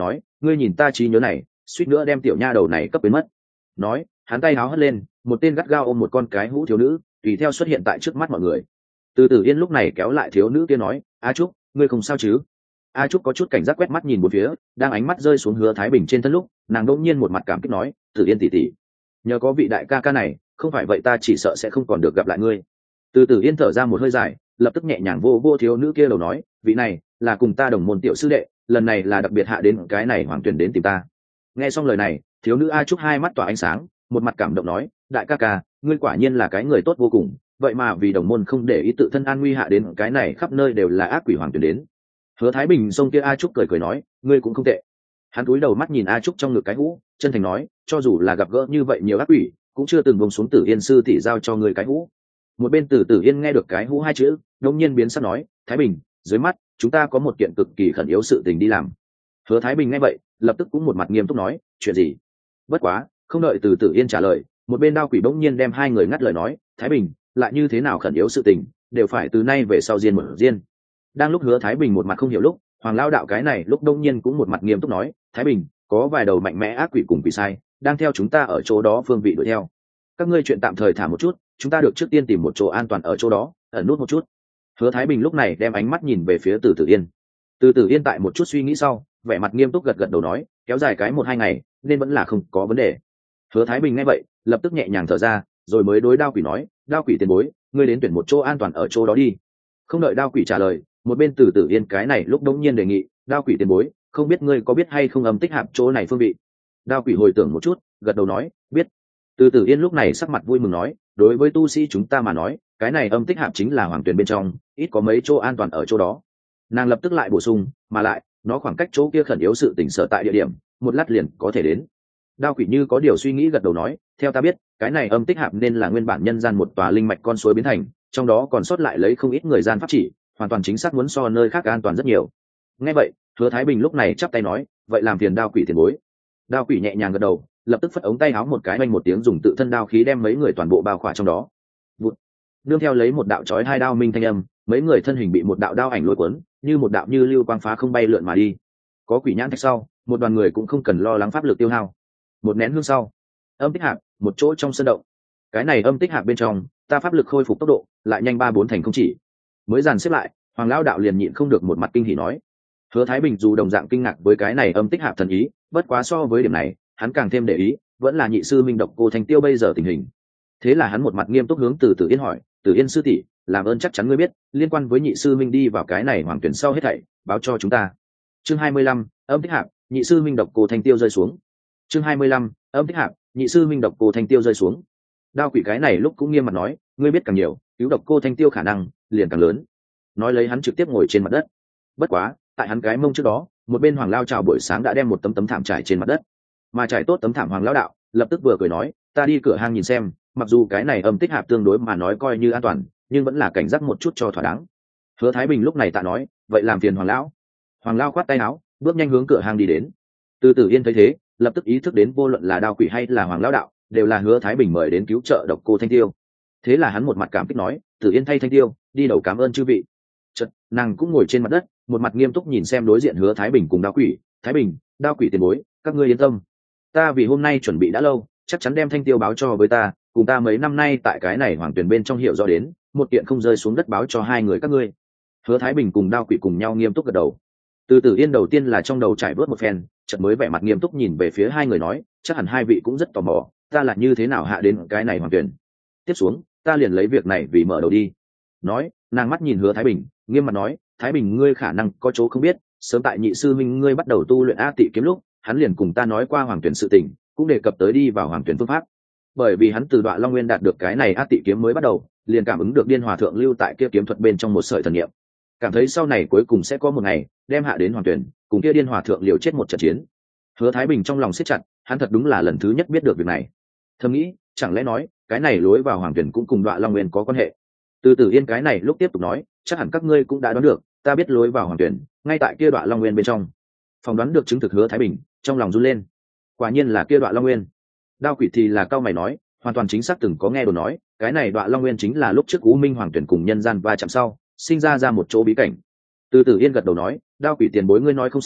ngươi nhìn ta trí nhớ này suýt nữa đem tiểu nha đầu này cấp biến mất. Nói hắn tay háo hất lên, một tên gắt gao ôm một con cái hũ thiếu nữ tùy theo xuất hiện tại trước mắt mọi người. Từ Tử Yên lúc này kéo lại thiếu nữ kia nói, a Trúc, ngươi không sao chứ? A Trúc có chút cảnh giác quét mắt nhìn một phía, đang ánh mắt rơi xuống Hứa Thái Bình trên thân lúc, nàng đột nhiên một mặt cảm kích nói, Tử Yên tỷ tỷ, nhờ có vị đại ca ca này, không phải vậy ta chỉ sợ sẽ không còn được gặp lại ngươi. Từ Tử Yên thở ra một hơi dài, lập tức nhẹ nhàng vô vô thiếu nữ kia đầu nói, vị này là cùng ta đồng môn tiểu sư đệ, lần này là đặc biệt hạ đến cái này hoàng tuyển đến tìm ta. Nghe xong lời này, thiếu nữ A Trúc hai mắt tỏa ánh sáng, một mặt cảm động nói, đại ca ca, ngươi quả nhiên là cái người tốt vô cùng, vậy mà vì đồng môn không để ý tự thân an nguy hạ đến cái này khắp nơi đều là ác quỷ hoàng tuyển đến. Hứa Thái Bình xông kia A Trúc cười cười nói, ngươi cũng không tệ. Hắn cúi đầu mắt nhìn A Trúc trong ngực cái hũ, chân thành nói, cho dù là gặp gỡ như vậy nhiều ác quỷ, cũng chưa từng buông xuống Tử Yên sư tỷ giao cho ngươi cái hũ. Một bên Tử Yên nghe được cái hũ hai chữ, đột nhiên biến sắc nói, Thái Bình, dưới mắt chúng ta có một kiện cực kỳ khẩn yếu sự tình đi làm. Hứa Thái Bình nghe vậy, lập tức cũng một mặt nghiêm túc nói, chuyện gì? Bất quá, không đợi Tử Yên trả lời, một bên Đao Quỷ bỗng nhiên đem hai người ngắt lời nói, Thái Bình, lại như thế nào khẩn yếu sự tình, đều phải từ nay về sau riêng một riêng. Đang lúc Hứa Thái Bình một mặt không hiểu lúc, Hoàng Lão đạo cái này lúc đông nhiên cũng một mặt nghiêm túc nói, Thái Bình, có vài đầu mạnh mẽ ác quỷ cùng quỷ sai đang theo chúng ta ở chỗ đó phương vị đuổi theo. Các ngươi chuyện tạm thời thả một chút, chúng ta được trước tiên tìm một chỗ an toàn ở chỗ đó, ẩn nút một chút. Hứa Thái Bình lúc này đem ánh mắt nhìn về phía Tử Yên. Tử Yên tại một chút suy nghĩ sau, vẻ mặt nghiêm túc gật gật đầu nói, kéo dài cái 1-2 ngày, nên vẫn là không có vấn đề. Hứa Thái Bình nghe vậy, lập tức nhẹ nhàng thở ra, rồi mới đối Đao Quỷ nói, Đao Quỷ tiền bối, ngươi đến tuyển một chỗ an toàn ở chỗ đó đi. Không đợi Đao Quỷ trả lời, một bên Tử Yên cái này lúc đống nhiên đề nghị, Đao Quỷ tiền bối, không biết ngươi có biết hay không âm tích hạp chỗ này phương vị. Đao Quỷ hồi tưởng một chút, gật đầu nói, biết. Tử Yên lúc này sắc mặt vui mừng nói, đối với tu sĩ chúng ta mà nói, cái này âm tích hạp chính là hoàng tuyển bên trong, ít có mấy chỗ an toàn ở chỗ đó. Nàng lập tức lại bổ sung, mà lại nó khoảng cách chỗ kia khẩn yếu sự tỉnh sở tại địa điểm, một lát liền có thể đến. Đao Quỷ như có điều suy nghĩ gật đầu nói, theo ta biết, cái này âm tích hạp nên là nguyên bản nhân gian một tòa linh mạch con suối biến thành, trong đó còn sót lại lấy không ít người gian pháp chỉ, hoàn toàn chính xác muốn so nơi khác an toàn rất nhiều. Nghe vậy, Hứa Thái Bình lúc này chắp tay nói, vậy làm phiền Đao Quỷ tiền bối. Đao Quỷ nhẹ nhàng gật đầu, lập tức phất ống tay áo một cái, oanh một tiếng dùng tự thân đao khí đem mấy người toàn bộ bao khỏa trong đó. Vụt. Nương theo lấy một đạo chói hai đao minh thanh âm, mấy người thân hình bị một đạo đao ảnh lôi cuốn, như một đạo như lưu quang phá không bay lượn mà đi. Có quỷ nhãn thạch sau, một đoàn người cũng không cần lo lắng pháp lực tiêu hao. Một nén hương sau, âm tích hạp, một chỗ trong sân động. Cái này âm tích hạp bên trong, ta pháp lực khôi phục tốc độ lại nhanh 3-4 thành không chỉ. Mới dàn xếp lại, Hoàng lão đạo liền nhịn không được một mặt kinh hỉ nói. Hứa Thái Bình dù đồng dạng kinh ngạc với cái này âm tích hạp thần ý, bất quá so với điểm này, hắn càng thêm để ý, vẫn là nhị sư minh độc cô Thanh Tiêu bây giờ tình hình. Thế là hắn một mặt nghiêm túc hướng Tử Yên hỏi, Tử Yên sư tỷ, làm ơn chắc chắn ngươi biết, liên quan với nhị sư minh đi vào cái này hoàng tuyển sau hết thảy, báo cho chúng ta. Chương 25, âm tích hạp, nhị sư minh độc cô Thanh Tiêu rơi xuống. Chương 25, âm tích hạp, nhị sư minh độc cô Thanh Tiêu rơi xuống. Đao Quỷ cái này lúc cũng nghiêm mặt nói, ngươi biết càng nhiều, cứu độc cô Thanh Tiêu khả năng liền càng lớn. Nói lấy hắn trực tiếp ngồi trên mặt đất. Bất quá, tại hắn cái mông trước đó, một bên Hoàng Lao chào buổi sáng đã đem một tấm thảm trải trên mặt đất. Mà trải tốt tấm thảm Hoàng Lão đạo lập tức vừa cười nói, ta đi cửa hang nhìn xem, mặc dù cái này âm tích hạp tương đối mà nói coi như an toàn, nhưng vẫn là cảnh giác một chút cho thỏa đáng. Hứa Thái Bình lúc này tạ nói, vậy làm phiền Hoàng lão. Hoàng Lao khoát tay áo, bước nhanh hướng cửa hang đi đến. Tử Yên thấy thế, lập tức ý thức đến vô luận là Đao Quỷ hay là Hoàng Lão đạo, đều là Hứa Thái Bình mời đến cứu trợ độc cô Thanh Tiêu. Thế là hắn một mặt cảm kích nói, Tử Yên thay Thanh Tiêu đi đầu cảm ơn chư vị. Chợt, nàng cũng ngồi trên mặt đất, một mặt nghiêm túc nhìn xem đối diện Hứa Thái Bình cùng Đao Quỷ. Thái Bình, Đao Quỷ tiền bối, các ngươi yên tâm, ta vì hôm nay chuẩn bị đã lâu, chắc chắn đem Thanh Tiêu báo cho với ta, cùng ta mấy năm nay tại cái này hoàng tuyển bên trong hiểu rõ đến, một kiện không rơi xuống đất báo cho hai người các ngươi. Hứa Thái Bình cùng Đao Quỷ cùng nhau nghiêm túc gật đầu. Tử Yên đầu tiên là trong đầu trải bớt một phen, chợt mới vẻ mặt nghiêm túc nhìn về phía hai người nói, chắc hẳn hai vị cũng rất tò mò, ta là như thế nào hạ đến cái này hoàng tuyển. Tiếp xuống, ta liền lấy việc này vì mở đầu đi. Nói, nàng mắt nhìn Hứa Thái Bình, nghiêm mặt nói, Thái Bình ngươi khả năng có chỗ không biết, sớm tại nhị sư minh ngươi bắt đầu tu luyện A Tị kiếm lúc, hắn liền cùng ta nói qua hoàng tuyển sự tình, cũng đề cập tới đi vào hoàng tuyển phương pháp. Bởi vì hắn từ Đoạn Long Nguyên đạt được cái này A Tị kiếm mới bắt đầu, liền cảm ứng được Điên Hòa thượng lưu tại kia kiếm thuật bên trong một sợi thần niệm, cảm thấy sau này cuối cùng sẽ có một ngày đem hạ đến hoàng tuyển, cùng kia Điên Hòa thượng liều chết một trận chiến. Hứa Thái Bình trong lòng siết chặt, hắn thật đúng là lần thứ nhất biết được việc này. Thầm nghĩ, chẳng lẽ nói cái này lối vào hoàng tuyển cũng cùng Đoạn Long Nguyên có quan hệ. Tử Yên cái này lúc tiếp tục nói, chắc hẳn các ngươi cũng đã đoán được, ta biết lối vào hoàng tuyển ngay tại kia Đoạn Long Nguyên bên trong. Phỏng đoán được chứng thực Hứa Thái Bình trong lòng run lên, quả nhiên là kia Đoạn Long Nguyên. Đao Quỷ thì là cao mày nói, hoàn toàn chính xác từng có nghe đồn nói, cái này Đoạn Long Nguyên chính là lúc trước U Minh hoàng tuyển cùng nhân gian va chạm sau sinh ra một chỗ bí cảnh. Tử Yên gật đầu nói, Đao Quỷ tiền bối ngươi nói không sai,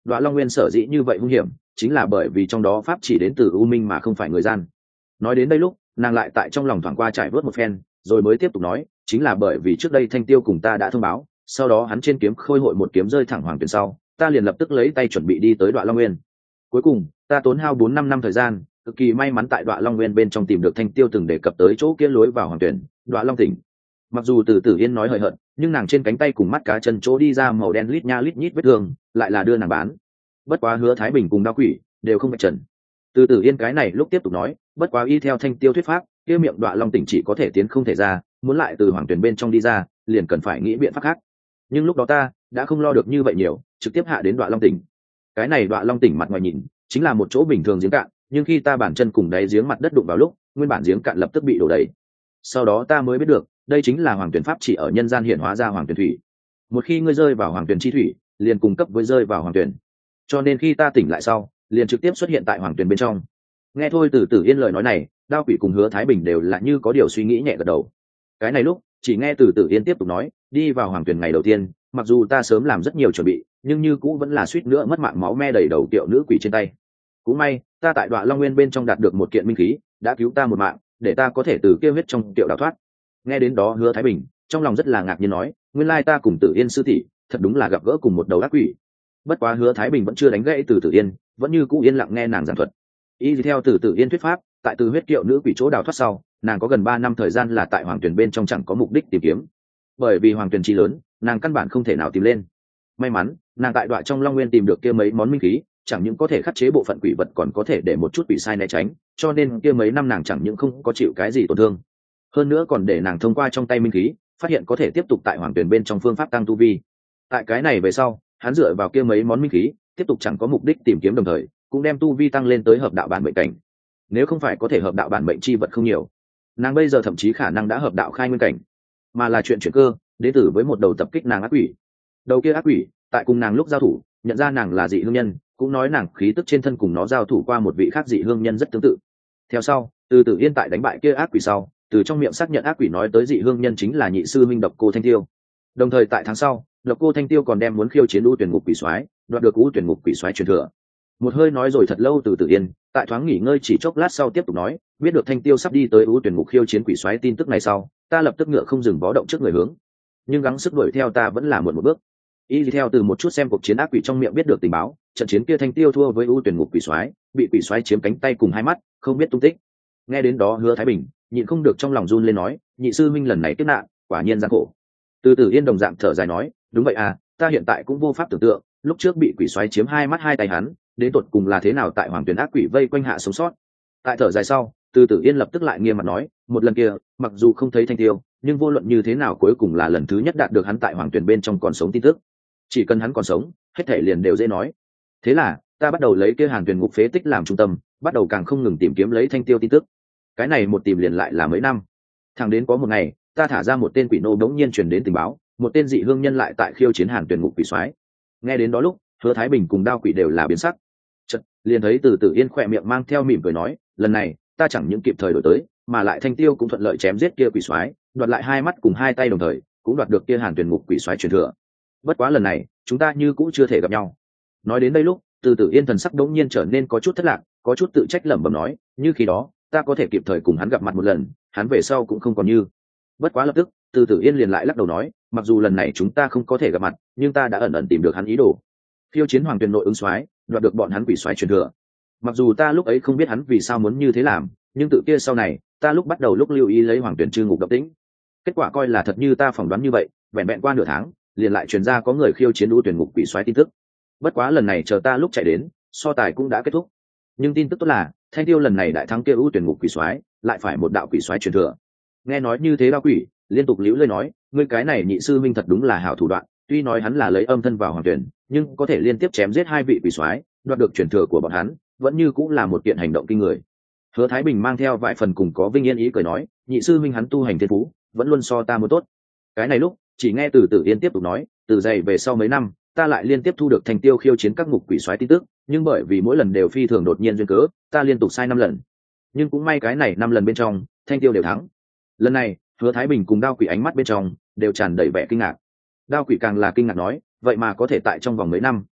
Đoạ Long Nguyên sở dĩ như vậy hung hiểm chính là bởi vì trong đó pháp chỉ đến từ u minh mà không phải người gian. Nói đến đây lúc nàng lại tại trong lòng thoáng qua trải vớt một phen rồi mới tiếp tục nói, chính là bởi vì trước đây Thanh Tiêu cùng ta đã thông báo, sau đó hắn trên kiếm khôi hội một kiếm rơi thẳng hoàng tuyển sau, ta liền lập tức lấy tay chuẩn bị đi tới Đoạ Long Nguyên. Cuối cùng ta tốn hao 4-5 năm thời gian, cực kỳ may mắn tại Đoạ Long Nguyên bên trong tìm được Thanh Tiêu từng đề cập tới chỗ kia lối vào hoàng tuyển, Đoạ Long tỉnh. Mặc dù từ Tử Yên nói hời hợt, nhưng nàng trên cánh tay cùng mắt cá chân chỗ đi ra màu đen lít nha lít nhít vết thương, lại là đưa nàng bán. Bất quá Hứa Thái Bình cùng Đao Quỷ đều không vạch trần. Từ Tử Yên cái này lúc tiếp tục nói, bất quá y theo Thanh Tiêu thuyết pháp, kia miệng Đoạ Long tỉnh chỉ có thể tiến không thể ra, muốn lại từ hoàng tuyển bên trong đi ra, liền cần phải nghĩ biện pháp khác. Nhưng lúc đó ta đã không lo được như vậy nhiều, trực tiếp hạ đến Đoạ Long tỉnh. Cái này Đoạ Long tỉnh mặt ngoài nhìn chính là một chỗ bình thường giếng cạn, nhưng khi ta bàn chân cùng đáy giếng mặt đất đụng vào lúc, nguyên bản giếng cạn lập tức bị đổ đầy. Sau đó ta mới biết được, đây chính là hoàng tuyển pháp chỉ ở nhân gian hiện hóa ra hoàng tuyển thủy. Một khi ngươi rơi vào hoàng tuyển chi thủy, liền cùng cấp với rơi vào hoàng tuyển. Cho nên khi ta tỉnh lại sau, liền trực tiếp xuất hiện tại hoàng tuyển bên trong. Nghe thôi từ Tử Yên lời nói này, Đao Quỷ cùng Hứa Thái Bình đều là như có điều suy nghĩ nhẹ gật đầu. Cái này lúc chỉ nghe từ Tử Yên tiếp tục nói, đi vào hoàng tuyển ngày đầu tiên, mặc dù ta sớm làm rất nhiều chuẩn bị, nhưng như cũ vẫn là suýt nữa mất mạng máu me đầy đầu tiểu nữ quỷ trên tay. Cũng may ta tại Đoạ Long Nguyên bên trong đạt được một kiện minh khí, đã cứu ta một mạng, để ta có thể từ kia huyết trong tiểu đào thoát. Nghe đến đó Hứa Thái Bình trong lòng rất là ngạc nhiên nói, nguyên lai ta cùng Tử Yên sư tỷ thật đúng là gặp gỡ cùng một đầu ác quỷ. Bất quá Hứa Thái Bình vẫn chưa đánh gãy từ Tử Yên, vẫn như cũ yên lặng nghe nàng giảng thuật. Y theo từ Tử Yên thuyết pháp, tại từ huyết kiệu nữ quỷ chỗ đào thoát sau, nàng có gần 3 năm thời gian là tại hoàng tuyển bên trong chẳng có mục đích tìm kiếm. Bởi vì hoàng tuyển chi lớn, nàng căn bản không thể nào tìm lên. May mắn nàng tại Đoạ trong Long Nguyên tìm được kia mấy món minh khí, chẳng những có thể khắc chế bộ phận quỷ vật, còn có thể để một chút quỷ sai né tránh, cho nên kia mấy năm nàng chẳng những không có chịu cái gì tổn thương, hơn nữa còn để nàng thông qua trong tay minh khí phát hiện có thể tiếp tục tại hoàng tuyển bên trong phương pháp tăng tu vi. Tại cái này về sau, hắn dựa vào kia mấy món minh khí tiếp tục chẳng có mục đích tìm kiếm, đồng thời cũng đem tu vi tăng lên tới hợp đạo bản mệnh cảnh. Nếu không phải có thể hợp đạo bản mệnh chi vật không nhiều, nàng bây giờ thậm chí khả năng đã hợp đạo khai nguyên cảnh, mà là chuyện chuyển cơ đến từ với một đầu tập kích nàng ác quỷ. Đầu kia ác quỷ tại cùng nàng lúc giao thủ nhận ra nàng là dị hương nhân, cũng nói nàng khí tức trên thân cùng nó giao thủ qua một vị khác dị hương nhân rất tương tự. Theo sau từ Tử Yên tại đánh bại kia ác quỷ sau, từ trong miệng xác nhận ác quỷ nói tới dị hương nhân chính là nhị sư minh Độc Cô Thanh Tiêu. Đồng thời tại tháng sau, Độc Cô Thanh Tiêu còn đem muốn khiêu chiến U Tuyển Ngục Quỷ Soái, đoạt được U Tuyển Ngục Quỷ Soái truyền thừa. Một hơi nói rồi thật lâu từ Tử Yên, tại thoáng nghỉ ngơi chỉ chốc lát sau tiếp tục nói, biết được Thanh Tiêu sắp đi tới U Tuyển Ngục khiêu chiến quỷ soái tin tức này sau, ta lập tức ngựa không dừng vó động trước người hướng, nhưng gắng sức đuổi theo ta vẫn là muộn một bước. Y theo từ một chút xem cuộc chiến ác quỷ trong miệng biết được tình báo, trận chiến kia Thanh Tiêu thua với U Tuyển Ngục quỷ soái, bị quỷ soái chiếm cánh tay cùng hai mắt, không biết tung tích. Nghe đến đó Hứa Thái Bình nhịn không được trong lòng run lên nói, nhị sư minh lần này kiếp nạn quả nhiên gian khổ. Từ Tử Yên đồng dạng thở dài nói, đúng vậy à, ta hiện tại cũng vô pháp tưởng tượng, lúc trước bị quỷ xoáy chiếm hai mắt hai tay hắn, đến tột cùng là thế nào tại hoàng tuyển ác quỷ vây quanh hạ sống sót. Tại thở dài sau, Từ Tử Yên lập tức lại nghiêm mặt nói, một lần kia mặc dù không thấy Thanh Tiêu, nhưng vô luận như thế nào cuối cùng là lần thứ nhất đạt được hắn tại hoàng tuyển bên trong còn sống tin tức. Chỉ cần hắn còn sống, hết thể liền đều dễ nói. Thế là ta bắt đầu lấy kia Hàn Tuyển Ngục phế tích làm trung tâm, bắt đầu càng không ngừng tìm kiếm lấy Thanh Tiêu tin tức. Cái này một tìm liền lại là mấy năm, thẳng đến có một ngày ta thả ra một tên quỷ nô đống nhiên truyền đến tình báo, một tên dị hương nhân lại tại khiêu chiến Hàn Tuyển Ngục quỷ soái. Nghe đến đó lúc Hứa Thái Bình cùng Đao Quỷ đều là biến sắc. Chợt liền thấy Từ Tử Yên khỏe miệng mang theo mỉm cười nói, lần này ta chẳng những kịp thời đổi tới, mà lại Thanh Tiêu cũng thuận lợi chém giết kia quỷ soái, đoạt lại hai mắt cùng hai tay, đồng thời cũng đoạt được kia Hàn Tuyển Ngục quỷ soái truyền thừa. Bất quá lần này chúng ta như cũng chưa thể gặp nhau. Nói đến đây lúc Từ Tử Yên thần sắc đống nhiên trở nên có chút thất lạc, có chút tự trách lẩm bẩm nói, như khi đó ta có thể kịp thời cùng hắn gặp mặt một lần, hắn về sau cũng không còn như. Bất quá lập tức Từ Tử Yên liền lại lắc đầu nói, mặc dù lần này chúng ta không có thể gặp mặt, nhưng ta đã ẩn ẩn tìm được hắn ý đồ, khiêu chiến Hoàng Tuyền nội ứng soái, đoạt được bọn hắn quỷ soái truyền thừa. Mặc dù ta lúc ấy không biết hắn vì sao muốn như thế làm, nhưng tự kia sau này ta lúc bắt đầu lúc lưu ý lấy Hoàng Tuyền Trư Ngục động tĩnh, kết quả coi là thật như ta phỏng đoán như vậy, vẹn vẹn qua nửa tháng liền lại truyền ra có người khiêu chiến U Tuyển Ngục quỷ soái tin tức. Bất quá lần này chờ ta lúc chạy đến, so tài cũng đã kết thúc. Nhưng tin tức tốt là Thanh Tiêu lần này đại thắng kia U Tuyển Ngục quỷ soái, lại phải một đạo quỷ soái truyền thừa. Nghe nói như thế Đao Quỷ liên tục liễu lời nói, ngươi cái này nhị sư minh thật đúng là hảo thủ đoạn, tuy nói hắn là lấy âm thân vào Hoàng Tuyển, nhưng có thể liên tiếp chém giết hai vị quỷ soái, đoạt được truyền thừa của bọn hắn, vẫn như cũng là một kiện hành động kinh người. Hứa Thái Bình mang theo vài phần cùng có vinh yên ý cười nói, nhị sư minh hắn tu hành thiên phú vẫn luôn so ta muốn tốt. Cái này lúc chỉ nghe Từ Tử Yên tiếp tục nói, từ dày về sau mấy năm ta lại liên tiếp thu được Thanh Tiêu khiêu chiến các ngục quỷ soái tin tức, nhưng bởi vì mỗi lần đều phi thường đột nhiên duyên cớ, ta liên tục sai 5 lần. Nhưng cũng may cái này 5 lần bên trong Thanh Tiêu đều thắng. Lần này Hứa Thái Bình cùng Đao Quỷ ánh mắt bên trong đều tràn đầy vẻ kinh ngạc. Đao Quỷ càng là kinh ngạc nói, vậy mà có thể tại trong vòng mấy năm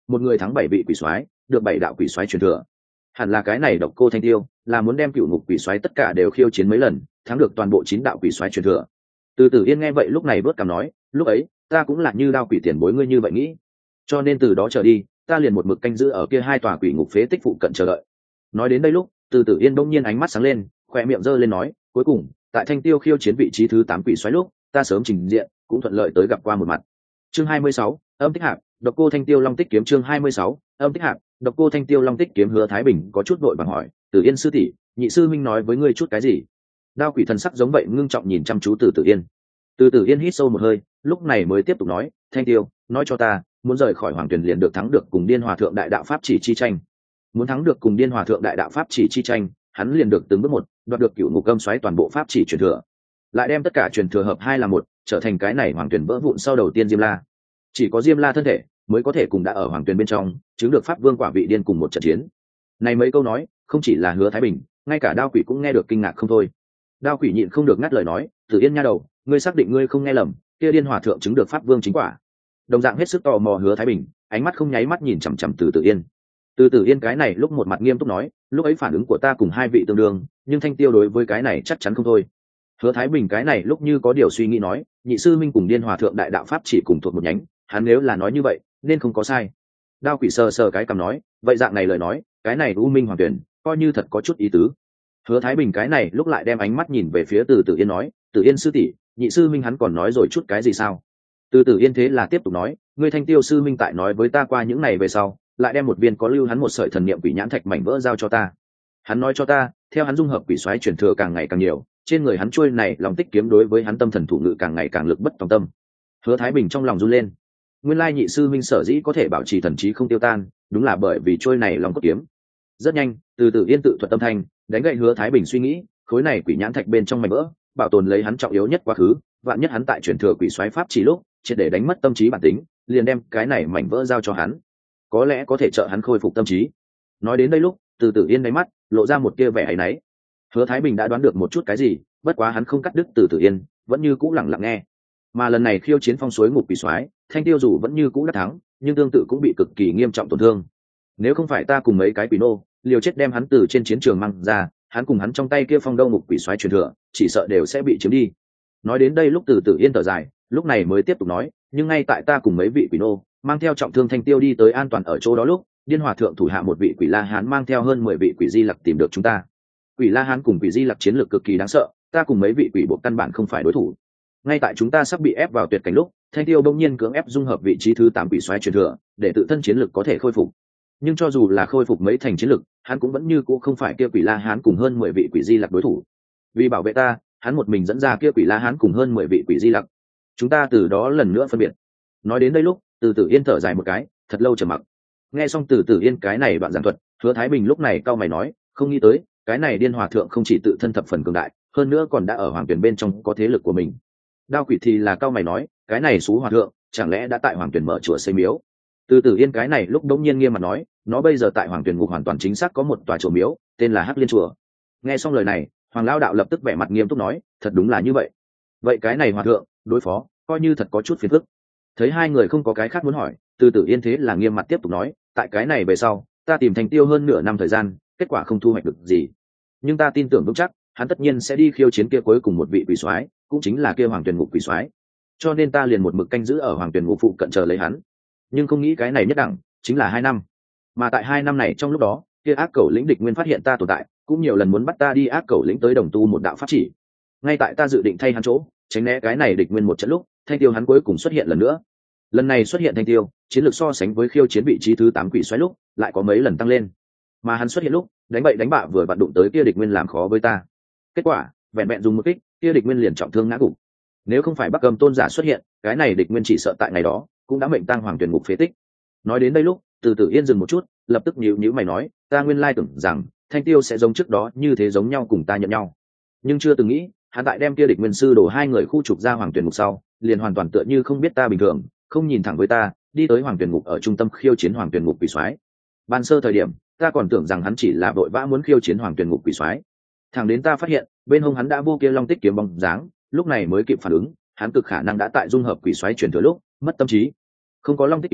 một người thắng 7 vị quỷ soái, được 7 đạo quỷ soái truyền thừa. Hẳn là cái này Độc Cô Thanh Tiêu là muốn đem cựu ngục quỷ soái tất cả đều khiêu chiến mấy lần, thắng được toàn bộ 9 đạo quỷ soái truyền thừa. Từ Tử Yên nghe vậy lúc này vớt cằm nói, lúc ấy ta cũng là như Đao Quỷ tiền bối ngươi như vậy nghĩ, cho nên từ đó trở đi ta liền một mực canh giữ ở kia 2 tòa quỷ ngục phế tích phụ cận chờ đợi. Nói đến đây lúc Từ Tử Yên bỗng nhiên ánh mắt sáng lên, khóe miệng giơ lên nói, cuối cùng tại Thanh Tiêu khiêu chiến vị trí thứ 8 quỷ soái lúc ta sớm trình diện, cũng thuận lợi tới gặp qua một mặt. Chương 26, Âm Tích Hạp, Độc Cô Thanh Tiêu Long Tích Kiếm. Chương 26, Âm Tích Hạp, Độc Cô Thanh Tiêu Long Tích Kiếm. Hứa Thái Bình có chút vội vàng hỏi, Tử Yên sư tỷ, nhị sư minh nói với ngươi chút cái gì? Đao Quỷ thần sắc giống vậy ngưng trọng nhìn chăm chú Từ Tử Yên. Từ Tử Yên hít sâu một hơi, lúc này mới tiếp tục nói, Thanh Tiêu, nói cho ta, muốn rời khỏi Hoàng Tuyền liền được thắng được cùng Điên Hòa Thượng Đại Đạo Pháp Chỉ chi tranh. Muốn thắng được cùng Điên Hòa Thượng Đại Đạo Pháp Chỉ chi tranh, hắn liền được từng bước một đoạt được cựu ngục âm xoáy toàn bộ pháp chỉ truyền thừa, lại đem tất cả truyền thừa hợp hai là một, trở thành cái này Hoàng Tuyền vỡ vụn sau đầu tiên Diêm La. Chỉ có Diêm La thân thể mới có thể cùng đã ở Hoàng Tuyền bên trong chứng được Pháp Vương quả vị điên cùng một trận chiến. Này mấy câu nói không chỉ là Hứa Thái Bình, ngay cả Đao Quỷ cũng nghe được kinh ngạc không thôi. Đao Quỷ nhịn không được ngắt lời nói, Tử Yên nha đầu, ngươi xác định ngươi không nghe lầm, kia Điên Hòa Thượng chứng được Pháp Vương chính quả? Đồng dạng hết sức tò mò Hứa Thái Bình ánh mắt không nháy mắt nhìn chằm chằm Từ Tử Yên. Từ Tử Yên cái này lúc một mặt nghiêm túc nói, lúc ấy phản ứng của ta cùng 2 vị tương đương, nhưng Thanh Tiêu đối với cái này chắc chắn không thôi. Hứa Thái Bình cái này lúc như có điều suy nghĩ nói, nhị sư minh cùng Điên Hòa Thượng Đại Đạo Pháp chỉ cùng thuộc một nhánh, hắn nếu là nói như vậy nên không có sai. Đao Quỷ sờ sờ cái cằm nói, vậy dạng này lời nói, cái này U Minh Hoàng Tuyển coi như thật có chút ý tứ. Hứa Thái Bình cái này lúc lại đem ánh mắt nhìn về phía Từ Tử Yên nói, Tử Yên sư tỷ, nhị sư minh hắn còn nói rồi chút cái gì sao? Từ Tử Yên thế là tiếp tục nói, ngươi Thanh Tiêu sư minh tại nói với ta qua những này về sau, lại đem một viên có lưu hắn một sợi thần niệm quỷ nhãn thạch mảnh vỡ giao cho ta. Hắn nói cho ta, theo hắn dung hợp quỷ xoáy truyền thừa càng ngày càng nhiều, trên người hắn chuôi này lòng tích kiếm đối với hắn tâm thần thủ ngự càng ngày càng lực bất tòng tâm. Hứa Thái Bình trong lòng run lên. Nguyên lai nhị sư minh sở dĩ có thể bảo trì thần trí không tiêu tan, đúng là bởi vì chuôi này lòng cốt kiếm. Rất nhanh, Từ Tử Yên tự thuật tâm thanh, đánh gậy Hứa Thái Bình suy nghĩ, khối này quỷ nhãn thạch bên trong mảnh vỡ, bảo tồn lấy hắn trọng yếu nhất quá khứ, vạn nhất hắn tại truyền thừa quỷ xoáy pháp chỉ lúc, triệt để đánh mất tâm trí bản tính, liền đem cái này mảnh vỡ giao cho hắn, có lẽ có thể trợ hắn khôi phục tâm trí. Nói đến đây lúc Từ Tử Yên đáy mắt lộ ra một tia vẻ áy náy. Hứa Thái Bình đã đoán được một chút cái gì, bất quá hắn không cắt đứt Từ Tử Yên, vẫn như cũ lặng lặng nghe. Mà lần này khiêu chiến phong suối ngục quỷ soái, Thanh Tiêu dù vẫn như cũ đã thắng, nhưng tương tự cũng bị cực kỳ nghiêm trọng tổn thương. Nếu không phải ta cùng mấy cái quỷ nô liều chết đem hắn từ trên chiến trường mang ra, hắn cùng hắn trong tay kia phong đâu ngục quỷ soái truyền thừa, chỉ sợ đều sẽ bị chiếm đi. Nói đến đây lúc Từ Tử Yên thở dài, lúc này mới tiếp tục nói, nhưng ngay tại ta cùng mấy vị quỷ nô mang theo trọng thương Thanh Tiêu đi tới an toàn ở chỗ đó lúc, Điên Hòa Thượng thủ hạ một vị quỷ La Hán mang theo hơn 10 vị quỷ Di Lặc tìm được chúng ta. Quỷ La Hán cùng quỷ Di Lặc chiến lược cực kỳ đáng sợ, ta cùng mấy vị quỷ bộ căn bản không phải đối thủ. Ngay tại chúng ta sắp bị ép vào tuyệt cảnh lúc, Thanh Tiêu bỗng nhiên cưỡng ép dung hợp vị trí thứ 8 quỷ soái truyền thừa, để tự thân chiến lược có thể khôi phục. Nhưng cho dù là khôi phục mấy thành chiến lược, hắn cũng vẫn như cũ không phải kia quỷ La Hán cùng hơn 10 vị quỷ Di Lặc đối thủ. Vì bảo vệ ta, hắn một mình dẫn ra kia quỷ La Hán cùng hơn 10 vị quỷ Di Lặc. Chúng ta từ đó lần nữa phân biệt. Nói đến đây lúc Từ Tử Yên thở dài một cái, thật lâu trầm mặc. Nghe xong Từ Tử Yên cái này đoạn giảng thuật, Hứa Thái Bình lúc này cau mày nói, không nghĩ tới cái này Điên Hòa Thượng không chỉ tự thân thập phần cường đại, hơn nữa còn đã ở Hoàng Tuyển bên trong có thế lực của mình. Đao Quỷ thì là cau mày nói, cái này Sú Hòa Thượng chẳng lẽ đã tại Hoàng Tuyển mở chùa xây miếu? Từ Tử Yên cái này lúc đống nhiên nghiêm mặt nói, nó bây giờ tại Hoàng Tuyển ngục hoàn toàn chính xác có một tòa chùa miếu, tên là Hắc Liên chùa. Nghe xong lời này, Hoàng Lão đạo lập tức vẻ mặt nghiêm túc nói, thật đúng là như vậy. Vậy cái này Hòa Thượng đối phó coi như thật có chút phiền phức. Thấy hai người không có cái khác muốn hỏi, Từ Tử Yên thế là nghiêm mặt tiếp tục nói, tại cái này về sau ta tìm Thanh Tiêu hơn nửa năm thời gian, kết quả không thu hoạch được gì, nhưng ta tin tưởng vững chắc hắn tất nhiên sẽ đi khiêu chiến kia cuối cùng một vị quỷ soái, cũng chính là kia Hoàng Tuyền ngục quỷ soái, cho nên ta liền một mực canh giữ ở Hoàng Tuyền ngục phụ cận chờ lấy hắn. Nhưng không nghĩ cái này nhất đẳng chính là 2 năm, mà tại 2 năm này trong lúc đó, kia ác cẩu lĩnh địch nguyên phát hiện ta tồn tại, cũng nhiều lần muốn bắt ta đi ác cẩu lĩnh tới đồng tu một đạo pháp chỉ. Ngay tại ta dự định thay hắn chỗ tránh né cái này địch nguyên một trận lúc, Thanh Tiêu hắn cuối cùng xuất hiện lần nữa. Lần này xuất hiện Thanh Tiêu, chiến lược so sánh với khiêu chiến vị trí thứ 8 quỷ xoáy lúc lại có mấy lần tăng lên, mà hắn xuất hiện lúc đánh bậy đánh bạ vừa vặn đụng tới kia địch nguyên làm khó với ta. Kết quả vẹn vẹn dùng một kích, kia địch nguyên liền trọng thương ngã gục. Nếu không phải Bắc Âm tôn giả xuất hiện, cái này địch nguyên chỉ sợ tại ngày đó cũng đã mệnh tang Hoàng Tuyển ngục phế tích. Nói đến đây lúc Từ Tử Yên dừng một chút, lập tức nhíu mày nói, ta nguyên lai tưởng rằng Thanh Tiêu sẽ giống trước đó như thế giống nhau cùng ta nhận nhau, nhưng chưa từng nghĩ hắn tại đem kia địch nguyên sư đổ 2 người khu trục ra Hoàng Tuyển ngục sau, liền hoàn toàn tựa như không biết ta bình thường, không nhìn thẳng với ta, đi tới Hoàng Tuyển ngục ở trung tâm khiêu chiến Hoàng Tuyển ngục quỷ soái. Ban sơ thời điểm, ta còn tưởng rằng hắn chỉ là vội vã muốn khiêu chiến Hoàng Tuyển ngục quỷ soái. Thẳng đến ta phát hiện, bên hông hắn đã vô kia long tích kiếm bóng dáng, lúc này mới kịp phản ứng, hắn cực khả năng đã tại dung hợp quỷ soái truyền thừa lúc mất tâm trí. Không có long tích kiếm,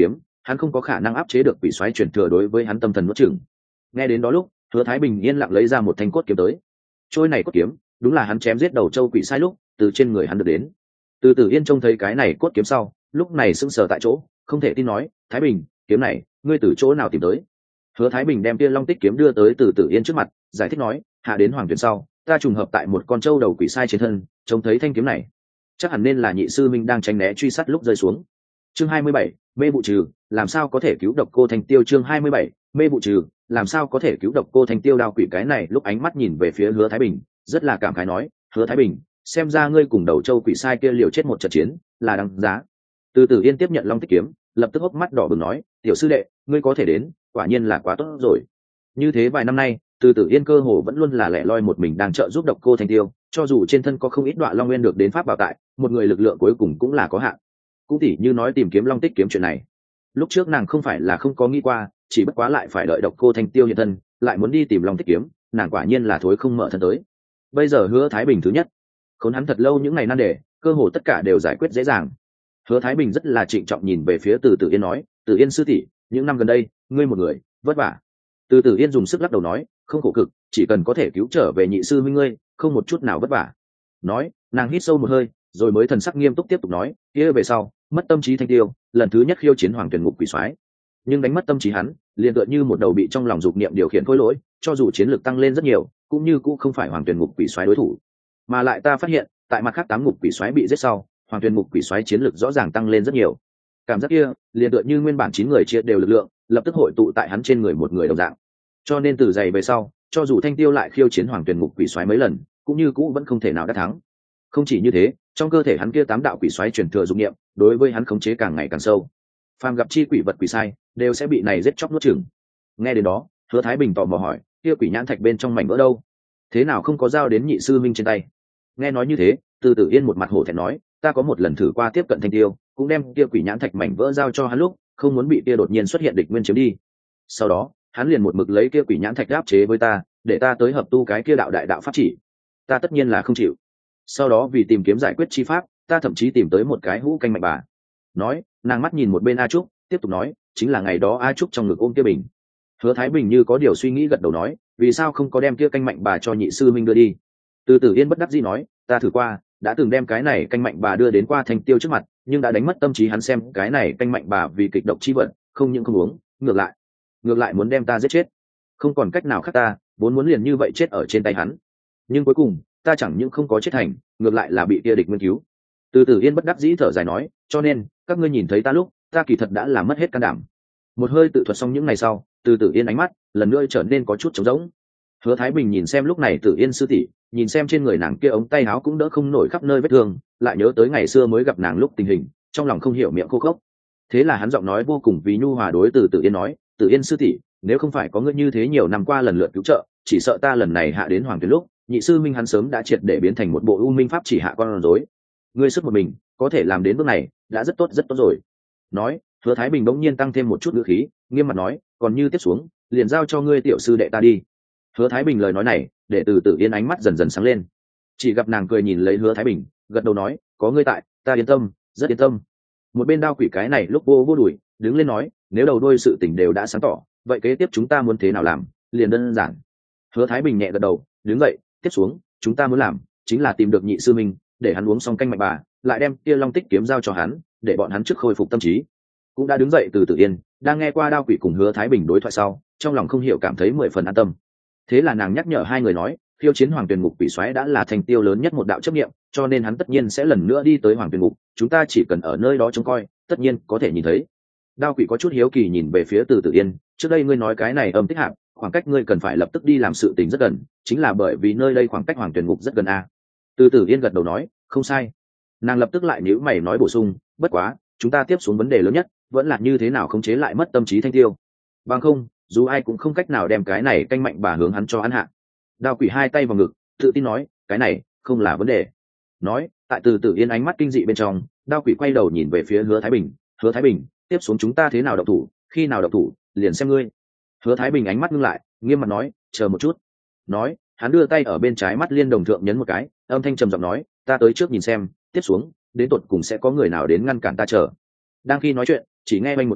hắn không có khả năng áp chế được quỷ xoáy truyền thừa đối với hắn tâm thần nuốt chửng. Nghe đến đó lúc, Hứa Thái Bình yên lặng lấy ra một thanh cốt kiếm tới. Trôi này cốt kiếm, đúng là hắn chém giết đầu châu quỷ sai lúc từ trên người hắn được đến. Từ Tử Yên trông thấy cái này cốt kiếm sau, lúc này sững sờ tại chỗ, không thể tin nói, Thái Bình, kiếm này ngươi từ chỗ nào tìm tới? Hứa Thái Bình đem Tiên Long Tích kiếm đưa tới Từ Tử Yên trước mặt, giải thích nói, hạ đến Hoàng Tuyền sau, ta trùng hợp tại một con trâu đầu quỷ sai trên thân, trông thấy thanh kiếm này, chắc hẳn nên là nhị sư minh đang tránh né truy sát lúc rơi xuống. Chương 27, mê vụ trừ, làm sao có thể cứu độc cô Thanh Tiêu? Chương 27, mê vụ trừ, làm sao có thể cứu độc cô Thanh Tiêu? Đao quỷ cái này lúc ánh mắt nhìn về phía Hứa Thái Bình, rất là cảm khái nói, Hứa Thái Bình, xem ra ngươi cùng đầu châu quỷ sai kia liều chết một trận chiến là đáng giá. Từ Tử Yên tiếp nhận Long Tích kiếm, lập tức hốc mắt đỏ bừng nói, tiểu sư đệ, ngươi có thể đến, quả nhiên là quá tốt rồi. Như thế vài năm nay, Từ Tử Yên cơ hồ vẫn luôn là lẻ loi một mình đang trợ giúp độc cô Thanh Tiêu, cho dù trên thân có không ít đoạn long nguyên được đến pháp bảo tại, một người lực lượng cuối cùng cũng là có hạn. Cũng tỉ như nói tìm kiếm Long Tích kiếm chuyện này, lúc trước nàng không phải là không có nghĩ qua, chỉ bất quá lại phải đợi độc cô Thanh Tiêu hiện thân, lại muốn đi tìm Long Tích kiếm, nàng quả nhiên là thối không mở thân tới. Bây giờ Hứa Thái Bình thứ nhất, khốn hắn thật lâu những ngày nan đề, cơ hồ tất cả đều giải quyết dễ dàng. Hứa Thái Bình rất là trịnh trọng nhìn về phía Từ Tử Yên nói, Tử Yên sư tỷ, những năm gần đây ngươi một người vất vả. Từ Tử Yên dùng sức lắc đầu nói, không khổ cực, chỉ cần có thể cứu trở về nhị sư huynh ngươi, không một chút nào vất vả. Nói, nàng hít sâu một hơi, rồi mới thần sắc nghiêm túc tiếp tục nói, kia về sau, mất tâm trí Thanh Tiêu, lần thứ nhất khiêu chiến Hoàng Tuyển Ngục quỷ soái, nhưng đánh mất tâm trí hắn, liền tựa như một đầu bị trong lòng dục niệm điều khiển khối lỗi, cho dù chiến lược tăng lên rất nhiều, cũng như cũng không phải Hoàng Tuyển Ngục quỷ soái đối thủ. Mà lại ta phát hiện, tại mặt khác 8 ngục quỷ soái bị giết sau, Hoàng Tuyển Ngục quỷ soái chiến lược rõ ràng tăng lên rất nhiều. Cảm giác kia, liền tựa như nguyên bản 9 người chia đều lực lượng, lập tức hội tụ tại hắn trên người một người đồng dạng. Cho nên từ giày về sau, cho dù Thanh Tiêu lại khiêu chiến Hoàng Tuyển Ngục quỷ soái mấy lần, cũng như cũ vẫn không thể nào đắc thắng. Không chỉ như thế, trong cơ thể hắn kia 8 đạo quỷ soái truyền thừa dụng niệm, đối với hắn khống chế càng ngày càng sâu. Phàm gặp chi quỷ vật quỷ sai, đều sẽ bị này giết chóc nuốt chửng. Nghe đến đó, Hứa Thái Bình tò mò hỏi, kia quỷ nhãn thạch bên trong mảnh vỡ đâu? Thế nào không có giao đến nhị sư minh trên tay? Nghe nói như thế, Từ Tử Yên một mặt hổ thẹn nói, ta có một lần thử qua tiếp cận Thanh Tiêu, cũng đem kia quỷ nhãn thạch mảnh vỡ giao cho hắn lúc, không muốn bị kia đột nhiên xuất hiện địch nguyên chiếm đi. Sau đó, hắn liền một mực lấy kia quỷ nhãn thạch áp chế với ta, để ta tới hợp tu cái kia đạo đại đạo pháp chỉ. Ta tất nhiên là không chịu. Sau đó vì tìm kiếm giải quyết chi pháp, ta thậm chí tìm tới một cái hũ canh mạnh bà. Nói, nàng mắt nhìn một bên A Trúc, tiếp tục nói, chính là ngày đó A Trúc trong ngực ôm kia bình. Hứa Thái Bình như có điều suy nghĩ gật đầu nói, vì sao không có đem kia canh mạnh bà cho nhị sư minh đưa đi? Từ Tử Yên bất đắc dĩ nói, ta thử qua, đã từng đem cái này canh mạnh bà đưa đến qua Thanh Tiêu trước mặt, nhưng đã đánh mất tâm trí hắn xem cái này canh mạnh bà vì kịch độc chi vận, không những không uống, ngược lại muốn đem ta giết chết. Không còn cách nào khác, ta vốn muốn liền như vậy chết ở trên tay hắn, nhưng cuối cùng ta chẳng những không có chết thành, ngược lại là bị kia địch nguyên cứu. Từ Tử Yên bất đắc dĩ thở dài nói, cho nên các ngươi nhìn thấy ta lúc, ta kỳ thật đã làm mất hết can đảm. Một hơi tự thuật xong những ngày sau, Từ Tử Yên ánh mắt lần nữa trở nên có chút trống rỗng. Hứa Thái Bình nhìn xem lúc này Tử Yên sư tỷ, nhìn xem trên người nàng kia ống tay áo cũng đỡ không nổi khắp nơi vết thương, lại nhớ tới ngày xưa mới gặp nàng lúc tình hình, trong lòng không hiểu miệng khô khốc. Thế là hắn giọng nói vô cùng vì nhu hòa đối Từ Tử Yên nói, Tử Yên sư tỷ, nếu không phải có ngươi như thế nhiều năm qua lần lượt cứu trợ, chỉ sợ ta lần này hạ đến Hoàng Tuyển lúc, nhị sư minh hắn sớm đã triệt để biến thành một bộ u minh pháp chỉ hạ con rối. Ngươi sức một mình có thể làm đến bước này, đã rất tốt rồi. Nói, Hứa Thái Bình bỗng nhiên tăng thêm một chút ngữ khí, nghiêm mặt nói, còn như tiếp xuống, liền giao cho ngươi tiểu sư đệ ta đi. Hứa Thái Bình lời nói này, để Từ Tử Yên ánh mắt dần dần sáng lên. Chỉ gặp nàng cười nhìn lấy Hứa Thái Bình, gật đầu nói, có ngươi tại, ta yên tâm, rất yên tâm. Một bên đao quỷ cái này lúc vô đuổi, đứng lên nói, nếu đầu đuôi sự tình đều đã sáng tỏ, vậy kế tiếp chúng ta muốn thế nào làm, liền đơn giản. Hứa Thái Bình nhẹ gật đầu, đứng dậy, tiếp xuống, chúng ta muốn làm chính là tìm được nhị sư minh, để hắn uống xong canh mạnh bà, lại đem kia Long Tích kiếm giao cho hắn, để bọn hắn trước khôi phục tâm trí. Cũng đã đứng dậy Từ Tử Yên, đang nghe qua đao quỷ cùng Hứa Thái Bình đối thoại sau, trong lòng không hiểu cảm thấy 10 phần an tâm. Thế là nàng nhắc nhở hai người nói, khiêu chiến Hoàng Tuyển Ngục quỷ soái đã là Thanh Tiêu lớn nhất một đạo chấp niệm, cho nên hắn tất nhiên sẽ lần nữa đi tới Hoàng Tuyển Ngục, chúng ta chỉ cần ở nơi đó trông coi, tất nhiên có thể nhìn thấy. Đao quỷ có chút hiếu kỳ nhìn về phía Từ Tử Yên, trước đây ngươi nói cái này âm tích hạp, khoảng cách ngươi cần phải lập tức đi làm sự tình rất gần, chính là bởi vì nơi đây khoảng cách Hoàng Tuyển Ngục rất gần a. Từ Tử Yên gật đầu nói, không sai. Nàng lập tức lại nhíu mày nói bổ sung, bất quá, chúng ta tiếp xuống vấn đề lớn nhất, vẫn là như thế nào khống chế lại mất tâm trí Thanh Tiêu. Bằng không, dù ai cũng không cách nào đem cái này canh mạnh bà hướng hắn cho hắn hạ. Đao quỷ hai tay vào ngực, tự tin nói, cái này không là vấn đề. Nói, tại Từ Tử Yên ánh mắt kinh dị bên trong, đao quỷ quay đầu nhìn về phía Hứa Thái Bình, Hứa Thái Bình, tiếp xuống chúng ta thế nào động thủ, khi nào động thủ, liền xem ngươi. Hứa Thái Bình ánh mắt ngưng lại, nghiêm mặt nói, chờ một chút. Nói, hắn đưa tay ở bên trái mắt liên đồng thượng nhấn một cái, âm thanh trầm giọng nói, ta tới trước nhìn xem, tiếp xuống đến tột cùng sẽ có người nào đến ngăn cản ta chờ. Đang khi nói chuyện, chỉ nghe vang một tiếng,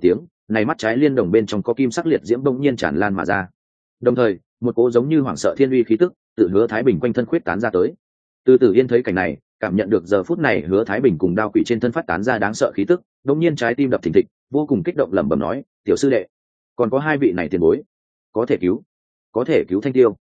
này mắt trái liên đồng bên trong có kim sắc liệt diễm bỗng nhiên tràn lan mà ra, đồng thời một cỗ giống như hoảng sợ thiên uy khí tức tự Hứa Thái Bình quanh thân khuyết tán ra tới. Từ Tử Yên thấy cảnh này, cảm nhận được giờ phút này Hứa Thái Bình cùng đao quỷ trên thân phát tán ra đáng sợ khí tức, đống nhiên trái tim đập thình thịch, vô cùng kích động lẩm bẩm nói: "Tiểu sư đệ, còn có hai vị này tiền bối, có thể cứu Thanh Tiêu."